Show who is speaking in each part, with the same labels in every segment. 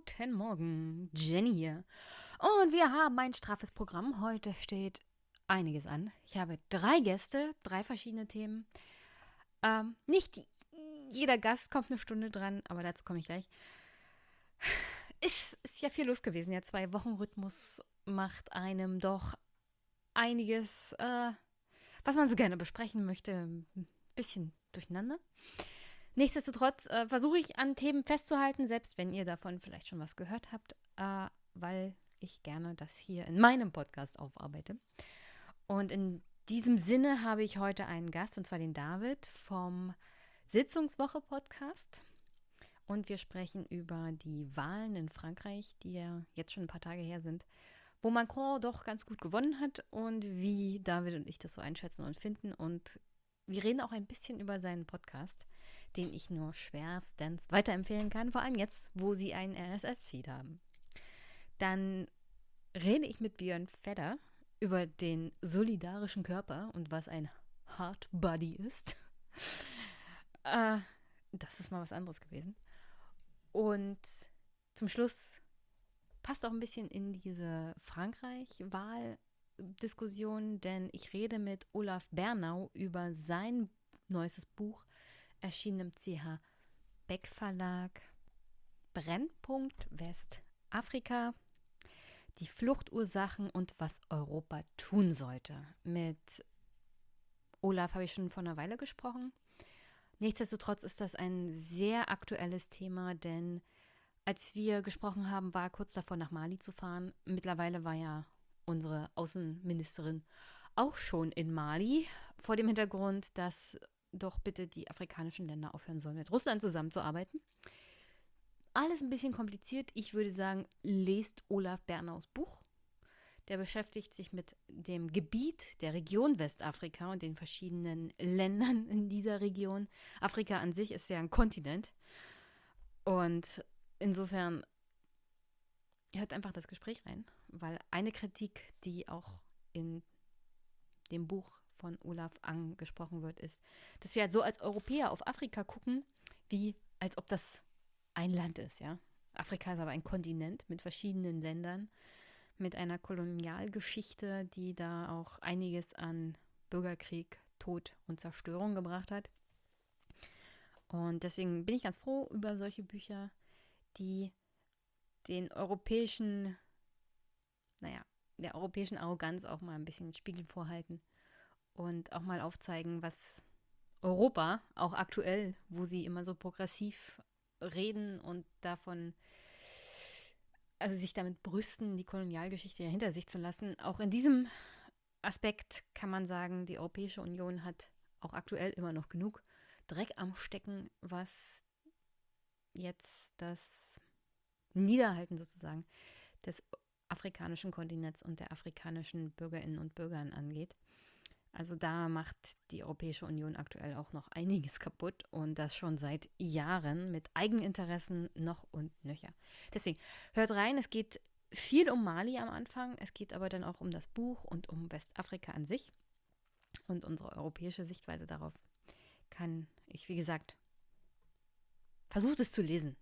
Speaker 1: Guten Morgen, Jenny hier. Und wir haben ein straffes Programm. Heute steht einiges an. Ich habe 3 Gäste, 3 verschiedene Themen. Nicht jeder Gast kommt eine Stunde dran, aber dazu komme ich gleich. Ist ja viel los gewesen. Der 2-Wochen-Rhythmus macht einem doch einiges, was man so gerne besprechen möchte, ein bisschen durcheinander. Nichtsdestotrotz versuche ich an Themen festzuhalten, selbst wenn ihr davon vielleicht schon was gehört habt, weil ich gerne das hier in meinem Podcast aufarbeite. Und in diesem Sinne habe ich heute einen Gast, und zwar den David vom Sitzungswoche-Podcast. Und wir sprechen über die Wahlen in Frankreich, die ja jetzt schon ein paar Tage her sind, wo Macron doch ganz gut gewonnen hat und wie David und ich das so einschätzen und finden. Und wir reden auch ein bisschen über seinen Podcast, den ich nur schwerstens weiterempfehlen kann, vor allem jetzt, wo sie einen RSS-Feed haben. Dann rede ich mit Björn Fedder über den solidarischen Körper und was ein Heart Body ist. Das ist mal was anderes gewesen. Und zum Schluss passt auch ein bisschen in diese Frankreich-Wahl-Diskussion, denn ich rede mit Olaf Bernau über sein neuestes Buch, erschienen im CH Beck Verlag, Brennpunkt Westafrika, die Fluchtursachen und was Europa tun sollte. Mit Olaf habe ich schon vor einer Weile gesprochen. Nichtsdestotrotz ist das ein sehr aktuelles Thema, denn als wir gesprochen haben, war er kurz davor, nach Mali zu fahren. Mittlerweile war ja unsere Außenministerin auch schon in Mali, vor dem Hintergrund, dass doch bitte die afrikanischen Länder aufhören sollen, mit Russland zusammenzuarbeiten. Alles ein bisschen kompliziert. Ich würde sagen, lest Olaf Bernaus Buch. Der beschäftigt sich mit dem Gebiet der Region Westafrika und den verschiedenen Ländern in dieser Region. Afrika an sich ist ja ein Kontinent. Und insofern hört einfach das Gespräch rein, weil eine Kritik, die auch in dem Buch von Olaf angesprochen wird, ist, dass wir halt so als Europäer auf Afrika gucken, wie als ob das ein Land ist, ja. Afrika ist aber ein Kontinent mit verschiedenen Ländern, mit einer Kolonialgeschichte, die da auch einiges an Bürgerkrieg, Tod und Zerstörung gebracht hat. Und deswegen bin ich ganz froh über solche Bücher, die den europäischen, der europäischen Arroganz auch mal ein bisschen den Spiegel vorhalten und auch mal aufzeigen, was Europa, auch aktuell, wo sie immer so progressiv reden und davon, also sich damit brüsten, die Kolonialgeschichte ja hinter sich zu lassen. Auch in diesem Aspekt kann man sagen, die Europäische Union hat auch aktuell immer noch genug Dreck am Stecken, was jetzt das Niederhalten sozusagen des afrikanischen Kontinents und der afrikanischen Bürgerinnen und Bürgern angeht. Also da macht die Europäische Union aktuell auch noch einiges kaputt und das schon seit Jahren mit Eigeninteressen noch und nöcher. Deswegen hört rein, es geht viel um Mali am Anfang, es geht aber dann auch um das Buch und um Westafrika an sich und unsere europäische Sichtweise darauf kann ich, wie gesagt, versucht es zu lesen.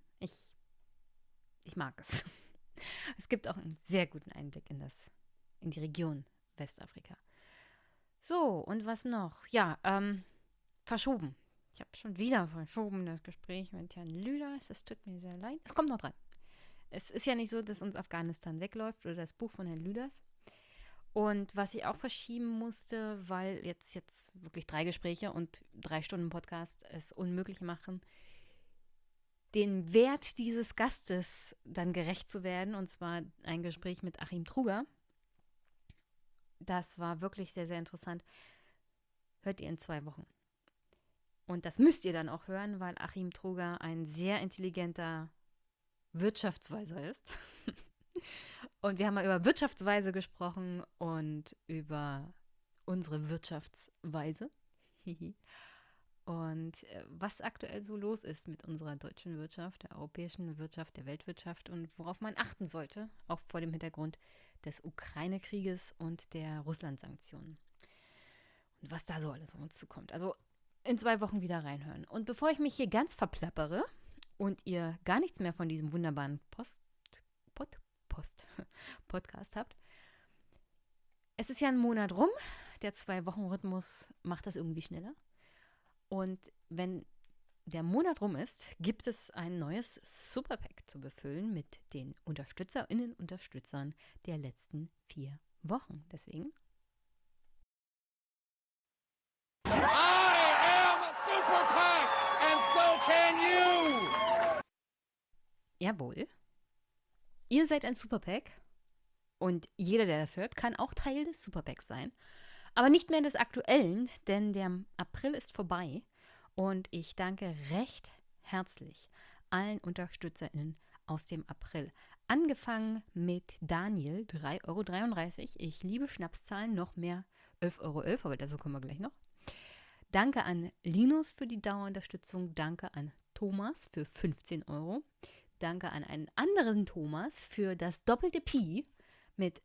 Speaker 1: Ich mag es. Es gibt auch einen sehr guten Einblick in die Region Westafrika. So, und was noch? Ja, verschoben. Ich habe schon wieder verschoben das Gespräch mit Herrn Lüders. Es tut mir sehr leid. Es kommt noch dran. Es ist ja nicht so, dass uns Afghanistan wegläuft oder das Buch von Herrn Lüders. Und was ich auch verschieben musste, weil jetzt wirklich 3 Gespräche und 3 Stunden Podcast es unmöglich machen, den Wert dieses Gastes dann gerecht zu werden. Und zwar ein Gespräch mit Achim Truger. Das war wirklich sehr, sehr interessant. Hört ihr in 2 Wochen. Und das müsst ihr dann auch hören, weil Achim Truger ein sehr intelligenter Wirtschaftsweiser ist. Und wir haben mal über Wirtschaftsweise gesprochen und über unsere Wirtschaftsweise. Und was aktuell so los ist mit unserer deutschen Wirtschaft, der europäischen Wirtschaft, der Weltwirtschaft und worauf man achten sollte, auch vor dem Hintergrund des Ukraine-Krieges und der Russland-Sanktionen. Und was da so alles auf uns zukommt. Also in 2 Wochen wieder reinhören. Und bevor ich mich hier ganz verplappere und ihr gar nichts mehr von diesem wunderbaren Podcast habt. Es ist ja ein Monat rum. Der 2-Wochen-Rhythmus macht das irgendwie schneller. Und wenn der Monat rum ist, gibt es ein neues Superpack zu befüllen mit den UnterstützerInnen, Unterstützern der letzten 4 Wochen. Deswegen.
Speaker 2: I am a Superpack and so can you!
Speaker 1: Jawohl. Ihr seid ein Superpack und jeder, der das hört, kann auch Teil des Superpacks sein. Aber nicht mehr des aktuellen, denn der April ist vorbei. Und ich danke recht herzlich allen UnterstützerInnen aus dem April. Angefangen mit Daniel, 3,33 €. Ich liebe Schnapszahlen, noch mehr 11,11 €, aber dazu kommen wir gleich noch. Danke an Linus für die Dauerunterstützung. Danke an Thomas für 15 €. Danke an einen anderen Thomas für das doppelte Pi mit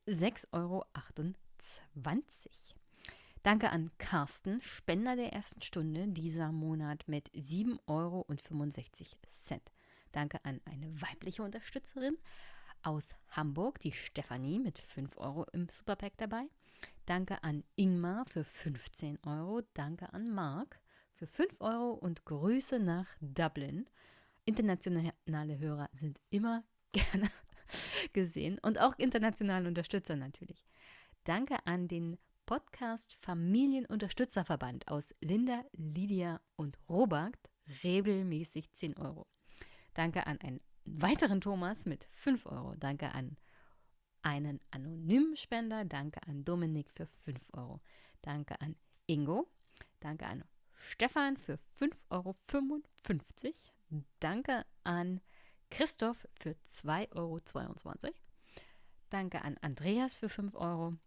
Speaker 1: 6,28 €. Danke an Carsten, Spender der ersten Stunde, dieser Monat mit 7,65 €. Danke an eine weibliche Unterstützerin aus Hamburg, die Stefanie mit 5 € im Superpack dabei. Danke an Ingmar für 15 €. Danke an Marc für 5 € und Grüße nach Dublin. Internationale Hörer sind immer gerne gesehen und auch internationale Unterstützer natürlich. Danke an den Podcast Familienunterstützerverband aus Linda, Lydia und Robert, regelmäßig 10 €. Danke an einen weiteren Thomas mit 5 €. Danke an einen anonymen Spender. Danke an Dominik für 5 €. Danke an Ingo. Danke an Stefan für 5,55 €. Danke an Christoph für 2,22 €. Danke an Andreas für 5 €.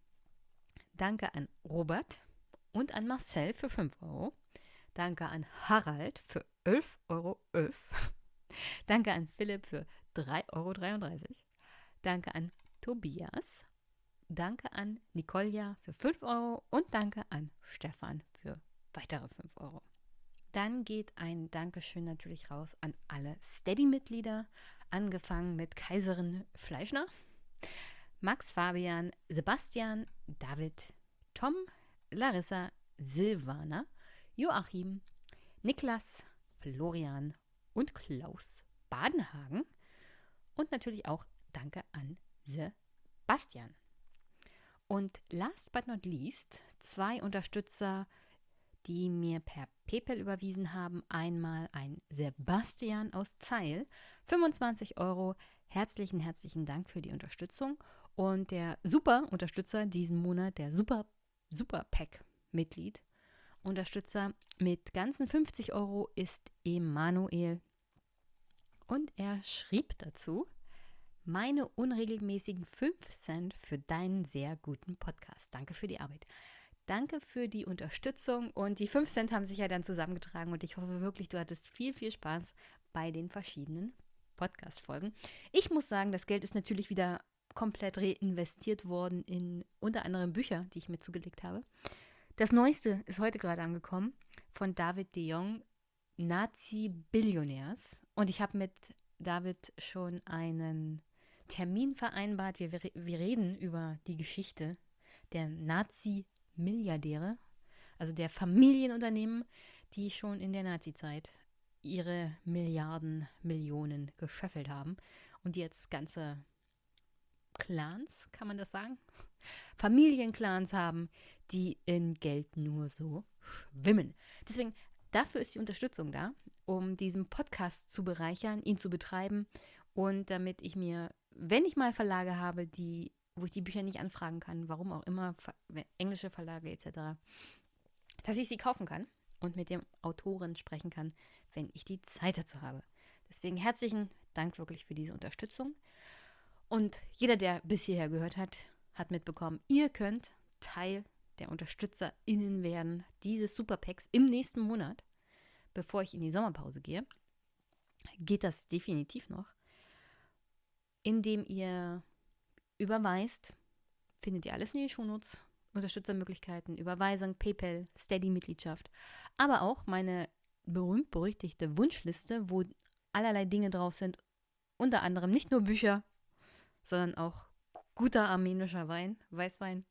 Speaker 1: Danke an Robert und an Marcel für 5 €. Danke an Harald für 11,11 €. Danke an Philipp für 3,33 €. Danke an Tobias. Danke an Nicolja für 5 € und danke an Stefan für weitere 5 €. Dann geht ein Dankeschön natürlich raus an alle Steady-Mitglieder, angefangen mit Kaiserin Fleischner, Max, Fabian, Sebastian, David, Tom, Larissa, Silvana, Joachim, Niklas, Florian und Klaus Badenhagen. Und natürlich auch Danke an Sebastian. Und last but not least 2 Unterstützer, die mir per PayPal überwiesen haben. Einmal ein Sebastian aus Zeil, 25 €. Herzlichen Dank für die Unterstützung. Und der Super-Unterstützer diesen Monat, der Super-Pack-Mitglied, Unterstützer mit ganzen 50 € ist Emanuel. Und er schrieb dazu: Meine unregelmäßigen 5 Cent für deinen sehr guten Podcast. Danke für die Arbeit. Danke für die Unterstützung und die 5 Cent haben sich ja dann zusammengetragen und ich hoffe wirklich, du hattest viel, viel Spaß bei den verschiedenen Podcast-Folgen. Ich muss sagen, das Geld ist natürlich wieder komplett reinvestiert worden in unter anderem Bücher, die ich mir zugelegt habe. Das Neueste ist heute gerade angekommen von David de Jong, Nazi-Billionärs. Und ich habe mit David schon einen Termin vereinbart. Wir reden über die Geschichte der Nazi-Milliardäre, also der Familienunternehmen, die schon in der Nazi-Zeit ihre Milliarden, Millionen geschöffelt haben und jetzt ganze Clans, kann man das sagen? Familienclans haben, die in Geld nur so schwimmen. Deswegen, dafür ist die Unterstützung da, um diesen Podcast zu bereichern, ihn zu betreiben und damit ich mir, wenn ich mal Verlage habe, wo ich die Bücher nicht anfragen kann, warum auch immer, englische Verlage etc., dass ich sie kaufen kann und mit dem Autoren sprechen kann, wenn ich die Zeit dazu habe. Deswegen herzlichen Dank wirklich für diese Unterstützung. Und jeder, der bis hierher gehört hat, hat mitbekommen, ihr könnt Teil der UnterstützerInnen werden dieses Superpacks im nächsten Monat, bevor ich in die Sommerpause gehe. Geht das definitiv noch. Indem ihr überweist, findet ihr alles in den Shownotes, Unterstützermöglichkeiten, Überweisung, PayPal, Steady-Mitgliedschaft, aber auch meine berühmt-berüchtigte Wunschliste, wo allerlei Dinge drauf sind, unter anderem nicht nur Bücher, sondern auch guter armenischer Weißwein.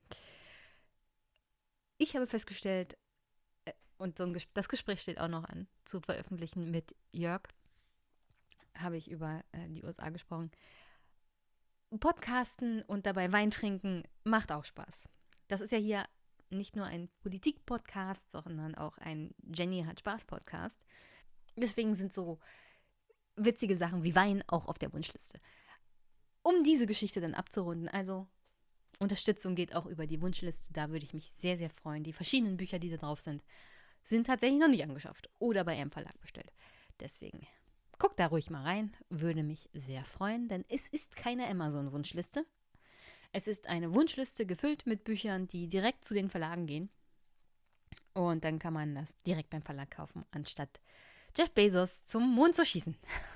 Speaker 1: Ich habe festgestellt, und das Gespräch steht auch noch an, zu veröffentlichen mit Jörg, habe ich über die USA gesprochen. Podcasten und dabei Wein trinken macht auch Spaß. Das ist ja hier nicht nur ein Politik-Podcast, sondern auch ein Jenny hat Spaß-Podcast. Deswegen sind so witzige Sachen wie Wein auch auf der Wunschliste. Um diese Geschichte dann abzurunden, also Unterstützung geht auch über die Wunschliste, da würde ich mich sehr, sehr freuen. Die verschiedenen Bücher, die da drauf sind tatsächlich noch nicht angeschafft oder bei einem Verlag bestellt. Deswegen guckt da ruhig mal rein, würde mich sehr freuen, denn es ist keine Amazon-Wunschliste. Es ist eine Wunschliste gefüllt mit Büchern, die direkt zu den Verlagen gehen. Und dann kann man das direkt beim Verlag kaufen, anstatt Jeff Bezos zum Mond zu schießen.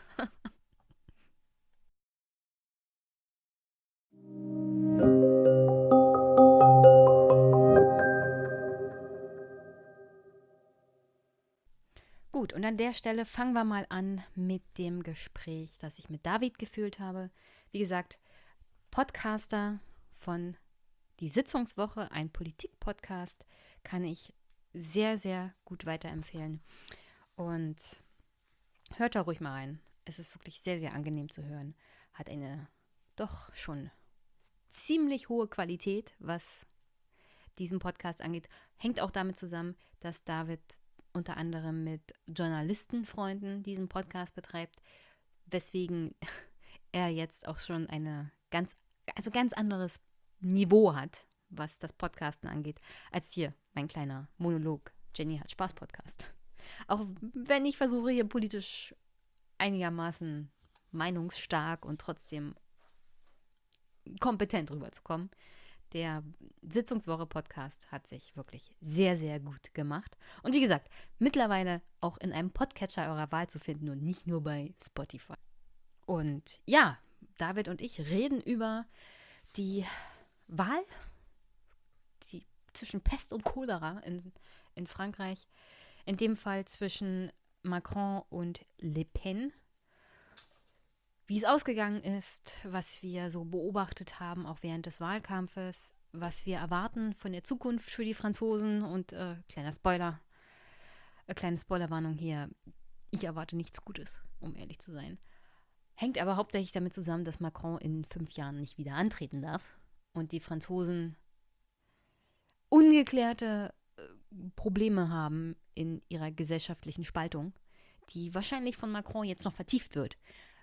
Speaker 1: Gut, und an der Stelle fangen wir mal an mit dem Gespräch, das ich mit David geführt habe. Wie gesagt, Podcaster von Die Sitzungswoche, ein Politik-Podcast, kann ich sehr, sehr gut weiterempfehlen. Und hört da ruhig mal rein. Es ist wirklich sehr, sehr angenehm zu hören. Hat eine doch schon ziemlich hohe Qualität, was diesen Podcast angeht. Hängt auch damit zusammen, dass David unter anderem mit Journalistenfreunden diesen Podcast betreibt, weswegen er jetzt auch schon ganz anderes Niveau hat, was das Podcasten angeht, als hier mein kleiner Monolog Jenny hat Spaß Podcast. Auch wenn ich versuche, hier politisch einigermaßen meinungsstark und trotzdem kompetent rüberzukommen. Der Sitzungswoche-Podcast hat sich wirklich sehr, sehr gut gemacht. Und wie gesagt, mittlerweile auch in einem Podcatcher eurer Wahl zu finden und nicht nur bei Spotify. Und ja, David und ich reden über die Wahl zwischen Pest und Cholera in Frankreich. In dem Fall zwischen Macron und Le Pen. Wie es ausgegangen ist, was wir so beobachtet haben, auch während des Wahlkampfes, was wir erwarten von der Zukunft für die Franzosen und kleine Spoilerwarnung hier, ich erwarte nichts Gutes, um ehrlich zu sein. Hängt aber hauptsächlich damit zusammen, dass Macron in 5 Jahren nicht wieder antreten darf und die Franzosen ungeklärte Probleme haben in ihrer gesellschaftlichen Spaltung, die wahrscheinlich von Macron jetzt noch vertieft wird.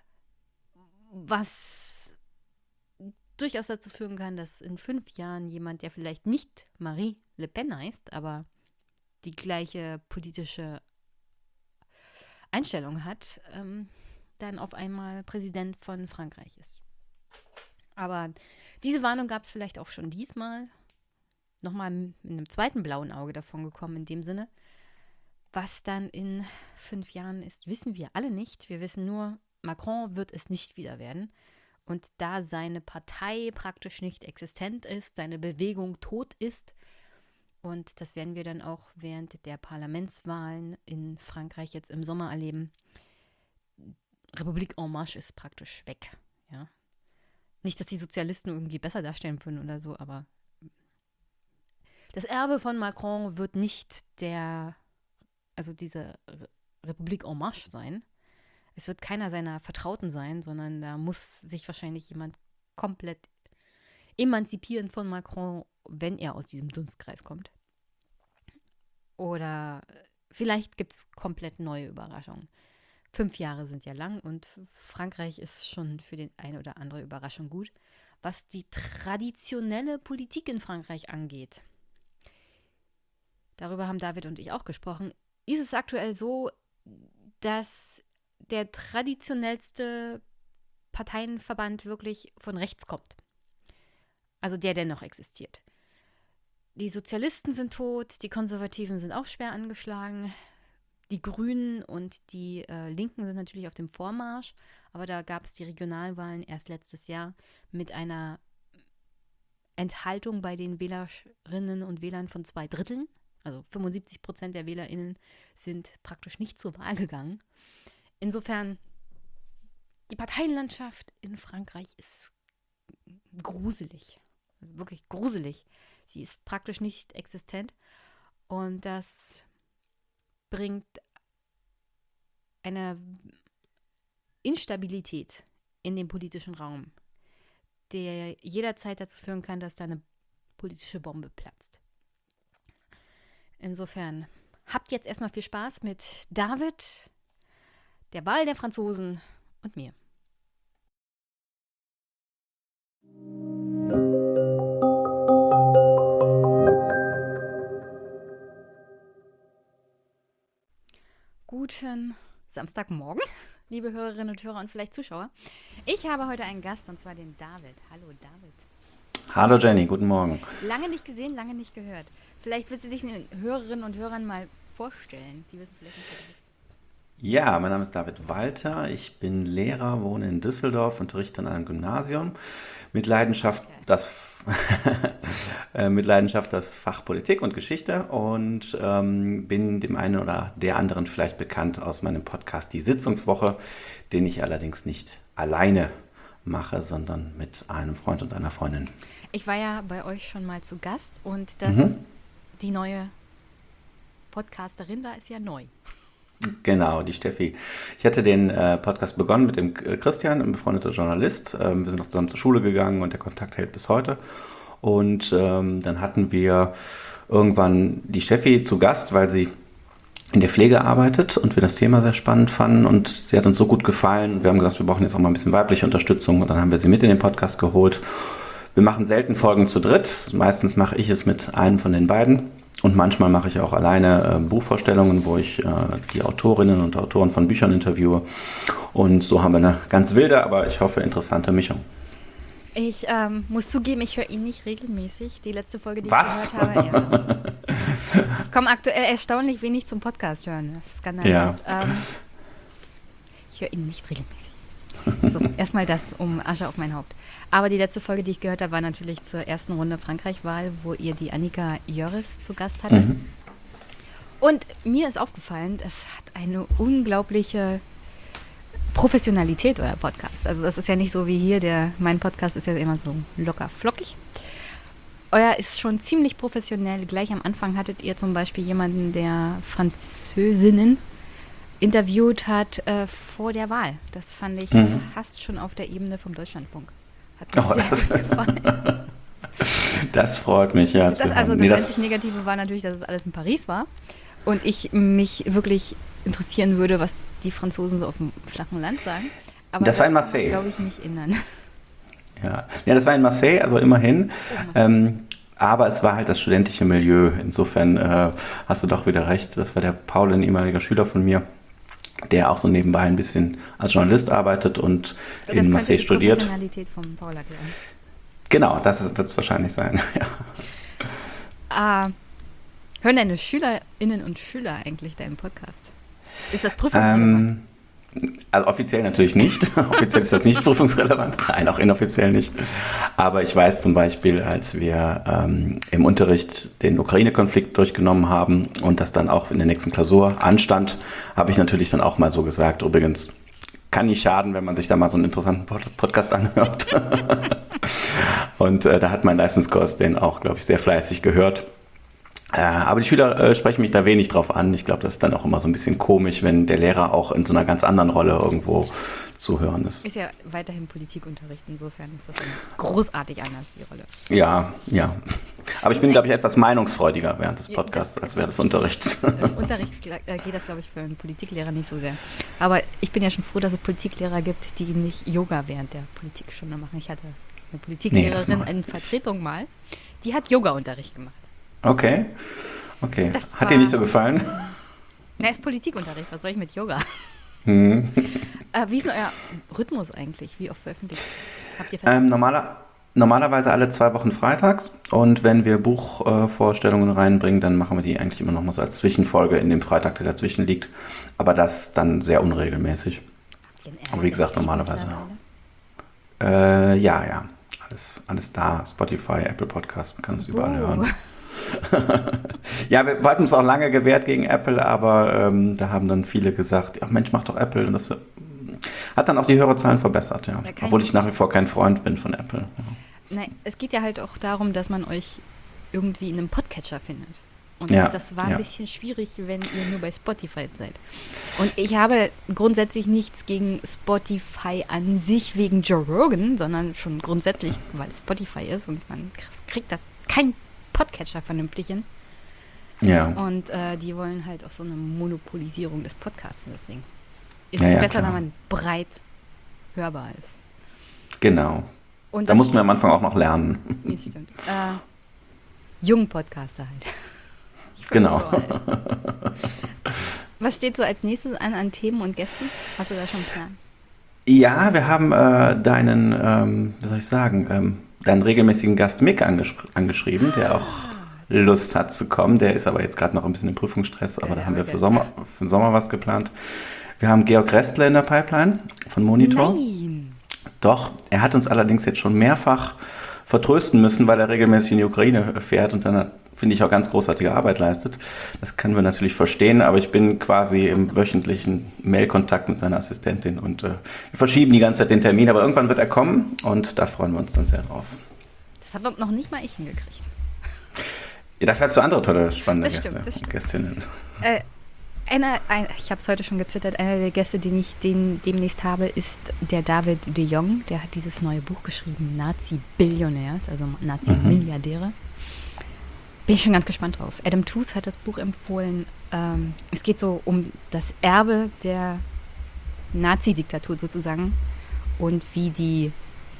Speaker 1: Was durchaus dazu führen kann, dass in 5 Jahren jemand, der vielleicht nicht Marie Le Pen heißt, aber die gleiche politische Einstellung hat, dann auf einmal Präsident von Frankreich ist. Aber diese Warnung gab es vielleicht auch schon diesmal. Nochmal mit einem zweiten blauen Auge davon gekommen in dem Sinne. Was dann in 5 Jahren ist, wissen wir alle nicht. Wir wissen nur, Macron wird es nicht wieder werden. Und da seine Partei praktisch nicht existent ist, seine Bewegung tot ist, und das werden wir dann auch während der Parlamentswahlen in Frankreich jetzt im Sommer erleben, Republik en Marche ist praktisch weg. Ja? Nicht, dass die Sozialisten irgendwie besser darstellen würden oder so, aber das Erbe von Macron wird nicht diese Republik en Marche sein. Es wird keiner seiner Vertrauten sein, sondern da muss sich wahrscheinlich jemand komplett emanzipieren von Macron, wenn er aus diesem Dunstkreis kommt. Oder vielleicht gibt es komplett neue Überraschungen. 5 Jahre sind ja lang und Frankreich ist schon für den eine oder andere Überraschung gut. Was die traditionelle Politik in Frankreich angeht, darüber haben David und ich auch gesprochen, ist es aktuell so, dass der traditionellste Parteienverband wirklich von rechts kommt. Also der noch existiert. Die Sozialisten sind tot, die Konservativen sind auch schwer angeschlagen. Die Grünen und die Linken sind natürlich auf dem Vormarsch, aber da gab es die Regionalwahlen erst letztes Jahr mit einer Enthaltung bei den Wählerinnen und Wählern von 2/3. Also 75% der WählerInnen sind praktisch nicht zur Wahl gegangen. Insofern, die Parteienlandschaft in Frankreich ist gruselig. Wirklich gruselig. Sie ist praktisch nicht existent. Und das bringt eine Instabilität in den politischen Raum, der jederzeit dazu führen kann, dass da eine politische Bombe platzt. Insofern, habt jetzt erstmal viel Spaß mit David, der Wahl der Franzosen und mir. Guten Samstagmorgen, liebe Hörerinnen und Hörer und vielleicht Zuschauer. Ich habe heute einen Gast, und zwar den David. Hallo David.
Speaker 3: Hallo Jenny, guten Morgen.
Speaker 1: Lange nicht gesehen, lange nicht gehört. Vielleicht willst du dich den Hörerinnen und Hörern mal vorstellen. Die wissen vielleicht nicht, wer du bist.
Speaker 3: Ja, mein Name ist David Walter. Ich bin Lehrer, wohne in Düsseldorf, unterrichte an einem Gymnasium. Mit Leidenschaft mit Leidenschaft das Fach Politik und Geschichte und bin dem einen oder der anderen vielleicht bekannt aus meinem Podcast Die Sitzungswoche, den ich allerdings nicht alleine mache, sondern mit einem Freund und einer Freundin.
Speaker 1: Ich war ja bei euch schon mal zu Gast und die neue Podcasterin da ist ja neu.
Speaker 3: Genau, die Steffi. Ich hatte den Podcast begonnen mit dem Christian, ein befreundeter Journalist. Wir sind noch zusammen zur Schule gegangen und der Kontakt hält bis heute. Und dann hatten wir irgendwann die Steffi zu Gast, weil sie in der Pflege arbeitet und wir das Thema sehr spannend fanden und sie hat uns so gut gefallen. Und wir haben gesagt, wir brauchen jetzt auch mal ein bisschen weibliche Unterstützung und dann haben wir sie mit in den Podcast geholt. Wir machen selten Folgen zu dritt. Meistens mache ich es mit einem von den beiden. Und manchmal mache ich auch alleine Buchvorstellungen, wo ich die Autorinnen und Autoren von Büchern interviewe. Und so haben wir eine ganz wilde, aber ich hoffe interessante Mischung.
Speaker 1: Ich muss zugeben, ich höre ihn nicht regelmäßig. Die letzte Folge, die
Speaker 3: Was?
Speaker 1: ich gehört habe, ja. Ich komme aktuell erstaunlich wenig zum Podcast hören. Skandalös.
Speaker 3: Ja.
Speaker 1: Ich höre ihn nicht regelmäßig. So, erstmal das, um Asche auf mein Haupt. Aber die letzte Folge, die ich gehört habe, war natürlich zur ersten Runde Frankreich-Wahl, wo ihr die Annika Jöris zu Gast hattet.
Speaker 3: Mhm.
Speaker 1: Und mir ist aufgefallen, es hat eine unglaubliche Professionalität, euer Podcast. Also das ist ja nicht so wie hier, mein Podcast ist ja immer so locker flockig. Euer ist schon ziemlich professionell. Gleich am Anfang hattet ihr zum Beispiel jemanden, der Französinnen interviewt hat vor der Wahl. Das fand ich fast schon auf der Ebene vom Deutschlandfunk. Hat mir sehr gut gefallen.
Speaker 3: Das freut mich, ja.
Speaker 1: Das einzig Negative war natürlich, dass es alles in Paris war. Und ich mich wirklich interessieren würde, was die Franzosen so auf dem flachen Land sagen. Aber
Speaker 3: das war in Marseille.
Speaker 1: Glaube ich nicht ändern.
Speaker 3: Ja, das war in Marseille, also immerhin. Aber es war halt das studentische Milieu. Insofern hast du doch wieder recht. Das war der Paul, ein ehemaliger Schüler von mir, der auch so nebenbei ein bisschen als Journalist arbeitet und in Marseille studiert.
Speaker 1: Das könnte die Professionalität von Paul erklären.
Speaker 3: Genau, das wird es wahrscheinlich sein.
Speaker 1: Ja. Hören deine Schülerinnen und Schüler eigentlich deinen Podcast? Ist das prüfungsrelevant?
Speaker 3: Also offiziell natürlich nicht. Offiziell ist das nicht prüfungsrelevant. Nein, auch inoffiziell nicht. Aber ich weiß zum Beispiel, als wir im Unterricht den Ukraine-Konflikt durchgenommen haben und das dann auch in der nächsten Klausur anstand, habe ich natürlich dann auch mal so gesagt, übrigens, kann nicht schaden, wenn man sich da mal so einen interessanten Podcast anhört. Und da hat mein Leistungskurs den auch, glaube ich, sehr fleißig gehört. Aber die Schüler sprechen mich da wenig drauf an. Ich glaube, das ist dann auch immer so ein bisschen komisch, wenn der Lehrer auch in so einer ganz anderen Rolle irgendwo zu hören ist.
Speaker 1: Ist ja weiterhin Politikunterricht, insofern ist das dann großartig anders, die Rolle.
Speaker 3: Ja. Aber ich bin, glaube ich, etwas meinungsfreudiger während des Podcasts als während des Unterrichts.
Speaker 1: Im Unterricht geht das, glaube ich, für einen Politiklehrer nicht so sehr. Aber ich bin ja schon froh, dass es Politiklehrer gibt, die nicht Yoga während der Politikstunde machen. Ich hatte eine Politiklehrerin in Vertretung mal, die hat Yoga-Unterricht gemacht.
Speaker 3: Okay. Hat dir nicht so gefallen?
Speaker 1: Na, ist Politikunterricht. Was soll ich mit Yoga? Wie ist denn euer Rhythmus eigentlich? Wie oft veröffentlicht habt ihr veröffentlicht?
Speaker 3: Normalerweise alle 2 Wochen freitags. Und wenn wir Buchvorstellungen reinbringen, dann machen wir die eigentlich immer noch mal so als Zwischenfolge in dem Freitag, der dazwischen liegt. Aber das dann sehr unregelmäßig. Aber wie gesagt, normalerweise. Ja. Alles da. Spotify, Apple Podcast, man kann es überall hören. Ja, wir hatten uns auch lange gewehrt gegen Apple, aber da haben dann viele gesagt, ach Mensch, mach doch Apple. Und das hat dann auch die Hörerzahlen verbessert, ja. Obwohl ich nach wie vor kein Freund bin von Apple. Ja.
Speaker 1: Nein, es geht ja halt auch darum, dass man euch irgendwie in einem Podcatcher findet. Und
Speaker 3: Ja,
Speaker 1: das war ein
Speaker 3: ja.
Speaker 1: bisschen schwierig, wenn ihr nur bei Spotify seid. Und ich habe grundsätzlich nichts gegen Spotify an sich wegen Joe Rogan, sondern schon grundsätzlich, weil Spotify ist und man kriegt da keinen Podcatcher vernünftig hin.
Speaker 3: Ja,
Speaker 1: Und die wollen halt auch so eine Monopolisierung des Podcasts. Deswegen ist
Speaker 3: Ja,
Speaker 1: es
Speaker 3: ja,
Speaker 1: besser,
Speaker 3: klar.
Speaker 1: wenn man breit hörbar ist.
Speaker 3: genau.
Speaker 1: Und
Speaker 3: Da
Speaker 1: das
Speaker 3: mussten wir am Anfang auch noch lernen.
Speaker 1: Nee, stimmt. Jungen Podcaster halt. Ich bin
Speaker 3: Genau.
Speaker 1: so alt. Was steht so als nächstes an Themen und Gästen? Hast du da schon einen Plan?
Speaker 3: Ja, wir haben deinen, wie soll ich sagen, deinen regelmäßigen Gast Mick angeschrieben, der auch Lust hat zu kommen. Der ist aber jetzt gerade noch ein bisschen im Prüfungsstress, aber da haben wir für den Sommer was geplant. Wir haben Georg Restle in der Pipeline von Monitor.
Speaker 1: Nein!
Speaker 3: Doch, er hat uns allerdings jetzt schon mehrfach vertrösten müssen, weil er regelmäßig in die Ukraine fährt und dann, finde ich, auch ganz großartige Arbeit leistet. Das können wir natürlich verstehen, aber ich bin quasi im wöchentlichen Mailkontakt mit seiner Assistentin und wir verschieben die ganze Zeit den Termin, aber irgendwann wird er kommen und da freuen wir uns dann sehr drauf.
Speaker 1: Das hat noch nicht mal ich hingekriegt.
Speaker 3: Ja, dafür hast du andere tolle, spannende
Speaker 1: Das
Speaker 3: Gäste
Speaker 1: stimmt, das
Speaker 3: und
Speaker 1: stimmt.
Speaker 3: Gästinnen.
Speaker 1: Ich habe es heute schon getwittert, einer der Gäste, den ich demnächst habe, ist der David de Jong. Der hat dieses neue Buch geschrieben, Nazi-Billionärs, also Nazi-Milliardäre. Bin ich schon ganz gespannt drauf. Adam Tooze hat das Buch empfohlen. Es geht so um das Erbe der Nazi-Diktatur sozusagen und wie die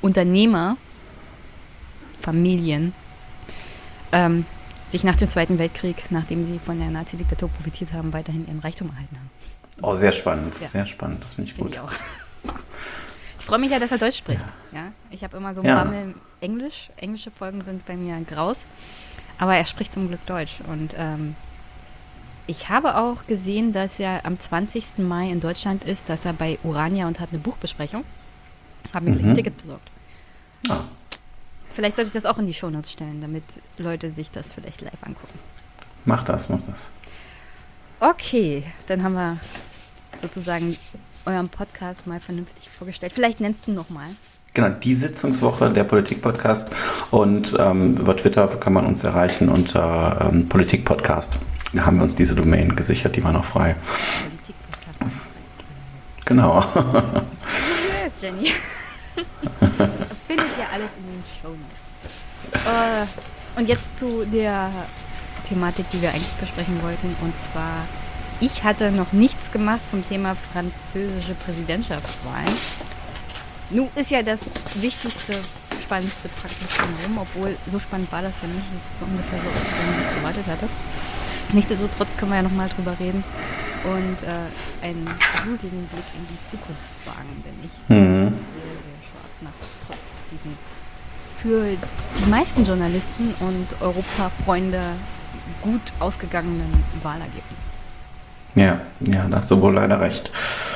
Speaker 1: Unternehmerfamilien sich nach dem Zweiten Weltkrieg, nachdem sie von der Nazi-Diktatur profitiert haben, weiterhin ihren Reichtum erhalten haben.
Speaker 3: Oh, sehr spannend,
Speaker 1: Ja.
Speaker 3: sehr spannend, das finde ich
Speaker 1: Finde
Speaker 3: gut.
Speaker 1: ich auch. Ich freue mich ja, dass er Deutsch spricht. Ja. Ich habe immer so ein
Speaker 3: Ja.
Speaker 1: Bammel Englisch. Englische Folgen sind bei mir graus. Aber er spricht zum Glück Deutsch. Und ich habe auch gesehen, dass er am 20. Mai in Deutschland ist, dass er bei Urania und hat eine Buchbesprechung. Habe mir gleich ein Ticket besorgt.
Speaker 3: Ah.
Speaker 1: Vielleicht sollte ich das auch in die Shownotes stellen, damit Leute sich das vielleicht live angucken.
Speaker 3: Mach das, mach das.
Speaker 1: Okay, dann haben wir sozusagen euren Podcast mal vernünftig vorgestellt. Vielleicht nennst du ihn nochmal.
Speaker 3: Genau, die Sitzungswoche, der Politik-Podcast und über Twitter kann man uns erreichen unter Politik-Podcast. Da haben wir uns diese Domain gesichert, die war noch frei.
Speaker 1: Politik-Podcast.
Speaker 3: Genau.
Speaker 1: Yes, Jenny. Findet ihr alles in den Shownotes. Und jetzt zu der Thematik, die wir eigentlich besprechen wollten. Und zwar, ich hatte noch nichts gemacht zum Thema französische Präsidentschaftswahlen. Nun ist ja das wichtigste, spannendste praktisch drumherum, obwohl so spannend war das ja nicht. Das ist so ungefähr so, wie ich es gewartet hatte. Nichtsdestotrotz können wir ja nochmal drüber reden und einen gruseligen Blick in die Zukunft wagen, denn ich sehe sehr, sehr schwarz nach trotz diesen für die meisten Journalisten und Europafreunde gut ausgegangenen Wahlergebnis.
Speaker 3: Ja, da hast du wohl leider recht.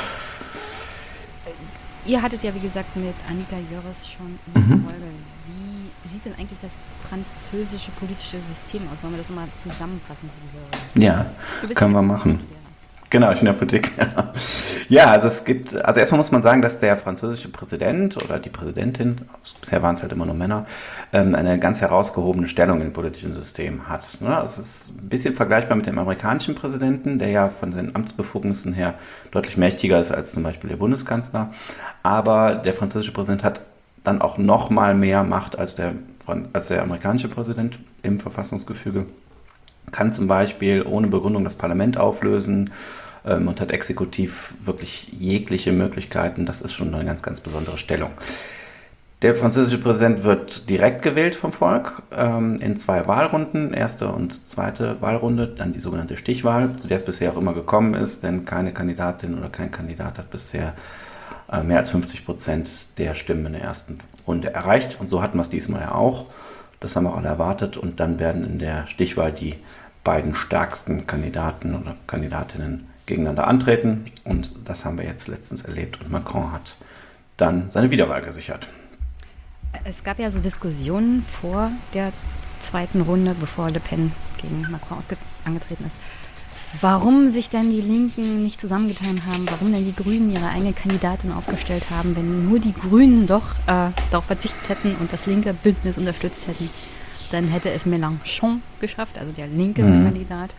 Speaker 1: Ihr hattet ja, wie gesagt, mit Annika Jöres schon eine Folge. Wie sieht denn eigentlich das französische politische System aus? Wollen wir das mal zusammenfassen für die Hörer?
Speaker 3: Ja,
Speaker 1: Du bist
Speaker 3: können
Speaker 1: ja
Speaker 3: wir machen.
Speaker 1: Politiklehrer.
Speaker 3: Genau, ich bin der Politik. Ja, also erstmal muss man sagen, dass der französische Präsident oder die Präsidentin, bisher waren es halt immer nur Männer, eine ganz herausgehobene Stellung im politischen System hat. Es ist ein bisschen vergleichbar mit dem amerikanischen Präsidenten, der ja von seinen Amtsbefugnissen her deutlich mächtiger ist als zum Beispiel der Bundeskanzler. Aber der französische Präsident hat dann auch noch mal mehr Macht als der amerikanische Präsident im Verfassungsgefüge. Kann zum Beispiel ohne Begründung das Parlament auflösen und hat exekutiv wirklich jegliche Möglichkeiten. Das ist schon eine ganz, ganz besondere Stellung. Der französische Präsident wird direkt gewählt vom Volk in 2 Wahlrunden, erste und zweite Wahlrunde, dann die sogenannte Stichwahl, zu der es bisher auch immer gekommen ist, denn keine Kandidatin oder kein Kandidat hat bisher mehr als 50% der Stimmen in der ersten Runde erreicht. Und so hatten wir es diesmal ja auch. Das haben wir auch alle erwartet. Und dann werden in der Stichwahl die beiden stärksten Kandidaten oder Kandidatinnen gegeneinander antreten. Und das haben wir jetzt letztens erlebt. Und Macron hat dann seine Wiederwahl gesichert.
Speaker 1: Es gab ja so Diskussionen vor der zweiten Runde, bevor Le Pen gegen Macron angetreten ist. warum sich denn die Linken nicht zusammengetan haben, warum denn die Grünen ihre eigene Kandidatin aufgestellt haben, wenn nur die Grünen doch darauf verzichtet hätten und das linke Bündnis unterstützt hätten, dann hätte es Mélenchon geschafft, also der linke Kandidat.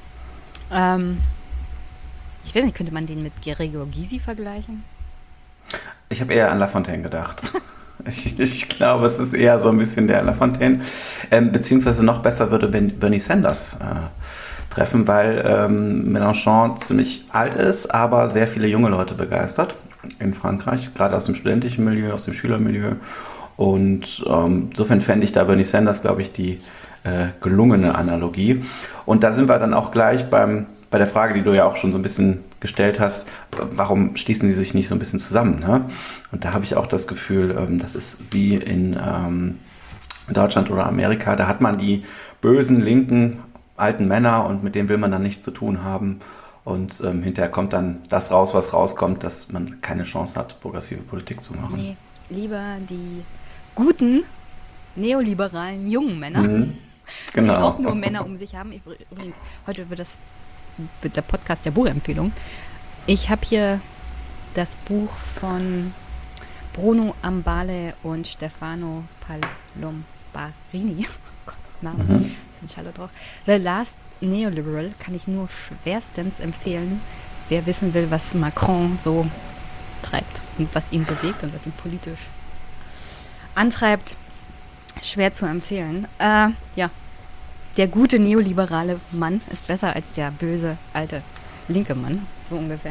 Speaker 1: Ich weiß nicht, könnte man den mit Gregor Gysi vergleichen?
Speaker 3: Ich habe eher an Lafontaine gedacht. Ich glaube, es ist eher so ein bisschen der Lafontaine. Beziehungsweise noch besser würde Bernie Sanders treffen, weil Mélenchon ziemlich alt ist, aber sehr viele junge Leute begeistert in Frankreich, gerade aus dem studentischen Milieu, aus dem Schülermilieu. Und insofern fände ich da Bernie Sanders, glaube ich, die gelungene Analogie. Und da sind wir dann auch gleich bei der Frage, die du ja auch schon so ein bisschen gestellt hast, warum schließen die sich nicht so ein bisschen zusammen? Ne? Und da habe ich auch das Gefühl, das ist wie in Deutschland oder Amerika, da hat man die bösen, linken, alten Männer und mit denen will man dann nichts zu tun haben. Und hinterher kommt dann das raus, was rauskommt, dass man keine Chance hat, progressive Politik zu machen.
Speaker 1: Nee, lieber die guten, neoliberalen, jungen Männer,
Speaker 3: Genau.
Speaker 1: die auch nur Männer um sich haben. Übrigens, heute wird der Podcast der Buchempfehlung. Ich habe hier das Buch von Bruno Ambale und Stefano Palombarini. Gott, Name, ist Schade drauf. The Last Neoliberal kann ich nur schwerstens empfehlen, wer wissen will, was Macron so treibt und was ihn bewegt und was ihn politisch antreibt. Schwer zu empfehlen. Ja, der gute neoliberale Mann ist besser als der böse alte linke Mann, so ungefähr.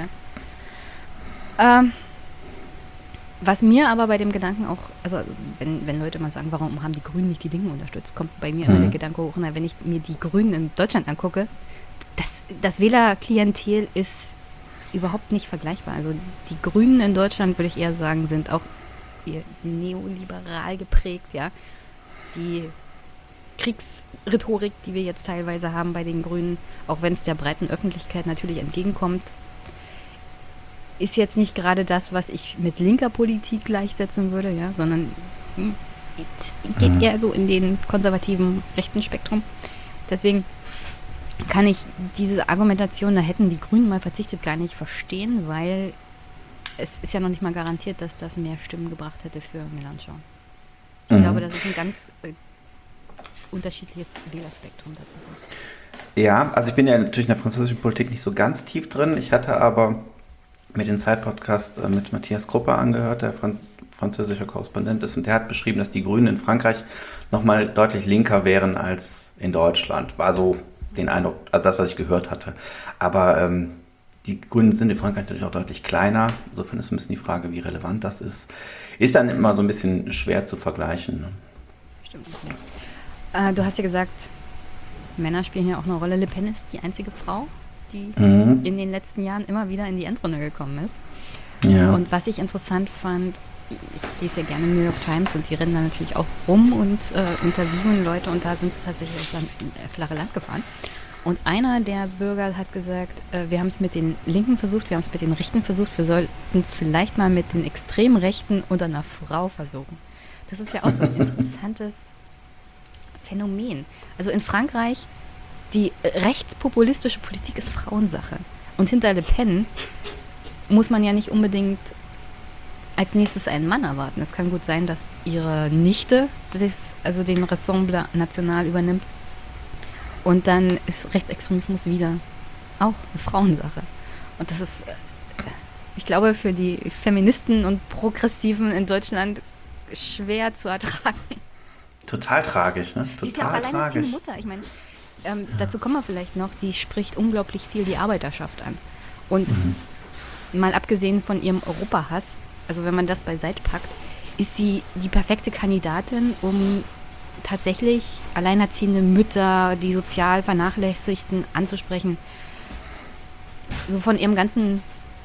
Speaker 1: Was mir aber bei dem Gedanken auch, also wenn Leute mal sagen, warum haben die Grünen nicht die Linken unterstützt, kommt bei mir immer der Gedanke hoch, na, wenn ich mir die Grünen in Deutschland angucke, das Wählerklientel ist überhaupt nicht vergleichbar. Also die Grünen in Deutschland, würde ich eher sagen, sind auch eher neoliberal geprägt, ja. Die Kriegsrhetorik, die wir jetzt teilweise haben bei den Grünen, auch wenn es der breiten Öffentlichkeit natürlich entgegenkommt, ist jetzt nicht gerade das, was ich mit linker Politik gleichsetzen würde, ja, sondern es geht eher so in den konservativen rechten Spektrum. Deswegen kann ich diese Argumentation, da hätten die Grünen mal verzichtet, gar nicht verstehen, weil es ist ja noch nicht mal garantiert, dass das mehr Stimmen gebracht hätte für Mélenchon. Ich glaube, das ist ein ganz unterschiedliches Wählerspektrum tatsächlich.
Speaker 3: Ja, also ich bin ja natürlich in der französischen Politik nicht so ganz tief drin. Ich hatte aber mir den Zeit-Podcast mit Matthias Kruppe angehört, der französischer Korrespondent ist, und der hat beschrieben, dass die Grünen in Frankreich nochmal deutlich linker wären als in Deutschland. War so den Eindruck, also das, was ich gehört hatte. Aber die Grünen sind in Frankreich natürlich auch deutlich kleiner. Insofern ist ein bisschen die Frage, wie relevant das ist. Ist dann immer so ein bisschen schwer zu vergleichen. Ne?
Speaker 1: Stimmt. Du hast ja gesagt, Männer spielen ja auch eine Rolle. Le Pen ist die einzige Frau, die in den letzten Jahren immer wieder in die Endrunde gekommen ist.
Speaker 3: Ja.
Speaker 1: Und was ich interessant fand, ich lese ja gerne New York Times und die rennen da natürlich auch rum und interviewen Leute und da sind sie tatsächlich aufs flache Land gefahren. Und einer der Bürger hat gesagt, wir haben es mit den Linken versucht, wir haben es mit den Rechten versucht, wir sollten es vielleicht mal mit den extrem Rechten und einer Frau versuchen. Das ist ja auch so ein interessantes Phänomen. Also in Frankreich, die rechtspopulistische Politik ist Frauensache. Und hinter Le Pen muss man ja nicht unbedingt als nächstes einen Mann erwarten. Es kann gut sein, dass ihre Nichte den Rassemblement National übernimmt. Und dann ist Rechtsextremismus wieder auch eine Frauensache. Und das ist, ich glaube, für die Feministen und Progressiven in Deutschland schwer zu ertragen.
Speaker 3: Total tragisch, ne? Total
Speaker 1: sie ist ja auch alleinerziehende Mutter. Ich meine, dazu kommen wir vielleicht noch, sie spricht unglaublich viel die Arbeiterschaft an. Und mal abgesehen von ihrem Europahass, also wenn man das beiseite packt, ist sie die perfekte Kandidatin, um tatsächlich alleinerziehende Mütter, die sozial Vernachlässigten anzusprechen. So von ihrer ganzen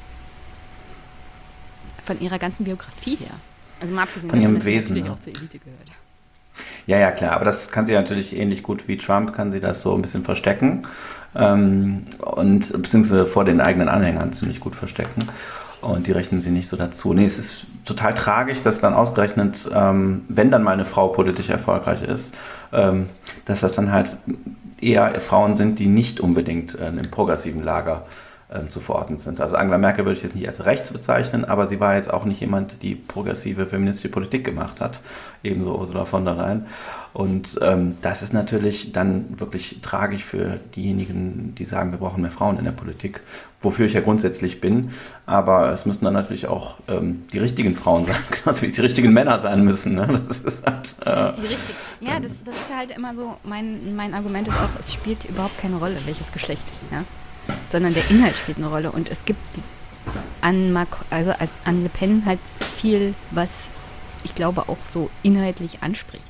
Speaker 1: Biografie her. Also mal abgesehen
Speaker 3: von ihrem
Speaker 1: davon, dass sie
Speaker 3: Wesen,
Speaker 1: natürlich
Speaker 3: ja.
Speaker 1: auch zur Elite gehört.
Speaker 3: Ja, klar, aber das kann sie natürlich ähnlich gut wie Trump, kann sie das so ein bisschen verstecken und beziehungsweise vor den eigenen Anhängern ziemlich gut verstecken und die rechnen sie nicht so dazu. Nee, es ist total tragisch, dass dann ausgerechnet, wenn dann mal eine Frau politisch erfolgreich ist, dass das dann halt eher Frauen sind, die nicht unbedingt im progressiven Lager zu verorten sind. Also Angela Merkel würde ich jetzt nicht als rechts bezeichnen, aber sie war jetzt auch nicht jemand, die progressive feministische Politik gemacht hat, ebenso Ursula von der Leyen. Und das ist natürlich dann wirklich tragisch für diejenigen, die sagen, wir brauchen mehr Frauen in der Politik, wofür ich ja grundsätzlich bin. Aber es müssen dann natürlich auch die richtigen Frauen sein, genauso wie es die richtigen Männer sein müssen. Ne? Das ist halt,
Speaker 1: ja, das ist halt immer so, mein Argument ist auch, es spielt überhaupt keine Rolle, welches Geschlecht, ja? Sondern der Inhalt spielt eine Rolle. Und es gibt an Le Pen halt viel, was ich glaube auch so inhaltlich anspricht.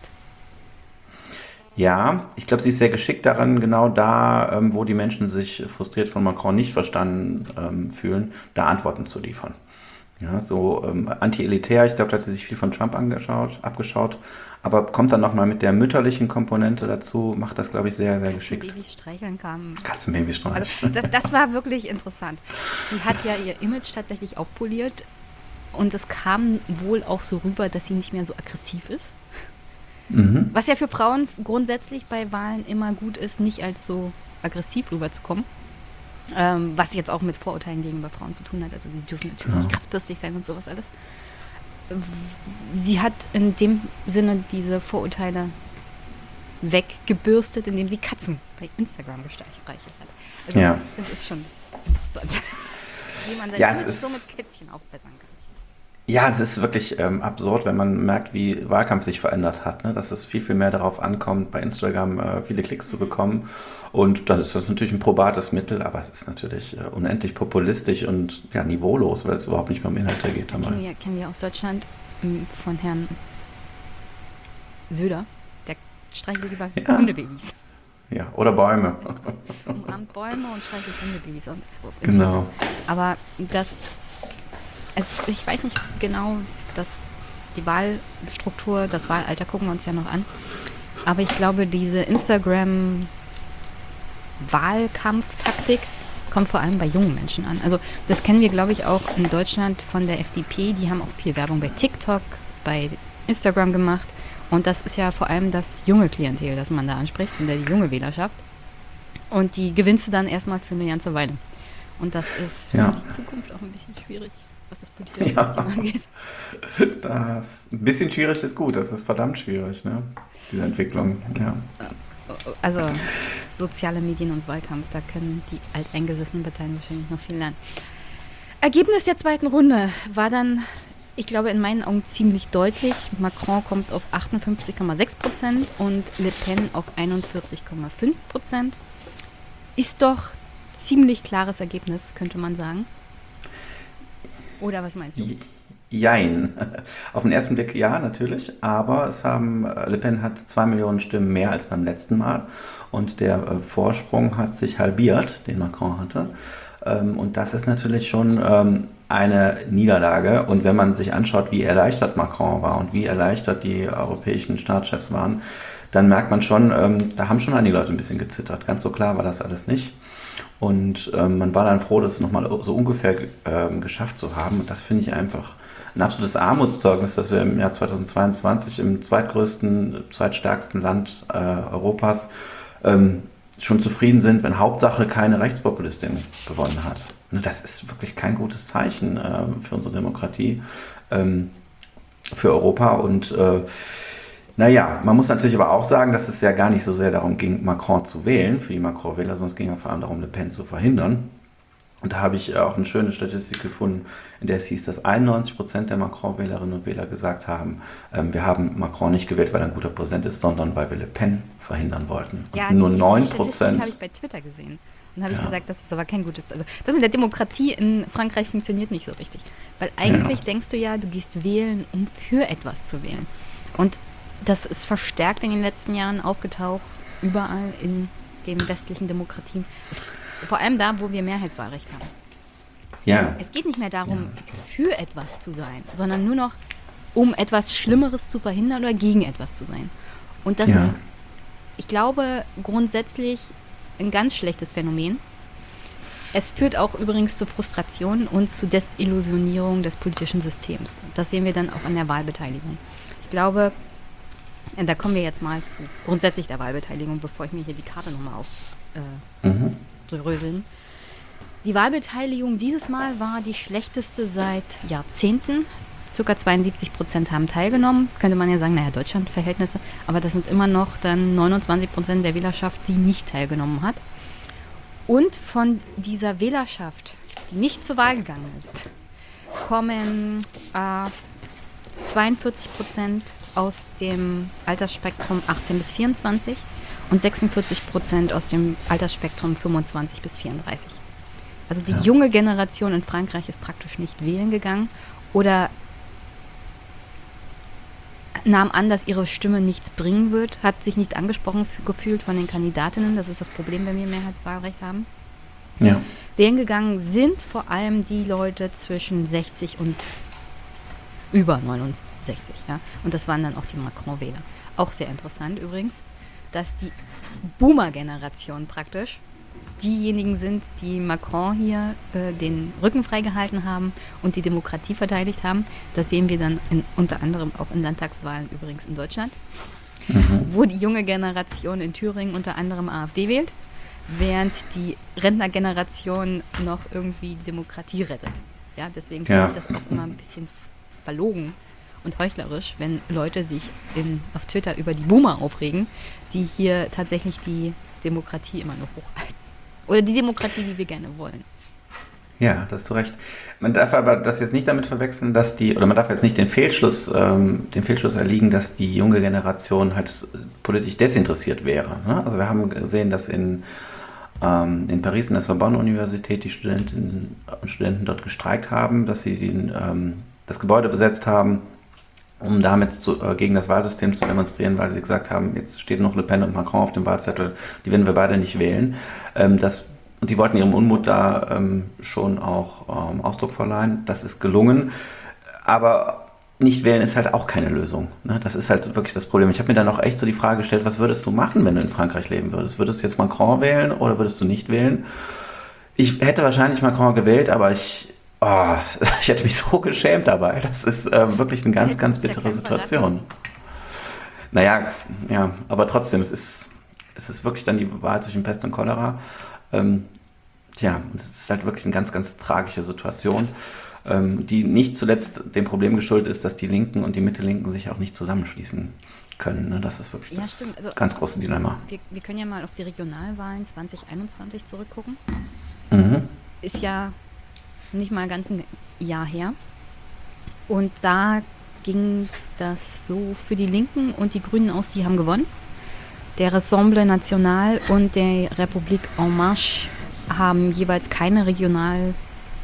Speaker 3: ja, ich glaube, sie ist sehr geschickt daran, genau da, wo die Menschen sich frustriert von Macron nicht verstanden fühlen, da Antworten zu liefern. Ja, so anti-elitär, ich glaube, da hat sie sich viel von Trump abgeschaut, aber kommt dann nochmal mit der mütterlichen Komponente dazu, macht das, glaube ich, sehr, sehr geschickt.
Speaker 1: Babys streicheln kam.
Speaker 3: Katzenbaby streicheln.
Speaker 1: Also das war wirklich interessant. Sie hat ja ihr Image tatsächlich aufpoliert und es kam wohl auch so rüber, dass sie nicht mehr so aggressiv ist.
Speaker 3: Mhm.
Speaker 1: Was ja für Frauen grundsätzlich bei Wahlen immer gut ist, nicht als so aggressiv rüberzukommen. Was jetzt auch mit Vorurteilen gegenüber Frauen zu tun hat. Also sie dürfen natürlich nicht kratzbürstig sein und sowas alles. Sie hat in dem Sinne diese Vorurteile weggebürstet, indem sie Katzen bei Instagram gestreichelt hat. Also
Speaker 3: Ja.
Speaker 1: das ist schon interessant. Wie man sein
Speaker 3: Ja,
Speaker 1: Image
Speaker 3: es
Speaker 1: so
Speaker 3: ist-
Speaker 1: mit Kätzchen aufbessern kann.
Speaker 3: Ja, es ist wirklich absurd, wenn man merkt, wie Wahlkampf sich verändert hat. Ne? Dass es viel, viel mehr darauf ankommt, bei Instagram viele Klicks zu bekommen. Und dann ist das natürlich ein probates Mittel, aber es ist natürlich unendlich populistisch und ja, niveaulos, weil es überhaupt nicht mehr um Inhalte geht.
Speaker 1: Kennen wir aus Deutschland von Herrn Söder. Der streichelt lieber
Speaker 3: Ja.
Speaker 1: Hundebabys.
Speaker 3: Ja, oder Bäume.
Speaker 1: Umarmt Bäume und streichelt Hundebabys. Und
Speaker 3: Genau.
Speaker 1: Aber ich weiß nicht genau, die Wahlstruktur, das Wahlalter gucken wir uns ja noch an. Aber ich glaube, diese Instagram-Wahlkampftaktik kommt vor allem bei jungen Menschen an. Also das kennen wir, glaube ich, auch in Deutschland von der FDP. Die haben auch viel Werbung bei TikTok, bei Instagram gemacht. Und das ist ja vor allem das junge Klientel, das man da anspricht, und die junge Wählerschaft. Und die gewinnst du dann erstmal für eine ganze Weile. Und das ist
Speaker 3: Ja.
Speaker 1: für die Zukunft auch ein bisschen schwierig, was das politische
Speaker 3: Ja.
Speaker 1: System angeht.
Speaker 3: Das ein bisschen schwierig ist gut, das ist verdammt schwierig, ne? Diese Entwicklung. Ja.
Speaker 1: Also soziale Medien und Wahlkampf, da können die alteingesessenen Parteien wahrscheinlich noch viel lernen. Ergebnis der zweiten Runde war dann, ich glaube, in meinen Augen ziemlich deutlich. Macron kommt auf 58,6% und Le Pen auf 41,5%. Ist doch ziemlich klares Ergebnis, könnte man sagen. Oder was meinst du?
Speaker 3: Jein. Auf den ersten Blick ja, natürlich, aber Le Pen hat 2 Millionen Stimmen mehr als beim letzten Mal und der Vorsprung hat sich halbiert, den Macron hatte. Und das ist natürlich schon eine Niederlage. Und wenn man sich anschaut, wie erleichtert Macron war und wie erleichtert die europäischen Staatschefs waren, dann merkt man schon, da haben schon einige Leute ein bisschen gezittert. Ganz so klar war das alles nicht. Und man war dann froh, das nochmal so ungefähr geschafft zu haben. Und das finde ich einfach ein absolutes Armutszeugnis, dass wir im Jahr 2022 im zweitstärksten Land Europas schon zufrieden sind, wenn Hauptsache keine Rechtspopulistin gewonnen hat. Das ist wirklich kein gutes Zeichen für unsere Demokratie, für Europa. Und naja, man muss natürlich aber auch sagen, dass es ja gar nicht so sehr darum ging, Macron zu wählen, für die Macron-Wähler, sondern es ging ja vor allem darum, Le Pen zu verhindern. Und da habe ich auch eine schöne Statistik gefunden, in der es hieß, dass 91% der Macron-Wählerinnen und Wähler gesagt haben, wir haben Macron nicht gewählt, weil er ein guter Präsident ist, sondern weil wir Le Pen verhindern wollten. Und
Speaker 1: Ja,
Speaker 3: nur
Speaker 1: die
Speaker 3: 9%.
Speaker 1: Statistik habe ich bei Twitter gesehen. Und habe ich gesagt, das ist aber kein gutes... Also das mit der Demokratie in Frankreich funktioniert nicht so richtig. Weil eigentlich denkst du ja, du gehst wählen, um für etwas zu wählen. Und das ist verstärkt in den letzten Jahren aufgetaucht, überall in den westlichen Demokratien. Vor allem da, wo wir Mehrheitswahlrecht haben.
Speaker 3: Ja.
Speaker 1: Es geht nicht mehr darum, für etwas zu sein, sondern nur noch, um etwas Schlimmeres zu verhindern oder gegen etwas zu sein. Und das ist, ich glaube, grundsätzlich ein ganz schlechtes Phänomen. Es führt auch übrigens zu Frustration und zu Desillusionierung des politischen Systems. Das sehen wir dann auch an der Wahlbeteiligung. Ich glaube, Da kommen wir jetzt mal zu grundsätzlich der Wahlbeteiligung, bevor ich mir hier die Karte nochmal aufdröseln. Die Wahlbeteiligung dieses Mal war die schlechteste seit Jahrzehnten. Ca. 72% haben teilgenommen. Könnte man ja sagen, naja, Deutschland-Verhältnisse. Aber das sind immer noch dann 29% der Wählerschaft, die nicht teilgenommen hat. Und von dieser Wählerschaft, die nicht zur Wahl gegangen ist, kommen 42% aus dem Altersspektrum 18 bis 24 und 46% aus dem Altersspektrum 25 bis 34. Also die junge Generation in Frankreich ist praktisch nicht wählen gegangen oder nahm an, dass ihre Stimme nichts bringen wird, hat sich nicht angesprochen gefühlt von den Kandidatinnen. Das ist das Problem, wenn wir Mehrheitswahlrecht haben.
Speaker 3: Ja.
Speaker 1: Wählen gegangen sind vor allem die Leute zwischen 60 und über 69. Ja? Und das waren dann auch die Macron-Wähler. Auch sehr interessant übrigens, dass die Boomer-Generation praktisch diejenigen sind, die Macron hier den Rücken freigehalten haben und die Demokratie verteidigt haben. Das sehen wir dann unter anderem auch in Landtagswahlen übrigens in Deutschland, wo die junge Generation in Thüringen unter anderem AfD wählt, während die Rentnergeneration noch irgendwie Demokratie rettet. Ja, deswegen finde ich das auch immer ein bisschen verlogen und heuchlerisch, wenn Leute sich auf Twitter über die Boomer aufregen, die hier tatsächlich die Demokratie immer noch hochhalten. Oder die Demokratie, die wir gerne wollen.
Speaker 3: Ja, da hast du recht. Man darf aber das jetzt nicht damit verwechseln, man darf jetzt nicht den Fehlschluss erliegen, dass die junge Generation halt politisch desinteressiert wäre. Ne? Also wir haben gesehen, dass in Paris in der Sorbonne-Universität die Studentinnen und Studenten dort gestreikt haben, dass sie das Gebäude besetzt haben, um damit gegen das Wahlsystem zu demonstrieren, weil sie gesagt haben, jetzt steht noch Le Pen und Macron auf dem Wahlzettel, die werden wir beide nicht wählen. Und die wollten ihrem Unmut da schon auch Ausdruck verleihen. Das ist gelungen. Aber nicht wählen ist halt auch keine Lösung. Ne? Das ist halt wirklich das Problem. Ich habe mir dann auch echt so die Frage gestellt, was würdest du machen, wenn du in Frankreich leben würdest? Würdest du jetzt Macron wählen oder würdest du nicht wählen? Ich hätte wahrscheinlich Macron gewählt, aber ich hätte mich so geschämt dabei. Das ist wirklich eine ganz, ganz bittere Situation. Naja, ja, aber trotzdem, es ist wirklich dann die Wahl zwischen Pest und Cholera. Es ist halt wirklich eine ganz, ganz tragische Situation, die nicht zuletzt dem Problem geschuldet ist, dass die Linken und die Mitte-Linken sich auch nicht zusammenschließen können. Ne? Das ist wirklich das ganz große Dilemma.
Speaker 1: Wir können ja mal auf die Regionalwahlen 2021 zurückgucken.
Speaker 3: Mhm.
Speaker 1: Ist ja nicht mal ganz ein Jahr her. Und da ging das so für die Linken und die Grünen aus, die haben gewonnen. Der Rassemblement National und der Republik En Marche haben jeweils keine Region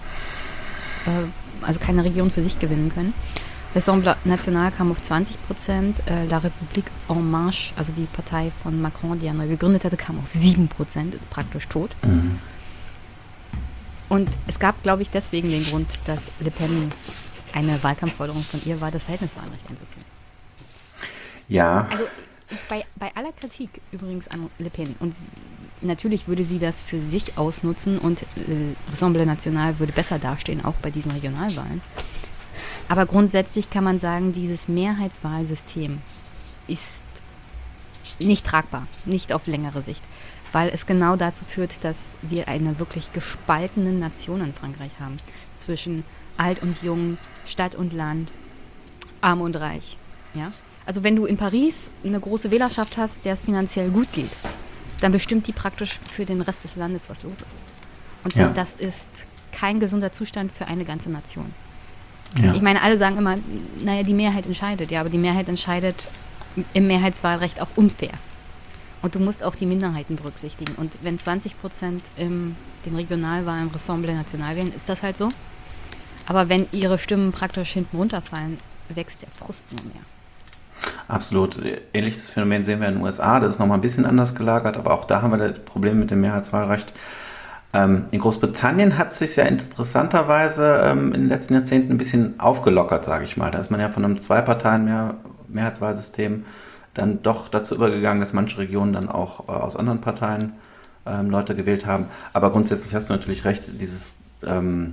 Speaker 1: für sich gewinnen können. Rassemblement National kam auf 20%, La République En Marche, also die Partei von Macron, die er neu gegründet hatte, kam auf 7%, ist praktisch tot.
Speaker 3: Mhm.
Speaker 1: Und es gab, glaube ich, deswegen den Grund, dass Le Pen eine Wahlkampfforderung von ihr war, das Verhältniswahlrecht einzuführen.
Speaker 3: Ja.
Speaker 1: Also bei aller Kritik übrigens an Le Pen, und natürlich würde sie das für sich ausnutzen und Rassemblement National würde besser dastehen, auch bei diesen Regionalwahlen. Aber grundsätzlich kann man sagen, dieses Mehrheitswahlsystem ist nicht tragbar, nicht auf längere Sicht, weil es genau dazu führt, dass wir eine wirklich gespaltene Nation in Frankreich haben, zwischen alt und jung, Stadt und Land, arm und reich. Ja? Also wenn du in Paris eine große Wählerschaft hast, der es finanziell gut geht, dann bestimmt die praktisch für den Rest des Landes, was los ist. Und das ist kein gesunder Zustand für eine ganze Nation. Ja. Ich meine, alle sagen immer, naja, die Mehrheit entscheidet. Ja, aber die Mehrheit entscheidet im Mehrheitswahlrecht auch unfair. Und du musst auch die Minderheiten berücksichtigen. Und wenn 20% in den Regionalwahlen Rassemblement National wählen, ist das halt so. Aber wenn ihre Stimmen praktisch hinten runterfallen, wächst der Frust nur mehr.
Speaker 3: Absolut. Ähnliches Phänomen sehen wir in den USA. Das ist nochmal ein bisschen anders gelagert, aber auch da haben wir das Problem mit dem Mehrheitswahlrecht. In Großbritannien hat es sich ja interessanterweise in den letzten Jahrzehnten ein bisschen aufgelockert, sage ich mal. Da ist man ja von einem Zwei-Parteien-Mehrheitswahlsystem dann doch dazu übergegangen, dass manche Regionen dann auch aus anderen Parteien Leute gewählt haben. Aber grundsätzlich hast du natürlich recht,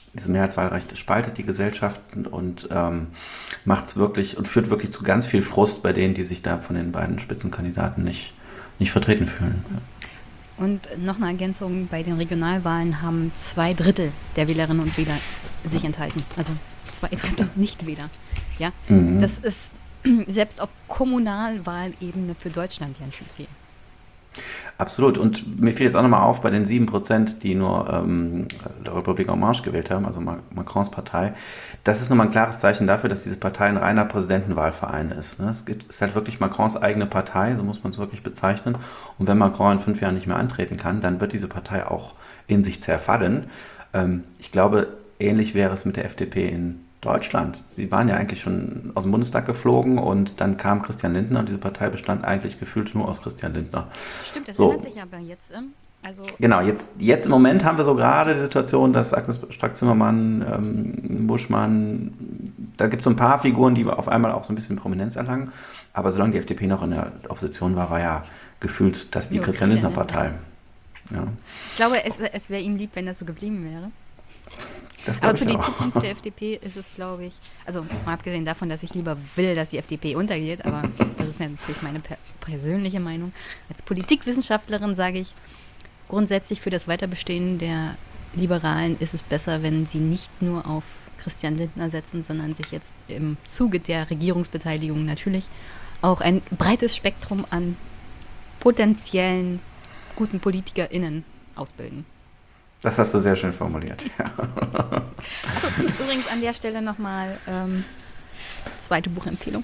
Speaker 3: Dieses Mehrheitswahlrecht spaltet die Gesellschaft und macht's wirklich und führt wirklich zu ganz viel Frust bei denen, die sich da von den beiden Spitzenkandidaten nicht vertreten fühlen.
Speaker 1: Und noch eine Ergänzung, bei den Regionalwahlen haben 2/3 der Wählerinnen und Wähler sich enthalten. Also 2/3 Nichtwähler. Ja? Das ist selbst auf Kommunalwahlebene für Deutschland ja schon viel.
Speaker 3: Absolut. Und mir fiel jetzt auch nochmal auf, bei den 7%, die nur der Republik En Marche gewählt haben, also Macrons Partei, das ist nochmal ein klares Zeichen dafür, dass diese Partei ein reiner Präsidentenwahlverein ist. Ne? Es ist halt wirklich Macrons eigene Partei, so muss man es wirklich bezeichnen. Und wenn Macron in 5 Jahren nicht mehr antreten kann, dann wird diese Partei auch in sich zerfallen. Ich glaube, ähnlich wäre es mit der FDP in Deutschland. Sie waren ja eigentlich schon aus dem Bundestag geflogen und dann kam Christian Lindner und diese Partei bestand eigentlich gefühlt nur aus Christian Lindner.
Speaker 1: Stimmt, das
Speaker 3: So.
Speaker 1: ändert sich aber jetzt. Also
Speaker 3: Genau, jetzt im Moment haben wir so gerade die Situation, dass Agnes Strack-Zimmermann, Buschmann, da gibt es so ein paar Figuren, die auf einmal auch so ein bisschen Prominenz erlangen. Aber solange die FDP noch in der Opposition war ja gefühlt das die
Speaker 1: Nur
Speaker 3: Christian
Speaker 1: Christian
Speaker 3: Lindner-Partei. Ja,
Speaker 1: ich glaube, es wäre ihm lieb, wenn das so geblieben wäre.
Speaker 3: das
Speaker 1: Aber
Speaker 3: glaube
Speaker 1: für
Speaker 3: ich
Speaker 1: die
Speaker 3: auch.
Speaker 1: Zukunft der FDP ist es, glaube ich, also mal abgesehen davon, dass ich lieber will, dass die FDP untergeht, aber das ist ja natürlich meine persönliche Meinung. Als Politikwissenschaftlerin sage ich, grundsätzlich für das Weiterbestehen der Liberalen ist es besser, wenn sie nicht nur auf Christian Lindner setzen, sondern sich jetzt im Zuge der Regierungsbeteiligung natürlich auch ein breites Spektrum an potenziellen guten PolitikerInnen ausbilden.
Speaker 3: Das hast du sehr schön formuliert. Ja.
Speaker 1: Achso, übrigens an der Stelle nochmal zweite Buchempfehlung.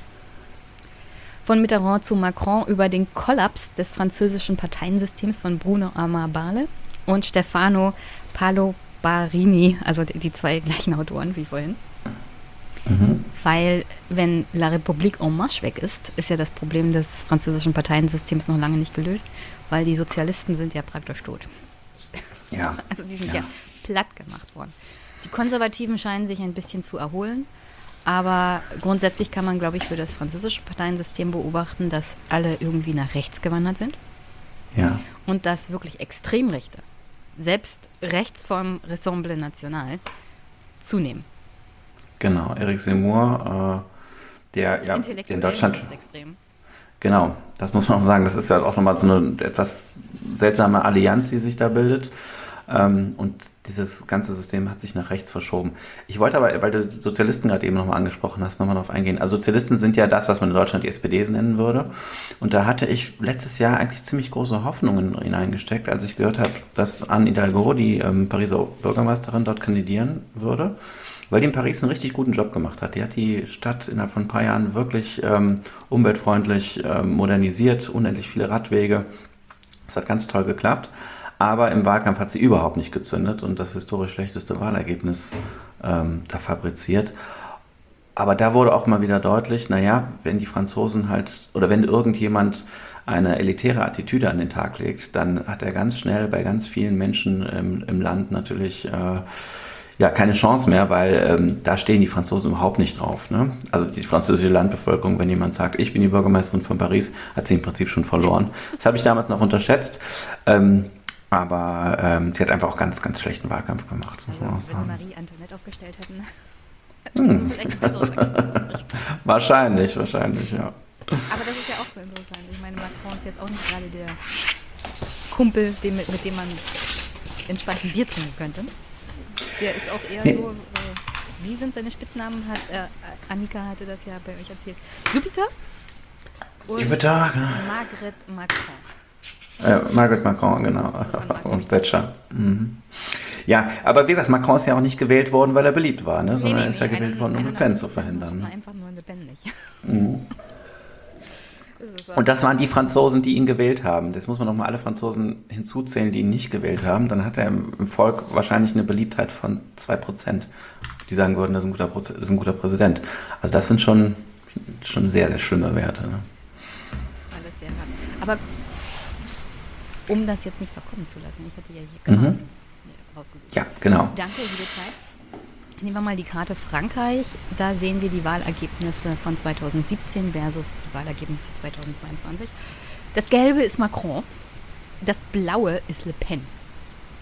Speaker 1: Von Mitterrand zu Macron über den Kollaps des französischen Parteiensystems von Bruno Amar-Barle und Stefano Palobarini, also die zwei gleichen Autoren wie vorhin. Weil, wenn La République En Marche weg ist, ist ja das Problem des französischen Parteiensystems noch lange nicht gelöst, weil die Sozialisten sind ja praktisch tot.
Speaker 3: Ja.
Speaker 1: Also die sind ja platt gemacht worden. Die Konservativen scheinen sich ein bisschen zu erholen, aber grundsätzlich kann man, glaube ich, für das französische Parteiensystem beobachten, dass alle irgendwie nach rechts gewandert sind
Speaker 3: Ja.
Speaker 1: und dass wirklich Extremrechte, selbst rechts vom Rassemblement National, zunehmen.
Speaker 3: Genau, Eric Zemmour, der ja in
Speaker 1: Intellektuell
Speaker 3: Deutschland,
Speaker 1: extrem.
Speaker 3: genau, das muss man auch sagen, das ist ja auch nochmal so eine etwas seltsame Allianz, die sich da bildet. Und dieses ganze System hat sich nach rechts verschoben. Ich wollte aber, weil du Sozialisten gerade eben nochmal angesprochen hast, nochmal darauf eingehen. Also Sozialisten sind ja das, was man in Deutschland die SPD nennen würde. Und da hatte ich letztes Jahr eigentlich ziemlich große Hoffnungen hineingesteckt, als ich gehört habe, dass Anne Hidalgo, die Pariser Bürgermeisterin, dort kandidieren würde. Weil die in Paris einen richtig guten Job gemacht hat. Die hat die Stadt innerhalb von ein paar Jahren wirklich umweltfreundlich modernisiert, unendlich viele Radwege. Das hat ganz toll geklappt. Aber im Wahlkampf hat sie überhaupt nicht gezündet und das historisch schlechteste Wahlergebnis da fabriziert. Aber da wurde auch mal wieder deutlich, naja, wenn die Franzosen halt, oder wenn irgendjemand eine elitäre Attitüde an den Tag legt, dann hat er ganz schnell bei ganz vielen Menschen im Land natürlich keine Chance mehr, weil da stehen die Franzosen überhaupt nicht drauf. Ne? Also die französische Landbevölkerung, wenn jemand sagt, ich bin die Bürgermeisterin von Paris, hat sie im Prinzip schon verloren. Das habe ich damals noch unterschätzt. Aber sie hat einfach auch ganz, ganz schlechten Wahlkampf gemacht, muss man auch
Speaker 1: Also, wenn
Speaker 3: sagen.
Speaker 1: Marie Antoinette aufgestellt hätten, hätten wir vielleicht ein besseres Ergebnis.
Speaker 3: Wahrscheinlich, ja.
Speaker 1: Aber das ist ja auch so interessant. Ich meine, Macron ist jetzt auch nicht gerade der Kumpel, mit dem man entspannt ein Bier trinken könnte. Der ist auch eher so, wie sind seine Spitznamen? Annika hatte das ja bei euch erzählt. Jupiter und
Speaker 3: Jupiter,
Speaker 1: Margaret Macron.
Speaker 3: Margaret Macron, genau. Und Thatcher. Mhm. Ja, aber wie gesagt, Macron ist ja auch nicht gewählt worden, weil er beliebt war, ne? Sondern er ist ja gewählt worden, um Le Pen zu verhindern.
Speaker 1: Einfach nur Le Pen nicht.
Speaker 3: Mhm. Und das waren die Franzosen, die ihn gewählt haben. Das muss man nochmal alle Franzosen hinzuzählen, die ihn nicht gewählt haben. Dann hat er im Volk wahrscheinlich eine Beliebtheit von 2%, die sagen würden, das ist ein guter Präsident. Also das sind schon sehr, sehr schlimme Werte. Ne?
Speaker 1: Alles sehr hart. Aber um das jetzt nicht verkommen zu lassen, ich hatte ja hier Karten rausgesucht.
Speaker 3: Ja, genau.
Speaker 1: Danke, liebe Zeit. Nehmen wir mal die Karte Frankreich. Da sehen wir die Wahlergebnisse von 2017 versus die Wahlergebnisse 2022. Das Gelbe ist Macron, das Blaue ist Le Pen.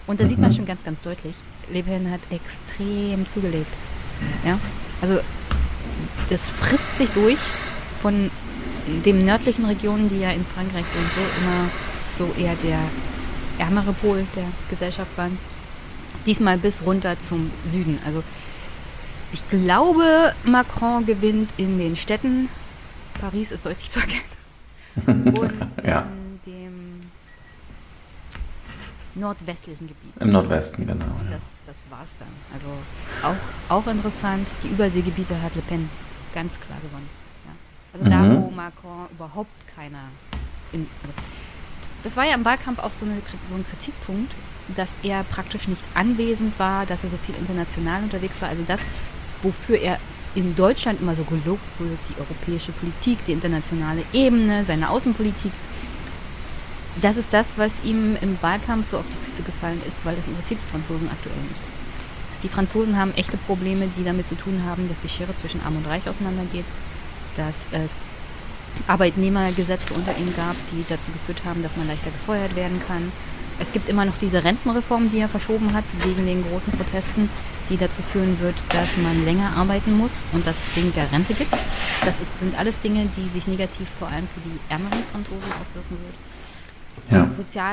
Speaker 1: Und da sieht man schon ganz, ganz deutlich, Le Pen hat extrem zugelegt. Ja? Also das frisst sich durch von den nördlichen Regionen, die ja in Frankreich so und so immer so eher der ärmere Pol der Gesellschaft waren, diesmal bis runter zum Süden. Also ich glaube, Macron gewinnt in den Städten. Paris ist deutlich zu erkennen. Und
Speaker 3: Ja.
Speaker 1: in dem nordwestlichen Gebiet.
Speaker 3: Im Nordwesten, genau. Ja.
Speaker 1: Das war's dann. Also auch interessant, die Überseegebiete hat Le Pen ganz klar gewonnen. Ja. Also da, wo Macron überhaupt keiner... also das war ja im Wahlkampf auch so ein Kritikpunkt, dass er praktisch nicht anwesend war, dass er so viel international unterwegs war. Also das, wofür er in Deutschland immer so gelobt wird, die europäische Politik, die internationale Ebene, seine Außenpolitik, das ist das, was ihm im Wahlkampf so auf die Füße gefallen ist, weil das interessiert die Franzosen aktuell nicht. Die Franzosen haben echte Probleme, die damit zu tun haben, dass die Schere zwischen Arm und Reich auseinandergeht, dass es Arbeitnehmergesetze unter ihnen gab, die dazu geführt haben, dass man leichter gefeuert werden kann. Es gibt immer noch diese Rentenreform, die er verschoben hat, wegen den großen Protesten, die dazu führen wird, dass man länger arbeiten muss und dass es weniger Rente gibt. Sind alles Dinge, die sich negativ vor allem für die ärmeren Franzosen auswirken wird.
Speaker 3: Ja.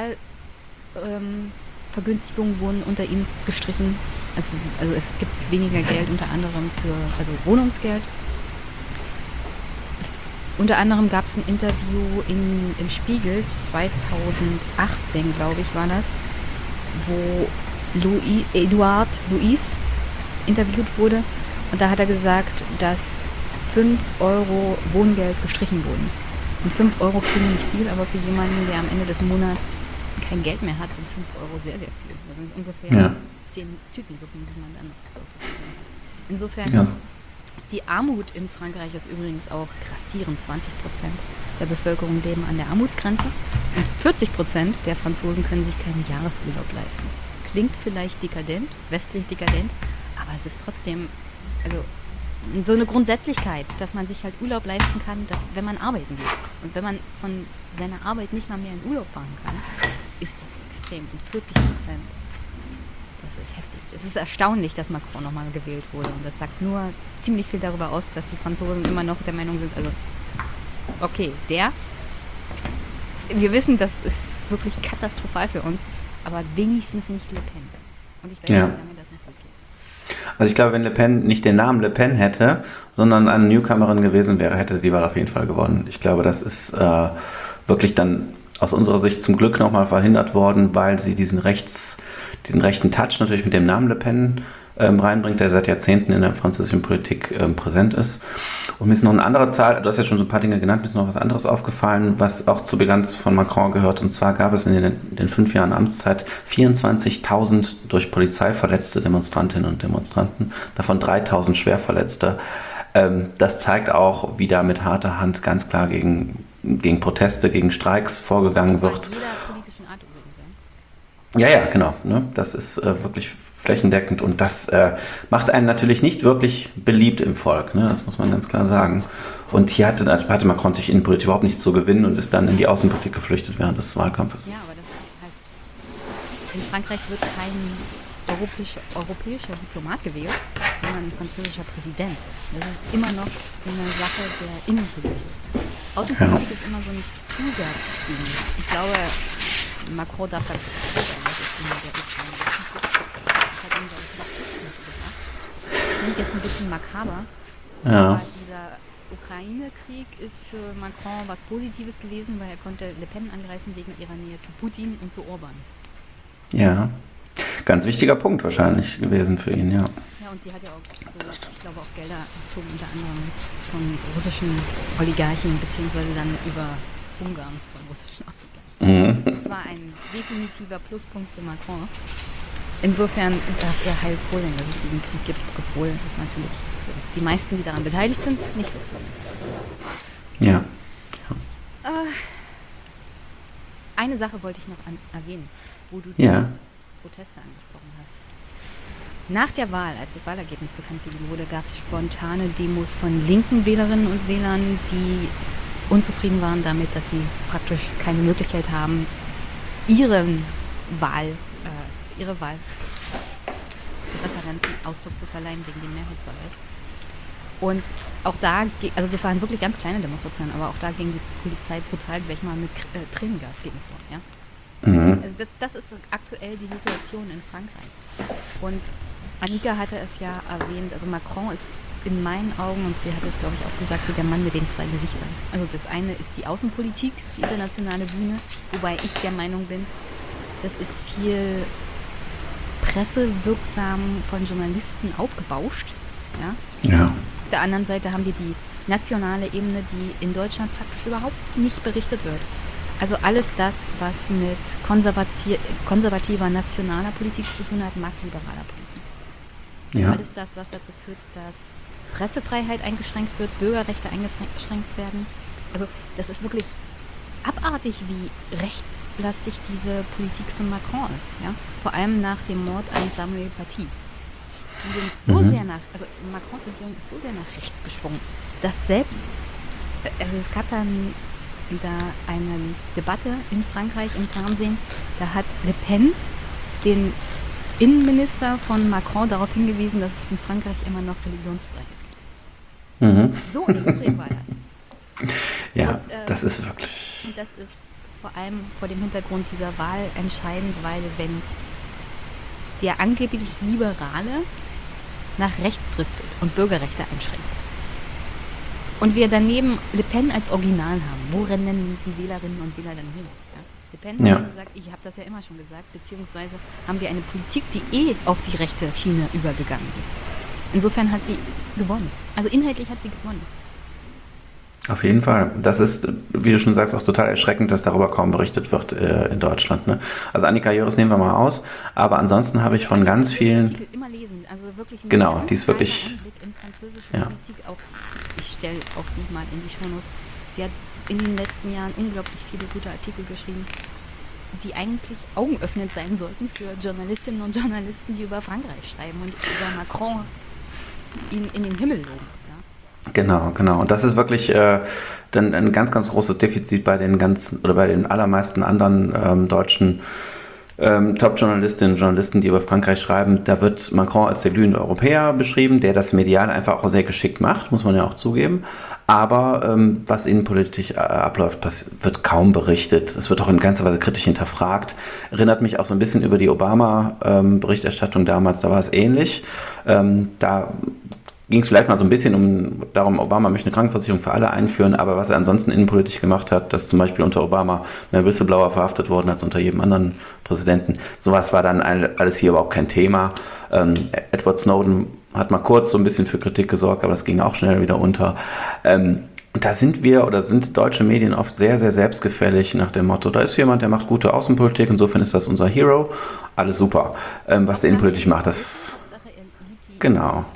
Speaker 1: Sozialvergünstigungen wurden unter ihm gestrichen. Also es gibt weniger Geld unter anderem für Wohnungsgeld. Unter anderem gab es ein Interview im Spiegel 2018, glaube ich, war das, wo Edouard Louis interviewt wurde. Und da hat er gesagt, dass 5 Euro Wohngeld gestrichen wurden. Und 5 Euro klingen nicht viel, aber für jemanden, der am Ende des Monats kein Geld mehr hat, sind 5 Euro sehr, sehr viel. Das sind ungefähr 10 Tütensuppen, die man dann noch so. Insofern, die Armut in Frankreich ist übrigens auch grassierend. 20% der Bevölkerung leben an der Armutsgrenze und 40% der Franzosen können sich keinen Jahresurlaub leisten. Klingt vielleicht dekadent, westlich dekadent, aber es ist trotzdem, also so eine Grundsätzlichkeit, dass man sich halt Urlaub leisten kann, dass, wenn man arbeiten geht. Und wenn man von seiner Arbeit nicht mal mehr in Urlaub fahren kann, ist das extrem. Und 40%, das ist heftig. Es ist erstaunlich, dass Macron nochmal gewählt wurde. Und das sagt nur ziemlich viel darüber aus, dass die Franzosen immer noch der Meinung sind, also okay, wir wissen, das ist wirklich katastrophal für uns, aber wenigstens nicht Le Pen. Und ich weiß nicht, wie lange das noch geht.
Speaker 3: Also ich glaube, wenn Le Pen nicht den Namen Le Pen hätte, sondern eine Newcomerin gewesen wäre, hätte sie die Wahl auf jeden Fall gewonnen. Ich glaube, das ist wirklich dann aus unserer Sicht zum Glück nochmal verhindert worden, weil sie diesen rechten Touch natürlich mit dem Namen Le Pen reinbringt, der seit Jahrzehnten in der französischen Politik präsent ist. Und mir ist noch eine andere Zahl, du hast ja schon so ein paar Dinge genannt, mir ist noch was anderes aufgefallen, was auch zur Bilanz von Macron gehört. Und zwar gab es in den 5 Jahren Amtszeit 24.000 durch Polizei verletzte Demonstrantinnen und Demonstranten, davon 3.000 Schwerverletzte. Das zeigt auch, wie da mit harter Hand ganz klar gegen Proteste, gegen Streiks vorgegangen wird. Ja, genau. Ne? Das ist wirklich flächendeckend und das macht einen natürlich nicht wirklich beliebt im Volk. Ne? Das muss man ganz klar sagen. Und hier hatte Macron natürlich innenpolitisch überhaupt nichts zu gewinnen und ist dann in die Außenpolitik geflüchtet während des Wahlkampfes.
Speaker 1: Ja, aber das ist halt, in Frankreich wird kein europäischer Diplomat gewählt, sondern ein französischer Präsident. Das ist immer noch eine Sache der Innenpolitik. Außenpolitik ist immer so ein Zusatzding. Ich glaube, Macron darf das klingt jetzt ein bisschen makaber, aber dieser Ukraine-Krieg ist für Macron was Positives gewesen, weil er konnte Le Pen angreifen wegen ihrer Nähe zu Putin und zu Orban.
Speaker 3: Ja, ganz wichtiger Punkt wahrscheinlich gewesen für ihn, ja.
Speaker 1: Ja, und sie hat ja auch ich glaube auch Gelder bezogen, unter anderem von russischen Oligarchen, beziehungsweise dann über Ungarn von russischen Oligarchen. Das war ein definitiver Pluspunkt für Macron. Insofern darf er heilfroh sein, dass es diesen Krieg gibt, obwohl es natürlich für die meisten, die daran beteiligt sind, nicht so viel ist.
Speaker 3: Ja.
Speaker 1: Eine Sache wollte ich noch erwähnen, wo du die Proteste angesprochen hast. Nach der Wahl, als das Wahlergebnis bekannt gegeben wurde, gab es spontane Demos von linken Wählerinnen und Wählern, die unzufrieden waren damit, dass sie praktisch keine Möglichkeit haben, ihren ihre Wahlpräferenzen Ausdruck zu verleihen wegen dem Mehrheitswahlrecht. Und auch da, also das waren wirklich ganz kleine Demonstrationen, aber auch da ging die Polizei brutal gleich mal mit Tränengas gegen vor. Ja? Also das ist aktuell die Situation in Frankreich. Und Annika hatte es ja erwähnt, also Macron ist in meinen Augen, und sie hat es glaube ich auch gesagt, so der Mann mit den zwei Gesichtern. Also das eine ist die Außenpolitik, die internationale Bühne, wobei ich der Meinung bin, das ist viel pressewirksam von Journalisten aufgebauscht. Ja? Auf der anderen Seite haben wir die nationale Ebene, die in Deutschland praktisch überhaupt nicht berichtet wird. Also alles das, was mit konservativer nationaler Politik zu tun hat, marktliberaler Politik. Ja. Alles das, was dazu führt, dass Pressefreiheit eingeschränkt wird, Bürgerrechte eingeschränkt werden. Also das ist wirklich abartig, wie rechtslastig diese Politik von Macron ist. Ja? Vor allem nach dem Mord an Samuel Paty. Die sind so sehr also Macrons Regierung ist so sehr nach rechts geschwungen, dass selbst, also es gab dann da eine Debatte in Frankreich im Fernsehen, da hat Le Pen den Innenminister von Macron darauf hingewiesen, dass es in Frankreich immer noch Religionsfreiheit gibt. So extrem war das.
Speaker 3: Ja, und, das ist wirklich...
Speaker 1: Und das ist vor allem vor dem Hintergrund dieser Wahl entscheidend, weil wenn der angeblich Liberale nach rechts driftet und Bürgerrechte einschränkt und wir daneben Le Pen als Original haben, wo rennen denn die Wählerinnen und Wähler dann hin? Ja? Le Pen hat gesagt, ich habe das ja immer schon gesagt, beziehungsweise haben wir eine Politik, die auf die rechte Schiene übergegangen ist. Insofern hat sie gewonnen. Also inhaltlich hat sie gewonnen.
Speaker 3: Auf jeden Fall. Das ist, wie du schon sagst, auch total erschreckend, dass darüber kaum berichtet wird in Deutschland. Ne? Also Annika Jöris nehmen wir mal aus, aber ansonsten habe ich von ganz vielen...
Speaker 1: immer lesen, also wirklich
Speaker 3: genau, die ist wirklich...
Speaker 1: Einblick in französische Politik, auch, ich stelle auch sie mal in die Shownotes. Sie hat in den letzten Jahren unglaublich viele gute Artikel geschrieben, die eigentlich augenöffnend sein sollten für Journalistinnen und Journalisten, die über Frankreich schreiben und über Macron ihn in den Himmel loben.
Speaker 3: Genau. Und das ist wirklich dann ein ganz, ganz großes Defizit bei den allermeisten anderen deutschen Top-Journalistinnen und Journalisten, die über Frankreich schreiben. Da wird Macron als der glühende Europäer beschrieben, der das medial einfach auch sehr geschickt macht, muss man ja auch zugeben. Aber was innenpolitisch abläuft, wird kaum berichtet. Es wird auch in ganzer Weise kritisch hinterfragt. Erinnert mich auch so ein bisschen über die Obama-Berichterstattung damals, da war es ähnlich. Da ging es vielleicht mal so ein bisschen darum, Obama möchte eine Krankenversicherung für alle einführen, aber was er ansonsten innenpolitisch gemacht hat, dass zum Beispiel unter Obama mehr Whistleblower verhaftet wurden als unter jedem anderen Präsidenten, sowas war dann alles hier überhaupt kein Thema. Edward Snowden hat mal kurz so ein bisschen für Kritik gesorgt, aber das ging auch schnell wieder unter. Und da sind deutsche Medien oft sehr, sehr selbstgefällig nach dem Motto, da ist jemand, der macht gute Außenpolitik, insofern ist das unser Hero, alles super. Was der innenpolitisch macht, das... Genau.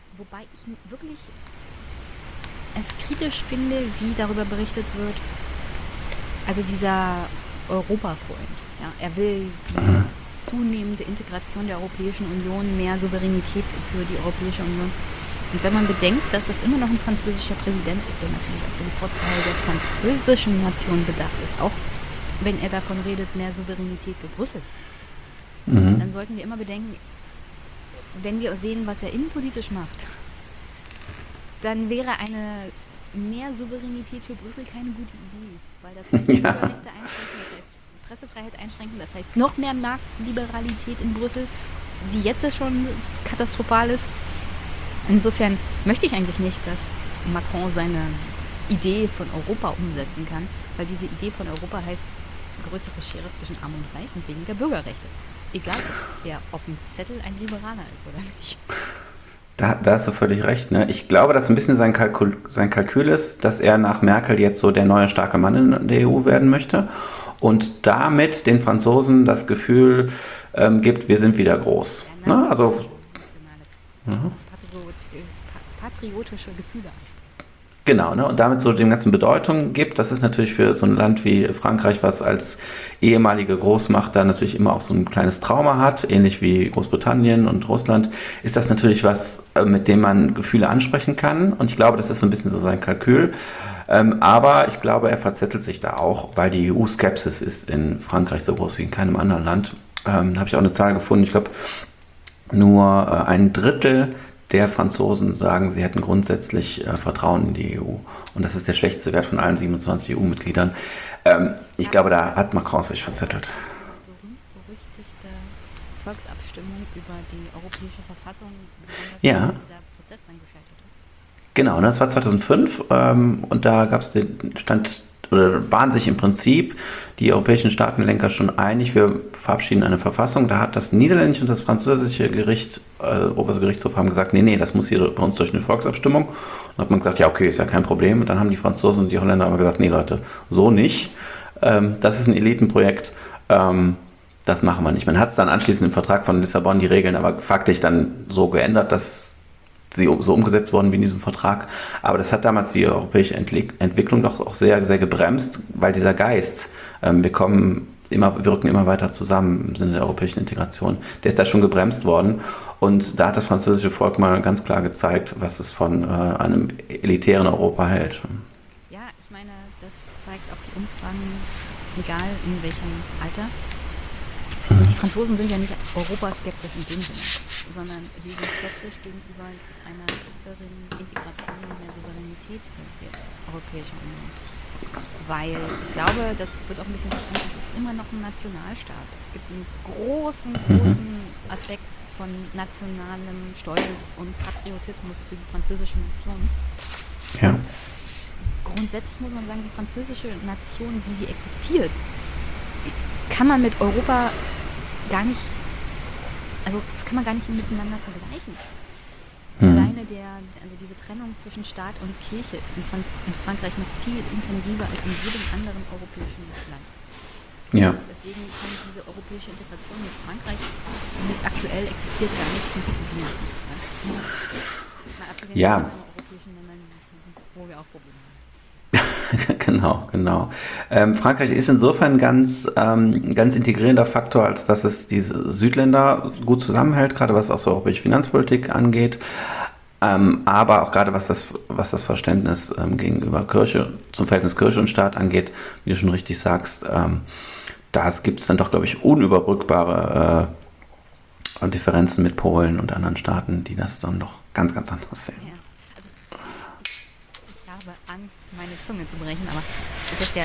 Speaker 1: Es kritisch finde, wie darüber berichtet wird, also dieser Europafreund, ja, er will die zunehmende Integration der Europäischen Union, mehr Souveränität für die Europäische Union. Und wenn man bedenkt, dass es immer noch ein französischer Präsident ist, der natürlich auf den Vorteil der französischen Nation bedacht ist, auch wenn er davon redet, mehr Souveränität für Brüssel, dann sollten wir immer bedenken, wenn wir sehen, was er innenpolitisch macht, dann wäre eine mehr Souveränität für Brüssel keine gute Idee. Weil das heißt, Bürgerrechte einschränken, das heißt Pressefreiheit einschränken, das heißt noch mehr Marktliberalität in Brüssel, die jetzt schon katastrophal ist. Insofern möchte ich eigentlich nicht, dass Macron seine Idee von Europa umsetzen kann, weil diese Idee von Europa heißt größere Schere zwischen Arm und Reich und weniger Bürgerrechte. Egal, ob er auf dem Zettel ein Liberaler ist oder nicht.
Speaker 3: Da hast du völlig recht. Ne? Ich glaube, dass ein bisschen sein Kalkül ist, dass er nach Merkel jetzt so der neue starke Mann in der EU werden möchte und damit den Franzosen das Gefühl gibt, wir sind wieder groß. Ja, ne? Also
Speaker 1: patriotische Gefühle.
Speaker 3: Genau, ne? Und damit so dem ganzen Bedeutung gibt. Das ist natürlich für so ein Land wie Frankreich, was als ehemalige Großmacht da natürlich immer auch so ein kleines Trauma hat, ähnlich wie Großbritannien und Russland, ist das natürlich was, mit dem man Gefühle ansprechen kann. Und ich glaube, das ist so ein bisschen so sein Kalkül. Aber ich glaube, er verzettelt sich da auch, weil die EU-Skepsis ist in Frankreich so groß wie in keinem anderen Land. habe ich auch eine Zahl gefunden, ich glaube, nur ein Drittel der Franzosen sagen, sie hätten grundsätzlich Vertrauen in die EU. Und das ist der schlechteste Wert von allen 27 EU-Mitgliedern. Ich glaube, da hat Macron sich verzettelt.
Speaker 1: Berüchtigte Volksabstimmung über die europäische Verfassung, besonders
Speaker 3: Ja,
Speaker 1: dieser Prozess dann gescheitert ist.
Speaker 3: genau, ne, das war 2005 und da gab es den Stand, oder waren sich im Prinzip die europäischen Staatenlenker schon einig, wir verabschieden eine Verfassung. Da hat das niederländische und das französische Gericht, oberste Gerichtshof, haben gesagt, nee, das muss hier bei uns durch eine Volksabstimmung. Und dann hat man gesagt, ja, okay, ist ja kein Problem. Und dann haben die Franzosen und die Holländer aber gesagt, nee, Leute, so nicht. Das ist ein Elitenprojekt. Das machen wir nicht. Man hat es dann anschließend im Vertrag von Lissabon die Regeln aber faktisch dann so geändert, dass sie so umgesetzt wurden wie in diesem Vertrag. Aber das hat damals die europäische Entwicklung doch auch sehr, sehr gebremst, weil dieser Geist, wir wirken immer weiter zusammen im Sinne der europäischen Integration, der ist da schon gebremst worden. Und da hat das französische Volk mal ganz klar gezeigt, was es von einem elitären Europa hält.
Speaker 1: Ja, ich meine, das zeigt auch die Umfragen, egal in welchem Alter. Die Franzosen sind ja nicht europaskeptisch in dem Sinne, sondern sie sind skeptisch gegenüber einer tieferen Integration und mehr Souveränität der Europäischen Union. Weil ich glaube, das wird auch ein bisschen verstanden, es ist immer noch ein Nationalstaat. Es gibt einen großen Aspekt von nationalem Stolz und Patriotismus für die französische Nation.
Speaker 3: Ja.
Speaker 1: Grundsätzlich muss man sagen, die französische Nation, wie sie existiert, kann man mit Europa gar nicht, also das kann man gar nicht miteinander vergleichen. Alleine diese Trennung zwischen Staat und Kirche ist in Frankreich noch viel intensiver als in jedem anderen europäischen Land.
Speaker 3: Ja.
Speaker 1: Deswegen kann diese europäische Integration mit Frankreich, wie es aktuell existiert, gar nicht funktionieren. Mal abgesehen
Speaker 3: Ja.
Speaker 1: von anderen europäischen Ländern, wo wir auch Probleme haben.
Speaker 3: Genau. Frankreich ist insofern ganz integrierender Faktor, als dass es diese Südländer gut zusammenhält, gerade was auch so europäische Finanzpolitik angeht, aber auch gerade was das Verständnis gegenüber Kirche, zum Verhältnis Kirche und Staat angeht, wie du schon richtig sagst, da gibt es dann doch, glaube ich, unüberbrückbare Differenzen mit Polen und anderen Staaten, die das dann noch ganz, ganz anders sehen.
Speaker 1: Ja, ich habe Angst, meine Zunge zu brechen, aber ist das der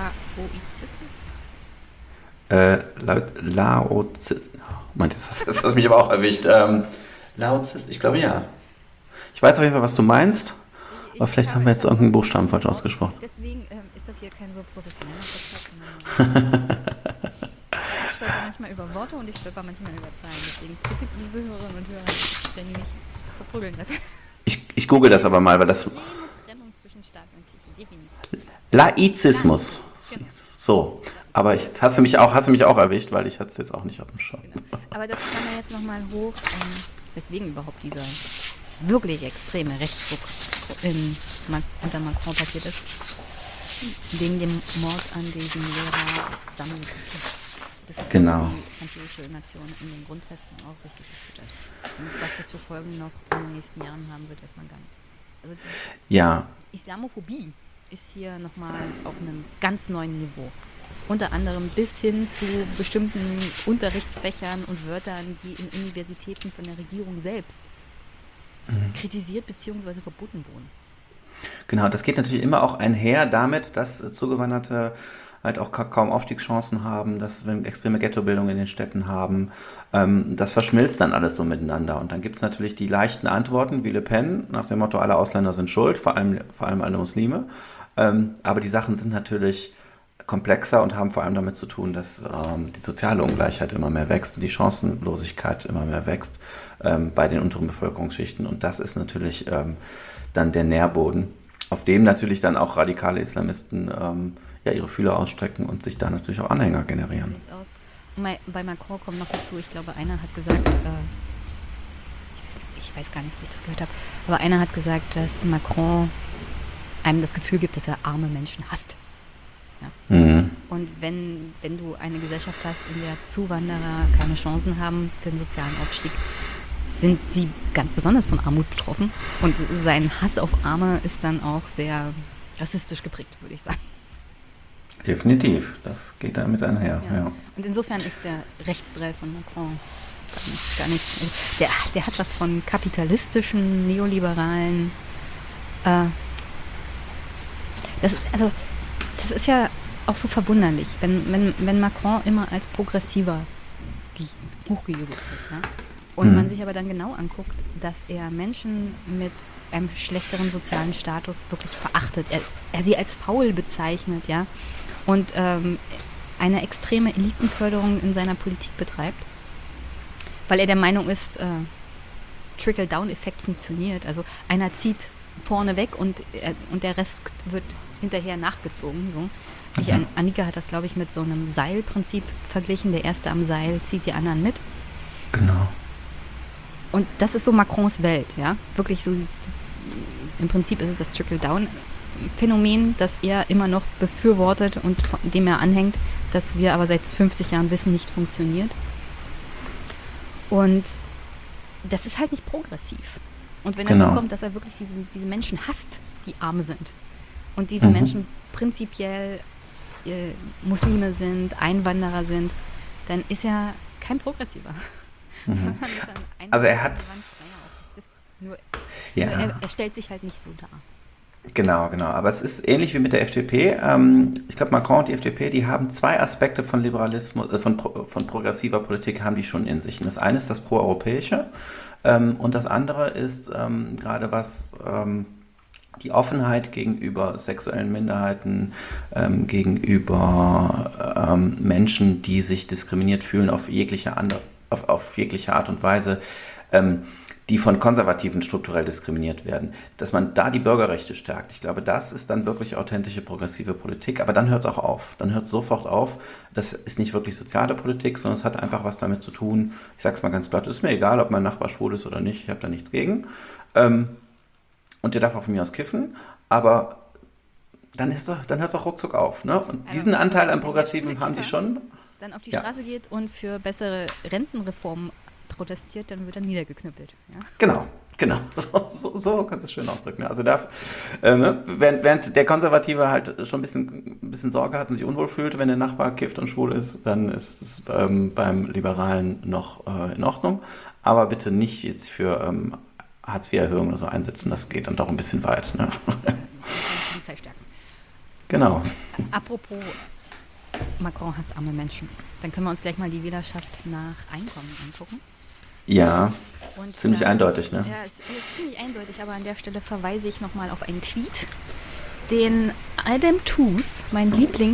Speaker 3: Laozismus? Moment, jetzt hast du mich aber auch erwischt. Laozismus, ich glaube ja. Ich weiß auf jeden Fall, was du meinst, aber vielleicht haben wir jetzt irgendeinen Buchstaben falsch ausgesprochen.
Speaker 1: Deswegen ist das hier kein so professioneller Podcast. Ich stolper manchmal über Worte und ich stolper manchmal über Zahlen. Deswegen bitte, liebe Hörerinnen und Hörer, wenn ihr mich verprügeln lasst.
Speaker 3: Ich google das aber mal, weil das...
Speaker 1: Trennung zwischen Staat und Kirche, definitiv.
Speaker 3: Laizismus.
Speaker 1: Genau.
Speaker 3: So, aber hast du mich auch erwischt, weil ich hatte es jetzt auch nicht auf dem Schirm.
Speaker 1: Genau. Aber das kam ja jetzt nochmal hoch, weswegen überhaupt dieser wirklich extreme Rechtsruck unter Macron passiert ist. Wegen dem Mord an diesem Lehrer Samuel. Das hat
Speaker 3: Genau.
Speaker 1: die französische Nation in den Grundfesten auch richtig gefüttert. Und was das für Folgen noch in den nächsten Jahren haben wird, weiß man gar nicht. Also
Speaker 3: Ja,
Speaker 1: Islamophobie ist hier nochmal auf einem ganz neuen Niveau. Unter anderem bis hin zu bestimmten Unterrichtsfächern und Wörtern, die in Universitäten von der Regierung selbst kritisiert bzw. verboten wurden.
Speaker 3: genau. Das geht natürlich immer auch einher damit, dass Zugewanderte halt auch kaum Aufstiegschancen haben, dass wir extreme Ghettobildung in den Städten haben. Das verschmilzt dann alles so miteinander. Und dann gibt es natürlich die leichten Antworten wie Le Pen nach dem Motto, alle Ausländer sind schuld, vor allem alle Muslime. Aber die Sachen sind natürlich komplexer und haben vor allem damit zu tun, dass die soziale Ungleichheit immer mehr wächst und die Chancenlosigkeit immer mehr wächst bei den unteren Bevölkerungsschichten. Und das ist natürlich dann der Nährboden, auf dem natürlich dann auch radikale Islamisten ihre Fühler ausstrecken und sich da natürlich auch Anhänger generieren.
Speaker 1: Aus. Bei Macron kommt noch dazu, ich glaube, einer hat gesagt, ich weiß gar nicht, wie ich das gehört habe, aber einer hat gesagt, dass Macron einem das Gefühl gibt, dass er arme Menschen hasst. Ja. Und wenn du eine Gesellschaft hast, in der Zuwanderer keine Chancen haben für den sozialen Aufstieg, sind sie ganz besonders von Armut betroffen. Und sein Hass auf Arme ist dann auch sehr rassistisch geprägt, würde ich sagen.
Speaker 3: Definitiv, das geht damit einher.
Speaker 1: Ja.
Speaker 3: Ja.
Speaker 1: Und insofern ist der Rechtsdreh von Macron gar nicht. Der hat was von kapitalistischen, neoliberalen. Das ist ja auch so verwunderlich, wenn Macron immer als progressiver hochgejubelt wird. Ne? Und man sich aber dann genau anguckt, dass er Menschen mit einem schlechteren sozialen Status wirklich verachtet. Er sie als faul bezeichnet, ja. Und eine extreme Elitenförderung in seiner Politik betreibt, weil er der Meinung ist, Trickle-Down-Effekt funktioniert. Also einer zieht vorne weg und der Rest wird hinterher nachgezogen. So. Annika hat das, glaube ich, mit so einem Seilprinzip verglichen. Der Erste am Seil zieht die anderen mit.
Speaker 3: Genau.
Speaker 1: Und das ist so Macrons Welt, ja. Wirklich so, im Prinzip ist es das Trickle-Down-Phänomen, das er immer noch befürwortet und dem er anhängt, das wir aber seit 50 Jahren wissen, nicht funktioniert. Und das ist halt nicht progressiv. Und wenn dazu kommt, dass er wirklich diese Menschen hasst, die arm sind. Und diese Menschen prinzipiell Muslime sind, Einwanderer sind, dann ist er kein Progressiver.
Speaker 3: Also er hat...
Speaker 1: Er stellt sich halt nicht so dar.
Speaker 3: Genau. Aber es ist ähnlich wie mit der FDP. Ich glaube, Macron und die FDP, die haben zwei Aspekte von Liberalismus, von progressiver Politik haben die schon in sich. Und das eine ist das Proeuropäische und das andere ist gerade was die Offenheit gegenüber sexuellen Minderheiten, gegenüber Menschen, die sich diskriminiert fühlen auf jegliche Art und Weise, die von Konservativen strukturell diskriminiert werden, dass man da die Bürgerrechte stärkt. Ich glaube, das ist dann wirklich authentische progressive Politik, aber dann hört es auch auf. Dann hört es sofort auf. Das ist nicht wirklich soziale Politik, sondern es hat einfach was damit zu tun, ich sage es mal ganz platt, ist mir egal, ob mein Nachbar schwul ist oder nicht, ich habe da nichts gegen. Und der darf auch von mir aus kiffen, aber dann hört es auch ruckzuck auf. Ne? Und diesen Anteil an Progressiven haben die schon.
Speaker 1: Dann auf die Straße geht und für bessere Rentenreformen protestiert, dann wird er niedergeknüppelt. Ja?
Speaker 3: Genau. So kannst du es schön ausdrücken. Also während der Konservative halt schon ein bisschen Sorge hat und sich unwohl fühlt, wenn der Nachbar kifft und schwul ist, dann ist es beim Liberalen noch in Ordnung. Aber bitte nicht jetzt für Hartz-IV-Erhöhung oder so einsetzen. Das geht dann doch ein bisschen weit. Ne?
Speaker 1: Polizei stärken.
Speaker 3: Genau.
Speaker 1: Apropos Macron hasst arme Menschen. Dann können wir uns gleich mal die Wählerschaft nach Einkommen angucken.
Speaker 3: Ja,
Speaker 1: und
Speaker 3: ziemlich eindeutig, ne?
Speaker 1: Ja, es ist ziemlich eindeutig, aber an der Stelle verweise ich nochmal auf einen Tweet, den Adam Tooze, mein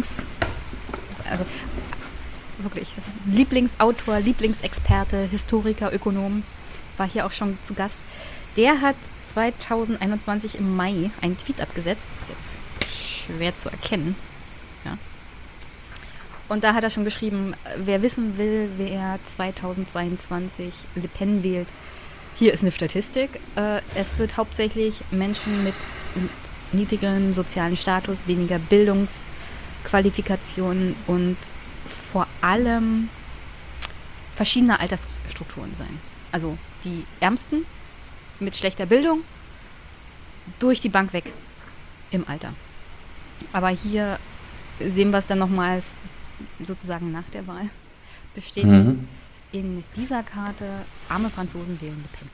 Speaker 1: Lieblingsautor, Lieblingsexperte, Historiker, Ökonom, war hier auch schon zu Gast. Der hat 2021 im Mai einen Tweet abgesetzt, das ist jetzt schwer zu erkennen, ja. Und da hat er schon geschrieben, wer wissen will, wer 2022 Le Pen wählt, hier ist eine Statistik. Es wird hauptsächlich Menschen mit niedrigeren sozialen Status, weniger Bildungsqualifikationen und vor allem verschiedene Altersstrukturen sein. Also die Ärmsten mit schlechter Bildung durch die Bank weg im Alter. Aber hier sehen wir es dann nochmal sozusagen nach der Wahl bestätigt. In dieser Karte, arme Franzosen wählen Le Pen.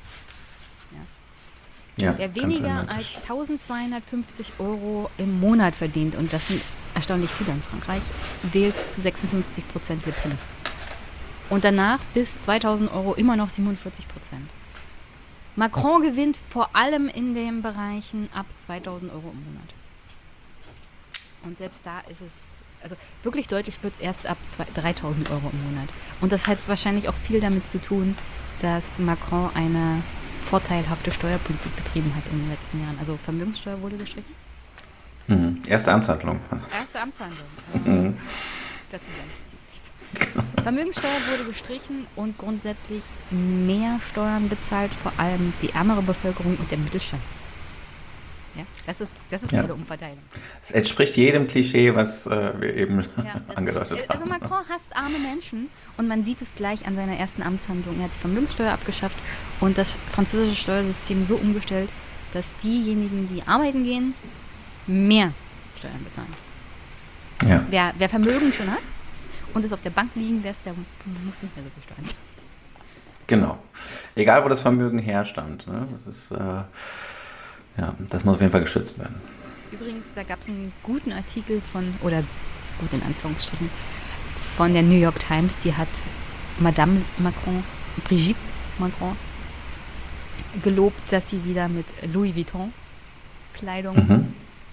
Speaker 1: Ja. Wer weniger als 1.250 € im Monat verdient, und das sind erstaunlich viele in Frankreich, wählt zu 56% Le Pen. Und danach bis 2.000 € immer noch 47%. Macron gewinnt vor allem in den Bereichen ab 2.000 € im Monat. Und selbst da ist es, also wirklich deutlich wird es erst ab 3.000 € im Monat. Und das hat wahrscheinlich auch viel damit zu tun, dass Macron eine vorteilhafte Steuerpolitik betrieben hat in den letzten Jahren. Also Vermögenssteuer wurde gestrichen.
Speaker 3: Erste Amtshandlung.
Speaker 1: Erste Amtshandlung. Das ist nichts. Vermögenssteuer wurde gestrichen und grundsätzlich mehr Steuern bezahlt, vor allem die ärmere Bevölkerung und der Mittelstand. Ja, das ist eine Umverteilung. Es
Speaker 3: entspricht jedem Klischee, was wir eben angedeutet haben.
Speaker 1: Also Macron hasst arme Menschen und man sieht es gleich an seiner ersten Amtshandlung. Er hat die Vermögenssteuer abgeschafft und das französische Steuersystem so umgestellt, dass diejenigen, die arbeiten gehen, mehr Steuern bezahlen.
Speaker 3: Ja,
Speaker 1: Wer Vermögen schon hat und es auf der Bank liegen lässt, der muss nicht mehr so viel Steuern zahlen.
Speaker 3: genau. Egal, wo das Vermögen herstammt. Ne? Das ist, das muss auf jeden Fall geschützt werden.
Speaker 1: Übrigens, da gab es einen guten Artikel oder gut in Anführungsstrichen, von der New York Times, die hat Madame Macron, Brigitte Macron, gelobt, dass sie wieder mit Louis Vuitton Kleidung
Speaker 3: Mhm.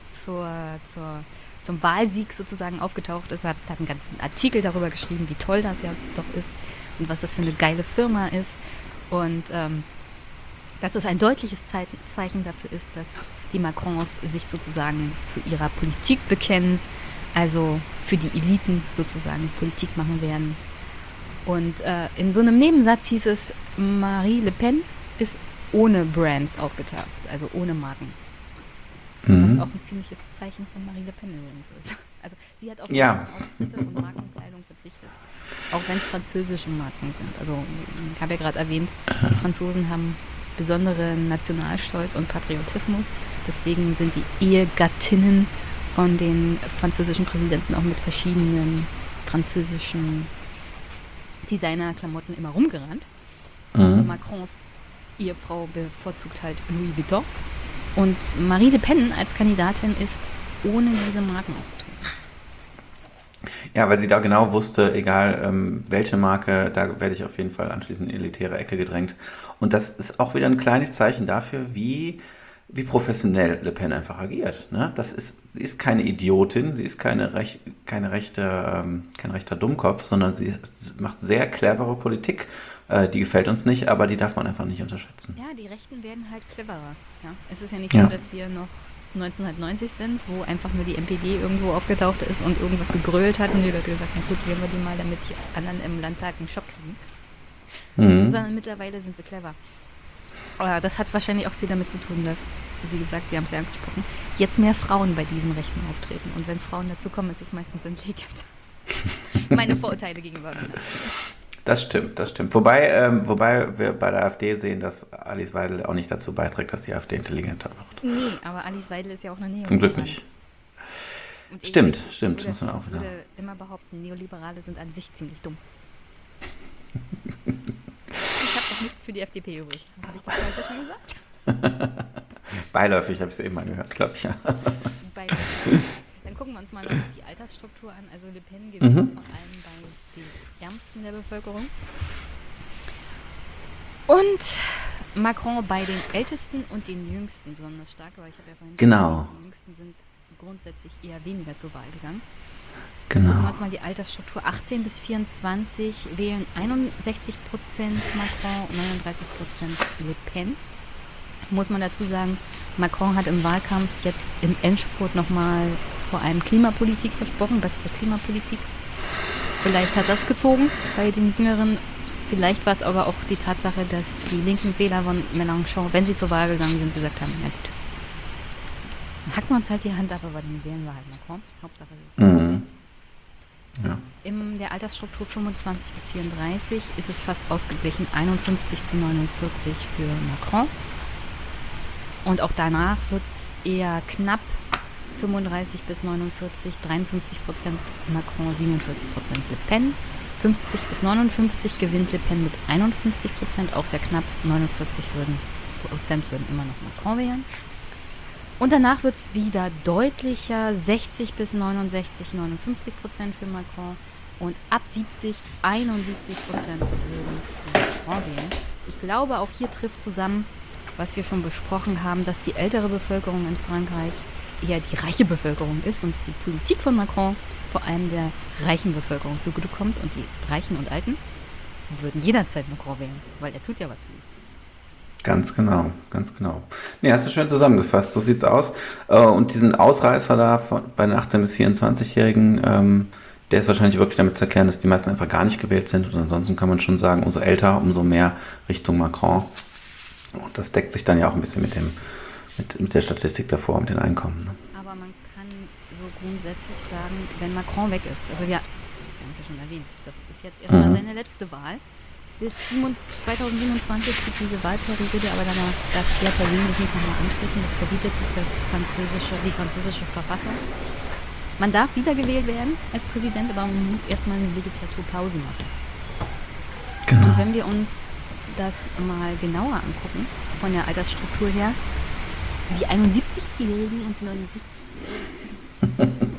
Speaker 1: zum Wahlsieg sozusagen aufgetaucht ist. Hat einen ganzen Artikel darüber geschrieben, wie toll das ja doch ist und was das für eine geile Firma ist. Und dass es ein deutliches Zeichen dafür ist, dass die Macrons sich sozusagen zu ihrer Politik bekennen, also für die Eliten sozusagen Politik machen werden. Und in so einem Nebensatz hieß es, Marie Le Pen ist ohne Brands aufgetaucht, also ohne Marken. Was
Speaker 3: Mhm.
Speaker 1: auch ein ziemliches Zeichen von Marie Le Pen übrigens ist. Also sie hat auf
Speaker 3: Ja.
Speaker 1: Auftritte und Markenkleidung verzichtet. Auch wenn es französische Marken sind. Also ich habe ja gerade erwähnt, die Franzosen haben besonderen Nationalstolz und Patriotismus. Deswegen sind die Ehegattinnen von den französischen Präsidenten auch mit verschiedenen französischen Designerklamotten immer rumgerannt.
Speaker 3: Mhm.
Speaker 1: Macrons Ehefrau bevorzugt halt Louis Vuitton. Und Marie Le Pen als Kandidatin ist ohne diese Marken aufgetreten.
Speaker 3: Ja, weil sie da genau wusste, egal welche Marke, da werde ich auf jeden Fall anschließend in die elitäre Ecke gedrängt. Und das ist auch wieder ein kleines Zeichen dafür, wie professionell Le Pen einfach agiert. Ne? Sie ist keine Idiotin, sie ist kein rechter Dummkopf, sondern sie macht sehr clevere Politik. Die gefällt uns nicht, aber die darf man einfach nicht unterschätzen.
Speaker 1: Ja, die Rechten werden halt cleverer. Ja? Es ist ja nicht
Speaker 3: Ja.
Speaker 1: so, dass wir noch 1990 sind, wo einfach nur die NPD irgendwo aufgetaucht ist und irgendwas gebrüllt hat und die Leute gesagt haben, gut, wählen wir die mal, damit die anderen im Landtag einen Schock kriegen.
Speaker 3: Mhm.
Speaker 1: Sondern mittlerweile sind sie clever. Aber das hat wahrscheinlich auch viel damit zu tun, dass, wie gesagt, wir haben es ja angesprochen, jetzt mehr Frauen bei diesen Rechten auftreten. Und wenn Frauen dazu kommen, ist es meistens intelligent. Meine Vorurteile gegenüber Männern.
Speaker 3: Das stimmt, das stimmt. Wobei wir bei der AfD sehen, dass Alice Weidel auch nicht dazu beiträgt, dass die AfD intelligenter wird.
Speaker 1: Nee, aber Alice Weidel ist ja auch eine Neoliberale.
Speaker 3: Zum Glück nicht.
Speaker 1: Und ich
Speaker 3: Stimmt,
Speaker 1: würde,
Speaker 3: muss man auch wieder.
Speaker 1: würde immer behaupten, Neoliberale sind an sich ziemlich dumm. Ich habe doch nichts für die FDP übrig. Habe ich das heute schon gesagt?
Speaker 3: Beiläufig habe ich es eben mal gehört, glaube ich. Ja.
Speaker 1: Dann gucken wir uns mal noch die Altersstruktur an. Also Le Pen gewinnt
Speaker 3: Mhm.
Speaker 1: vor allem bei den Ärmsten der Bevölkerung. Und Macron bei den Ältesten und den Jüngsten besonders stark. Aber ich habe ja vorhin
Speaker 3: Genau.
Speaker 1: gesagt, die Jüngsten sind grundsätzlich eher weniger zur Wahl gegangen. Gucken wir
Speaker 3: Genau.
Speaker 1: uns mal die Altersstruktur. 18 bis 24 wählen 61% Macron und 39% Le Pen. Muss man dazu sagen, Macron hat im Wahlkampf jetzt im Endspurt nochmal vor allem Klimapolitik versprochen, bessere Klimapolitik. Vielleicht hat das gezogen bei den Jüngeren. Vielleicht war es aber auch die Tatsache, dass die linken Wähler von Mélenchon, wenn sie zur Wahl gegangen sind, gesagt haben, na gut, dann hacken wir uns halt die Hand ab, aber dann wählen wir halt Macron. Hauptsache es ist
Speaker 3: Mhm. Ja.
Speaker 1: In der Altersstruktur 25 bis 34 ist es fast ausgeglichen, 51 zu 49 für Macron. Und auch danach wird es eher knapp, 35 bis 49, 53% Macron, 47% Le Pen. 50 bis 59 gewinnt Le Pen mit 51%, auch sehr knapp, 49% würden immer noch Macron wählen. Und danach wird es wieder deutlicher, 60 bis 69, 59% für Macron und ab 70, 71% würden Macron wählen. Ich glaube, auch hier trifft zusammen, was wir schon besprochen haben, dass die ältere Bevölkerung in Frankreich eher die reiche Bevölkerung ist und dass die Politik von Macron vor allem der reichen Bevölkerung zugutekommt und die Reichen und Alten würden jederzeit Macron wählen, weil er tut ja was für die.
Speaker 3: Ganz genau, ganz genau. Nee, hast du schön zusammengefasst, so sieht's aus. Und diesen Ausreißer da bei den 18- bis 24-Jährigen, der ist wahrscheinlich wirklich damit zu erklären, dass die meisten einfach gar nicht gewählt sind. Und ansonsten kann man schon sagen, umso älter, umso mehr Richtung Macron. Und das deckt sich dann ja auch ein bisschen mit der Statistik davor, mit den Einkommen. Ne?
Speaker 1: Aber man kann so grundsätzlich sagen, wenn Macron weg ist, also wir haben es ja schon erwähnt, das ist jetzt erstmal seine letzte Wahl. Bis 2027 gibt diese Wahlperiode, aber danach darf er persönlich nicht nochmal antreten. Das verbietet die französische Verfassung. Man darf wiedergewählt werden als Präsident, aber man muss erstmal eine Legislaturpause machen.
Speaker 3: Genau.
Speaker 1: Und wenn wir uns das mal genauer angucken, von der Altersstruktur her, die 71-Jährigen und die 69-Jährigen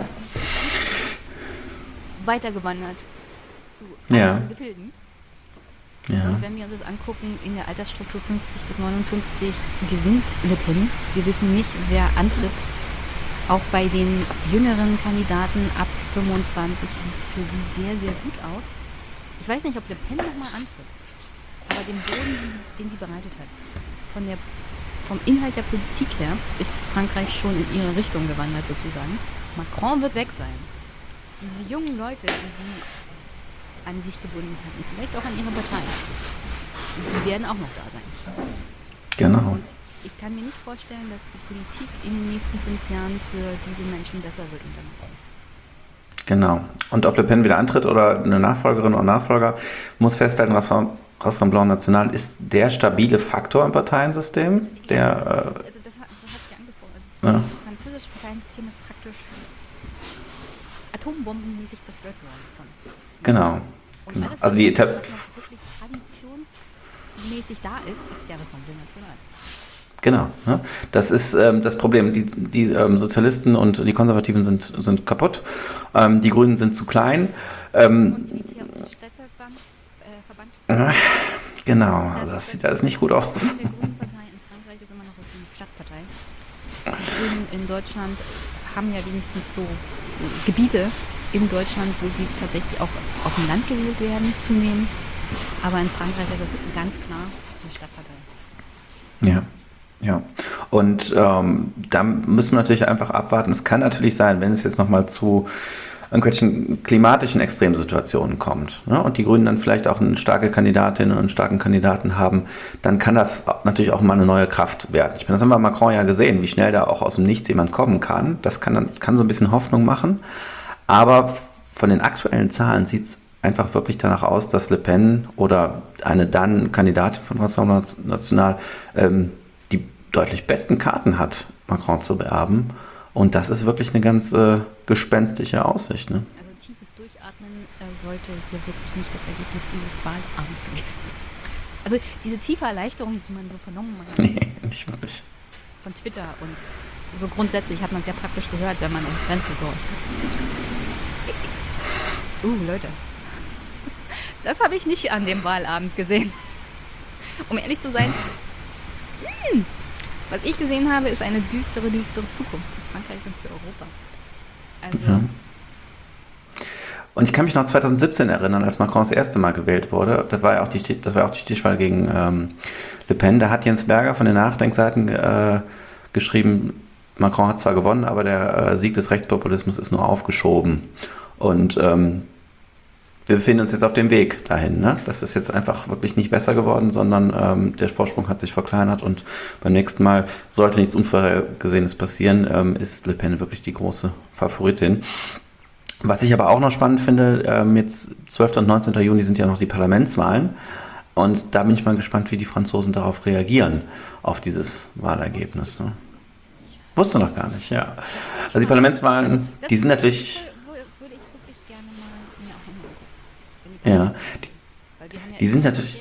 Speaker 1: weitergewandert zu anderen Gefilden.
Speaker 3: Ja.
Speaker 1: Und wenn wir uns das angucken, in der Altersstruktur 50 bis 59 gewinnt Le Pen. Wir wissen nicht, wer antritt. Auch bei den jüngeren Kandidaten ab 25 sieht es für sie sehr, sehr gut aus. Ich weiß nicht, ob Le Pen nochmal antritt, aber den Boden, den sie bereitet hat, vom Inhalt der Politik her, ist Frankreich schon in ihre Richtung gewandert sozusagen. Macron wird weg sein. Diese jungen Leute, die sie an sich gebunden hat und vielleicht auch an ihre Partei, die werden auch noch da sein.
Speaker 3: Genau.
Speaker 1: Und ich kann mir nicht vorstellen, dass die Politik in den nächsten 5 Jahren für diese Menschen besser wird unter Macron.
Speaker 3: Genau. Und ob Le Pen wieder antritt oder eine Nachfolgerin oder Nachfolger, muss festhalten, Rassemblement National ist der stabile Faktor im Parteiensystem.
Speaker 1: Das hat sich angesprochen. Das französische Parteiensystem ist praktisch atombombenmäßig zerstört worden.
Speaker 3: Genau.
Speaker 1: Und alles,
Speaker 3: Also
Speaker 1: was
Speaker 3: die
Speaker 1: noch wirklich traditionsmäßig da ist der Rassemblement National.
Speaker 3: Genau. Ne? Das ist das Problem. Die Sozialisten und die Konservativen sind kaputt. Die Grünen sind zu klein.
Speaker 1: Und die jetzt hier auf dem Städteverband.
Speaker 3: Genau. Das sieht alles nicht gut aus.
Speaker 1: Die Grünen-Partei in Frankreich ist immer noch die Stadtpartei. Die Grünen in Deutschland haben ja wenigstens so Gebiete in Deutschland, wo sie tatsächlich auch auf dem Land gewählt werden, zunehmend. Aber in Frankreich ist das ganz klar eine Stadtpartei.
Speaker 3: Ja. Ja, und da müssen wir natürlich einfach abwarten. Es kann natürlich sein, wenn es jetzt nochmal zu irgendwelchen klimatischen Extremsituationen kommt, ne, und die Grünen dann vielleicht auch eine starke Kandidatin und einen starken Kandidaten haben, dann kann das natürlich auch mal eine neue Kraft werden. Ich meine, das haben wir bei Macron ja gesehen, wie schnell da auch aus dem Nichts jemand kommen kann. Das kann so ein bisschen Hoffnung machen. Aber von den aktuellen Zahlen sieht es einfach wirklich danach aus, dass Le Pen oder eine dann Kandidatin von Rassemblement National die deutlich besten Karten hat, Macron zu beerben. Und das ist wirklich eine ganz gespenstische Aussicht. Ne?
Speaker 1: Also tiefes Durchatmen sollte hier wirklich nicht das Ergebnis dieses Wahlabends gewesen sein. Also diese tiefe Erleichterung, die man so vernommen hat.
Speaker 3: Nee, nicht wirklich.
Speaker 1: Von Twitter und so grundsätzlich hat man es ja praktisch gehört, wenn man ums Brennfeld gehorcht hat. Leute. Das habe ich nicht an dem Wahlabend gesehen. Um ehrlich zu sein, was ich gesehen habe, ist eine düstere Zukunft für Frankreich und für Europa. Also.
Speaker 3: Ja. Und ich kann mich noch 2017 erinnern, als Macron das erste Mal gewählt wurde. Das war ja auch die Stichwahl gegen Le Pen. Da hat Jens Berger von den Nachdenkseiten geschrieben, Macron hat zwar gewonnen, aber der Sieg des Rechtspopulismus ist nur aufgeschoben. Und wir befinden uns jetzt auf dem Weg dahin. Ne? Das ist jetzt einfach wirklich nicht besser geworden, sondern der Vorsprung hat sich verkleinert und beim nächsten Mal sollte nichts Unvorhergesehenes passieren, ist Le Pen wirklich die große Favoritin. Was ich aber auch noch spannend finde, jetzt 12. und 19. Juni sind ja noch die Parlamentswahlen und da bin ich mal gespannt, wie die Franzosen darauf reagieren, auf dieses Wahlergebnis. Ne? Wusste noch gar nicht, ja. Also die Parlamentswahlen, die sind natürlich... Ja, die sind natürlich,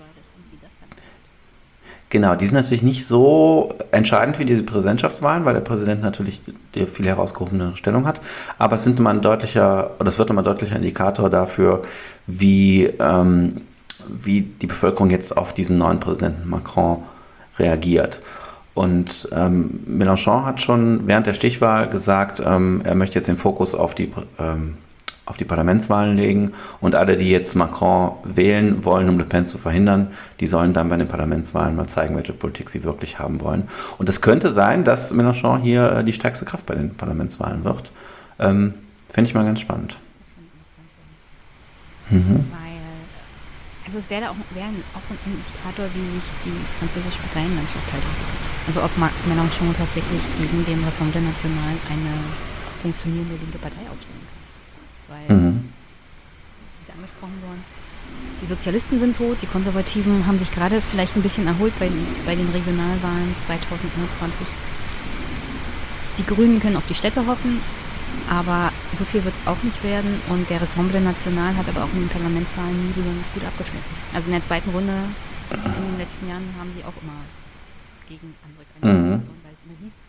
Speaker 3: genau, die sind natürlich nicht so entscheidend wie die Präsidentschaftswahlen, weil der Präsident natürlich die viel herausgehobene Stellung hat. Aber es wird nochmal ein deutlicher Indikator dafür, wie die Bevölkerung jetzt auf diesen neuen Präsidenten Macron reagiert. Und Mélenchon hat schon während der Stichwahl gesagt, er möchte jetzt den Fokus auf die Parlamentswahlen legen und alle, die jetzt Macron wählen wollen, um Le Pen zu verhindern, die sollen dann bei den Parlamentswahlen mal zeigen, welche Politik sie wirklich haben wollen. Und es könnte sein, dass Mélenchon hier die stärkste Kraft bei den Parlamentswahlen wird. Fände ich mal ganz spannend.
Speaker 1: Weil, also es wäre auch ein Indikator, wie sich die französische Parteienlandschaft halt entwickelt. Also ob Mélenchon tatsächlich gegen den Rassemblement National eine funktionierende linke Partei aufstellen kann. Weil, wie sie angesprochen worden, die Sozialisten sind tot, die Konservativen haben sich gerade vielleicht ein bisschen erholt bei den Regionalwahlen 2021. Die Grünen können auf die Städte hoffen, Aber so viel wird es auch nicht werden. Und der Rassemblement National hat aber auch in den Parlamentswahlen nie besonders gut abgeschnitten. Also in der zweiten Runde in den letzten Jahren haben sie auch immer gegen andere Kandidaten verloren, weil es immer hieß.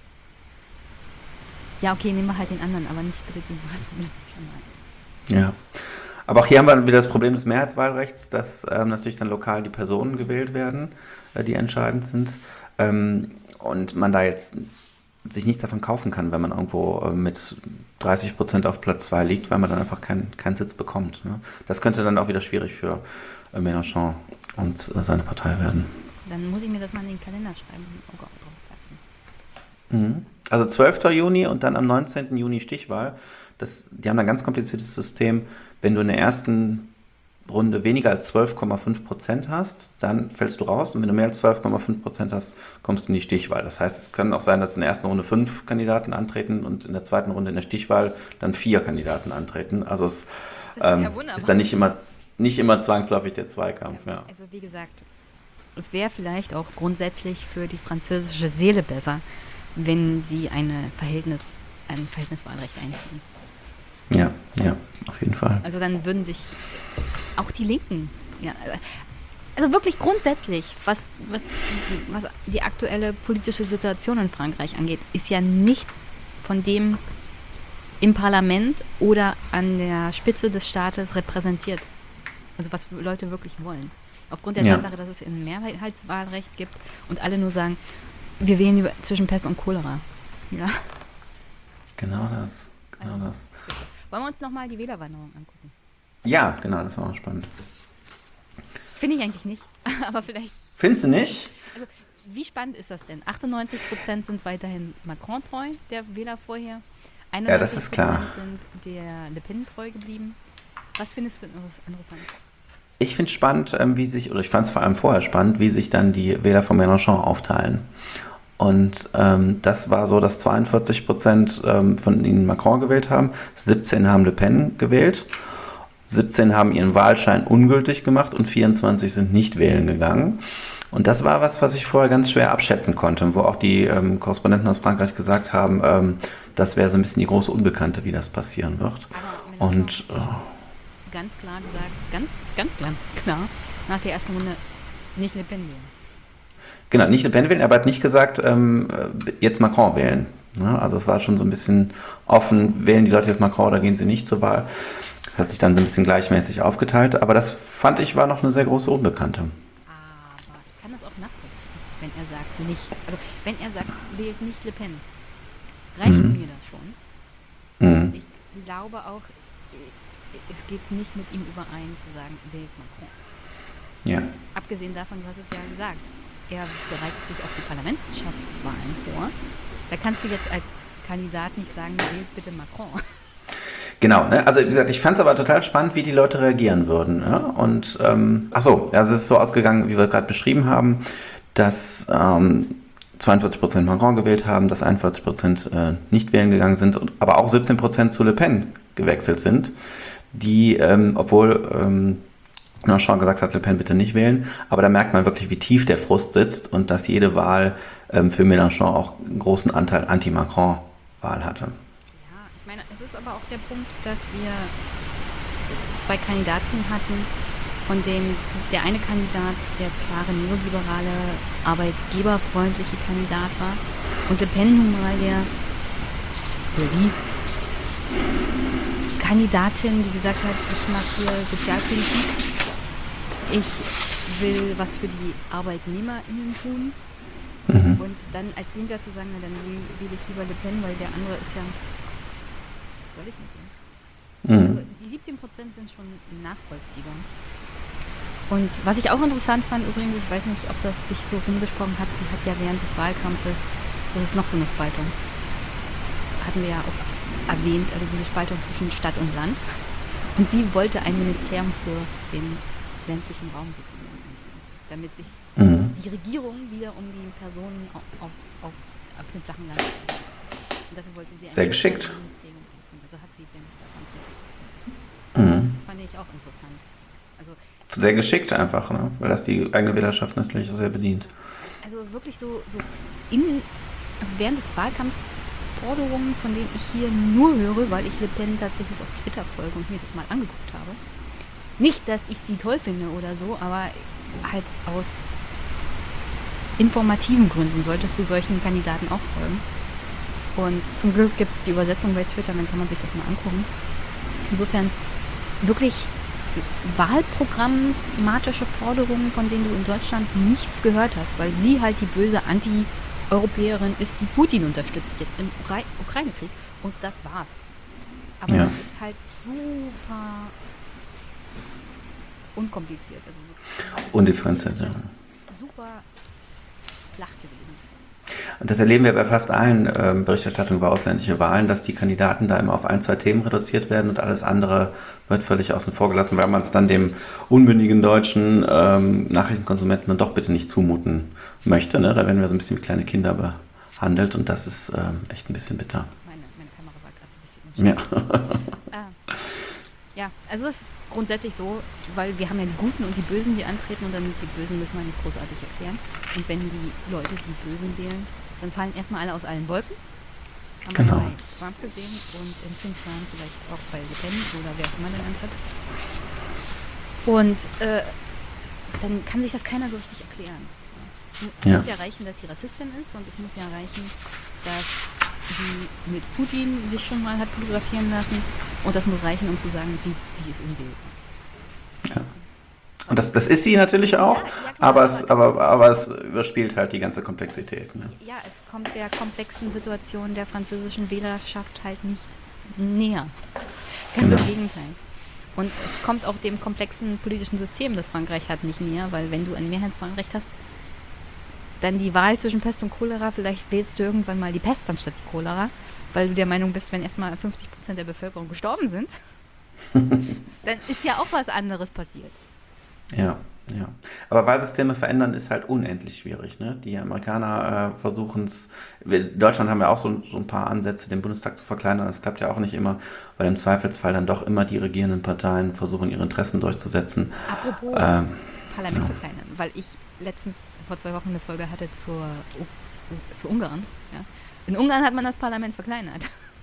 Speaker 1: Ja, okay, nehmen wir halt den anderen, aber nicht bitte den Rassemblement National.
Speaker 3: Ja. Aber auch hier haben wir wieder das Problem des Mehrheitswahlrechts, dass natürlich dann lokal die Personen gewählt werden, die entscheidend sind. Und man da jetzt sich nichts davon kaufen kann, wenn man irgendwo mit 30% auf Platz 2 liegt, weil man dann einfach keinen Sitz bekommt. Ne? Das könnte dann auch wieder schwierig für Mélenchon und seine Partei werden.
Speaker 1: Dann muss ich mir das mal in den Kalender schreiben und ein Auge drauf setzen.
Speaker 3: Also 12. Juni und dann am 19. Juni Stichwahl. Die haben ein ganz kompliziertes System. Wenn du in der ersten Runde weniger als 12,5% hast, dann fällst du raus. Und wenn du mehr als 12,5% hast, kommst du in die Stichwahl. Das heißt, es kann auch sein, dass in der ersten Runde 5 Kandidaten antreten und in der zweiten Runde in der Stichwahl dann 4 Kandidaten antreten. Also es ist dann nicht immer zwangsläufig der Zweikampf. Ja.
Speaker 1: Also wie gesagt, es wäre vielleicht auch grundsätzlich für die französische Seele besser, wenn sie ein Verhältniswahlrecht einführen.
Speaker 3: Ja, auf jeden Fall.
Speaker 1: Also dann würden sich auch die Linken, also wirklich grundsätzlich, was die aktuelle politische Situation in Frankreich angeht, ist ja nichts von dem im Parlament oder an der Spitze des Staates repräsentiert. Also was Leute wirklich wollen. Aufgrund der Tatsache, dass es ein Mehrheitswahlrecht gibt und alle nur sagen, wir wählen zwischen Pest und Cholera. Ja.
Speaker 3: Genau das.
Speaker 1: Wollen wir uns nochmal die Wählerwanderung angucken?
Speaker 3: Ja, genau, das war auch spannend.
Speaker 1: Finde ich eigentlich nicht, aber vielleicht...
Speaker 3: Findest du nicht?
Speaker 1: Also, wie spannend ist das denn? 98% sind weiterhin Macron treu, der Wähler vorher. 91%
Speaker 3: das ist klar.
Speaker 1: sind der Le Pen treu geblieben. Was findest du interessant?
Speaker 3: Ich finde es spannend, ich fand es vor allem vorher spannend, wie sich dann die Wähler von Mélenchon aufteilen. Und das war so, dass 42% von ihnen Macron gewählt haben, 17 haben Le Pen gewählt, 17 haben ihren Wahlschein ungültig gemacht und 24 sind nicht wählen gegangen. Und das war was ich vorher ganz schwer abschätzen konnte, wo auch die Korrespondenten aus Frankreich gesagt haben, das wäre so ein bisschen die große Unbekannte, wie das passieren wird. Und
Speaker 1: ganz klar gesagt, ganz klar, nach der ersten Runde nicht Le Pen wählen.
Speaker 3: Genau, nicht Le Pen wählen, aber er hat nicht gesagt, jetzt Macron wählen. Ne? Also es war schon so ein bisschen offen, wählen die Leute jetzt Macron oder gehen sie nicht zur Wahl. Das hat sich dann so ein bisschen gleichmäßig aufgeteilt, aber das fand ich war noch eine sehr große Unbekannte.
Speaker 1: Aber ich kann das auch nachvollziehen, wenn er sagt nicht, also wenn er sagt, wählt nicht Le Pen, reicht mir das schon. Ich glaube auch, es geht nicht mit ihm überein zu sagen, wählt Macron.
Speaker 3: Ja.
Speaker 1: Abgesehen davon, du hast es ja gesagt, er bereitet sich auf die Parlamentschaftswahlen vor. Da kannst du jetzt als Kandidat nicht sagen, wählt bitte Macron.
Speaker 3: Genau, ne? Also wie gesagt, ich fand es aber total spannend, wie die Leute reagieren würden. Ne? Und also es ist so ausgegangen, wie wir gerade beschrieben haben, dass 42% Macron gewählt haben, dass 41% nicht wählen gegangen sind, aber auch 17% zu Le Pen gewechselt sind, die, obwohl Mélenchon gesagt hat, Le Pen bitte nicht wählen, aber da merkt man wirklich, wie tief der Frust sitzt und dass jede Wahl für Mélenchon auch einen großen Anteil Anti-Macron-Wahl hatte.
Speaker 1: Ja, ich meine, es ist aber auch der Punkt, dass wir 2 Kandidaten hatten, von dem der eine Kandidat der klare neoliberale, arbeitgeberfreundliche Kandidat war und Le Pen nun mal die Kandidatin, die gesagt hat, ich mache hier Sozialpolitik, ich will was für die ArbeitnehmerInnen tun. Und dann als Linker zu sagen, na, dann wähle ich lieber Le Pen, weil der andere ist ja, was soll ich mit dem? Also die 17% sind schon nachvollziehbar. Und was ich auch interessant fand übrigens, ich weiß nicht, ob das sich so rumgesprochen hat, sie hat ja während des Wahlkampfes, das ist noch so eine Spaltung, hatten wir ja auch erwähnt, also diese Spaltung zwischen Stadt und Land. Und sie wollte ein Ministerium für den ländlichen Raum sozusagen, damit sich die Regierung wieder um die Personen auf dem flachen Land ist. Und dafür wollte sie
Speaker 3: sehr geschickt.
Speaker 1: Ministerium einführen. Also hat sie den Das fand ich auch interessant. Also,
Speaker 3: sehr geschickt einfach, ne? Weil das die eigene Wählerschaft natürlich sehr bedient.
Speaker 1: Also wirklich so während des Wahlkampfs Forderungen, von denen ich hier nur höre, weil ich Le Pen tatsächlich auf Twitter folge und mir das mal angeguckt habe. Nicht, dass ich sie toll finde oder so, aber halt aus informativen Gründen solltest du solchen Kandidaten auch folgen. Und zum Glück gibt es die Übersetzung bei Twitter, dann kann man sich das mal angucken. Insofern wirklich wahlprogrammatische Forderungen, von denen du in Deutschland nichts gehört hast, weil sie halt die böse Anti-Europäerin ist, die Putin unterstützt jetzt im Ukraine-Krieg. Und das war's. Aber
Speaker 3: Ja.
Speaker 1: das ist halt super unkompliziert. Also wirklich
Speaker 3: Undifferenziert, ja.
Speaker 1: super flach gewesen.
Speaker 3: Und das erleben wir bei fast allen Berichterstattungen über ausländische Wahlen, dass die Kandidaten da immer auf 1, 2 Themen reduziert werden und alles andere wird völlig außen vor gelassen, weil man es dann dem unmündigen deutschen Nachrichtenkonsumenten dann doch bitte nicht zumuten möchte. Ne? Da werden wir so ein bisschen wie kleine Kinder behandelt und das ist echt ein bisschen bitter.
Speaker 1: Meine Kamera war gerade ein bisschen
Speaker 3: Ja.
Speaker 1: Ja, also es ist grundsätzlich so, weil wir haben ja die Guten und die Bösen, die antreten und dann die Bösen müssen wir nicht großartig erklären. Und wenn die Leute die Bösen wählen, dann fallen erstmal alle aus allen Wolken. Haben
Speaker 3: Genau.
Speaker 1: wir bei Trump gesehen und in 5 Jahren vielleicht auch bei Le Pen oder wer auch immer dann antritt. Und dann kann sich das keiner so richtig erklären. Es
Speaker 3: Ja.
Speaker 1: muss ja reichen, dass sie Rassistin ist und es muss ja reichen, dass sie mit Putin sich schon mal hat fotografieren lassen und das muss reichen, um zu sagen, die ist unwählbar.
Speaker 3: Und das ist sie natürlich auch,
Speaker 1: Ja, klar,
Speaker 3: aber es überspielt halt die ganze Komplexität. Ne?
Speaker 1: Ja, es kommt der komplexen Situation der französischen Wählerschaft halt nicht näher. Ganz
Speaker 3: Genau.
Speaker 1: im Gegenteil. Und es kommt auch dem komplexen politischen System, das Frankreich hat, nicht näher, weil wenn du ein Mehrheitswahlrecht hast, dann die Wahl zwischen Pest und Cholera, vielleicht wählst du irgendwann mal die Pest anstatt die Cholera, weil du der Meinung bist, wenn erstmal 50% der Bevölkerung gestorben sind, dann ist ja auch was anderes passiert.
Speaker 3: Ja. Aber Wahlsysteme verändern ist halt unendlich schwierig. Ne? Die Amerikaner versuchen es, in Deutschland haben wir auch so ein paar Ansätze, den Bundestag zu verkleinern. Das klappt ja auch nicht immer, weil im Zweifelsfall dann doch immer die regierenden Parteien versuchen, ihre Interessen durchzusetzen.
Speaker 1: Apropos Parlament verkleinern, weil ich letztens vor 2 Wochen eine Folge hatte zu Ungarn. Ja. In Ungarn hat man das Parlament verkleinert.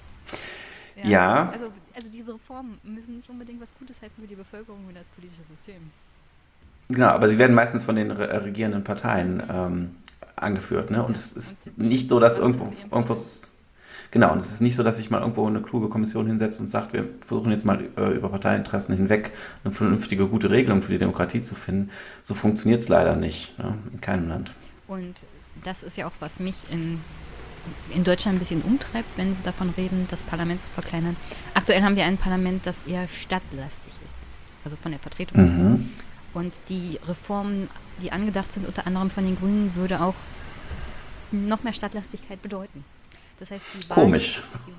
Speaker 3: Ja.
Speaker 1: Also diese Reformen müssen nicht unbedingt was Gutes heißen für die Bevölkerung und das politische System.
Speaker 3: Genau, aber sie werden meistens von den regierenden Parteien angeführt. Ne? Und es ist nicht so, dass irgendwo genau, und es ist nicht so, dass sich mal irgendwo eine kluge Kommission hinsetzt und sagt, wir versuchen jetzt mal über Parteiinteressen hinweg eine vernünftige, gute Regelung für die Demokratie zu finden. So funktioniert es leider nicht, ne? In keinem Land.
Speaker 1: Und das ist ja auch, was mich in Deutschland ein bisschen umtreibt, wenn sie davon reden, das Parlament zu verkleinern. Aktuell haben wir ein Parlament, das eher stadtlastig ist, also von der Vertretung.
Speaker 3: Mhm.
Speaker 1: Und die Reformen, die angedacht sind, unter anderem von den Grünen, würde auch noch mehr Stadtlastigkeit bedeuten. Das heißt,
Speaker 3: Komisch.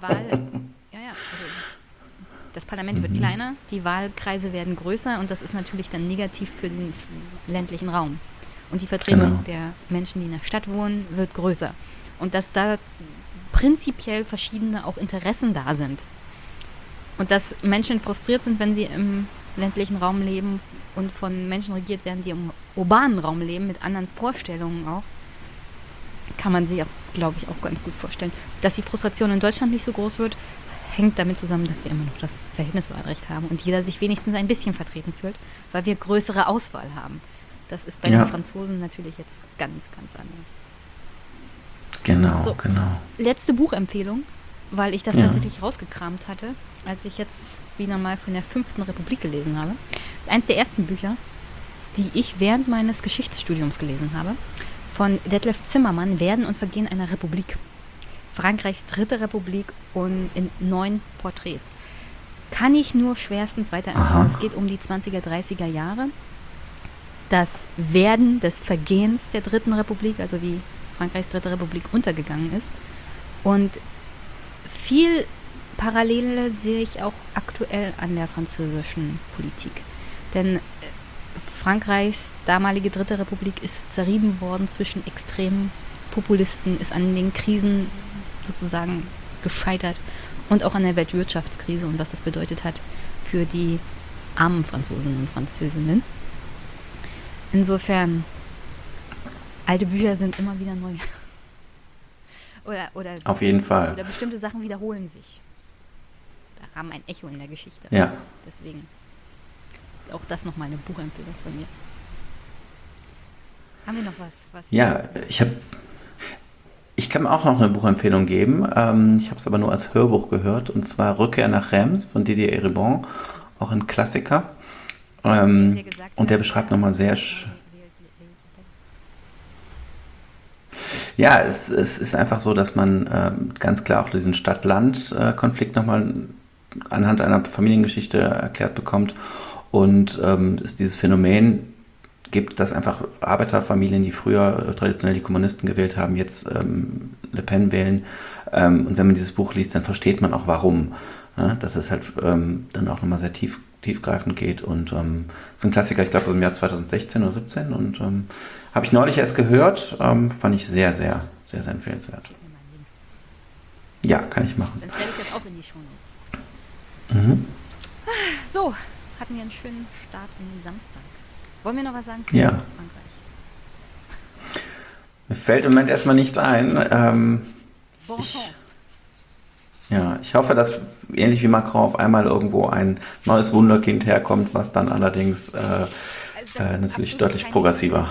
Speaker 1: Also das Parlament wird kleiner, die Wahlkreise werden größer und das ist natürlich dann negativ für den ländlichen Raum. Und die Vertretung der Menschen, die in der Stadt wohnen, wird größer. Und dass da prinzipiell verschiedene auch Interessen da sind. Und dass Menschen frustriert sind, wenn sie im ländlichen Raum leben und von Menschen regiert werden, die im urbanen Raum leben, mit anderen Vorstellungen auch, kann man sich auch, glaube ich, auch ganz gut vorstellen. Dass die Frustration in Deutschland nicht so groß wird, hängt damit zusammen, dass wir immer noch das Verhältniswahlrecht haben und jeder sich wenigstens ein bisschen vertreten fühlt, weil wir größere Auswahl haben. Das ist bei den Franzosen natürlich jetzt ganz, ganz anders.
Speaker 3: Genau,
Speaker 1: So.
Speaker 3: genau.
Speaker 1: Letzte Buchempfehlung, weil ich das tatsächlich rausgekramt hatte, als ich jetzt wieder mal von der 5. Republik gelesen habe. Das ist eins der ersten Bücher, die ich während meines Geschichtsstudiums gelesen habe, von Detlef Zimmermann, Werden und Vergehen einer Republik. Frankreichs 3. Republik und in 9 Porträts. Kann ich nur schwerstens weiterempfehlen. Es geht um die 20er, 30er Jahre. Das Werden des Vergehens der 3. Republik, also wie Frankreichs 3. Republik untergegangen ist. Und viel Parallele sehe ich auch aktuell an der französischen Politik. Denn Frankreichs damalige 3. Republik ist zerrieben worden zwischen extremen Populisten, ist an den Krisen sozusagen gescheitert und auch an der Weltwirtschaftskrise und was das bedeutet hat für die armen Franzosen und Französinnen. Insofern, alte Bücher sind immer wieder neu. Oder,
Speaker 3: Auf jeden Fall.
Speaker 1: oder bestimmte Sachen wiederholen sich. Da haben ein Echo in der Geschichte.
Speaker 3: Ja.
Speaker 1: Deswegen auch das nochmal eine Buchempfehlung von mir. Haben wir noch was?
Speaker 3: Ja, ich kann auch noch eine Buchempfehlung geben. Ich habe es aber nur als Hörbuch gehört. Und zwar Rückkehr nach Reims von Didier Eribon, auch ein Klassiker. Und der beschreibt nochmal sehr... Ja, es ist einfach so, dass man ganz klar auch diesen Stadt-Land-Konflikt nochmal anhand einer Familiengeschichte erklärt bekommt. Und es dieses Phänomen gibt, dass einfach Arbeiterfamilien, die früher traditionell die Kommunisten gewählt haben, jetzt Le Pen wählen. Und wenn man dieses Buch liest, dann versteht man auch warum. Ja, dass es halt dann auch nochmal sehr tiefgreifend geht. Und es ist ein Klassiker, ich glaube aus dem Jahr 2016 oder 17. Und habe ich neulich erst gehört, fand ich sehr, sehr, sehr, sehr empfehlenswert. Ja, kann ich machen.
Speaker 1: Dann stelle ich das auch in die Shownotes.
Speaker 3: Mhm.
Speaker 1: So, hatten wir einen schönen Start in den Samstag. Wollen wir noch was sagen zu
Speaker 3: Ja.
Speaker 1: Frankreich?
Speaker 3: Mir fällt im Moment erstmal nichts ein.
Speaker 1: Bon chance.
Speaker 3: Ja, ich hoffe, dass ähnlich wie Macron auf einmal irgendwo ein neues Wunderkind herkommt, was dann allerdings
Speaker 1: Also das ist
Speaker 3: natürlich
Speaker 1: absolut
Speaker 3: deutlich
Speaker 1: keine
Speaker 3: progressiver.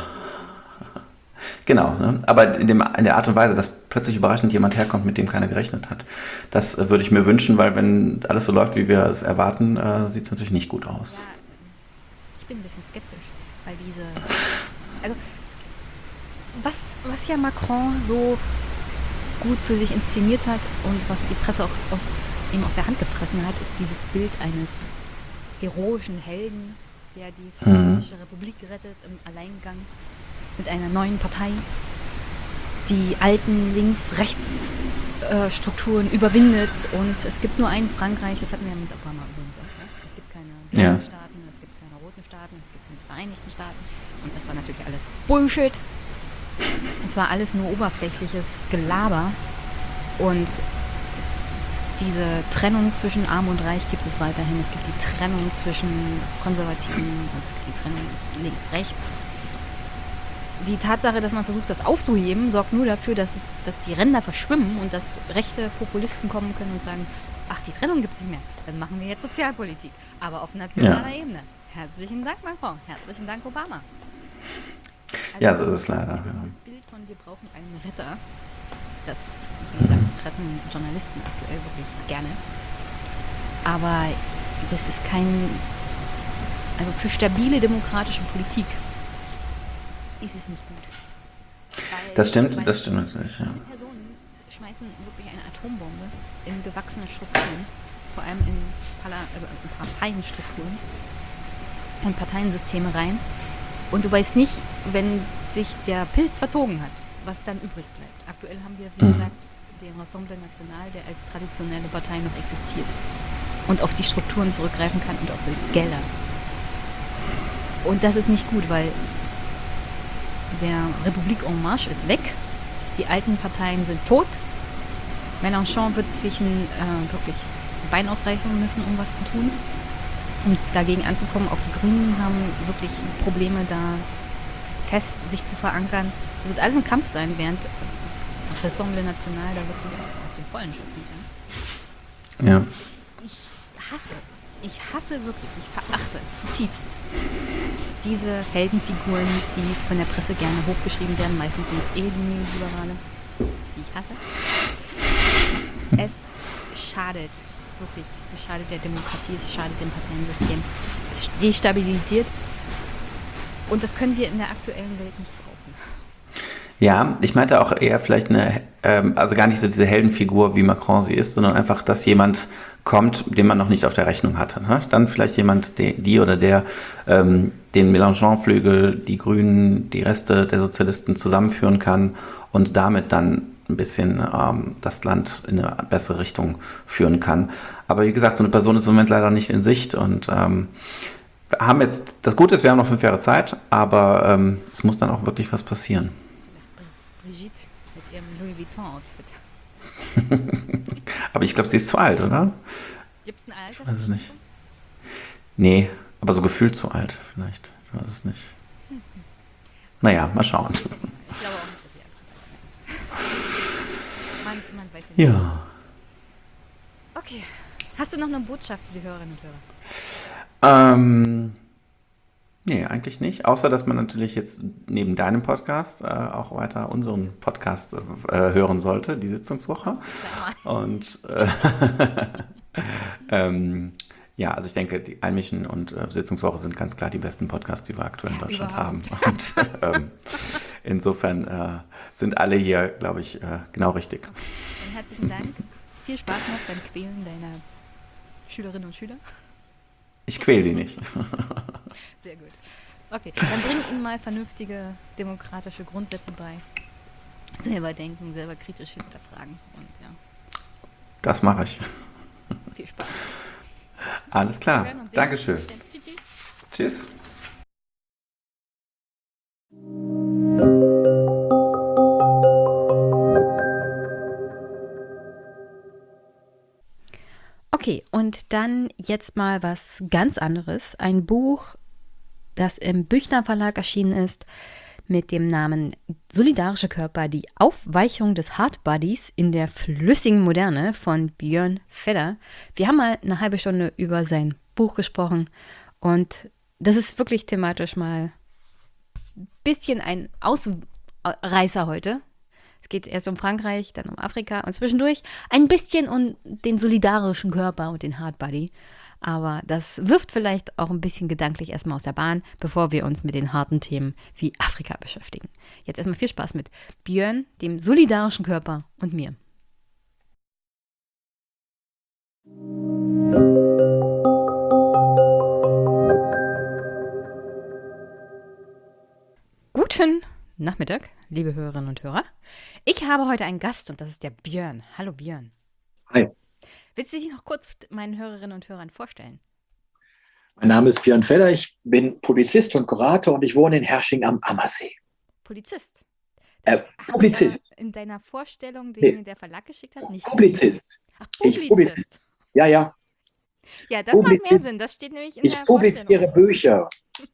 Speaker 3: Genau, ne? Aber in der Art und Weise, dass plötzlich überraschend jemand herkommt, mit dem keiner gerechnet hat. Das würde ich mir wünschen, weil wenn alles so läuft, wie wir es erwarten, sieht es natürlich nicht gut aus.
Speaker 1: Ja, ich bin ein bisschen skeptisch, weil also was ja Macron so gut für sich inszeniert hat und was die Presse auch ihm aus der Hand gefressen hat, ist dieses Bild eines heroischen Helden, der die Französische Republik rettet im Alleingang mit einer neuen Partei, die alten Links-Rechts-Strukturen überwindet und es gibt nur ein Frankreich, das hatten wir ja mit Obama übrigens auch, ne? Es gibt keine blauen Staaten, es gibt keine roten Staaten, es gibt keine Vereinigten Staaten und das war natürlich alles Bullshit. Es war alles nur oberflächliches Gelaber und diese Trennung zwischen Arm und Reich gibt es weiterhin. Es gibt die Trennung zwischen Konservativen und es gibt die Trennung links-rechts. Die Tatsache, dass man versucht, das aufzuheben, sorgt nur dafür, dass die Ränder verschwimmen und dass rechte Populisten kommen können und sagen, ach, die Trennung gibt es nicht mehr, dann machen wir jetzt Sozialpolitik, aber auf nationaler Ebene. Herzlichen Dank, Macron, herzlichen Dank, Obama. Also,
Speaker 3: Ja, so ist es leider.
Speaker 1: dieses Bild von wir brauchen einen Retter, das, wie gesagt, pressen Journalisten aktuell wirklich gerne. Aber das ist also für stabile demokratische Politik ist es nicht gut. Weil,
Speaker 3: Das stimmt
Speaker 1: weil
Speaker 3: natürlich, ja.
Speaker 1: diese Personen schmeißen wirklich eine Atombombe in gewachsene Strukturen, vor allem in Parteienstrukturen und Parteiensysteme rein. Und du weißt nicht, wenn sich der Pilz verzogen hat, was dann übrig bleibt. Aktuell haben wir, wie gesagt, den Rassemblement National, der als traditionelle Partei noch existiert und auf die Strukturen zurückgreifen kann und auf die Gelder. Und das ist nicht gut, weil der Republik en Marche ist weg, die alten Parteien sind tot, Mélenchon wird sich wirklich Bein ausreißen müssen, um was zu tun, um dagegen anzukommen. Auch die Grünen haben wirklich Probleme, da fest sich zu verankern. Das wird alles ein Kampf sein, während Rassemblement National da wirklich aus dem Vollen schöpfen kann.
Speaker 3: Ja.
Speaker 1: Ich hasse wirklich, ich verachte zutiefst diese Heldenfiguren, die von der Presse gerne hochgeschrieben werden. Meistens sind es die Liberale, die ich hasse. Es schadet wirklich, es schadet der Demokratie, es schadet dem Parteiensystem, es destabilisiert und das können wir in der aktuellen Welt nicht brauchen.
Speaker 3: Ja, ich meinte auch eher vielleicht also gar nicht so diese Heldenfigur, wie Macron sie ist, sondern einfach, dass jemand kommt, den man noch nicht auf der Rechnung hatte. Ne? Dann vielleicht jemand, die oder der den Mélenchon-Flügel, die Grünen, die Reste der Sozialisten zusammenführen kann und damit dann ein bisschen das Land in eine bessere Richtung führen kann. Aber wie gesagt, so eine Person ist im Moment leider nicht in Sicht und haben jetzt, das Gute ist, wir haben noch 5 Jahre Zeit, aber es muss dann auch wirklich was passieren.
Speaker 1: Brigitte mit ihrem Louis Vuitton-Outfit.
Speaker 3: Aber ich glaube, sie ist zu alt, oder?
Speaker 1: Gibt es ein Alter?
Speaker 3: Ich weiß es nicht. Nee, aber so gefühlt zu alt vielleicht. Ich weiß es nicht. Naja, mal schauen.
Speaker 1: Ich glaube auch nicht, dass sie alt ist.
Speaker 3: Ja.
Speaker 1: Okay. Hast du noch eine Botschaft für die Hörerinnen und Hörer?
Speaker 3: Nee, eigentlich nicht. Außer, dass man natürlich jetzt neben deinem Podcast auch weiter unseren Podcast hören sollte, die Sitzungswoche. Und ja, also ich denke, die Einmischen und Sitzungswoche sind ganz klar die besten Podcasts, die wir aktuell in Deutschland haben. Und insofern sind alle hier, glaube ich, genau richtig.
Speaker 1: Okay. Dann herzlichen Dank. Viel Spaß noch beim Quälen deiner Schülerinnen und Schüler.
Speaker 3: Ich quäl die nicht.
Speaker 1: Sehr gut. Okay, dann bring ihnen mal vernünftige demokratische Grundsätze bei. Selber denken, selber kritisch hinterfragen. Und ja.
Speaker 3: Das mache ich.
Speaker 1: Viel Spaß.
Speaker 3: Alles klar. Dankeschön.
Speaker 1: Tschüss.
Speaker 3: Tschüss.
Speaker 1: Okay, und dann jetzt mal was ganz anderes. Ein Buch, das im Büchner Verlag erschienen ist, mit dem Namen Solidarische Körper, die Aufweichung des Hardbodies in der flüssigen Moderne von Björn Fedder. Wir haben mal eine halbe Stunde über sein Buch gesprochen und das ist wirklich thematisch mal ein bisschen ein Ausreißer heute. Es geht erst um Frankreich, dann um Afrika und zwischendurch ein bisschen um den solidarischen Körper und den Hardbody. Aber das wirft vielleicht auch ein bisschen gedanklich erstmal aus der Bahn, bevor wir uns mit den harten Themen wie Afrika beschäftigen. Jetzt erstmal viel Spaß mit Björn, dem solidarischen Körper und mir. Guten Nachmittag, liebe Hörerinnen und Hörer. Ich habe heute einen Gast und das ist der Björn. Hallo Björn.
Speaker 4: Hi.
Speaker 1: Willst du dich noch kurz meinen Hörerinnen und Hörern vorstellen?
Speaker 4: Mein Name ist Björn Fedder, ich bin Publizist und Kurator und ich wohne in Hersching am Ammersee.
Speaker 1: Polizist?
Speaker 4: Publizist.
Speaker 1: In deiner Vorstellung, den mir der Verlag geschickt hat, nicht.
Speaker 4: Publizist.
Speaker 1: Ach,
Speaker 4: Ich
Speaker 1: Publizist.
Speaker 4: Ja, ja.
Speaker 1: Ja, das macht mehr Sinn. Das steht nämlich in
Speaker 4: Ich
Speaker 1: der
Speaker 4: publiziere
Speaker 1: Vorstellung.
Speaker 4: Bücher.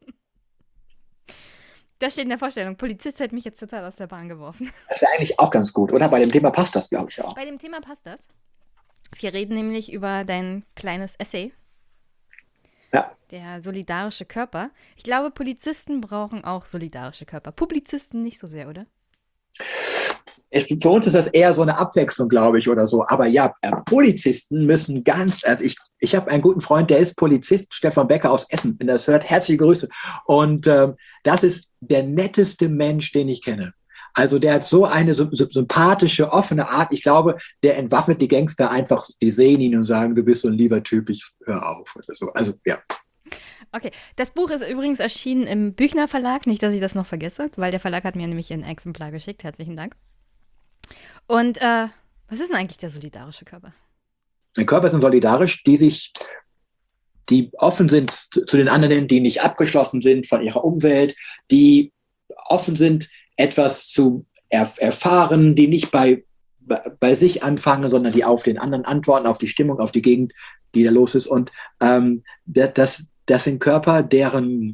Speaker 1: Das steht in der Vorstellung. Polizist hätte mich jetzt total aus der Bahn geworfen.
Speaker 4: Das wäre eigentlich auch ganz gut, oder? Bei dem Thema passt das, glaube ich, auch.
Speaker 1: Bei dem Thema passt das. Wir reden nämlich über dein kleines Essay.
Speaker 4: Ja.
Speaker 1: Der solidarische Körper. Ich glaube, Polizisten brauchen auch solidarische Körper. Publizisten nicht so sehr, oder?
Speaker 4: Für uns ist das eher so eine Abwechslung, glaube ich, oder so. Aber ja, Polizisten müssen also ich habe einen guten Freund, der ist Polizist, Stefan Becker aus Essen. Wenn das hört, herzliche Grüße. Und das ist der netteste Mensch, den ich kenne. Also der hat so eine sympathische, offene Art. Ich glaube, der entwaffnet die Gangster einfach, die sehen ihn und sagen, du bist so ein lieber Typ, ich hör auf. Oder so. Also ja.
Speaker 1: Okay, das Buch ist übrigens erschienen im Büchner Verlag. Nicht, dass ich das noch vergesse, weil der Verlag hat mir nämlich ein Exemplar geschickt. Herzlichen Dank. Und was ist denn eigentlich der solidarische Körper?
Speaker 4: Der Körper sind solidarisch, die offen sind zu den anderen, die nicht abgeschlossen sind von ihrer Umwelt, die offen sind, etwas zu erfahren, die nicht bei sich anfangen, sondern die auf den anderen antworten, auf die Stimmung, auf die Gegend, die da los ist. Und das sind Körper, deren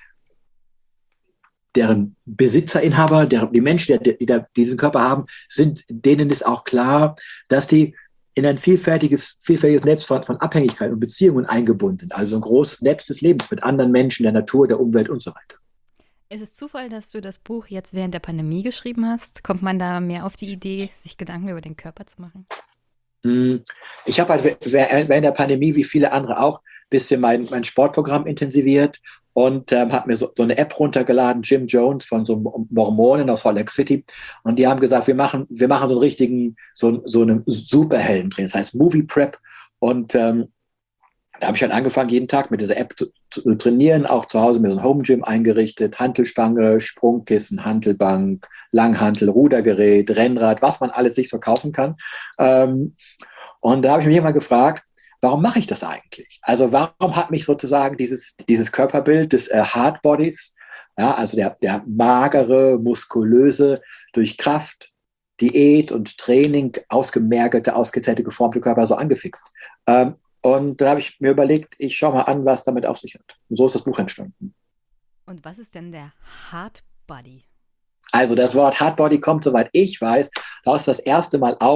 Speaker 4: Besitzerinhaber, die Menschen, die diesen Körper haben, denen ist auch klar, dass die in ein vielfältiges Netz von Abhängigkeit und Beziehungen eingebunden sind. Also ein großes Netz des Lebens mit anderen Menschen, der Natur, der Umwelt und so weiter.
Speaker 1: Ist es Zufall, dass du das Buch jetzt während der Pandemie geschrieben hast? Kommt man da mehr auf die Idee, sich Gedanken über den Körper zu machen?
Speaker 4: Ich habe halt während der Pandemie, wie viele andere auch, ein bisschen mein Sportprogramm intensiviert und habe mir so eine App runtergeladen, Jim Jones von so Mormonen aus Salt Lake City. Und die haben gesagt, wir machen so einen richtigen, so einen Superhelden drin. Das heißt Movie Prep. Und da habe ich halt angefangen, jeden Tag mit dieser App zu trainieren, auch zu Hause mit so einem Home Gym eingerichtet, Hantelstange, Sprungkissen, Hantelbank, Langhantel, Rudergerät, Rennrad, was man alles sich so kaufen kann. Und da habe ich mich immer gefragt, warum mache ich das eigentlich? Also warum hat mich sozusagen dieses Körperbild des Hardbodies, ja, also der magere, muskulöse, durch Kraft, Diät und Training ausgemergelte, ausgezehrte, geformte Körper so angefixt? Und da habe ich mir überlegt, ich schaue mal an, was damit auf sich hat. Und so ist das Buch entstanden.
Speaker 1: Und was ist denn der Hardbody?
Speaker 4: Also das Wort Hardbody kommt, soweit ich weiß, taucht das erste Mal auf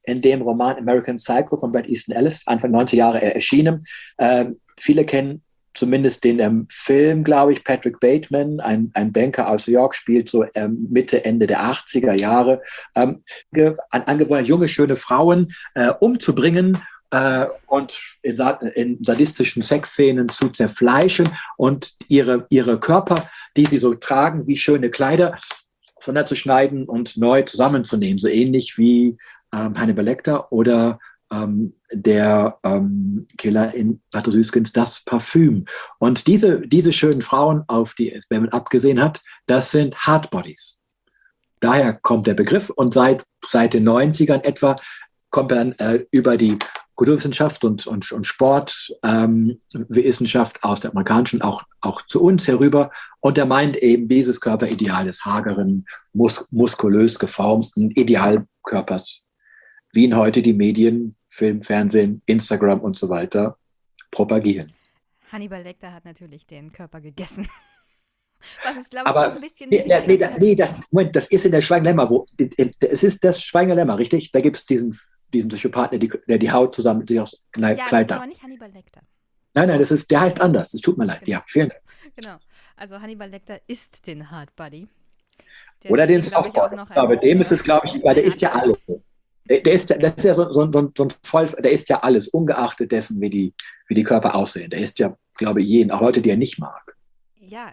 Speaker 4: in dem Roman American Psycho von Bret Easton Ellis, Anfang 90er Jahre erschienen. Viele kennen zumindest den Film, glaube ich. Patrick Bateman, ein Banker aus New York, spielt so Mitte, Ende der 80er Jahre, angewohnt, junge, schöne Frauen umzubringen und in sadistischen Sexszenen zu zerfleischen und ihre Körper, die sie so tragen wie schöne Kleider, auseinanderzuschneiden und neu zusammenzunähen. So ähnlich wie Hannibal Lecter oder der Killer in Butter Süßkens, das Parfüm. Und diese schönen Frauen, auf die man abgesehen hat, das sind Hardbodies. Daher kommt der Begriff und seit den 90ern etwa kommt er dann über die Kulturwissenschaft und Sportwissenschaft aus der amerikanischen auch zu uns herüber. Und er meint eben dieses Körperideal des hageren, muskulös geformten Idealkörpers, wie ihn heute die Medien, Film, Fernsehen, Instagram und so weiter propagieren.
Speaker 1: Hannibal Lecter hat natürlich den Körper gegessen. Was ist, glaube ich,
Speaker 4: Aber
Speaker 1: noch ein bisschen...
Speaker 4: das ist in der Schweigenlämmer. Es ist das Schweigenlämmer, richtig? Da gibt es diesen Psychopathen, der die Haut zusammen sich aus Kleid
Speaker 1: das ist
Speaker 4: hat.
Speaker 1: aber nicht Hannibal Lecter.
Speaker 4: Nein, der heißt anders. Es tut mir leid. Ja, vielen Dank.
Speaker 1: Genau. Also Hannibal Lecter isst den Hardbody.
Speaker 4: Oder den Softbody. Aber dem ist es, glaube ich, weil der isst ja alles. Das ist ja so ein Voll, der isst ja alles, ungeachtet dessen, wie die Körper aussehen. Der isst ja, glaube ich, jeden, auch Leute, die er nicht mag.
Speaker 1: Ja,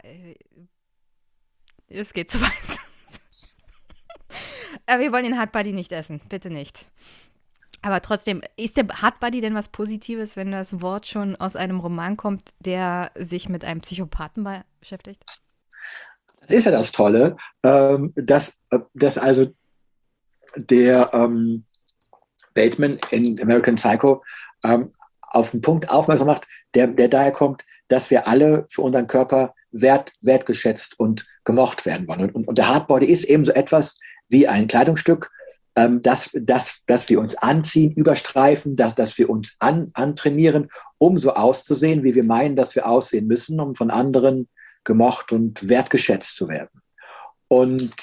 Speaker 1: es geht zu weit. Aber wir wollen den Hardbody nicht essen, bitte nicht. Aber trotzdem, ist der Hardbody denn was Positives, wenn das Wort schon aus einem Roman kommt, der sich mit einem Psychopathen beschäftigt?
Speaker 4: Das ist ja das Tolle, dass also der Bateman in American Psycho auf einen Punkt aufmerksam macht, der daher kommt, dass wir alle für unseren Körper wertgeschätzt und gemocht werden wollen. Und der Hardbody ist eben so etwas wie ein Kleidungsstück, dass wir uns anziehen, überstreifen, dass wir uns antrainieren, um so auszusehen, wie wir meinen, dass wir aussehen müssen, um von anderen gemocht und wertgeschätzt zu werden. Und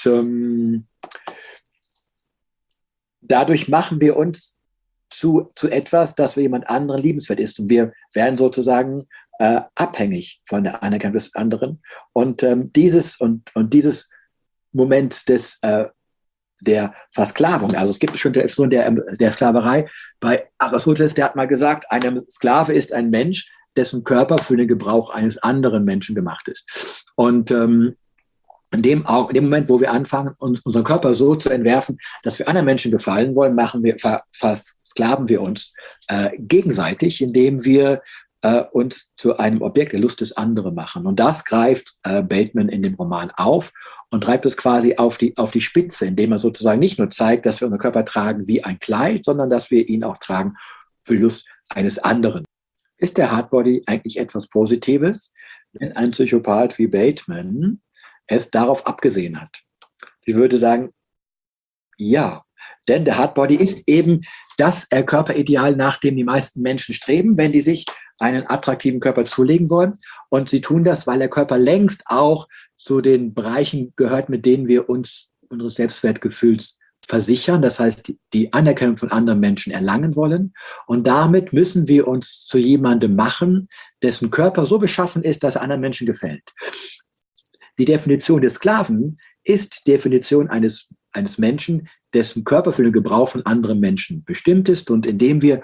Speaker 4: dadurch machen wir uns zu etwas, das für jemand anderen liebenswert ist. Und wir werden sozusagen abhängig von der Anerkennung des anderen. Und dieses Moment der Versklavung, also es gibt schon die Definition der Sklaverei. Bei Aristoteles, der hat mal gesagt, ein Sklave ist ein Mensch, dessen Körper für den Gebrauch eines anderen Menschen gemacht ist. Und in dem Moment, wo wir anfangen, unseren Körper so zu entwerfen, dass wir anderen Menschen gefallen wollen, versklaven wir uns gegenseitig, indem wir uns zu einem Objekt der Lust des anderen machen. Und das greift Bateman in dem Roman auf und treibt es quasi auf die Spitze, indem er sozusagen nicht nur zeigt, dass wir unseren Körper tragen wie ein Kleid, sondern dass wir ihn auch tragen für die Lust eines anderen. Ist der Hardbody eigentlich etwas Positives, wenn ein Psychopath wie Bateman es darauf abgesehen hat? Ich würde sagen, ja. Denn der Hardbody ist eben das Körperideal, nach dem die meisten Menschen streben, wenn die sich einen attraktiven Körper zulegen wollen. Und sie tun das, weil der Körper längst auch zu den Bereichen gehört, mit denen wir uns unseres Selbstwertgefühls versichern. Das heißt, die Anerkennung von anderen Menschen erlangen wollen. Und damit müssen wir uns zu jemandem machen, dessen Körper so beschaffen ist, dass er anderen Menschen gefällt. Die Definition des Sklaven ist die Definition eines Menschen, dessen Körper für den Gebrauch von anderen Menschen bestimmt ist. Und indem wir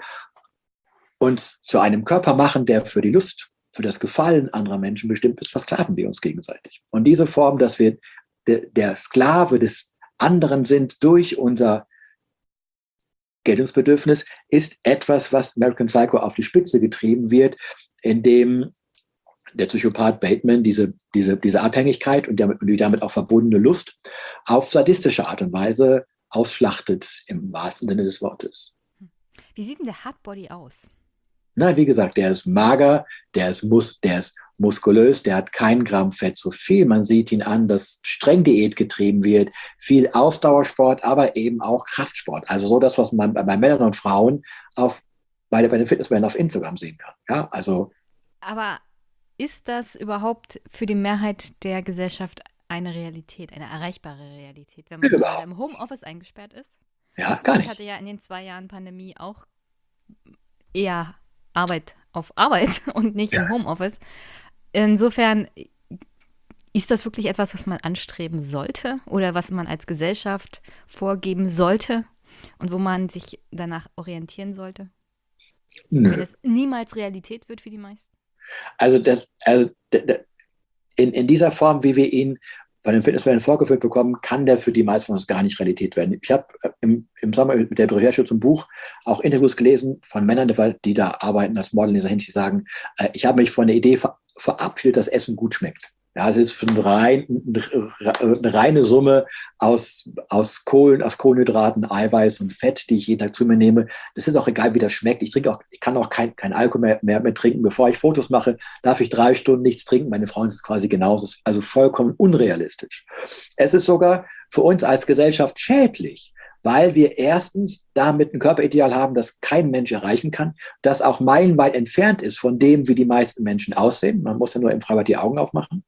Speaker 4: uns zu einem Körper machen, der für die Lust, für das Gefallen anderer Menschen bestimmt ist, versklaven wir uns gegenseitig. Und diese Form, dass wir der Sklave des anderen sind durch unser Geltungsbedürfnis, ist etwas, was American Psycho auf die Spitze getrieben wird, indem der Psychopath Bateman diese Abhängigkeit und die damit auch verbundene Lust auf sadistische Art und Weise ausschlachtet, im wahrsten Sinne des Wortes.
Speaker 1: Wie sieht denn der Hardbody aus?
Speaker 4: Na, wie gesagt, der ist mager, der ist muskulös, der hat kein Gramm Fett zu viel. Man sieht ihn an, dass streng Diät getrieben wird, viel Ausdauersport, aber eben auch Kraftsport. Also so das, was man bei Männern und Frauen bei den Fitnessmännern auf Instagram sehen kann. Ja, also.
Speaker 1: Aber ist das überhaupt für die Mehrheit der Gesellschaft eine Realität, eine erreichbare Realität, wenn man gerade im Homeoffice eingesperrt ist?
Speaker 4: Ja, gar
Speaker 1: Ich
Speaker 4: nicht.
Speaker 1: hatte ja in den 2 Jahren Pandemie auch eher Arbeit auf Arbeit und nicht im Homeoffice. Insofern ist das wirklich etwas, was man anstreben sollte oder was man als Gesellschaft vorgeben sollte und wo man sich danach orientieren sollte,
Speaker 4: Nö.
Speaker 1: wenn es niemals Realität wird für die meisten?
Speaker 4: Also, in dieser Form, wie wir ihn von den Fitnessmenschen vorgeführt bekommen, kann der für die meisten von uns gar nicht Realität werden. Ich habe im Sommer mit der Recherche zum Buch auch Interviews gelesen von Männern, die da arbeiten als Model in dieser Hinsicht, die sagen, ich habe mich von der Idee verabschiedet, dass Essen gut schmeckt. Ja, es ist eine reine Summe aus Kohlenhydraten, Eiweiß und Fett, die ich jeden Tag zu mir nehme. Das ist auch egal, wie das schmeckt. Ich kann auch kein Alkohol mehr trinken. Bevor ich Fotos mache, darf ich 3 Stunden nichts trinken. Meine Frau ist es quasi genauso. Es ist also vollkommen unrealistisch. Es ist sogar für uns als Gesellschaft schädlich, weil wir erstens damit ein Körperideal haben, das kein Mensch erreichen kann, das auch meilenweit entfernt ist von dem, wie die meisten Menschen aussehen. Man muss ja nur im Freibad die Augen aufmachen.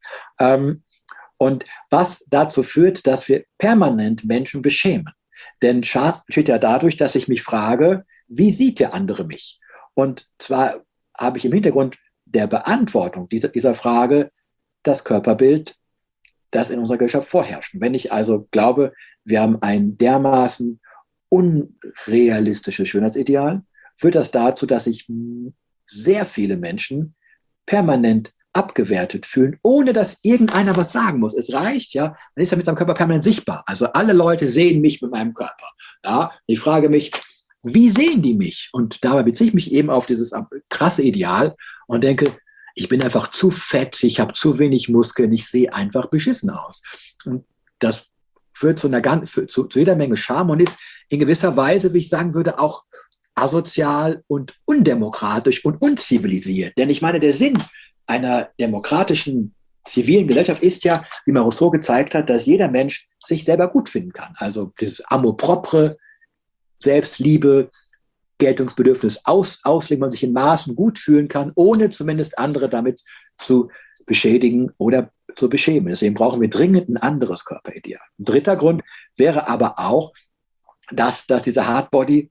Speaker 4: Und was dazu führt, dass wir permanent Menschen beschämen. Denn Scham entsteht ja dadurch, dass ich mich frage, wie sieht der andere mich? Und zwar habe ich im Hintergrund der Beantwortung dieser Frage das Körperbild, das in unserer Gesellschaft vorherrscht. Wenn ich also glaube, wir haben ein dermaßen unrealistisches Schönheitsideal, führt das dazu, dass sich sehr viele Menschen permanent abgewertet fühlen, ohne dass irgendeiner was sagen muss. Es reicht, ja, man ist ja mit seinem Körper permanent sichtbar. Also alle Leute sehen mich mit meinem Körper. Ja, ich frage mich, wie sehen die mich? Und dabei beziehe ich mich eben auf dieses krasse Ideal und denke, ich bin einfach zu fett, ich habe zu wenig Muskeln, ich sehe einfach beschissen aus. Und das führt zu jeder Menge Scham und ist in gewisser Weise, wie ich sagen würde, auch asozial und undemokratisch und unzivilisiert. Denn ich meine, der Sinn einer demokratischen, zivilen Gesellschaft ist ja, wie man Rousseau gezeigt hat, dass jeder Mensch sich selber gut finden kann. Also dieses Amour propre, Selbstliebe, Geltungsbedürfnis ausleben, man sich in Maßen gut fühlen kann, ohne zumindest andere damit zu beschädigen oder zu beschämen. Deswegen brauchen wir dringend ein anderes Körperideal. Ein dritter Grund wäre aber auch, dass dieser Hardbody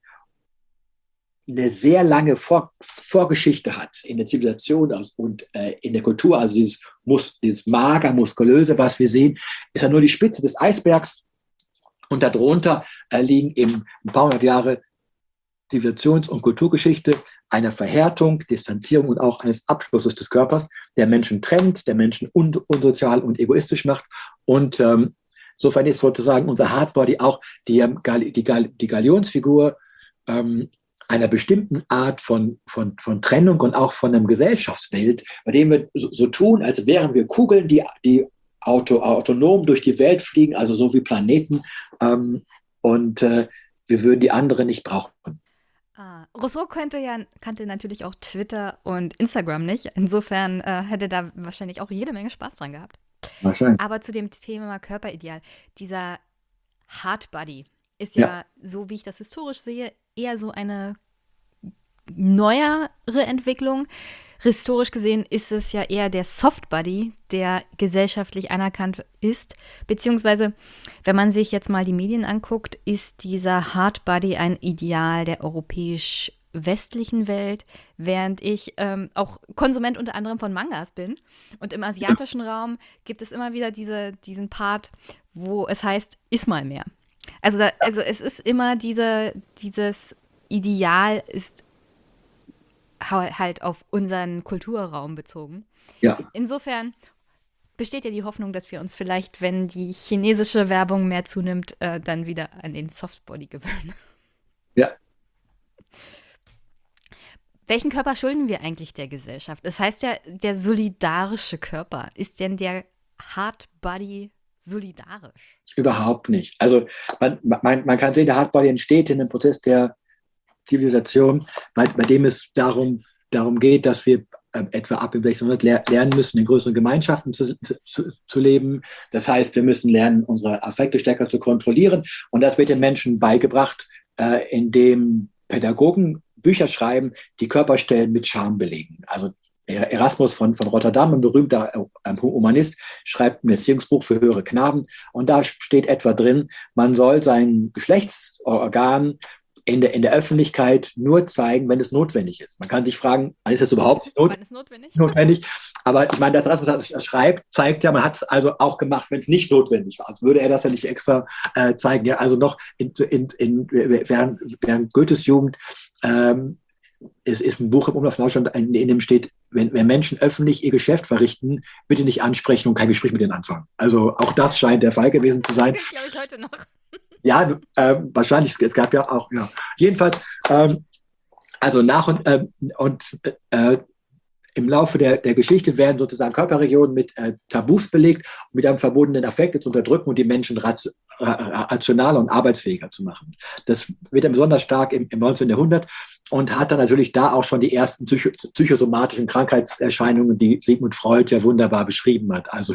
Speaker 4: eine sehr lange Vorgeschichte hat in der Zivilisation und in der Kultur. Also dieses mager, muskulöse, was wir sehen, ist ja nur die Spitze des Eisbergs. Und darunter liegen eben ein paar hundert Jahre Zivilisations- und Kulturgeschichte einer Verhärtung, Distanzierung und auch eines Abschlusses des Körpers, der Menschen trennt, der Menschen unsozial und egoistisch macht. Und insofern ist sozusagen unser Hardbody auch die Galionsfigur einer bestimmten Art von Trennung und auch von einem Gesellschaftsbild, bei dem wir so tun, als wären wir Kugeln, die autonom durch die Welt fliegen, also so wie Planeten, und wir würden die anderen nicht brauchen.
Speaker 1: Rousseau kannte natürlich auch Twitter und Instagram nicht. Insofern hätte da wahrscheinlich auch jede Menge Spaß dran gehabt.
Speaker 4: Wahrscheinlich.
Speaker 1: Aber zu dem Thema Körperideal, dieser Hardbody ist ja, so wie ich das historisch sehe, eher so eine neuere Entwicklung. Historisch gesehen ist es ja eher der Softbody, der gesellschaftlich anerkannt ist. Beziehungsweise, wenn man sich jetzt mal die Medien anguckt, ist dieser Hardbody ein Ideal der europäisch-westlichen Welt, während ich auch Konsument unter anderem von Mangas bin. Und im asiatischen Raum gibt es immer wieder diesen Part, wo es heißt, iss mal mehr. Also es ist immer dieses Ideal ist halt auf unseren Kulturraum bezogen.
Speaker 4: Ja.
Speaker 1: Insofern besteht ja die Hoffnung, dass wir uns vielleicht, wenn die chinesische Werbung mehr zunimmt, dann wieder an den Softbody gewöhnen.
Speaker 4: Ja.
Speaker 1: Welchen Körper schulden wir eigentlich der Gesellschaft? Das heißt ja, der solidarische Körper. Ist denn der Hardbody solidarisch?
Speaker 4: Überhaupt nicht. Also man kann sehen, der Hardbody entsteht in einem Prozess der Zivilisation, bei dem es darum geht, dass wir etwa ab dem 1600 lernen müssen, in größeren Gemeinschaften zu leben. Das heißt, wir müssen lernen, unsere Affekte stärker zu kontrollieren. Und das wird den Menschen beigebracht, indem Pädagogen Bücher schreiben, die Körperstellen mit Scham belegen. Also Erasmus von Rotterdam, ein berühmter Humanist, schreibt ein Erziehungsbuch für höhere Knaben. Und da steht etwa drin, man soll sein Geschlechtsorgan in der Öffentlichkeit nur zeigen, wenn es notwendig ist. Man kann sich fragen, ist es überhaupt nicht notwendig? Aber ich meine, dass Erasmus das schreibt, zeigt ja, man hat es also auch gemacht, wenn es nicht notwendig war. Also würde er das ja nicht extra zeigen. Ja, also noch während Goethes Jugend es ist ein Buch im Umlauf in Deutschland, in dem steht, wenn Menschen öffentlich ihr Geschäft verrichten, bitte nicht ansprechen und kein Gespräch mit ihnen anfangen. Also auch das scheint der Fall gewesen zu sein.
Speaker 1: Das glaube ich heute noch.
Speaker 4: Ja, wahrscheinlich, es gab ja auch, ja. Jedenfalls, also im Laufe der Geschichte werden sozusagen Körperregionen mit Tabus belegt, um mit einem verbundenen Affekte zu unterdrücken und die Menschen rationaler und arbeitsfähiger zu machen. Das wird dann besonders stark im 19. Jahrhundert und hat dann natürlich da auch schon die ersten psychosomatischen Krankheitserscheinungen, die Sigmund Freud ja wunderbar beschrieben hat. Also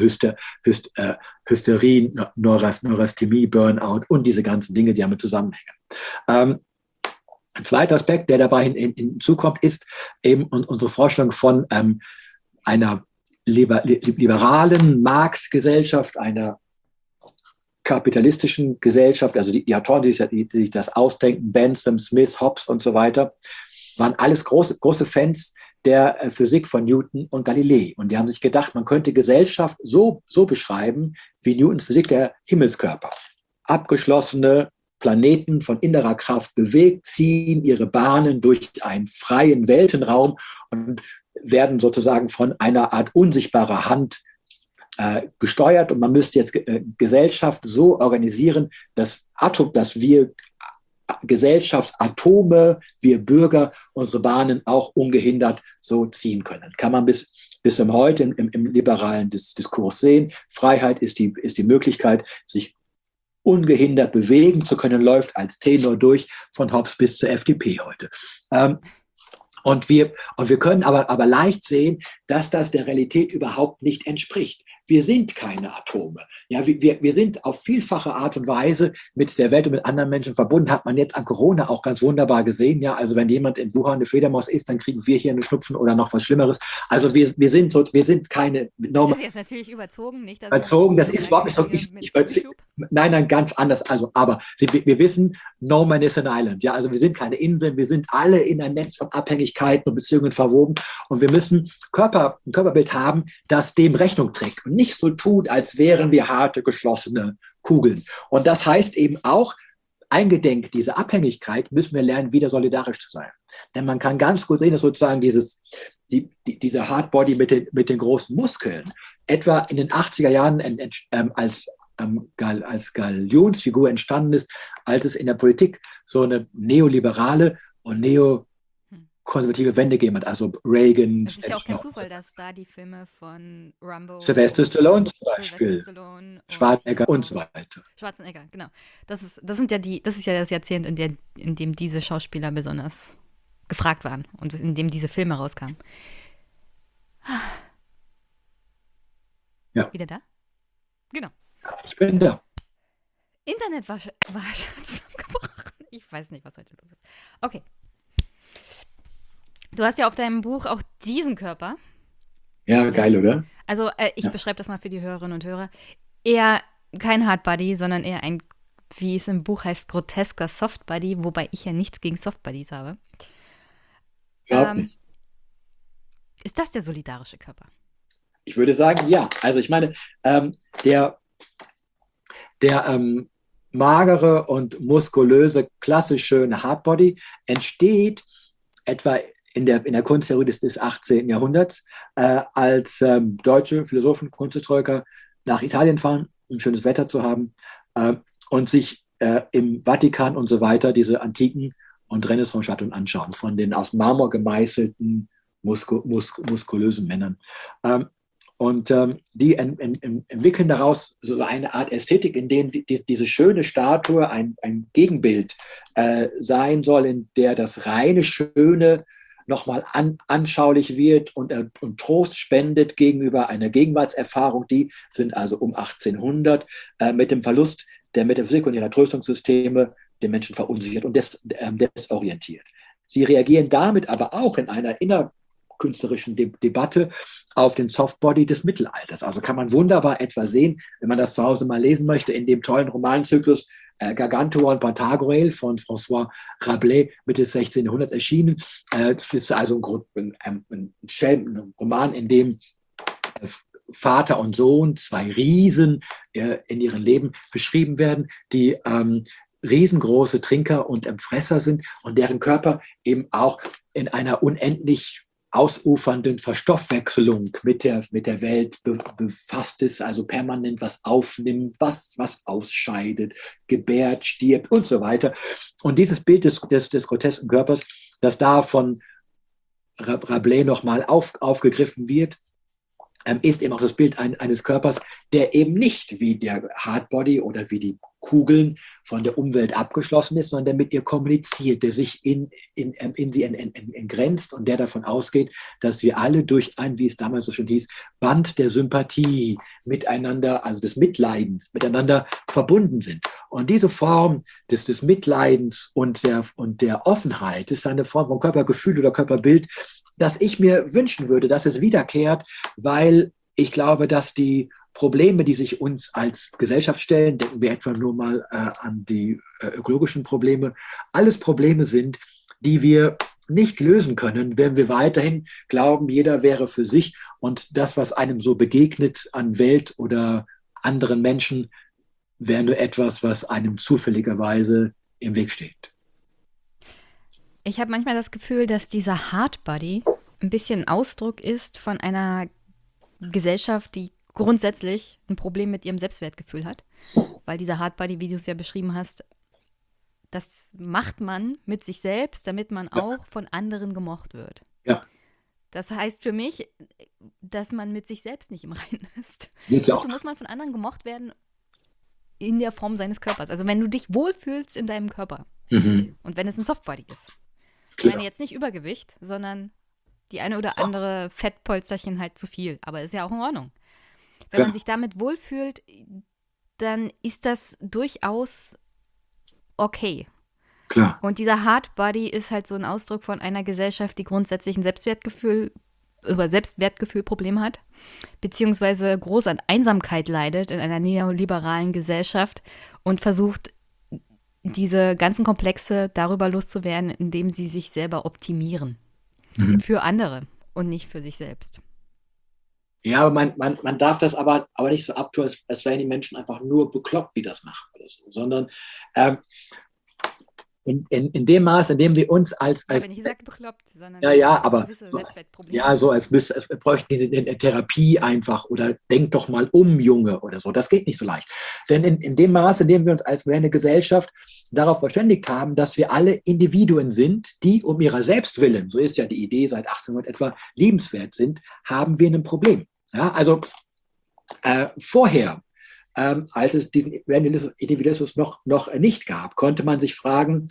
Speaker 4: Hysterie, Neurasthenie, Burnout und diese ganzen Dinge, die damit zusammenhängen. Ein zweiter Aspekt, der dabei hinzukommt, ist eben unsere Vorstellung von einer liberalen Marktgesellschaft, einer kapitalistischen Gesellschaft. Also die Autoren, die sich das ausdenken, Bentham, Smith, Hobbes und so weiter, waren alles große Fans der Physik von Newton und Galilei. Und die haben sich gedacht, man könnte Gesellschaft so beschreiben wie Newtons Physik der Himmelskörper. Abgeschlossene Planeten von innerer Kraft bewegt, ziehen ihre Bahnen durch einen freien Weltenraum und werden sozusagen von einer Art unsichtbarer Hand gesteuert. Und man müsste jetzt Gesellschaft so organisieren, dass wir Gesellschaftsatome, wir Bürger, unsere Bahnen auch ungehindert so ziehen können. Kann man bis heute im liberalen Diskurs sehen. Freiheit ist die Möglichkeit, sich ungehindert bewegen zu können, läuft als Tenor durch von Hobbes bis zur FDP heute. Und wir können aber leicht sehen, dass das der Realität überhaupt nicht entspricht. Wir sind keine Atome. Ja, wir sind auf vielfache Art und Weise mit der Welt und mit anderen Menschen verbunden. Hat man jetzt an Corona auch ganz wunderbar gesehen. Ja, also wenn jemand in Wuhan eine Fledermaus ist, dann kriegen wir hier eine Schnupfen oder noch was Schlimmeres. Also wir sind keine
Speaker 1: normal. Das ist jetzt natürlich überzogen, nicht?
Speaker 4: Überzogen, das ist überhaupt nicht so. Nein, ganz anders. Also, aber wir wissen, no man is an island. Ja, also wir sind keine Inseln. Wir sind alle in ein Netz von Abhängigkeiten und Beziehungen verwoben. Und wir müssen ein Körperbild haben, das dem Rechnung trägt und nicht so tut, als wären wir harte, geschlossene Kugeln. Und das heißt eben auch, eingedenk dieser Abhängigkeit müssen wir lernen, wieder solidarisch zu sein. Denn man kann ganz gut sehen, dass sozusagen diese Hardbody mit den großen Muskeln etwa in den 80er Jahren als Galionsfigur entstanden ist, als es in der Politik so eine neoliberale und neokonservative Wende gegeben hat. Also Reagan.
Speaker 1: Es ist ja auch kein Zufall, dass da die Filme von Rambo,
Speaker 4: Sylvester Stallone zum Beispiel, Schwarzenegger und so weiter.
Speaker 1: Schwarzenegger, genau. Das ist ja das Jahrzehnt, in dem diese Schauspieler besonders gefragt waren und in dem diese Filme rauskamen.
Speaker 4: Ja.
Speaker 1: Wieder da? Genau.
Speaker 4: Ich bin da.
Speaker 1: Internet war zusammengebrochen. Ich weiß nicht, was heute los ist. Okay. Du hast ja auf deinem Buch auch diesen Körper.
Speaker 4: Ja, geil, oder?
Speaker 1: Also ich beschreibe das mal für die Hörerinnen und Hörer. Eher kein Hardbody, sondern eher ein, wie es im Buch heißt, grotesker Softbody, wobei ich ja nichts gegen Softbodies habe. Ist das der solidarische Körper?
Speaker 4: Ich würde sagen, ja. Also ich meine, der magere und muskulöse, klassisch schöne Hardbody entsteht etwa in der Kunsttheorie des 18. Jahrhunderts, als deutsche Philosophen, Kunsthistoriker nach Italien fahren, um schönes Wetter zu haben und sich im Vatikan und so weiter diese antiken und Renaissance-Statuen anschauen, von den aus Marmor gemeißelten, muskulösen Männern. Und die entwickeln daraus so eine Art Ästhetik, in der diese schöne Statue ein Gegenbild sein soll, in der das reine Schöne nochmal anschaulich wird und Trost spendet gegenüber einer Gegenwartserfahrung. Die sind also um 1800 mit dem Verlust der Metaphysik und ihrer Tröstungssysteme den Menschen verunsichert und desorientiert. Sie reagieren damit aber auch in einer künstlerischen Debatte auf den Softbody des Mittelalters. Also kann man wunderbar etwa sehen, wenn man das zu Hause mal lesen möchte, in dem tollen Romanzyklus Gargantua und Pantagruel von François Rabelais Mitte des 16. Jahrhunderts erschienen. Das ist also ein Roman, in dem Vater und Sohn, zwei Riesen in ihrem Leben beschrieben werden, die riesengroße Trinker und Fresser sind und deren Körper eben auch in einer unendlich ausufernden Verstoffwechselung mit der Welt befasst ist, also permanent was aufnimmt, was ausscheidet, gebärt, stirbt und so weiter. Und dieses Bild des grotesken Körpers, das da von Rabelais nochmal aufgegriffen wird, ist eben auch das Bild eines Körpers, der eben nicht wie der Hardbody oder wie die Kugeln von der Umwelt abgeschlossen ist, sondern der mit ihr kommuniziert, der sich in sie entgrenzt und der davon ausgeht, dass wir alle durch ein, wie es damals so schön hieß, Band der Sympathie miteinander, also des Mitleidens, miteinander verbunden sind. Und diese Form des Mitleidens und der Offenheit ist eine Form von Körpergefühl oder Körperbild, das ich mir wünschen würde, dass es wiederkehrt, weil ich glaube, dass die Probleme, die sich uns als Gesellschaft stellen, denken wir etwa nur mal an die ökologischen Probleme, alles Probleme sind, die wir nicht lösen können, wenn wir weiterhin glauben, jeder wäre für sich und das, was einem so begegnet an Welt oder anderen Menschen, wäre nur etwas, was einem zufälligerweise im Weg steht.
Speaker 1: Ich habe manchmal das Gefühl, dass dieser Hardbody ein bisschen Ausdruck ist von einer Gesellschaft, die grundsätzlich ein Problem mit ihrem Selbstwertgefühl hat. Weil dieser Hardbody, wie du es ja beschrieben hast, das macht man mit sich selbst, damit man auch von anderen gemocht wird.
Speaker 4: Ja.
Speaker 1: Das heißt für mich, dass man mit sich selbst nicht im Reinen ist.
Speaker 4: Also
Speaker 1: muss man von anderen gemocht werden in der Form seines Körpers. Also wenn du dich wohlfühlst in deinem Körper und wenn es ein Softbody ist. Ich meine jetzt nicht Übergewicht, sondern die eine oder andere Fettpolsterchen halt zu viel. Aber ist ja auch in Ordnung. Wenn man sich damit wohlfühlt, dann ist das durchaus okay.
Speaker 4: Klar.
Speaker 1: Und dieser Hardbody ist halt so ein Ausdruck von einer Gesellschaft, die grundsätzlich ein Selbstwertgefühlproblem hat, beziehungsweise groß an Einsamkeit leidet in einer neoliberalen Gesellschaft und versucht, diese ganzen Komplexe darüber loszuwerden, indem sie sich selber optimieren. Für andere und nicht für sich selbst.
Speaker 4: Ja, aber man darf das aber nicht so abtun, als wären die Menschen einfach nur bekloppt, die das machen oder so, sondern in dem Maß, in dem wir uns als
Speaker 1: Aber nicht gesagt bekloppt, sondern
Speaker 4: aber
Speaker 1: gewisse Selbstwertprobleme.
Speaker 4: ja, so als bräuchten die eine Therapie einfach oder denk doch mal Junge oder so. Das geht nicht so leicht. Denn in dem Maß, in dem wir uns als eine Gesellschaft darauf verständigt haben, dass wir alle Individuen sind, die um ihrer selbst willen, so ist ja die Idee seit 1800 etwa, liebenswert sind, haben wir ein Problem. Ja, also vorher, als es diesen Individualismus noch nicht gab, konnte man sich fragen,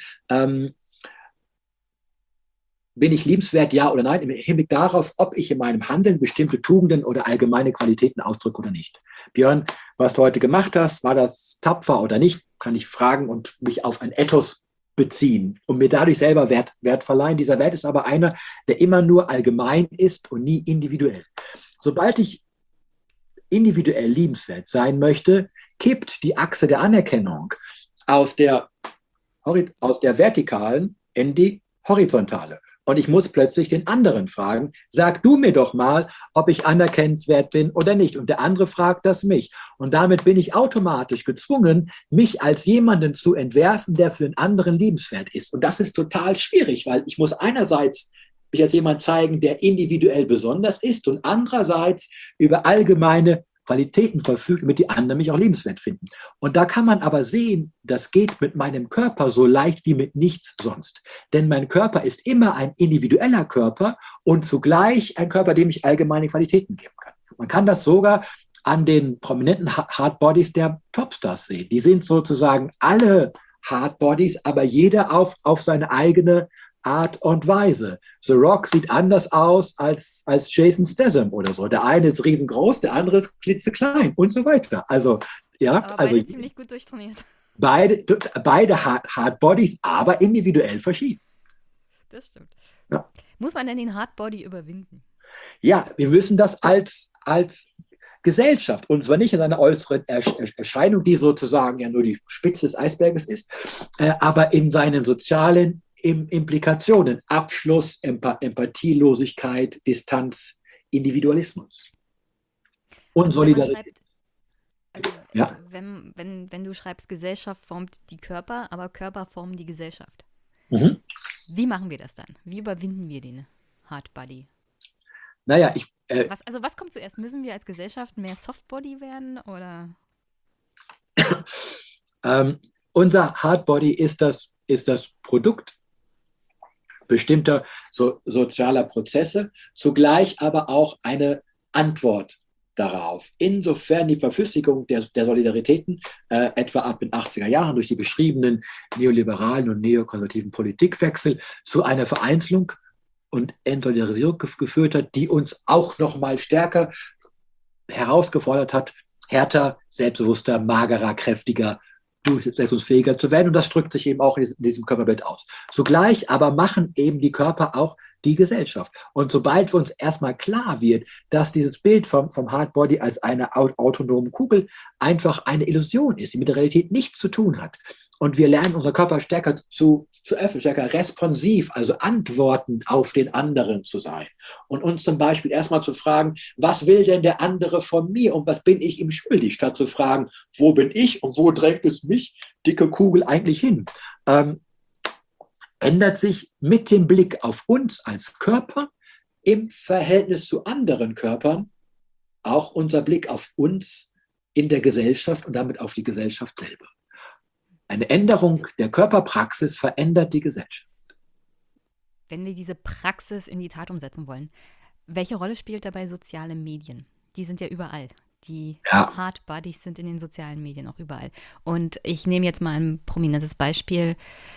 Speaker 4: bin ich liebenswert, ja oder nein, im Hinblick darauf, ob ich in meinem Handeln bestimmte Tugenden oder allgemeine Qualitäten ausdrücke oder nicht. Björn, was du heute gemacht hast, war das tapfer oder nicht, kann ich fragen und mich auf ein Ethos beziehen und mir dadurch selber Wert verleihen. Dieser Wert ist aber einer, der immer nur allgemein ist und nie individuell. Sobald ich individuell liebenswert sein möchte, kippt die Achse der Anerkennung aus der vertikalen in die horizontale. Und ich muss plötzlich den anderen fragen, sag du mir doch mal, ob ich anerkennenswert bin oder nicht. Und der andere fragt das mich. Und damit bin ich automatisch gezwungen, mich als jemanden zu entwerfen, der für den anderen liebenswert ist. Und das ist total schwierig, weil ich muss einerseits mich als jemand zeigen, der individuell besonders ist und andererseits über allgemeine Qualitäten verfügt, damit die anderen mich auch liebenswert finden. Und da kann man aber sehen, das geht mit meinem Körper so leicht wie mit nichts sonst. Denn mein Körper ist immer ein individueller Körper und zugleich ein Körper, dem ich allgemeine Qualitäten geben kann. Man kann das sogar an den prominenten Hardbodies der Topstars sehen. Die sind sozusagen alle Hardbodies, aber jeder auf seine eigene Art und Weise. The Rock sieht anders aus als Jason Statham oder so. Der eine ist riesengroß, der andere ist klitzeklein und so weiter. Also, ja.
Speaker 1: Aber beide ziemlich gut durchtrainiert.
Speaker 4: Beide Hardbodies, aber individuell verschieden.
Speaker 1: Das stimmt.
Speaker 4: Ja.
Speaker 1: Muss man denn den Hardbody überwinden?
Speaker 4: Ja, wir müssen das als Gesellschaft, und zwar nicht in einer äußeren Erscheinung, die sozusagen ja nur die Spitze des Eisberges ist, aber in seinen sozialen Implikationen, Abschluss, Empathielosigkeit, Distanz, Individualismus und
Speaker 1: Also wenn man
Speaker 4: Solidarität.
Speaker 1: schreibt, also
Speaker 4: Ja.
Speaker 1: wenn du schreibst, Gesellschaft formt die Körper, aber Körper formen die Gesellschaft.
Speaker 4: Mhm.
Speaker 1: Wie machen wir das dann? Wie überwinden wir den Hardbody?
Speaker 4: Naja,
Speaker 1: Was kommt zuerst? Müssen wir als Gesellschaft mehr Softbody werden oder?
Speaker 4: unser Hardbody ist das Produkt bestimmter sozialer Prozesse, zugleich aber auch eine Antwort darauf. Insofern die Verflüssigung der Solidaritäten etwa ab den 80er Jahren durch die beschriebenen neoliberalen und neokonservativen Politikwechsel zu einer Vereinzelung und Entsolidarisierung geführt hat, die uns auch noch mal stärker herausgefordert hat, härter, selbstbewusster, magerer, kräftiger, durchsetzungsfähiger zu werden. Und das drückt sich eben auch in diesem Körperbild aus. Zugleich aber machen eben die Körper auch die Gesellschaft. Und sobald uns erstmal klar wird, dass dieses Bild vom Hardbody als eine autonome Kugel einfach eine Illusion ist, die mit der Realität nichts zu tun hat, und wir lernen, unseren Körper stärker zu öffnen, stärker responsiv, also antwortend auf den anderen zu sein. Und uns zum Beispiel erstmal zu fragen, was will denn der andere von mir und was bin ich ihm schuldig, statt zu fragen, wo bin ich und wo drängt es mich, dicke Kugel, eigentlich hin. Ändert sich mit dem Blick auf uns als Körper im Verhältnis zu anderen Körpern auch unser Blick auf uns in der Gesellschaft und damit auf die Gesellschaft selber. Eine Änderung der Körperpraxis verändert die Gesellschaft.
Speaker 1: Wenn wir diese Praxis in die Tat umsetzen wollen, welche Rolle spielt dabei soziale Medien? Die sind ja überall. Die Hardbodies sind in den sozialen Medien auch überall. Und ich nehme jetzt mal ein prominentes Beispiel.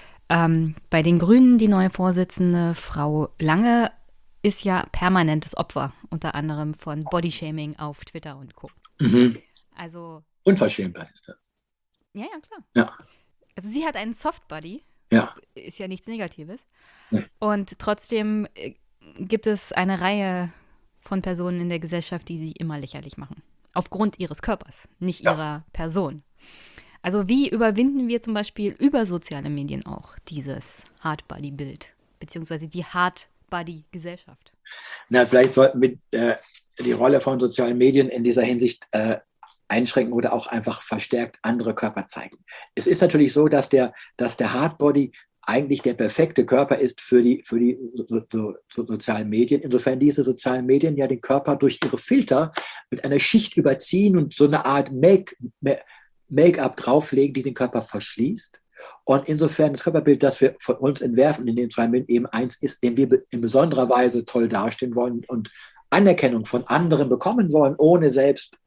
Speaker 1: Bei den Grünen, die neue Vorsitzende, Frau Lange, ist ja permanentes Opfer, unter anderem von Bodyshaming auf Twitter und Co.
Speaker 4: Mhm.
Speaker 1: Also,
Speaker 4: Unverschämtheit ist das.
Speaker 1: ja, klar.
Speaker 4: Ja.
Speaker 1: Also sie hat einen Softbody,
Speaker 4: Ja.
Speaker 1: ist ja nichts Negatives.
Speaker 4: Nee.
Speaker 1: Und trotzdem gibt es eine Reihe von Personen in der Gesellschaft, die sie immer lächerlich machen. Aufgrund ihres Körpers, nicht ihrer Person. Also wie überwinden wir zum Beispiel über soziale Medien auch dieses Hardbody-Bild, beziehungsweise die Hardbody-Gesellschaft?
Speaker 4: Na, vielleicht sollten wir die Rolle von sozialen Medien in dieser Hinsicht einschränken oder auch einfach verstärkt andere Körper zeigen. Es ist natürlich so, dass der Hardbody eigentlich der perfekte Körper ist für die sozialen Medien. Insofern diese sozialen Medien ja den Körper durch ihre Filter mit einer Schicht überziehen und so eine Art Make-up drauflegen, die den Körper verschließt. Und insofern das Körperbild, das wir von uns entwerfen in den zwei Medien, eben eins ist, dem wir in besonderer Weise toll dastehen wollen und Anerkennung von anderen bekommen wollen, ohne selbst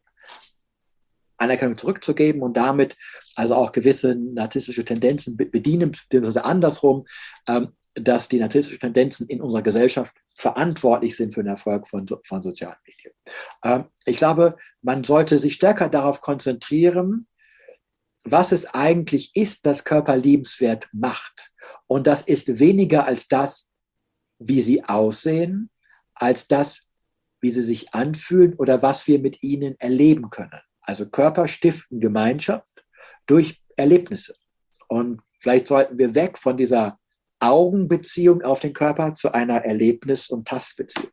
Speaker 4: Anerkennung zurückzugeben und damit also auch gewisse narzisstische Tendenzen bedienen, beziehungsweise andersrum, dass die narzisstischen Tendenzen in unserer Gesellschaft verantwortlich sind für den Erfolg von sozialen Medien. Ich glaube, man sollte sich stärker darauf konzentrieren, was es eigentlich ist, das Körper liebenswert macht. Und das ist weniger als das, wie sie aussehen, als das, wie sie sich anfühlen oder was wir mit ihnen erleben können. Also Körper stiften Gemeinschaft durch Erlebnisse. Und vielleicht sollten wir weg von dieser Augenbeziehung auf den Körper zu einer Erlebnis- und Tastbeziehung.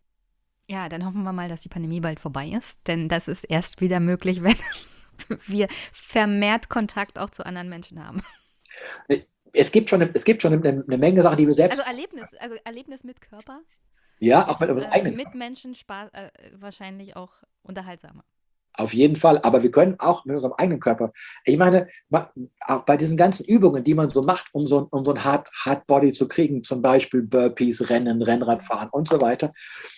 Speaker 1: Ja, dann hoffen wir mal, dass die Pandemie bald vorbei ist, denn das ist erst wieder möglich, wenn wir vermehrt Kontakt auch zu anderen Menschen haben.
Speaker 4: Es gibt schon eine Menge Sachen, die wir selbst...
Speaker 1: Also Erlebnis mit Körper?
Speaker 4: Ja, auch mit unserem eigenen
Speaker 1: Mit Menschen wahrscheinlich auch unterhaltsamer.
Speaker 4: Auf jeden Fall, aber wir können auch mit unserem eigenen Körper, ich meine, auch bei diesen ganzen Übungen, die man so macht, um so ein Hardbody zu kriegen, zum Beispiel Burpees, Rennen, Rennradfahren und so weiter,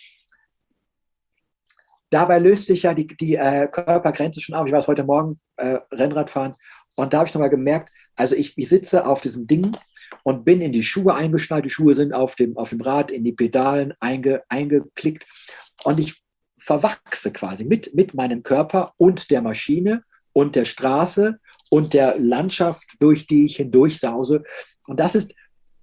Speaker 4: dabei löst sich ja die Körpergrenze schon auf. Ich war heute Morgen Rennradfahren und da habe ich nochmal gemerkt, also ich sitze auf diesem Ding und bin in die Schuhe eingeschnallt, die Schuhe sind auf dem Rad, in die Pedalen eingeklickt und ich verwachse quasi mit meinem Körper und der Maschine und der Straße und der Landschaft, durch die ich hindurch sause. Und das ist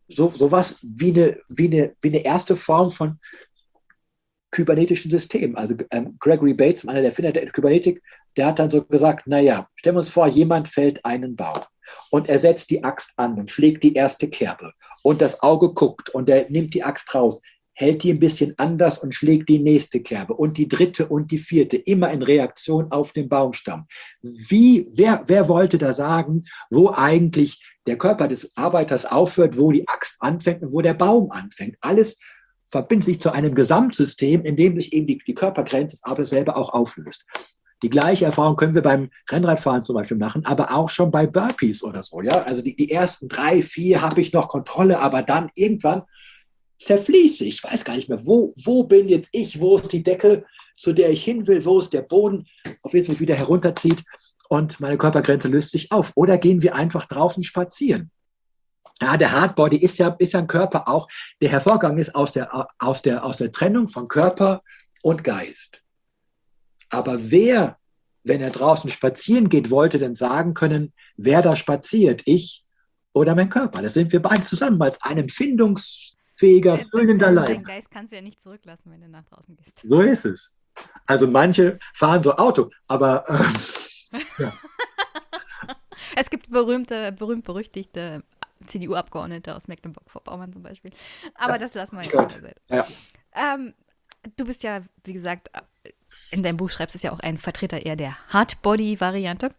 Speaker 4: sowas wie eine erste Form von kybernetischen System. Also Gregory Bates, einer der Erfinder der Kybernetik, der hat dann so gesagt, naja, stellen wir uns vor, jemand fällt einen Baum und er setzt die Axt an und schlägt die erste Kerbe und das Auge guckt und er nimmt die Axt raus, hält die ein bisschen anders und schlägt die nächste Kerbe und die dritte und die vierte, immer in Reaktion auf den Baumstamm. Wer wollte da sagen, wo eigentlich der Körper des Arbeiters aufhört, wo die Axt anfängt und wo der Baum anfängt? Alles verbindet sich zu einem Gesamtsystem, in dem sich eben die Körpergrenze des Arbeiters selber auch auflöst. Die gleiche Erfahrung können wir beim Rennradfahren zum Beispiel machen, aber auch schon bei Burpees oder so. Ja? Also die ersten 3, 4 habe ich noch Kontrolle, aber dann irgendwann zerfließe ich. Ich weiß gar nicht mehr, wo bin jetzt ich, wo ist die Decke, zu der ich hin will, wo ist der Boden, auf den es mich wieder herunterzieht und meine Körpergrenze löst sich auf. Oder gehen wir einfach draußen spazieren. Ja, der Hardbody ist ja ein Körper auch, der hervorgegangen ist aus der Trennung von Körper und Geist. Aber wer, wenn er draußen spazieren geht, wollte denn sagen können, wer da spaziert, ich oder mein Körper? Das sind wir beide zusammen als ein empfindungsfähiger, fühlender Leib.
Speaker 1: Dein Geist kannst du ja nicht zurücklassen, wenn du nach draußen gehst.
Speaker 4: So ist es. Also manche fahren so Auto, aber ja.
Speaker 1: Es gibt berühmt-berüchtigte CDU-Abgeordnete aus Mecklenburg-Vorpommern zum Beispiel. Aber das lassen wir jetzt beiseite. Ja. Du bist ja, wie gesagt, in deinem Buch schreibst du es ja auch ein Vertreter eher der Hardbody-Variante.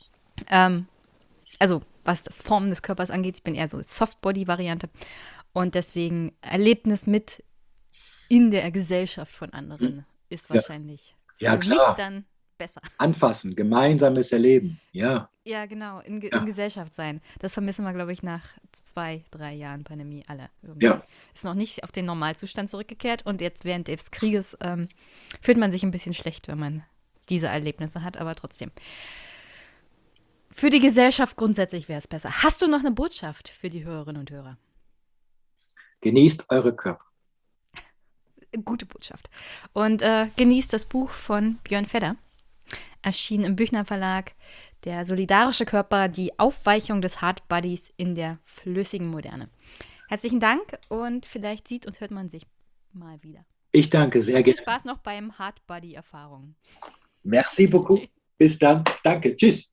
Speaker 1: Also was das Formen des Körpers angeht, ich bin eher so Softbody-Variante. Und deswegen Erlebnis mit in der Gesellschaft von anderen ist wahrscheinlich für mich dann besser.
Speaker 4: Anfassen, gemeinsames Erleben, ja.
Speaker 1: Ja, genau, in Gesellschaft sein. Das vermissen wir, glaube ich, nach 2, 3 Jahren Pandemie alle. Irgendwie. Ja. Ist noch nicht auf den Normalzustand zurückgekehrt und jetzt während des Krieges fühlt man sich ein bisschen schlecht, wenn man diese Erlebnisse hat, aber trotzdem. Für die Gesellschaft grundsätzlich wäre es besser. Hast du noch eine Botschaft für die Hörerinnen und Hörer?
Speaker 4: Genießt eure Körper.
Speaker 1: Gute Botschaft. Und genießt das Buch von Björn Fedder. Erschienen im Büchner Verlag. Der solidarische Körper, die Aufweichung des Hardbodies in der flüssigen Moderne. Herzlichen Dank und vielleicht sieht und hört man sich mal wieder.
Speaker 4: Ich danke sehr gerne.
Speaker 1: Viel Spaß noch beim Hardbody-Erfahrungen.
Speaker 4: Merci beaucoup. Bis dann. Danke. Tschüss.